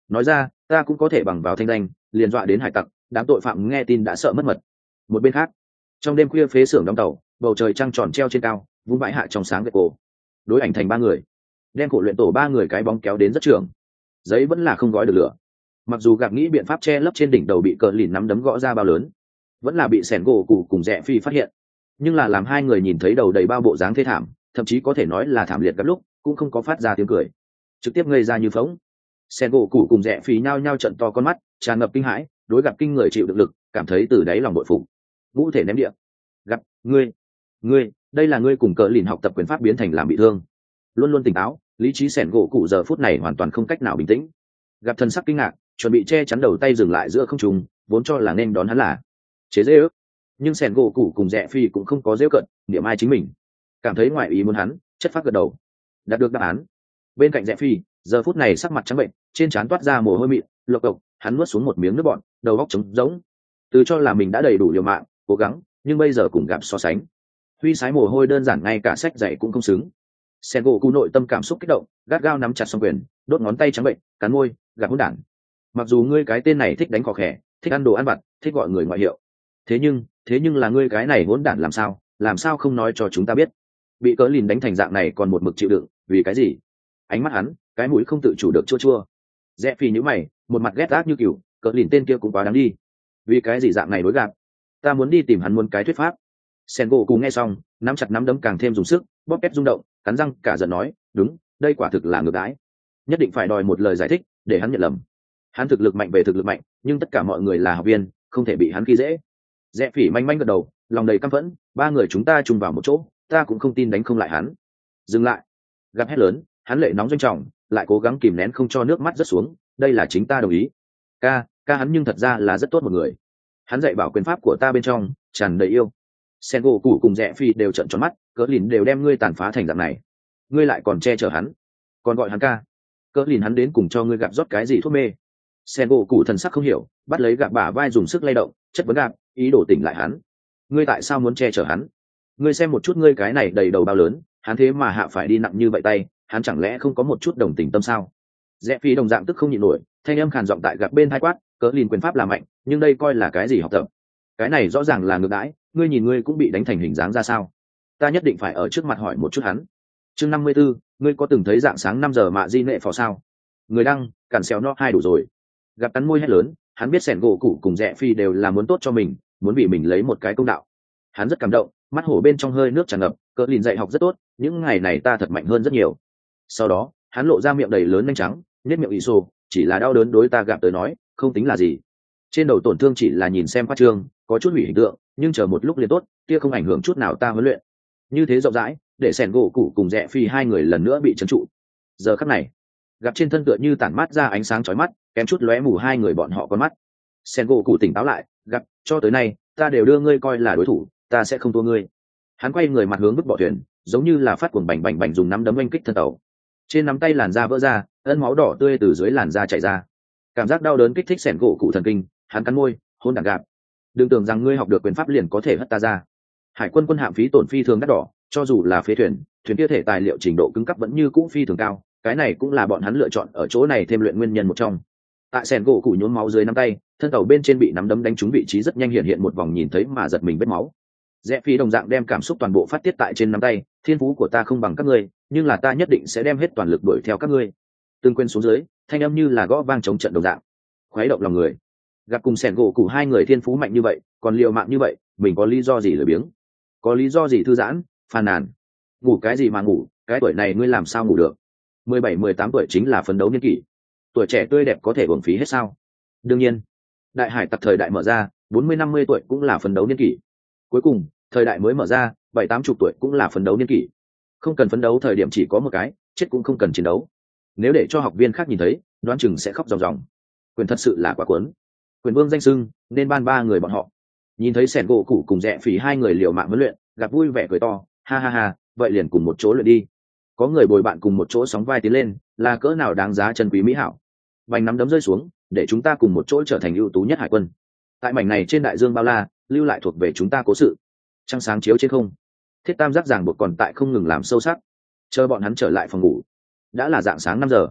nói ra ta cũng có thể bằng vào thanh danh liền dọa đến hải tặc, đám tội phạm nghe tin đã sợ mất mật. Một bên khác, trong đêm khuya phế xưởng đóng tàu, bầu trời trăng tròn treo trên cao, vung vãi hạ trong sáng gậy cổ, đối ảnh thành ba người, đem cổ luyện tổ ba người cái bóng kéo đến rất trường, giấy vẫn là không gói được lửa. Mặc dù gặp nghĩ biện pháp che lấp trên đỉnh đầu bị cờ lìn nắm đấm gõ ra bao lớn, vẫn là bị sẻn gỗ cụ cùng rẽ phi phát hiện, nhưng là làm hai người nhìn thấy đầu đầy bao bộ dáng thê thảm, thậm chí có thể nói là thảm liệt gặp lúc cũng không có phát ra tiếng cười, trực tiếp ngây ra như phóng. Sẻn gỗ cụ cùng rẽ phi nhao nhao trận to con mắt, tràn ngập kinh hãi, đối gặp kinh người chịu được lực, cảm thấy từ đáy lòng bội phục. Vũ thể ném địa. Gặp ngươi, ngươi, đây là ngươi cùng cờ lìn học tập quyền pháp biến thành làm bị thương. Luôn luôn tỉnh táo, lý trí sẻn gỗ cụ giờ phút này hoàn toàn không cách nào bình tĩnh. Gặp thần sắc kinh ngạc, chuẩn bị che chắn đầu tay dừng lại giữa không trung, vốn cho là nên đón hắn là chế dễ ước, nhưng sẻn gỗ cụ cùng rẽ phi cũng không có dễ cận, niệm ai chính mình, cảm thấy ngoại ý muốn hắn, chất phát gật đầu, đạt được đáp án. Bên cạnh rẽ phi, giờ phút này sắc mặt trắng bệnh, trên trán toát ra mồ hôi mịn, lộc cộc, hắn nuốt xuống một miếng nước bọt, đầu óc trống rỗng. Từ cho là mình đã đầy đủ liều mạng, cố gắng, nhưng bây giờ cùng gặp so sánh, huy sái mồ hôi đơn giản ngay cả sách dạy cũng không xứng. Sen gỗ cụ nội tâm cảm xúc kích động, gắt gao nắm chặt song quyền, đốt ngón tay trắng bệnh, cắn môi, gạt hỗn đản. Mặc dù ngươi cái tên này thích đánh cò khẻ, thích ăn đồ ăn vặt, thích gọi người ngoại hiệu, thế nhưng, thế nhưng là ngươi cái này hỗn đản làm sao, làm sao không nói cho chúng ta biết? Bị cỡ lìn đánh thành dạng này còn một mực chịu đựng, vì cái gì? Ánh mắt hắn, cái mũi không tự chủ được chua chua. Rẽ phi nhíu mày, một mặt ghét ác như kiểu, cỡ lìn tên kia cũng quá đáng đi. Vì cái gì dạng này đối gạt? Ta muốn đi tìm hắn muốn cái thuyết pháp. Sen gỗ cụ nghe xong, nắm chặt nắm đấm càng thêm dùng sức, bóp két rung động, cắn răng cả giận nói, đúng, đây quả thực là ngược đãi, nhất định phải đòi một lời giải thích để hắn nhận lầm. Hắn thực lực mạnh về thực lực mạnh, nhưng tất cả mọi người là học viên, không thể bị hắn khi dễ. Rẽ phỉ manh manh gật đầu, lòng đầy căm phẫn, ba người chúng ta chung vào một chỗ, ta cũng không tin đánh không lại hắn. Dừng lại. Gặp hét lớn, hắn lệ nóng doanh trọng, lại cố gắng kìm nén không cho nước mắt rớt xuống, đây là chính ta đồng ý. Ca, ca hắn nhưng thật ra là rất tốt một người. Hắn dạy bảo quyền pháp của ta bên trong tràn đầy yêu. Sen gỗ cụ cùng rẽ phi đều trợn tròn mắt, cỡ lìn đều đem ngươi tàn phá thành dạng này, ngươi lại còn che chở hắn, còn gọi hắn ca. Cỡ lìn hắn đến cùng cho ngươi gặp rót cái gì thuốc mê? Sen gỗ cụ thần sắc không hiểu, bắt lấy gạt bả vai dùng sức lay động, chất vấn gạt, ý đồ tỉnh lại hắn. Ngươi tại sao muốn che chở hắn? Ngươi xem một chút ngươi cái này đầy đầu bao lớn, hắn thế mà hạ phải đi nặng như vậy tay, hắn chẳng lẽ không có một chút đồng tình tâm sao? Rẽ phi đồng dạng tức không nhịn nổi, thanh âm khàn giọng tại gạt bên hai quát, cỡ lìn quyền pháp là mạnh, nhưng đây coi là cái gì học tập? Cái này rõ ràng là ngược đãi, ngươi nhìn ngươi cũng bị đánh thành hình dáng ra sao? Ta nhất định phải ở trước mặt hỏi một chút hắn. Chương năm mươi b ố, ngươi có từng thấy dạng sáng năm giờ mạ di nệ phò sao? Người đăng, cản xéo nó hai đủ rồi. Gặp cắn môi hét lớn, hắn biết sẻn gỗ cụ cùng rẽ phi đều là muốn tốt cho mình, muốn vì mình lấy một cái công đạo. Hắn rất cảm động, mắt hổ bên trong hơi nước tràn ngập, cỡ lìn dạy học rất tốt, những ngày này ta thật mạnh hơn rất nhiều. Sau đó, hắn lộ ra miệng đầy lớn nhanh trắng, nét miệng ị xô, chỉ là đau đớn đối ta gặp tới nói, không tính là gì. Trên đầu tổn thương chỉ là nhìn xem khoa trương, có chút hủy hình tượng, nhưng chờ một lúc liền tốt, kia không ảnh hưởng chút nào ta huấn luyện. Như thế rộng rãi, để sẻn gỗ cụ cùng rẽ phi hai người lần nữa bị trấn trụ. Giờ khắc này, gặp trên thân tựa như tản mát ra ánh sáng chói mắt, kém chút lóe mù hai người bọn họ con mắt. Sẻn gỗ cụ tỉnh táo lại, gặp, cho tới nay, ta đều đưa ngươi coi là đối thủ, ta sẽ không thua ngươi. Hắn quay người mặt hướng vứt bỏ thuyền, giống như là phát cuồng bành bành bành dùng nắm đấm oanh kích thân tàu. Trên nắm tay làn da vỡ ra, ân máu đỏ tươi từ dưới làn da chảy ra. Cảm giác đau đớn kích thích sẻn gỗ cụ thần kinh, hắn cắn môi, hôn đản gạp, đừng tưởng rằng ngươi học được quyền pháp liền có thể hất ta ra. Hải quân quân hạm phí tổn phi thường đắt đỏ, cho dù là phế thuyền, thuyền kia thể tài liệu trình độ cứng cấp vẫn như cũ phi thường cao, cái này cũng là bọn hắn lựa chọn ở chỗ này thêm luyện nguyên nhân một trong. Tại sẻn gỗ cụ nhốn máu dưới nắm tay, thân tàu bên trên bị nắm đấm đánh trúng vị trí rất nhanh hiện hiện một vòng nhìn thấy mà giật mình vết máu. Rẽ phi đồng dạng đem cảm xúc toàn bộ phát tiết tại trên nắm tay, thiên phú của ta không bằng các ngươi, nhưng là ta nhất định sẽ đem hết toàn lực đuổi theo các ngươi. Từng quên xuống dưới, thanh âm như là gõ vang chống trận đồng dạng, khuấy động lòng người. Gặp cùng sẻn gỗ cụ hai người thiên phú mạnh như vậy, còn liều mạng như vậy, mình có lý do gì lười biếng? Có lý do gì thư giãn, phàn nàn? Ngủ cái gì mà ngủ, cái tuổi này ngươi làm sao ngủ được? mười bảy mười tám tuổi chính là phấn đấu niên kỷ, tuổi trẻ tươi đẹp có thể uổng phí hết sao? Đương nhiên, đại hải tặc thời đại mở ra, bốn mươi năm mươi tuổi cũng là phấn đấu niên kỷ. Cuối cùng, thời đại mới mở ra, bảy tám chục tuổi cũng là phấn đấu niên kỷ. Không cần phấn đấu thời điểm chỉ có một cái, chết cũng không cần chiến đấu. Nếu để cho học viên khác nhìn thấy, đoán chừng sẽ khóc ròng ròng. Quyền thật sự là quá cuốn. Quyền vương danh sưng, nên ban ba người bọn họ. Nhìn thấy sẻn gỗ cụ cùng rẽ phỉ hai người liều mạng huấn luyện, gặp vui vẻ cười to, ha ha ha, vậy liền cùng một chỗ luyện đi. Có người bồi bạn cùng một chỗ sóng vai tiến lên, là cỡ nào đáng giá chân quý mỹ hảo. Bành nắm đấm rơi xuống, để chúng ta cùng một chỗ trở thành ưu tú nhất hải quân. Tại mảnh này trên đại dương bao la, lưu lại thuộc về chúng ta cố sự. Trăng sáng chiếu trên không, thiết tam giác ràng buộc còn tại không ngừng làm sâu sắc. Chờ bọn hắn trở lại phòng ngủ, đã là dạng sáng năm giờ.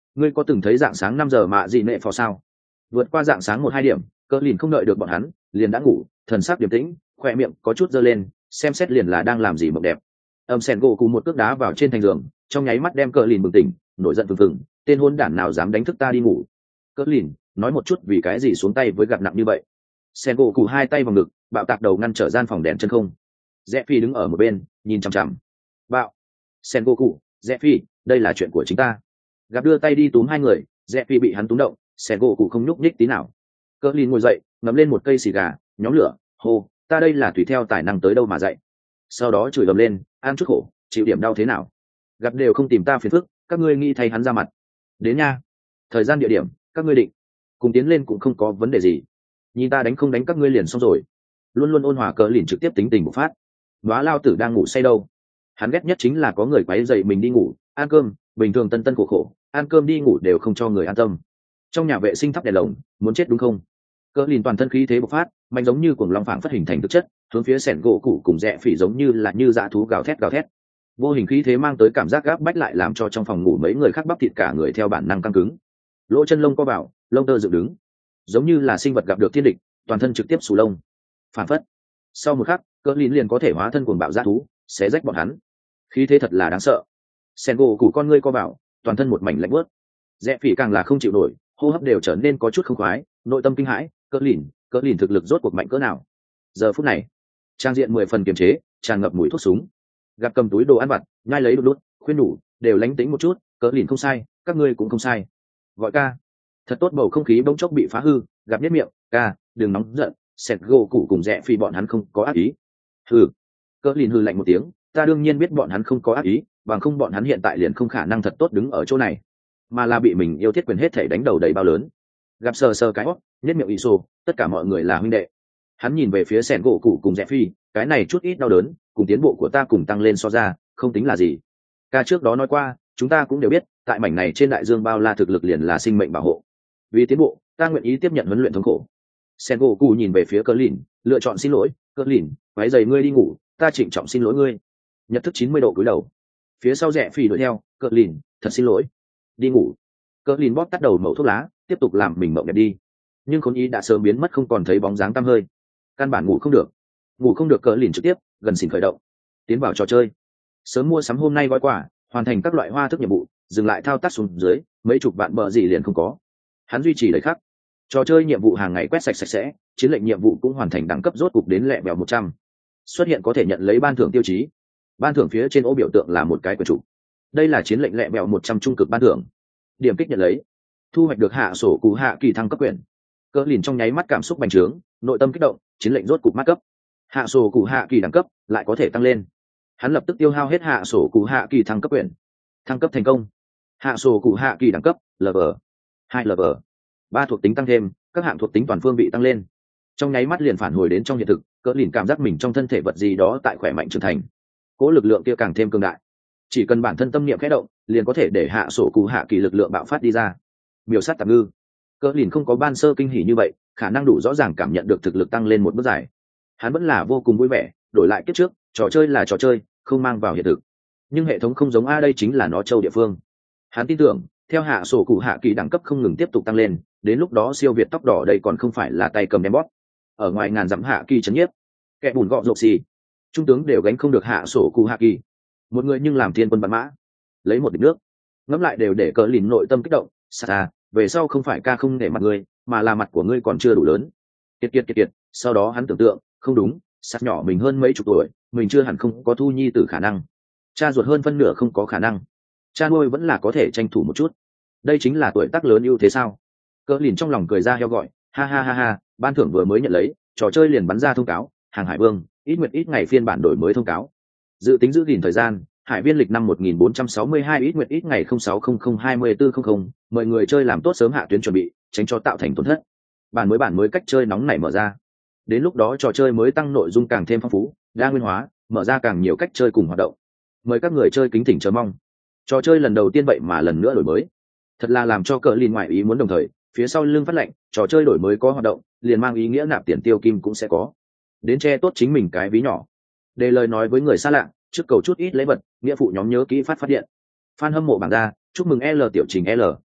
Ngươi có từng thấy dạng sáng năm giờ mạ gì nệ phò sao? Vượt qua dạng sáng một hai điểm, cỡ lìn không đợi được bọn hắn, liền đã ngủ, thần sắc điềm tĩnh, khoe miệng có chút dơ lên, xem xét liền là đang làm gì mộng đẹp. Âm sen gỗ cùng một cước đá vào trên thành giường, trong nháy mắt đem cỡ lìn bừng tỉnh, nổi giận phừng phừng, tên hôn đản nào dám đánh thức ta đi ngủ? Cỡ lìn, nói một chút vì cái gì xuống tay với gặp nặng như vậy? Sen gỗ cụ hai tay vào ngực, bạo tạc đầu ngăn trở gian phòng đèn chân không. Rẽ phi đứng ở một bên, nhìn chằm chằm. Bạo. Sen gỗ cụ, Rẽ phi, đây là chuyện của chính ta. Gặp đưa tay đi túm hai người, Rẽ phi bị hắn túm động, Sen gỗ cụ không nhúc nhích tí nào. Cỡ lìn ngồi dậy, ngậm lên một cây xì gà, nhóm lửa, hô, ta đây là tùy theo tài năng tới đâu mà dậy. Sau đó chửi ầm lên, ăn chút khổ, chịu điểm đau thế nào? Gặp đều không tìm ta phiền phức, các ngươi nghĩ thay hắn ra mặt. Đến nha. Thời gian địa điểm, các ngươi định. Cùng tiến lên cũng không có vấn đề gì. Nhìn ta đánh không đánh các ngươi liền xong rồi. Luôn luôn ôn hòa cỡ lìn trực tiếp tính tình bộc phát. Nóa lao tử đang ngủ say đâu. Hắn ghét nhất chính là có người quấy dậy mình đi ngủ, ăn cơm, bình thường tân tân khổ khổ, ăn cơm đi ngủ đều không cho người an tâm. Trong nhà vệ sinh thắp đèn lồng, muốn chết đúng không? Cỡ lìn toàn thân khí thế bộc phát, mạnh giống như cuồng long phảng phất hình thành thực chất, hướng phía sẻn gỗ cụ cùng Rẽ phỉ giống như là như dã thú gào thét gào thét. Vô hình khí thế mang tới cảm giác gáp bách lại làm cho trong phòng ngủ mấy người khác bắp thịt cả người theo bản năng căng cứng. Lỗ chân lông co vào, lông tơ dựng đứng, giống như là sinh vật gặp được thiên địch, toàn thân trực tiếp sù lông. Phản phất. Sau một khắc, cỡ lìn liền có thể hóa thân cuồng bạo dã thú, xé rách bọn hắn. Khí thế thật là đáng sợ. Sen gỗ củ con ngươi co vào, toàn thân một mảnh lạnh bớt. Rẽ phỉ càng là không chịu nổi, hô hấp đều trở nên có chút không khoái, nội tâm kinh hãi, cỡ lìn, cỡ lìn thực lực rốt cuộc mạnh cỡ nào? Giờ phút này, trang diện mười phần kiềm chế, tràn ngập mùi thuốc súng. Gặp cầm túi đồ ăn vặt, nhai lấy đút đút, khuyên đủ, đều lánh tính một chút, cỡ lìn không sai, các ngươi cũng không sai. Gọi ca. Thật tốt, bầu không khí bỗng chốc bị phá hư, gặp nhất miệng, ca, đừng nóng giận, Sẹt gỗ cụ cùng Rẽ phỉ bọn hắn không có ác ý. Hừ. Cỡ lìn hừ lạnh một tiếng, ta đương nhiên biết bọn hắn không có ác ý, bằng không bọn hắn hiện tại liền không khả năng thật tốt đứng ở chỗ này, mà là bị mình yêu thiết quyền hết thể đánh đầu đầy bao lớn. Gặp sờ sờ cái hót, nhất miệng iso, tất cả mọi người là huynh đệ. Hắn nhìn về phía Sẹn gỗ cụ cùng Rẽ phi, cái này chút ít đau đớn, cùng tiến bộ của ta cùng tăng lên so ra, không tính là gì. Ca trước đó nói qua, chúng ta cũng đều biết, tại mảnh này trên đại dương bao la thực lực liền là sinh mệnh bảo hộ. Vì tiến bộ, ta nguyện ý tiếp nhận huấn luyện thống khổ. Sẹn gỗ cụ nhìn về phía Cờ Lìn, lựa chọn xin lỗi, Cờ Lìn, váy giày ngươi đi ngủ, ta trịnh trọng xin lỗi ngươi. Nhật thức chín mươi độ cúi đầu. Phía sau Rẽ phi đuổi theo, Cờ Lìn, thật xin lỗi, đi ngủ. Cờ Lìn bóp tắt đầu mẩu thuốc lá, tiếp tục làm mình mộng đẹp đi. Nhưng khốn ý đã sớm biến mất không còn thấy bóng dáng tăm hơi. Căn bản ngủ không được, ngủ không được. Cờ Lìn trực tiếp gần xỉn khởi động, tiến vào trò chơi. Sớm mua sắm hôm nay gói quà, hoàn thành các loại hoa thức nhiệm vụ, dừng lại thao tác xuống dưới, mấy chục vạn bờ gì liền không có. Hắn duy trì đầy khắc. Trò chơi nhiệm vụ hàng ngày quét sạch sạch sẽ, chiến lệnh nhiệm vụ cũng hoàn thành, đẳng cấp rốt cục đến lẹ bèo một trăm. Xuất hiện có thể nhận lấy ban thưởng tiêu chí. Ban thưởng phía trên ô biểu tượng là một cái quyển trục. Đây là chiến lệnh lẹ bèo một trăm trung cực ban thưởng. Điểm kích nhận lấy. Thu hoạch được hạ sổ cụ hạ kỳ thăng cấp quyển. Cỡ Lìn trong nháy mắt cảm xúc bành trướng, nội tâm kích động, chiến lệnh rốt cục mát cấp. Hạ sổ cụ hạ kỳ đẳng cấp lại có thể tăng lên. Hắn lập tức tiêu hao hết hạ sổ cụ hạ kỳ thăng cấp quyển. Thăng cấp thành công. Hạ sổ cụ hạ kỳ đẳng cấp lv hai lv ba thuộc tính tăng thêm, các hạng thuộc tính toàn phương bị tăng lên. Trong nháy mắt liền phản hồi đến trong hiện thực, Cỡ Lìn cảm giác mình trong thân thể vật gì đó tại khỏe mạnh trưởng thành, cố lực lượng kia càng thêm cường đại. Chỉ cần bản thân tâm niệm khẽ động, liền có thể để hạ sổ cụ hạ kỳ lực lượng bạo phát đi ra. Miểu sát tạp ngư. Cỡ Lìn không có ban sơ kinh hỉ như vậy, khả năng đủ rõ ràng cảm nhận được thực lực tăng lên một bước dài. Hắn vẫn là vô cùng vui vẻ, đổi lại kiếp trước, trò chơi là trò chơi, không mang vào hiện thực. Nhưng hệ thống không giống a, đây chính là nó châu địa phương. Hắn tin tưởng, theo hạ sổ cụ hạ kỳ đẳng cấp không ngừng tiếp tục tăng lên, đến lúc đó siêu việt tóc đỏ đây còn không phải là tay cầm đem bóp. Ở ngoài ngàn dặm hạ kỳ chấn nhiếp, kẻ bùn gọ rộp xì, trung tướng đều gánh không được hạ sổ cụ hạ kỳ. Một người nhưng làm thiên quân bắn mã, lấy một địch nước. Ngẫm lại đều để Cỡ Lìn nội tâm kích động. Sa, về sau không phải ca không để mặt ngươi, mà là mặt của ngươi còn chưa đủ lớn. Kiệt kiệt kiệt kiệt. Sau đó hắn tưởng tượng, không đúng, sát nhỏ mình hơn mấy chục tuổi, mình chưa hẳn không có thu nhi tử khả năng. Cha ruột hơn phân nửa không có khả năng, cha nuôi vẫn là có thể tranh thủ một chút. Đây chính là tuổi tác lớn ưu thế sao? Cỡ Lìn trong lòng cười ra heo gọi, ha ha ha ha, ban thưởng vừa mới nhận lấy, trò chơi liền bắn ra thông cáo, hàng Hải Vương, ít nguyệt ít ngày phiên bản đổi mới thông cáo. Dự tính giữ gìn thời gian, Hải viên lịch năm một nghìn bốn trăm sáu mươi hai, ít nguyệt ít ngày không sáu không không hai tư không không, mời người chơi làm tốt sớm hạ tuyến chuẩn bị, tránh cho tạo thành tổn thất. Bản mới bản mới cách chơi nóng nảy mở ra. Đến lúc đó trò chơi mới tăng nội dung càng thêm phong phú, đa nguyên hóa, mở ra càng nhiều cách chơi cùng hoạt động. Mời các người chơi kính thỉnh chờ mong. Trò chơi lần đầu tiên vậy mà lần nữa đổi mới, thật là làm cho Cỡ Lìn ngoại ý muốn, đồng thời phía sau lưng phát lệnh, trò chơi đổi mới có hoạt động, liền mang ý nghĩa nạp tiền tiêu kim cũng sẽ có, đến che tốt chính mình cái ví nhỏ. Để lời nói với người xa lạ, trước cầu chút ít lễ vật, nghĩa phụ nhóm nhớ kỹ phát phát điện. Fan hâm mộ bảng ra, chúc mừng L tiểu trình L,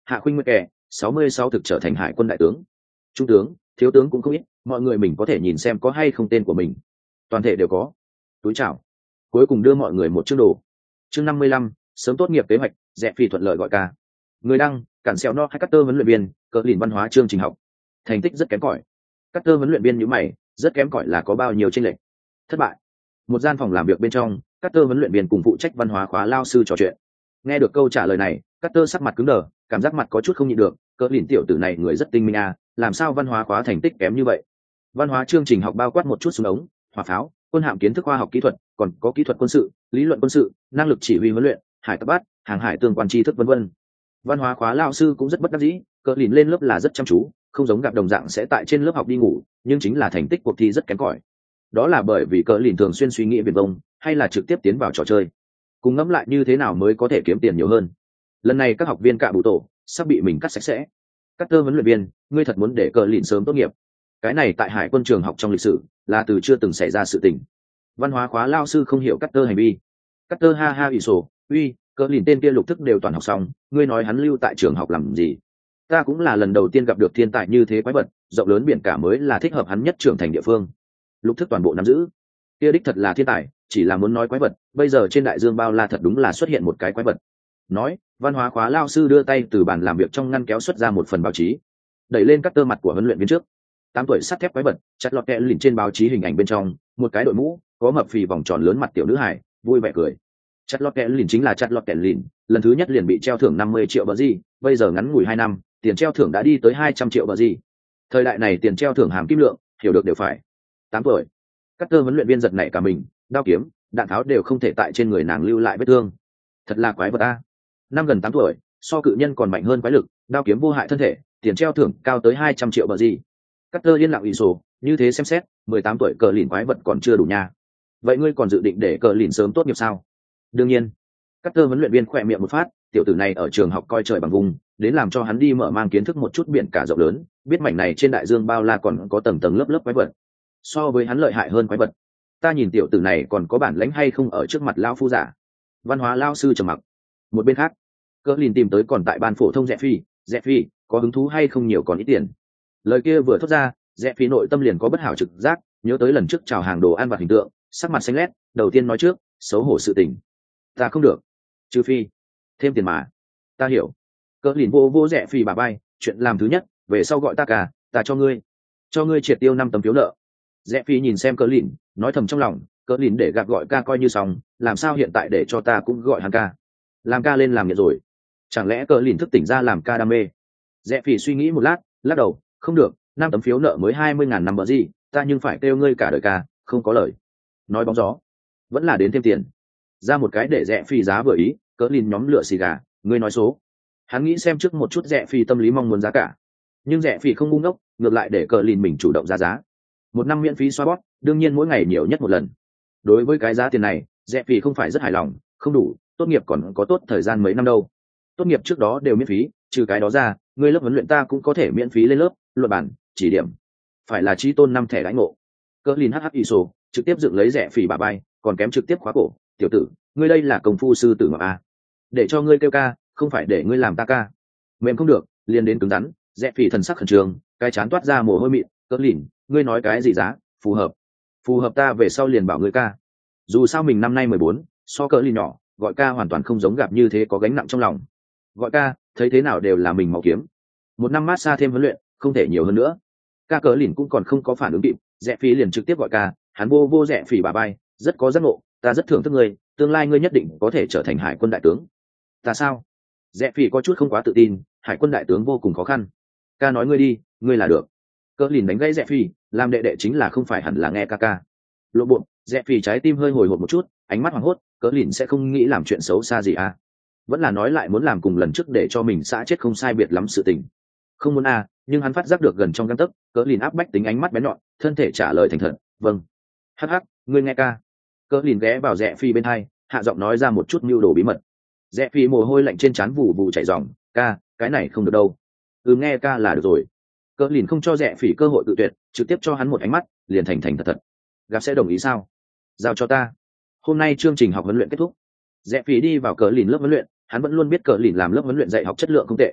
Hạ Khuynh Nguyệt kẻ sáu mươi sáu thực trở thành hải quân đại tướng, trung tướng, thiếu tướng cũng không ít, mọi người mình có thể nhìn xem có hay không tên của mình, toàn thể đều có. Túi chào, cuối cùng đưa mọi người một chương đồ. Chương năm mươi lăm, sớm tốt nghiệp kế hoạch, Dẹp Phi thuận lợi gọi ca. Người đăng, cản xeo no hay Carter huấn luyện viên, cỡ lìn văn hóa chương trình học. Thành tích rất kém cỏi. Carter huấn luyện viên nhíu mày, rất kém cỏi là có bao nhiêu chênh lệch? Thất bại. Một gian phòng làm việc bên trong, Carter huấn luyện viên cùng phụ trách văn hóa khóa lao sư trò chuyện. Nghe được câu trả lời này, Carter sắc mặt cứng đờ, cảm giác mặt có chút không nhịn được, cỡ lìn tiểu tử này người rất tinh minh à, làm sao văn hóa khóa thành tích kém như vậy? Văn hóa chương trình học bao quát một chút súng ống, hỏa pháo, quân hạm kiến thức khoa học kỹ thuật, còn có kỹ thuật quân sự, lý luận quân sự, năng lực chỉ huy huấn luyện, hải tập bát, hàng hải tương quan tri thức vân vân. Văn hóa khóa lao sư cũng rất bất đắc dĩ, cỡ lìn lên lớp là rất chăm chú, không giống gặp đồng dạng sẽ tại trên lớp học đi ngủ, nhưng chính là thành tích cuộc thi rất kém cỏi. Đó là bởi vì cỡ lìn thường xuyên suy nghĩ viển vông, hay là trực tiếp tiến vào trò chơi, cùng ngẫm lại như thế nào mới có thể kiếm tiền nhiều hơn. Lần này các học viên cạ bụ tổ sắp bị mình cắt sạch sẽ. Carter huấn luyện viên, ngươi thật muốn để cỡ lìn sớm tốt nghiệp? Cái này tại hải quân trường học trong lịch sử là từ chưa từng xảy ra sự tình. Văn hóa khóa lao sư không hiểu Carter hành vi. Carter ha ha ỷ sổ, uy, cỡ lìn tên kia lục thức đều toàn học xong, ngươi nói hắn lưu tại trường học làm gì? Ta cũng là lần đầu tiên gặp được thiên tài như thế quái vật, rộng lớn biển cả mới là thích hợp hắn nhất trưởng thành địa phương. Lục thức toàn bộ nắm giữ, kia đích thật là thiên tài, chỉ là muốn nói quái vật, bây giờ trên đại dương bao la thật đúng là xuất hiện một cái quái vật. Nói, văn hóa khóa lao sư đưa tay từ bàn làm việc trong ngăn kéo xuất ra một phần báo chí, đẩy lên Carter mặt của huấn luyện viên trước. Tám tuổi sắt thép quái vật, chặt lọt kẹ lìn trên báo chí hình ảnh bên trong, một cái đội mũ, có mập phì vòng tròn lớn mặt tiểu nữ hải, vui vẻ cười. Chặt lọt kẹ lìn chính là chặt lọt kẹ lìn, lần thứ nhất liền bị treo thưởng năm mươi triệu bờ gì, bây giờ ngắn ngủi hai năm, tiền treo thưởng đã đi tới hai trăm triệu bờ gì. Thời đại này tiền treo thưởng hàm kim lượng, hiểu được đều phải. Tám tuổi. Carter huấn luyện viên giật nảy cả mình, đao kiếm, đạn tháo đều không thể tại trên người nàng lưu lại vết thương. Thật là quái vật a. Năm gần tám tuổi, so cự nhân còn mạnh hơn quái lực, đao kiếm vô hại thân thể, tiền treo thưởng cao tới hai trăm triệu bờ gì. Carter yên lặng ủy sổ, như thế xem xét, mười tám tuổi cờ lìn quái vật còn chưa đủ nha. Vậy ngươi còn dự định để cờ lìn sớm tốt nghiệp sao? Đương nhiên. Carter huấn luyện viên khỏe miệng một phát, tiểu tử này ở trường học coi trời bằng vùng, đến làm cho hắn đi mở mang kiến thức một chút biển cả rộng lớn, biết mảnh này trên đại dương bao la còn có tầng tầng lớp lớp quái vật. So với hắn lợi hại hơn quái vật. Ta nhìn tiểu tử này còn có bản lãnh hay không ở trước mặt lão phu giả. Văn hóa lao sư trầm mặc. Một bên khác, cờ lìn tìm tới còn tại ban phổ thông Dẹp Phi, Dẹp Phi, có hứng thú hay không nhiều còn ít tiền. Lời kia vừa thốt ra, Dẹp Phi nội tâm liền có bất hảo trực giác, nhớ tới lần trước chào hàng đồ ăn vặt hình tượng, sắc mặt xanh lét, đầu tiên nói trước, xấu hổ sự tình. Ta không được. Trừ phi thêm tiền mà. Ta hiểu. Cỡ lìn vô vô Dẹp Phi bà bay, chuyện làm thứ nhất, về sau gọi ta cả, ta cho ngươi, cho ngươi triệt tiêu năm tấm phiếu nợ. Dẹp Phi nhìn xem cỡ lìn, nói thầm trong lòng, cỡ lìn để gạt gọi ca coi như xong, làm sao hiện tại để cho ta cũng gọi hắn ca? Làm ca lên làm nghiệt rồi. Chẳng lẽ cỡ lìn thức tỉnh ra làm ca đam mê? Dẹp Phi suy nghĩ một lát, lắc đầu, không được, năm tấm phiếu nợ mới hai mươi ngàn năm bờ gì, ta nhưng phải kêu ngươi cả đời ca, không có lời. Nói bóng gió, vẫn là đến thêm tiền. Ra một cái để Dẹp Phi giá vừa ý, cỡ lìn nhóm lửa xì gà, ngươi nói số. Hắn nghĩ xem trước một chút Dẹp Phi tâm lý mong muốn giá cả, nhưng Dẹp Phi không ngu ngốc, ngược lại để cỡ lìn mình chủ động ra giá. Một năm miễn phí xoa bóp, đương nhiên mỗi ngày nhiều nhất một lần. Đối với cái giá tiền này, Dẹp Phi không phải rất hài lòng, không đủ, tốt nghiệp còn có tốt thời gian mấy năm đâu. Tốt nghiệp trước đó đều miễn phí, trừ cái đó ra, ngươi lớp huấn luyện ta cũng có thể miễn phí lên lớp, luận bản, chỉ điểm, phải là trí tôn năm thẻ đãi ngộ. Cỡ lìn hh iso trực tiếp dựng lấy Dẹp Phi bà bay, còn kém trực tiếp khóa cổ, tiểu tử, ngươi đây là công phu sư tử mà a. Để cho ngươi kêu ca, không phải để ngươi làm ta ca. Mềm không được, liền đến cứng rắn. Dẹp Phi thần sắc khẩn trương, cái chán toát ra mồ hôi mịn, cỡ lìn, ngươi nói cái gì giá, phù hợp, phù hợp ta về sau liền bảo ngươi ca. Dù sao mình năm nay mười bốn, so cỡ lìn nhỏ, gọi ca hoàn toàn không giống gặp như thế có gánh nặng trong lòng. Gọi ca, thấy thế nào đều là mình máu kiếm. Một năm mát xa thêm huấn luyện, không thể nhiều hơn nữa. Ca cỡ lìn cũng còn không có phản ứng kịp, Dẹp Phi liền trực tiếp gọi ca, hắn vô vô Dẹp Phi bà bay, rất có giác ngộ, ta rất thưởng thức ngươi, tương lai ngươi nhất định có thể trở thành hải quân đại tướng. Ta sao? Dẹp Phi có chút không quá tự tin, hải quân đại tướng vô cùng khó khăn. Ca nói ngươi đi, ngươi là được. Cỡ lìn đánh gãy Dẹp Phi, làm đệ đệ chính là không phải hẳn là nghe ca ca. Lộ bộ, Dẹp Phi trái tim hơi hồi hộp một chút, ánh mắt hoảng hốt, cỡ lìn sẽ không nghĩ làm chuyện xấu xa gì à? Vẫn là nói lại muốn làm cùng lần trước để cho mình xã chết không sai biệt lắm sự tình. Không muốn à, nhưng hắn phát giác được gần trong gang tấc, cỡ lìn áp bách tính ánh mắt bén nhọn, thân thể trả lời thành thật, vâng. Hắc hắc, ngươi nghe ca. Cỡ lìn ghé vào Dẹp Phi bên hai, hạ giọng nói ra một chút mưu đồ bí mật. Dẹp Phi mồ hôi lạnh trên trán vụ vụ chảy ròng, ca, cái này không được đâu. Ừ nghe ca là được rồi. Cỡ lìn không cho Dẹp Phi cơ hội tự tuyệt, trực tiếp cho hắn một ánh mắt, liền thành thành thật thật. Gặp sẽ đồng ý sao? Giao cho ta. Hôm nay chương trình học huấn luyện kết thúc. Dẹp Phi đi vào cỡ lìn lớp huấn luyện, hắn vẫn luôn biết cỡ lìn làm lớp huấn luyện dạy học chất lượng không tệ.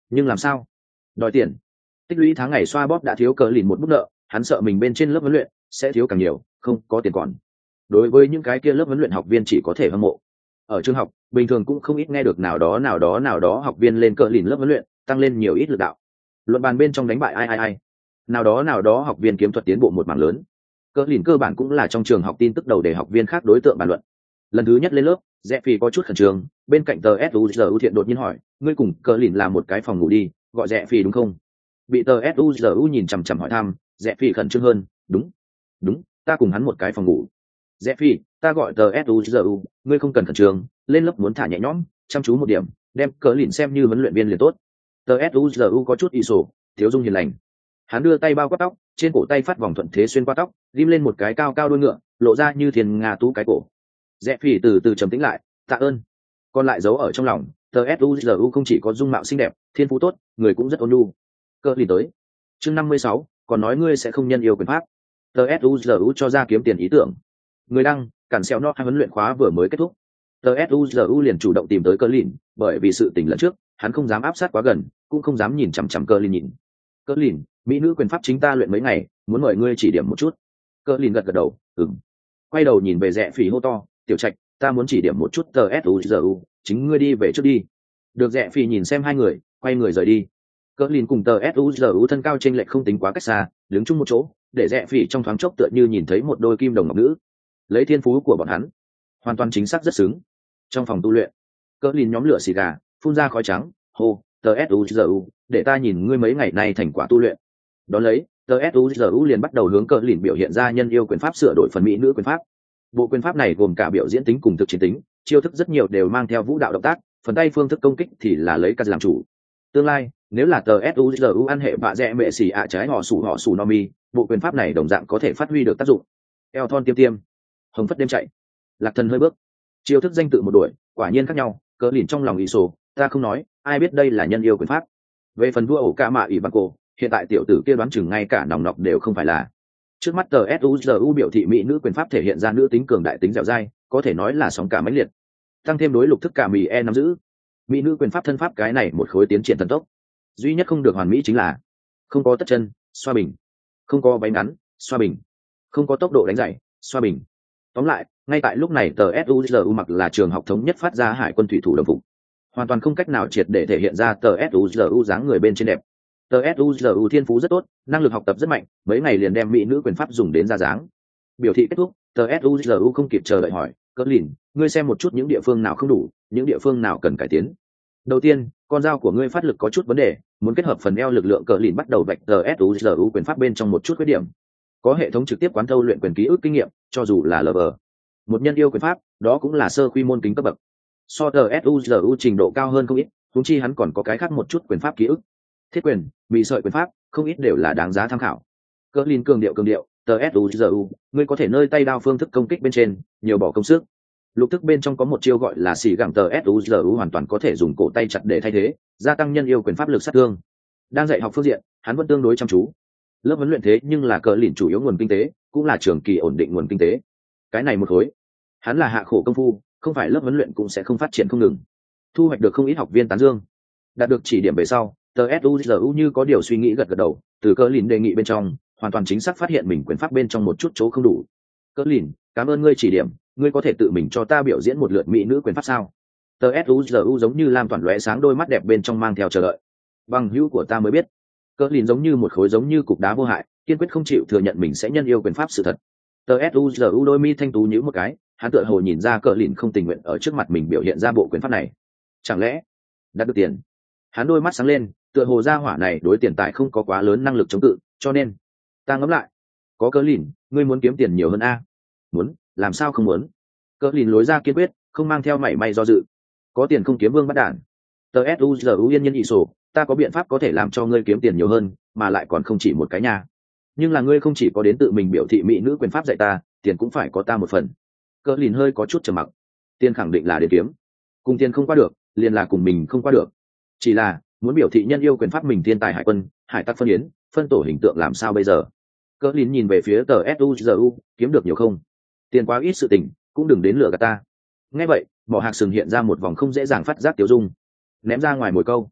Nhưng làm sao? Đòi tiền. Tích lũy tháng ngày xoa bóp đã thiếu cờ lìn một bút nợ, hắn sợ mình bên trên lớp huấn luyện sẽ thiếu càng nhiều, không có tiền còn. Đối với những cái kia lớp huấn luyện học viên chỉ có thể hâm mộ. Ở trường học bình thường cũng không ít nghe được nào đó nào đó nào đó học viên lên cờ lìn lớp huấn luyện tăng lên nhiều ít lực đạo, luận bàn bên trong đánh bại ai ai ai, nào đó nào đó học viên kiếm thuật tiến bộ một mảng lớn. Cờ lìn cơ bản cũng là trong trường học tin tức đầu để học viên khác đối tượng bàn luận. Lần thứ nhất lên lớp, Rẽ Phi có chút khẩn trương, bên cạnh tờ suzu thiện đột nhiên hỏi, ngươi cùng cờ lìn là một cái phòng ngủ đi, gọi Rẽ Phi đúng không? Bị tờ suzu nhìn chằm chằm hỏi thăm, Rẽ Phi khẩn trương hơn, đúng đúng, ta cùng hắn một cái phòng ngủ. Rẽ Phi, ta gọi tờ suzu, ngươi không cần khẩn trương, lên lớp muốn thả nhẹ nhõm, chăm chú một điểm, đem cờ lìn xem như huấn luyện viên liền tốt. Tờ suzu có chút y sổ, thiếu dung hiền lành. Hắn đưa tay bao quát tóc, trên cổ tay phát vòng thuận thế xuyên qua tóc, ghim lên một cái cao cao đuôi ngựa, lộ ra như thiên nga tú cái cổ. Rẽ Phi từ từ trầm tĩnh lại, tạ ơn. Còn lại giấu ở trong lòng, tờ suzu không chỉ có dung mạo xinh đẹp, thiên phú tốt, người cũng rất ôn nhu. Cờ lìn tới. Chương năm mươi sáu, còn nói ngươi sẽ không nhân yêu quyền pháp. Tờ suzu cho ra kiếm tiền ý tưởng. Người đăng, cản xeo nó hai huấn luyện khóa vừa mới kết thúc. Tờ suzu liền chủ động tìm tới cờ lìn, bởi vì sự tình lần trước, hắn không dám áp sát quá gần, cũng không dám nhìn chằm chằm cờ lìn nhìn. Cờ lìn, mỹ nữ quyền pháp chính ta luyện mấy ngày, muốn mời ngươi chỉ điểm một chút. Cờ lìn gật gật đầu, ừm. Quay đầu nhìn về Rẽ Phỉ hô to, tiểu trạch, ta muốn chỉ điểm một chút tờ suzu, chính ngươi đi về trước đi. Được. Rẽ Phỉ nhìn xem hai người, quay người rời đi. Cờ lìn cùng tờ suzu thân cao chênh lệch không tính quá cách xa, đứng chung một chỗ, để Rẽ Phỉ trong thoáng chốc tựa như nhìn thấy một đôi kim đồng ngọc nữ. Lấy thiên phú của bọn hắn, hoàn toàn chính xác rất xứng. Trong phòng tu luyện, Cờ lìn nhóm lửa xì gà, phun ra khói trắng, hô, tờ suzu, để ta nhìn ngươi mấy ngày nay thành quả tu luyện. Đón lấy, tờ suzu liền bắt đầu hướng Cờ lìn biểu hiện ra nhân yêu quyền pháp sửa đổi phần mỹ nữ quyền pháp. Bộ quyền pháp này gồm cả biểu diễn tính cùng thực chiến tính, chiêu thức rất nhiều đều mang theo vũ đạo động tác, phần tay phương thức công kích thì là lấy cắt làm chủ. Tương lai, nếu là tờ suzu ăn hệ bạ rẽ mẹ xì ạ trái họ sủ họ sủ no mi, bộ quyền pháp này đồng dạng có thể phát huy được tác dụng. Eo thon tiêm tiêm, hồng phất đêm chạy, lạc thần hơi bước, chiêu thức danh tự một đuổi, quả nhiên khác nhau. Cờ lìn trong lòng ý sổ, ta không nói, ai biết đây là nhân yêu quyền pháp. Về phần vua ổ ca mạ ủy băng cổ, hiện tại tiểu tử kia đoán chừng ngay cả nòng nọc đều không phải là. Trước mắt tờ suzu biểu thị mỹ nữ quyền pháp thể hiện ra nữ tính cường đại tính dẻo dai, có thể nói là sóng cả mãnh liệt. Tăng thêm đối lục thức cả mì e nắm giữ, mỹ nữ quyền pháp thân pháp cái này một khối tiến triển thần tốc. Duy nhất không được hoàn mỹ chính là không có tất chân, xoa bình, không có váy ngắn, xoa bình, không có tốc độ đánh giày, xoa bình. Tóm lại, ngay tại lúc này tờ suzu mặc là trường học thống nhất phát ra hải quân thủy thủ đồng phục, hoàn toàn không cách nào triệt để thể hiện ra tờ suzu dáng người bên trên đẹp. Tờ suzu thiên phú rất tốt, năng lực học tập rất mạnh, mấy ngày liền đem mỹ nữ quyền pháp dùng đến ra dáng. Biểu thị kết thúc, tờ suzu không kịp chờ đợi hỏi, Cờ lìn, ngươi xem một chút những địa phương nào không đủ, những địa phương nào cần cải tiến. Đầu tiên, con dao của ngươi phát lực có chút vấn đề, muốn kết hợp phần eo lực lượng. Cờ lìn bắt đầu vạch tờ suzu quyền pháp bên trong một chút khuyết điểm. Có hệ thống trực tiếp quán thâu luyện quyền ký ức kinh nghiệm, cho dù là lờ vờ một nhân yêu quyền pháp, đó cũng là sơ quy môn kính cấp bậc. So tờ suzu trình độ cao hơn không ít, thúng chi hắn còn có cái khác một chút quyền pháp ký ức. Thiết quyền, bị sợi quyền pháp, không ít đều là đáng giá tham khảo. Cờ lìn cường điệu cường điệu, tờ suzu, ngươi có thể nơi tay đao phương thức công kích bên trên, nhiều bỏ công sức. Lục thức bên trong có một chiêu gọi là xì gẳng, tờ suzu hoàn toàn có thể dùng cổ tay chặt để thay thế, gia tăng nhân yêu quyền pháp lực sát thương. Đang dạy học phương diện, hắn vẫn tương đối chăm chú. Lớp huấn luyện thế nhưng là Cờ lìn chủ yếu nguồn kinh tế, cũng là trường kỳ ổn định nguồn kinh tế. Cái này một khối, hắn là hạ khổ công phu, không phải lớp huấn luyện cũng sẽ không phát triển không ngừng. Thu hoạch được không ít học viên tán dương. Đạt được chỉ điểm về sau, tờ suzu như có điều suy nghĩ gật gật đầu, từ Cờ lìn đề nghị bên trong, hoàn toàn chính xác phát hiện mình quyền pháp bên trong một chút chỗ không đủ. Cờ lìn, cảm ơn ngươi chỉ điểm, ngươi có thể tự mình cho ta biểu diễn một lượt mỹ nữ quyền pháp sao? Tờ suzu giống như lam toàn lóe sáng đôi mắt đẹp bên trong mang theo chờ đợi. Bằng hữu của ta mới biết. Cờ lìn giống như một khối giống như cục đá vô hại, kiên quyết không chịu thừa nhận mình sẽ nhân yêu quyền pháp sự thật. Tờ suzu đôi mi thanh tú nhíu một cái, hắn tựa hồ nhìn ra Cờ lìn không tình nguyện ở trước mặt mình biểu hiện ra bộ quyền pháp này. Chẳng lẽ đạt được tiền? Hắn đôi mắt sáng lên, tựa hồ gia hỏa này đối tiền tài không có quá lớn năng lực chống cự, cho nên ta ngẫm lại, có Cờ lìn, ngươi muốn kiếm tiền nhiều hơn a? Muốn, làm sao không muốn? Cờ lìn lối ra kiên quyết, không mang theo mảy may do dự. Có tiền không kiếm vương bắt đản. Tờ suzu yên nhân ý sổ, ta có biện pháp có thể làm cho ngươi kiếm tiền nhiều hơn, mà lại còn không chỉ một cái nhà. Nhưng là ngươi không chỉ có đến tự mình biểu thị mỹ nữ quyền pháp dạy ta, tiền cũng phải có ta một phần. Cờ lìn hơi có chút trầm mặc. Tiền khẳng định là để kiếm, cùng tiền không qua được, liền là cùng mình không qua được. Chỉ là muốn biểu thị nhân yêu quyền pháp mình thiên tài hải quân, hải tặc phân yến, phân tổ hình tượng làm sao bây giờ? Cờ lìn nhìn về phía tờ suzu, kiếm được nhiều không? Tiền quá ít sự tình, cũng đừng đến lừa gạt ta. Nghe vậy, mỏ hạc sừng hiện ra một vòng không dễ dàng phát giác tiêu dung, ném ra ngoài mồi câu.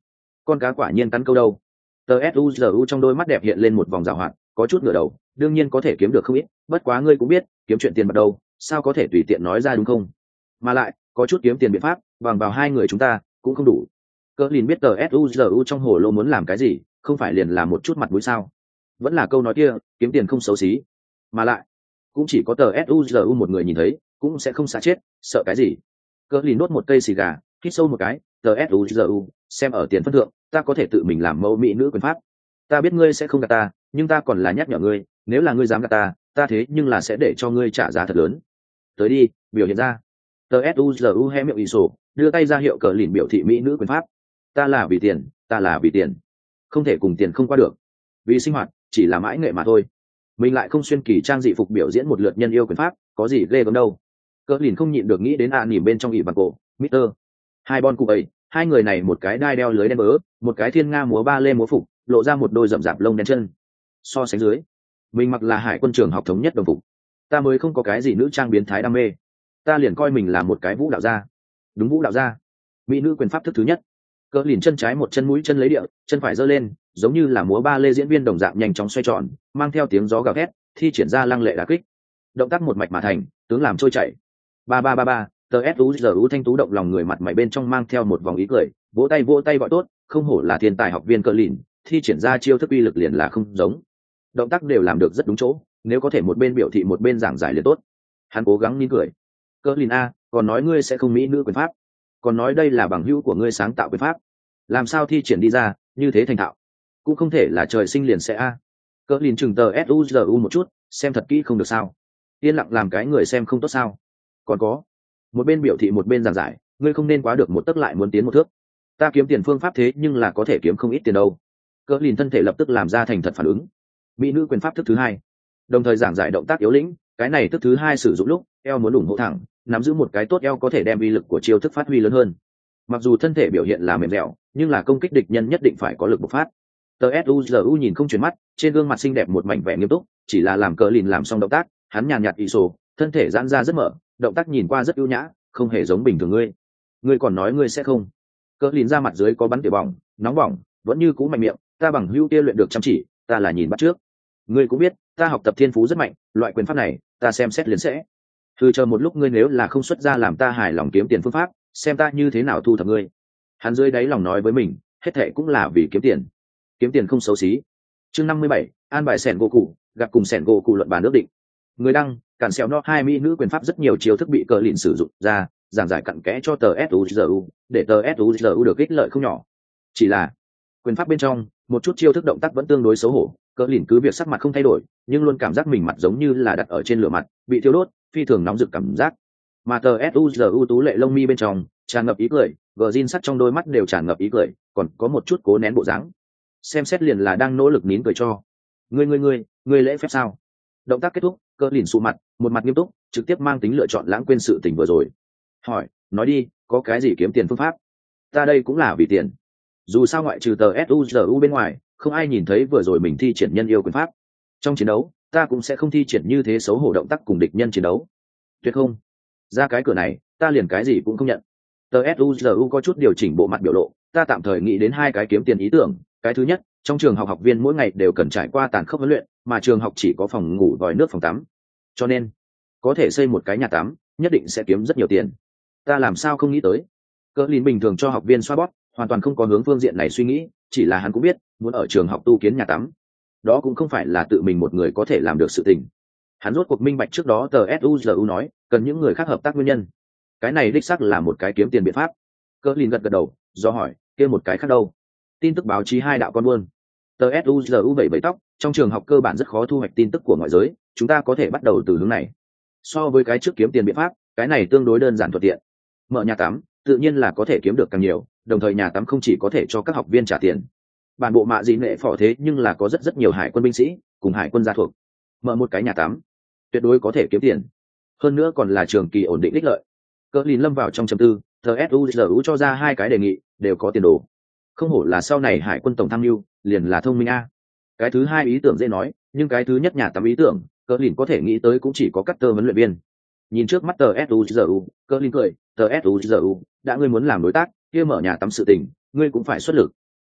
con cá quả nhiên cắn câu đâu. Tờ suzu trong đôi mắt đẹp hiện lên một vòng rào hoạt, có chút ngửa đầu, đương nhiên có thể kiếm được không ít, bất quá ngươi cũng biết kiếm chuyện tiền bạc đâu, sao có thể tùy tiện nói ra đúng không? Mà lại có chút kiếm tiền biện pháp bằng vào hai người chúng ta cũng không đủ. Cỡ lìn biết tờ suzu trong hồ lô muốn làm cái gì, không phải liền là một chút mặt mũi sao? Vẫn là câu nói kia, kiếm tiền không xấu xí. Mà lại cũng chỉ có tờ suzu một người nhìn thấy, cũng sẽ không xả chết, sợ cái gì? Cỡ lìn nuốt một cây xì gà, hít sâu một cái. Tờ suzu xem ở tiền phân thượng, ta có thể tự mình làm mẫu mỹ nữ quyền pháp. Ta biết ngươi sẽ không gạt ta, nhưng ta còn là nhắc nhở ngươi, nếu là ngươi dám gạt ta, ta thế nhưng là sẽ để cho ngươi trả giá thật lớn. Tới đi, biểu hiện ra. Tờ suzu hé miệng ý sổ, đưa tay ra hiệu cờ lìn biểu thị mỹ nữ quyền pháp. Ta là vì tiền, ta là vì tiền, không thể cùng tiền không qua được. Vì sinh hoạt chỉ là mãi nghệ mà thôi. Mình lại không xuyên kỳ trang dị phục biểu diễn một lượt nhân yêu quyền pháp, có gì ghê gớm đâu. Cờ lìn không nhịn được nghĩ đến a nỉm bên trong ỉ bằng cổ, Mister hai bon cụ ấy, hai người này một cái đai đeo lưới đen bớ, một cái thiên nga múa ba lê múa phục, lộ ra một đôi rậm rạp lông đen chân. So sánh dưới, mình mặc là hải quân trường học thống nhất đồng phục, ta mới không có cái gì nữ trang biến thái đam mê, ta liền coi mình là một cái vũ đạo gia. Đúng, vũ đạo gia. Mỹ nữ quyền pháp thức thứ nhất. Cỡ lìn chân trái một chân mũi chân lấy địa, chân phải giơ lên, giống như là múa ba lê diễn viên đồng dạng nhanh chóng xoay tròn, mang theo tiếng gió gào thét, thi triển ra lăng lệ đả kích. Động tác một mạch mà thành, tướng làm trôi chảy. Ba ba ba ba, tờ suzu thanh tú động lòng người, mặt mày bên trong mang theo một vòng ý cười, vỗ tay vỗ tay gọi tốt, không hổ là thiên tài học viên Cỡ lìn, thi triển ra chiêu thức uy lực liền là không giống. Động tác đều làm được rất đúng chỗ, nếu có thể một bên biểu thị một bên giảng giải liền tốt. Hắn cố gắng nín cười. Cỡ lìn a, còn nói ngươi sẽ không mỹ nữ quyền pháp, còn nói đây là bằng hữu của ngươi sáng tạo quyền pháp, làm sao thi triển đi ra như thế thành thạo? Cũng không thể là trời sinh liền sẽ a. Cỡ lìn chừng tờ suzu một chút, xem thật kỹ không được sao? Yên lặng làm cái người xem không tốt sao? Còn có, một bên biểu thị một bên giảng giải, ngươi không nên quá được một tấc lại muốn tiến một thước. Ta kiếm tiền phương pháp thế nhưng là có thể kiếm không ít tiền đâu. Cỡ lìn thân thể lập tức làm ra thành thật phản ứng. Mỹ nữ quyền pháp thức thứ hai, đồng thời giảng giải động tác yếu lĩnh, cái này thức thứ hai sử dụng lúc eo muốn ủng hộ thẳng, nắm giữ một cái tốt eo có thể đem uy lực của chiêu thức phát huy lớn hơn. Mặc dù thân thể biểu hiện là mềm dẻo, nhưng là công kích địch nhân nhất định phải có lực bộc phát. Tờ suzu nhìn không chuyển mắt, trên gương mặt xinh đẹp một mảnh vẻ nghiêm túc, chỉ là làm Cỡ lìn làm xong động tác, hắn nhàn nhạt ý sổ, thân thể giãn ra rất mở, động tác nhìn qua rất ưu nhã, không hề giống bình thường. Ngươi ngươi còn nói ngươi sẽ không? Cỡ lìn ra mặt dưới có bắn tiểu bỏng, nóng bỏng, vẫn như cũ mạnh miệng, ta bằng hữu kia luyện được chăm chỉ, ta là nhìn bắt trước. Ngươi cũng biết ta học tập thiên phú rất mạnh, loại quyền pháp này ta xem xét liền sẽ. Thư chờ một lúc, ngươi nếu là không xuất ra làm ta hài lòng kiếm tiền phương pháp, xem ta như thế nào thu thập ngươi. Hắn dưới đáy lòng nói với mình, hết thệ cũng là vì kiếm tiền, kiếm tiền không xấu xí. Chương năm mươi bảy, an bài sẻn gỗ cụ, gặp cùng sẻn gỗ cụ luận bàn ước định. Người đăng, cản xẻo no hai mỹ nữ quyền pháp rất nhiều chiêu thức bị Cỡ lìn sử dụng ra, giảng giải cặn kẽ cho tờ suzu, để tờ suzu được ích lợi không nhỏ. Chỉ là quyền pháp bên trong một chút chiêu thức động tác vẫn tương đối xấu hổ, Cỡ lìn cứ việc sắc mặt không thay đổi, nhưng luôn cảm giác mình mặt giống như là đặt ở trên lửa mặt, bị thiêu đốt, phi thường nóng rực cảm giác. Mà tờ suzu tú lệ lông mi bên trong tràn ngập ý cười, gờ zin sắt trong đôi mắt đều tràn ngập ý cười, còn có một chút cố nén bộ dáng, xem xét liền là đang nỗ lực nín cười cho. Ngươi ngươi ngươi, ngươi lễ phép sao? Động tác kết thúc, Cỡ lìn sụ mặt, một mặt nghiêm túc, trực tiếp mang tính lựa chọn lãng quên sự tình vừa rồi. Hỏi, nói đi, có cái gì kiếm tiền phương pháp? Ta đây cũng là vì tiền. Dù sao ngoại trừ tờ suzu bên ngoài, không ai nhìn thấy vừa rồi mình thi triển nhân yêu quyền pháp. Trong chiến đấu, ta cũng sẽ không thi triển như thế xấu hổ động tác cùng địch nhân chiến đấu. Tuyệt không. Ra cái cửa này, ta liền cái gì cũng không nhận. Tờ suzu có chút điều chỉnh bộ mặt biểu lộ, ta tạm thời nghĩ đến hai cái kiếm tiền ý tưởng. Cái thứ nhất, trong trường học học viên mỗi ngày đều cần trải qua tàn khốc huấn luyện, mà trường học chỉ có phòng ngủ, vòi nước, phòng tắm, cho nên có thể xây một cái nhà tắm, nhất định sẽ kiếm rất nhiều tiền. Ta làm sao không nghĩ tới? Cỡ lìn bình thường cho học viên xoa bóp, hoàn toàn không có hướng phương diện này suy nghĩ, chỉ là hắn cũng biết muốn ở trường học tu kiến nhà tắm, đó cũng không phải là tự mình một người có thể làm được sự tình. Hắn rốt cuộc minh bạch trước đó tờ suzu nói cần những người khác hợp tác nguyên nhân, cái này đích xác là một cái kiếm tiền biện pháp. Cỡ lìn gật gật đầu, do hỏi kia một cái khác đâu? Tin tức báo chí hai đạo con buôn. Tờ suzu vẩy vẩy tóc, trong trường học cơ bản rất khó thu hoạch tin tức của ngoại giới, chúng ta có thể bắt đầu từ hướng này. So với cái trước kiếm tiền biện pháp, cái này tương đối đơn giản thuận tiện. Mở nhà tắm tự nhiên là có thể kiếm được càng nhiều, đồng thời nhà tắm không chỉ có thể cho các học viên trả tiền, bản bộ mạ dị nệ phỏ thế nhưng là có rất rất nhiều hải quân binh sĩ cùng hải quân gia thuộc. Mở một cái nhà tắm tuyệt đối có thể kiếm tiền, hơn nữa còn là trường kỳ ổn định ích lợi. Cỡ lìn lâm vào trong trầm tư, tờ suzu cho ra hai cái đề nghị đều có tiền đồ, không hổ là sau này hải quân tổng tham mưu, liền là thông minh a. Cái thứ hai ý tưởng dễ nói, nhưng cái thứ nhất nhà tắm ý tưởng, Cỡ lìn có thể nghĩ tới cũng chỉ có cắt tơ huấn luyện viên. Nhìn trước mắt tờ suzu, Cỡ lìn cười, tờ suzu đã ngươi muốn làm đối tác kia mở nhà tắm sự tình, ngươi cũng phải xuất lực.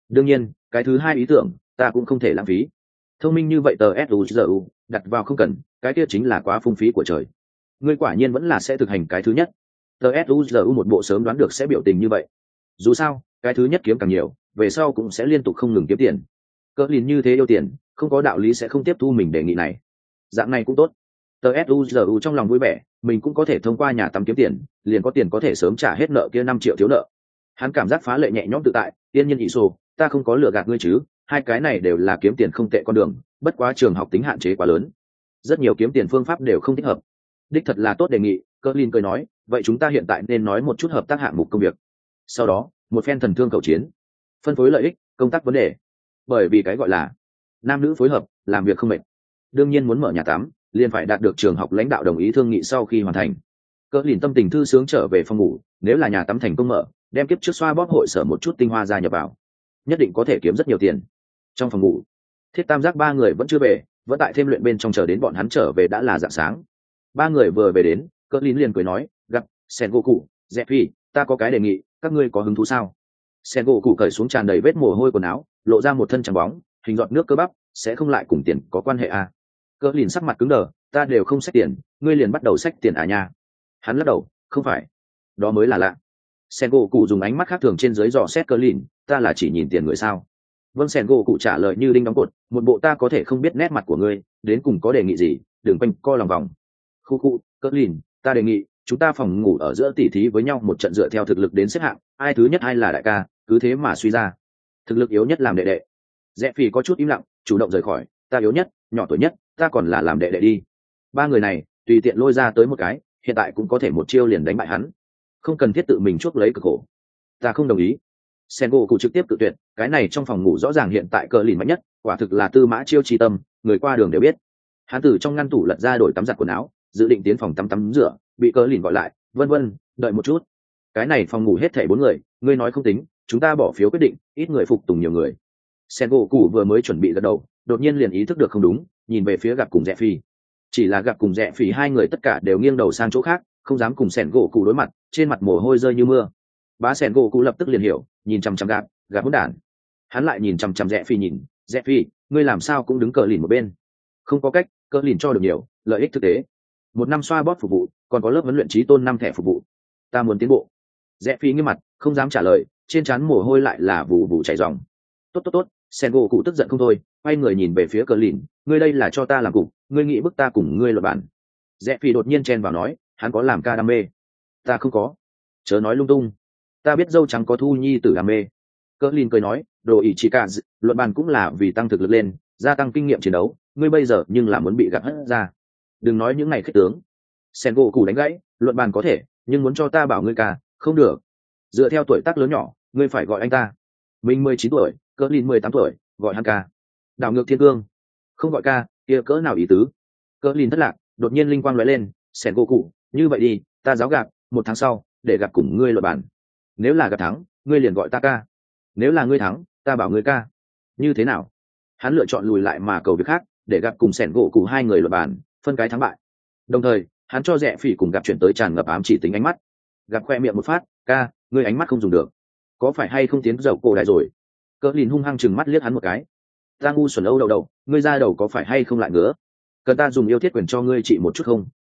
đương nhiên cái thứ hai ý tưởng ta cũng không thể lãng phí. Thông minh như vậy tờ suzu đặt vào không cần, cái kia chính là quá phung phí của trời. Ngươi quả nhiên vẫn là sẽ thực hành cái thứ nhất. Tờ suzu một bộ sớm đoán được sẽ biểu tình như vậy. Dù sao cái thứ nhất kiếm càng nhiều, về sau cũng sẽ liên tục không ngừng kiếm tiền. Cỡ lìn như thế yêu tiền, không có đạo lý sẽ không tiếp thu mình đề nghị này. Dạng này cũng tốt. Tờ suzu trong lòng vui vẻ, mình cũng có thể thông qua nhà tắm kiếm tiền, liền có tiền có thể sớm trả hết nợ kia năm triệu thiếu nợ. Hắn cảm giác phá lệ nhẹ nhõm tự tại. Tiên nhân ỷ sô, ta không có lừa gạt ngươi chứ? Hai cái này đều là kiếm tiền không tệ con đường, bất quá trường học tính hạn chế quá lớn, rất nhiều kiếm tiền phương pháp đều không thích hợp. Đích thật là tốt đề nghị. Cỡ lìn cười nói, vậy chúng ta hiện tại nên nói một chút hợp tác hạng mục công việc. Sau đó một phen thần thương cầu chiến, phân phối lợi ích, công tác vấn đề. Bởi vì cái gọi là nam nữ phối hợp, làm việc không mệt. Đương nhiên muốn mở nhà tắm, liền phải đạt được trường học lãnh đạo đồng ý thương nghị sau khi hoàn thành. Cỡ lìn tâm tình thư sướng trở về phòng ngủ, nếu là nhà tắm thành công mở, đem kiếp trước xoa bóp hội sở một chút tinh hoa gia nhập vào, nhất định có thể kiếm rất nhiều tiền. Trong phòng ngủ, thiết tam giác ba người vẫn chưa về, vẫn tại thêm luyện bên trong, chờ đến bọn hắn trở về đã là rạng sáng. Ba người vừa về đến, Cỡ lìn liền cười nói, gặp sen gỗ cụ, dẹp phi, ta có cái đề nghị, các ngươi có hứng thú sao? Sen gỗ cụ cởi xuống tràn đầy vết mồ hôi quần áo, lộ ra một thân trắng bóng, hình giọt nước cơ bắp, sẽ không lại cùng tiền có quan hệ à? Cỡ lìn sắc mặt cứng đờ, ta đều không xách tiền, ngươi liền bắt đầu xách tiền à nha? Hắn lắc đầu, không phải, đó mới là lạ. Sen gỗ cụ dùng ánh mắt khác thường trên dưới dò xét Cỡ lìn, ta là chỉ nhìn tiền người sao? Vâng. Sen gỗ cụ trả lời như đinh đóng cột, một bộ ta có thể không biết nét mặt của ngươi, đến cùng có đề nghị gì, đừng quanh co lòng vòng. Khu khu, Cỡ lìn, ta đề nghị chúng ta phòng ngủ ở giữa tỉ thí với nhau một trận, dựa theo thực lực đến xếp hạng, ai thứ nhất ai là đại ca, cứ thế mà suy ra, thực lực yếu nhất làm đệ đệ. Rẽ phi có chút im lặng, chủ động rời khỏi, ta yếu nhất, nhỏ tuổi nhất, ta còn là làm đệ đệ đi. Ba người này tùy tiện lôi ra tới một cái, hiện tại cũng có thể một chiêu liền đánh bại hắn, không cần thiết tự mình chuốc lấy cực khổ. Ta không đồng ý. Sen gỗ cụ trực tiếp tự tuyệt, cái này trong phòng ngủ rõ ràng hiện tại Cỡ lìn mạnh nhất, quả thực là tư mã chiêu chi tâm, người qua đường đều biết. Hắn từ trong ngăn tủ lật ra đổi tắm giặt quần áo, dự định tiến phòng tắm tắm rửa, bị Cỡ lìn gọi lại, vân vân, đợi một chút, cái này phòng ngủ hết thảy bốn người, ngươi nói không tính, chúng ta bỏ phiếu quyết định, ít người phục tùng nhiều người. Sen gỗ cụ vừa mới chuẩn bị gật đầu, đột nhiên liền ý thức được không đúng, nhìn về phía gặp cùng rẽ phi. Chỉ là gặp cùng rẽ phi hai người tất cả đều nghiêng đầu sang chỗ khác, không dám cùng Sen gỗ cụ đối mặt, trên mặt mồ hôi rơi như mưa. Bá Sen gỗ cụ lập tức liền hiểu, nhìn chằm chằm gặp, gặp hỗn đản. Hắn lại nhìn chằm chằm rẽ phi, nhìn, rẽ phi, ngươi làm sao cũng đứng Cỡ lìn một bên? Không có cách, Cỡ lìn cho được nhiều lợi ích thực tế, một năm xoa bóp phục vụ, còn có lớp huấn luyện trí tôn năm thẻ phục vụ. Ta muốn tiến bộ. Rẽ phi nghiêm mặt, không dám trả lời, trên trán mồ hôi lại là vụ vụ chảy ròng. Tốt tốt tốt. Sen gỗ cụ tức giận không thôi, quay người nhìn về phía Cỡ lìn, ngươi đây là cho ta làm cục, ngươi nghĩ bức ta cùng ngươi luật bản. Rẽ phi đột nhiên chen vào nói, hắn có làm ca đam mê, ta không có. Chớ nói lung tung, ta biết dâu trắng có thu nhi tử đam mê. Cỡ lìn cười nói, đồ ý chỉ cả luận bàn cũng là vì tăng thực lực lên, gia tăng kinh nghiệm chiến đấu, ngươi bây giờ nhưng là muốn bị gạt hất ra. Đừng nói những ngày khích tướng. Sen gỗ cụ đánh gãy, luận bàn có thể, nhưng muốn cho ta bảo ngươi ca, không được. Dựa theo tuổi tác lớn nhỏ, ngươi phải gọi anh ta. Mình mười chín tuổi, Cỡ lìn mười tám tuổi, gọi hắn ca. Đảo ngược thiên cương, không gọi ca, kia cỡ nào ý tứ? Cỡ lìn thất lạc, đột nhiên linh quang lóe lên, Sen gỗ cụ, như vậy đi, ta giáo gạt, một tháng sau, để gặp cùng ngươi luận bàn. Nếu là gặp thắng, ngươi liền gọi ta ca. Nếu là ngươi thắng, ta bảo ngươi ca. Như thế nào? Hắn lựa chọn lùi lại mà cầu việc khác, để gặp cùng Sen gỗ cụ hai người luận bàn, phân cái thắng bại. Đồng thời hắn cho rẽ phỉ cùng gặp chuyển tới tràn ngập ám chỉ tính ánh mắt. Gặp khoe miệng một phát, ca, ngươi ánh mắt không dùng được, có phải hay không tiến dầu cổ đại rồi? Cỡ lìn hung hăng chừng mắt liếc hắn một cái, ta ngu xuẩn âu đầu đầu, ngươi ra đầu có phải hay không lại ngứa? Cần ta dùng yêu thiết quyền cho ngươi trị một chút không?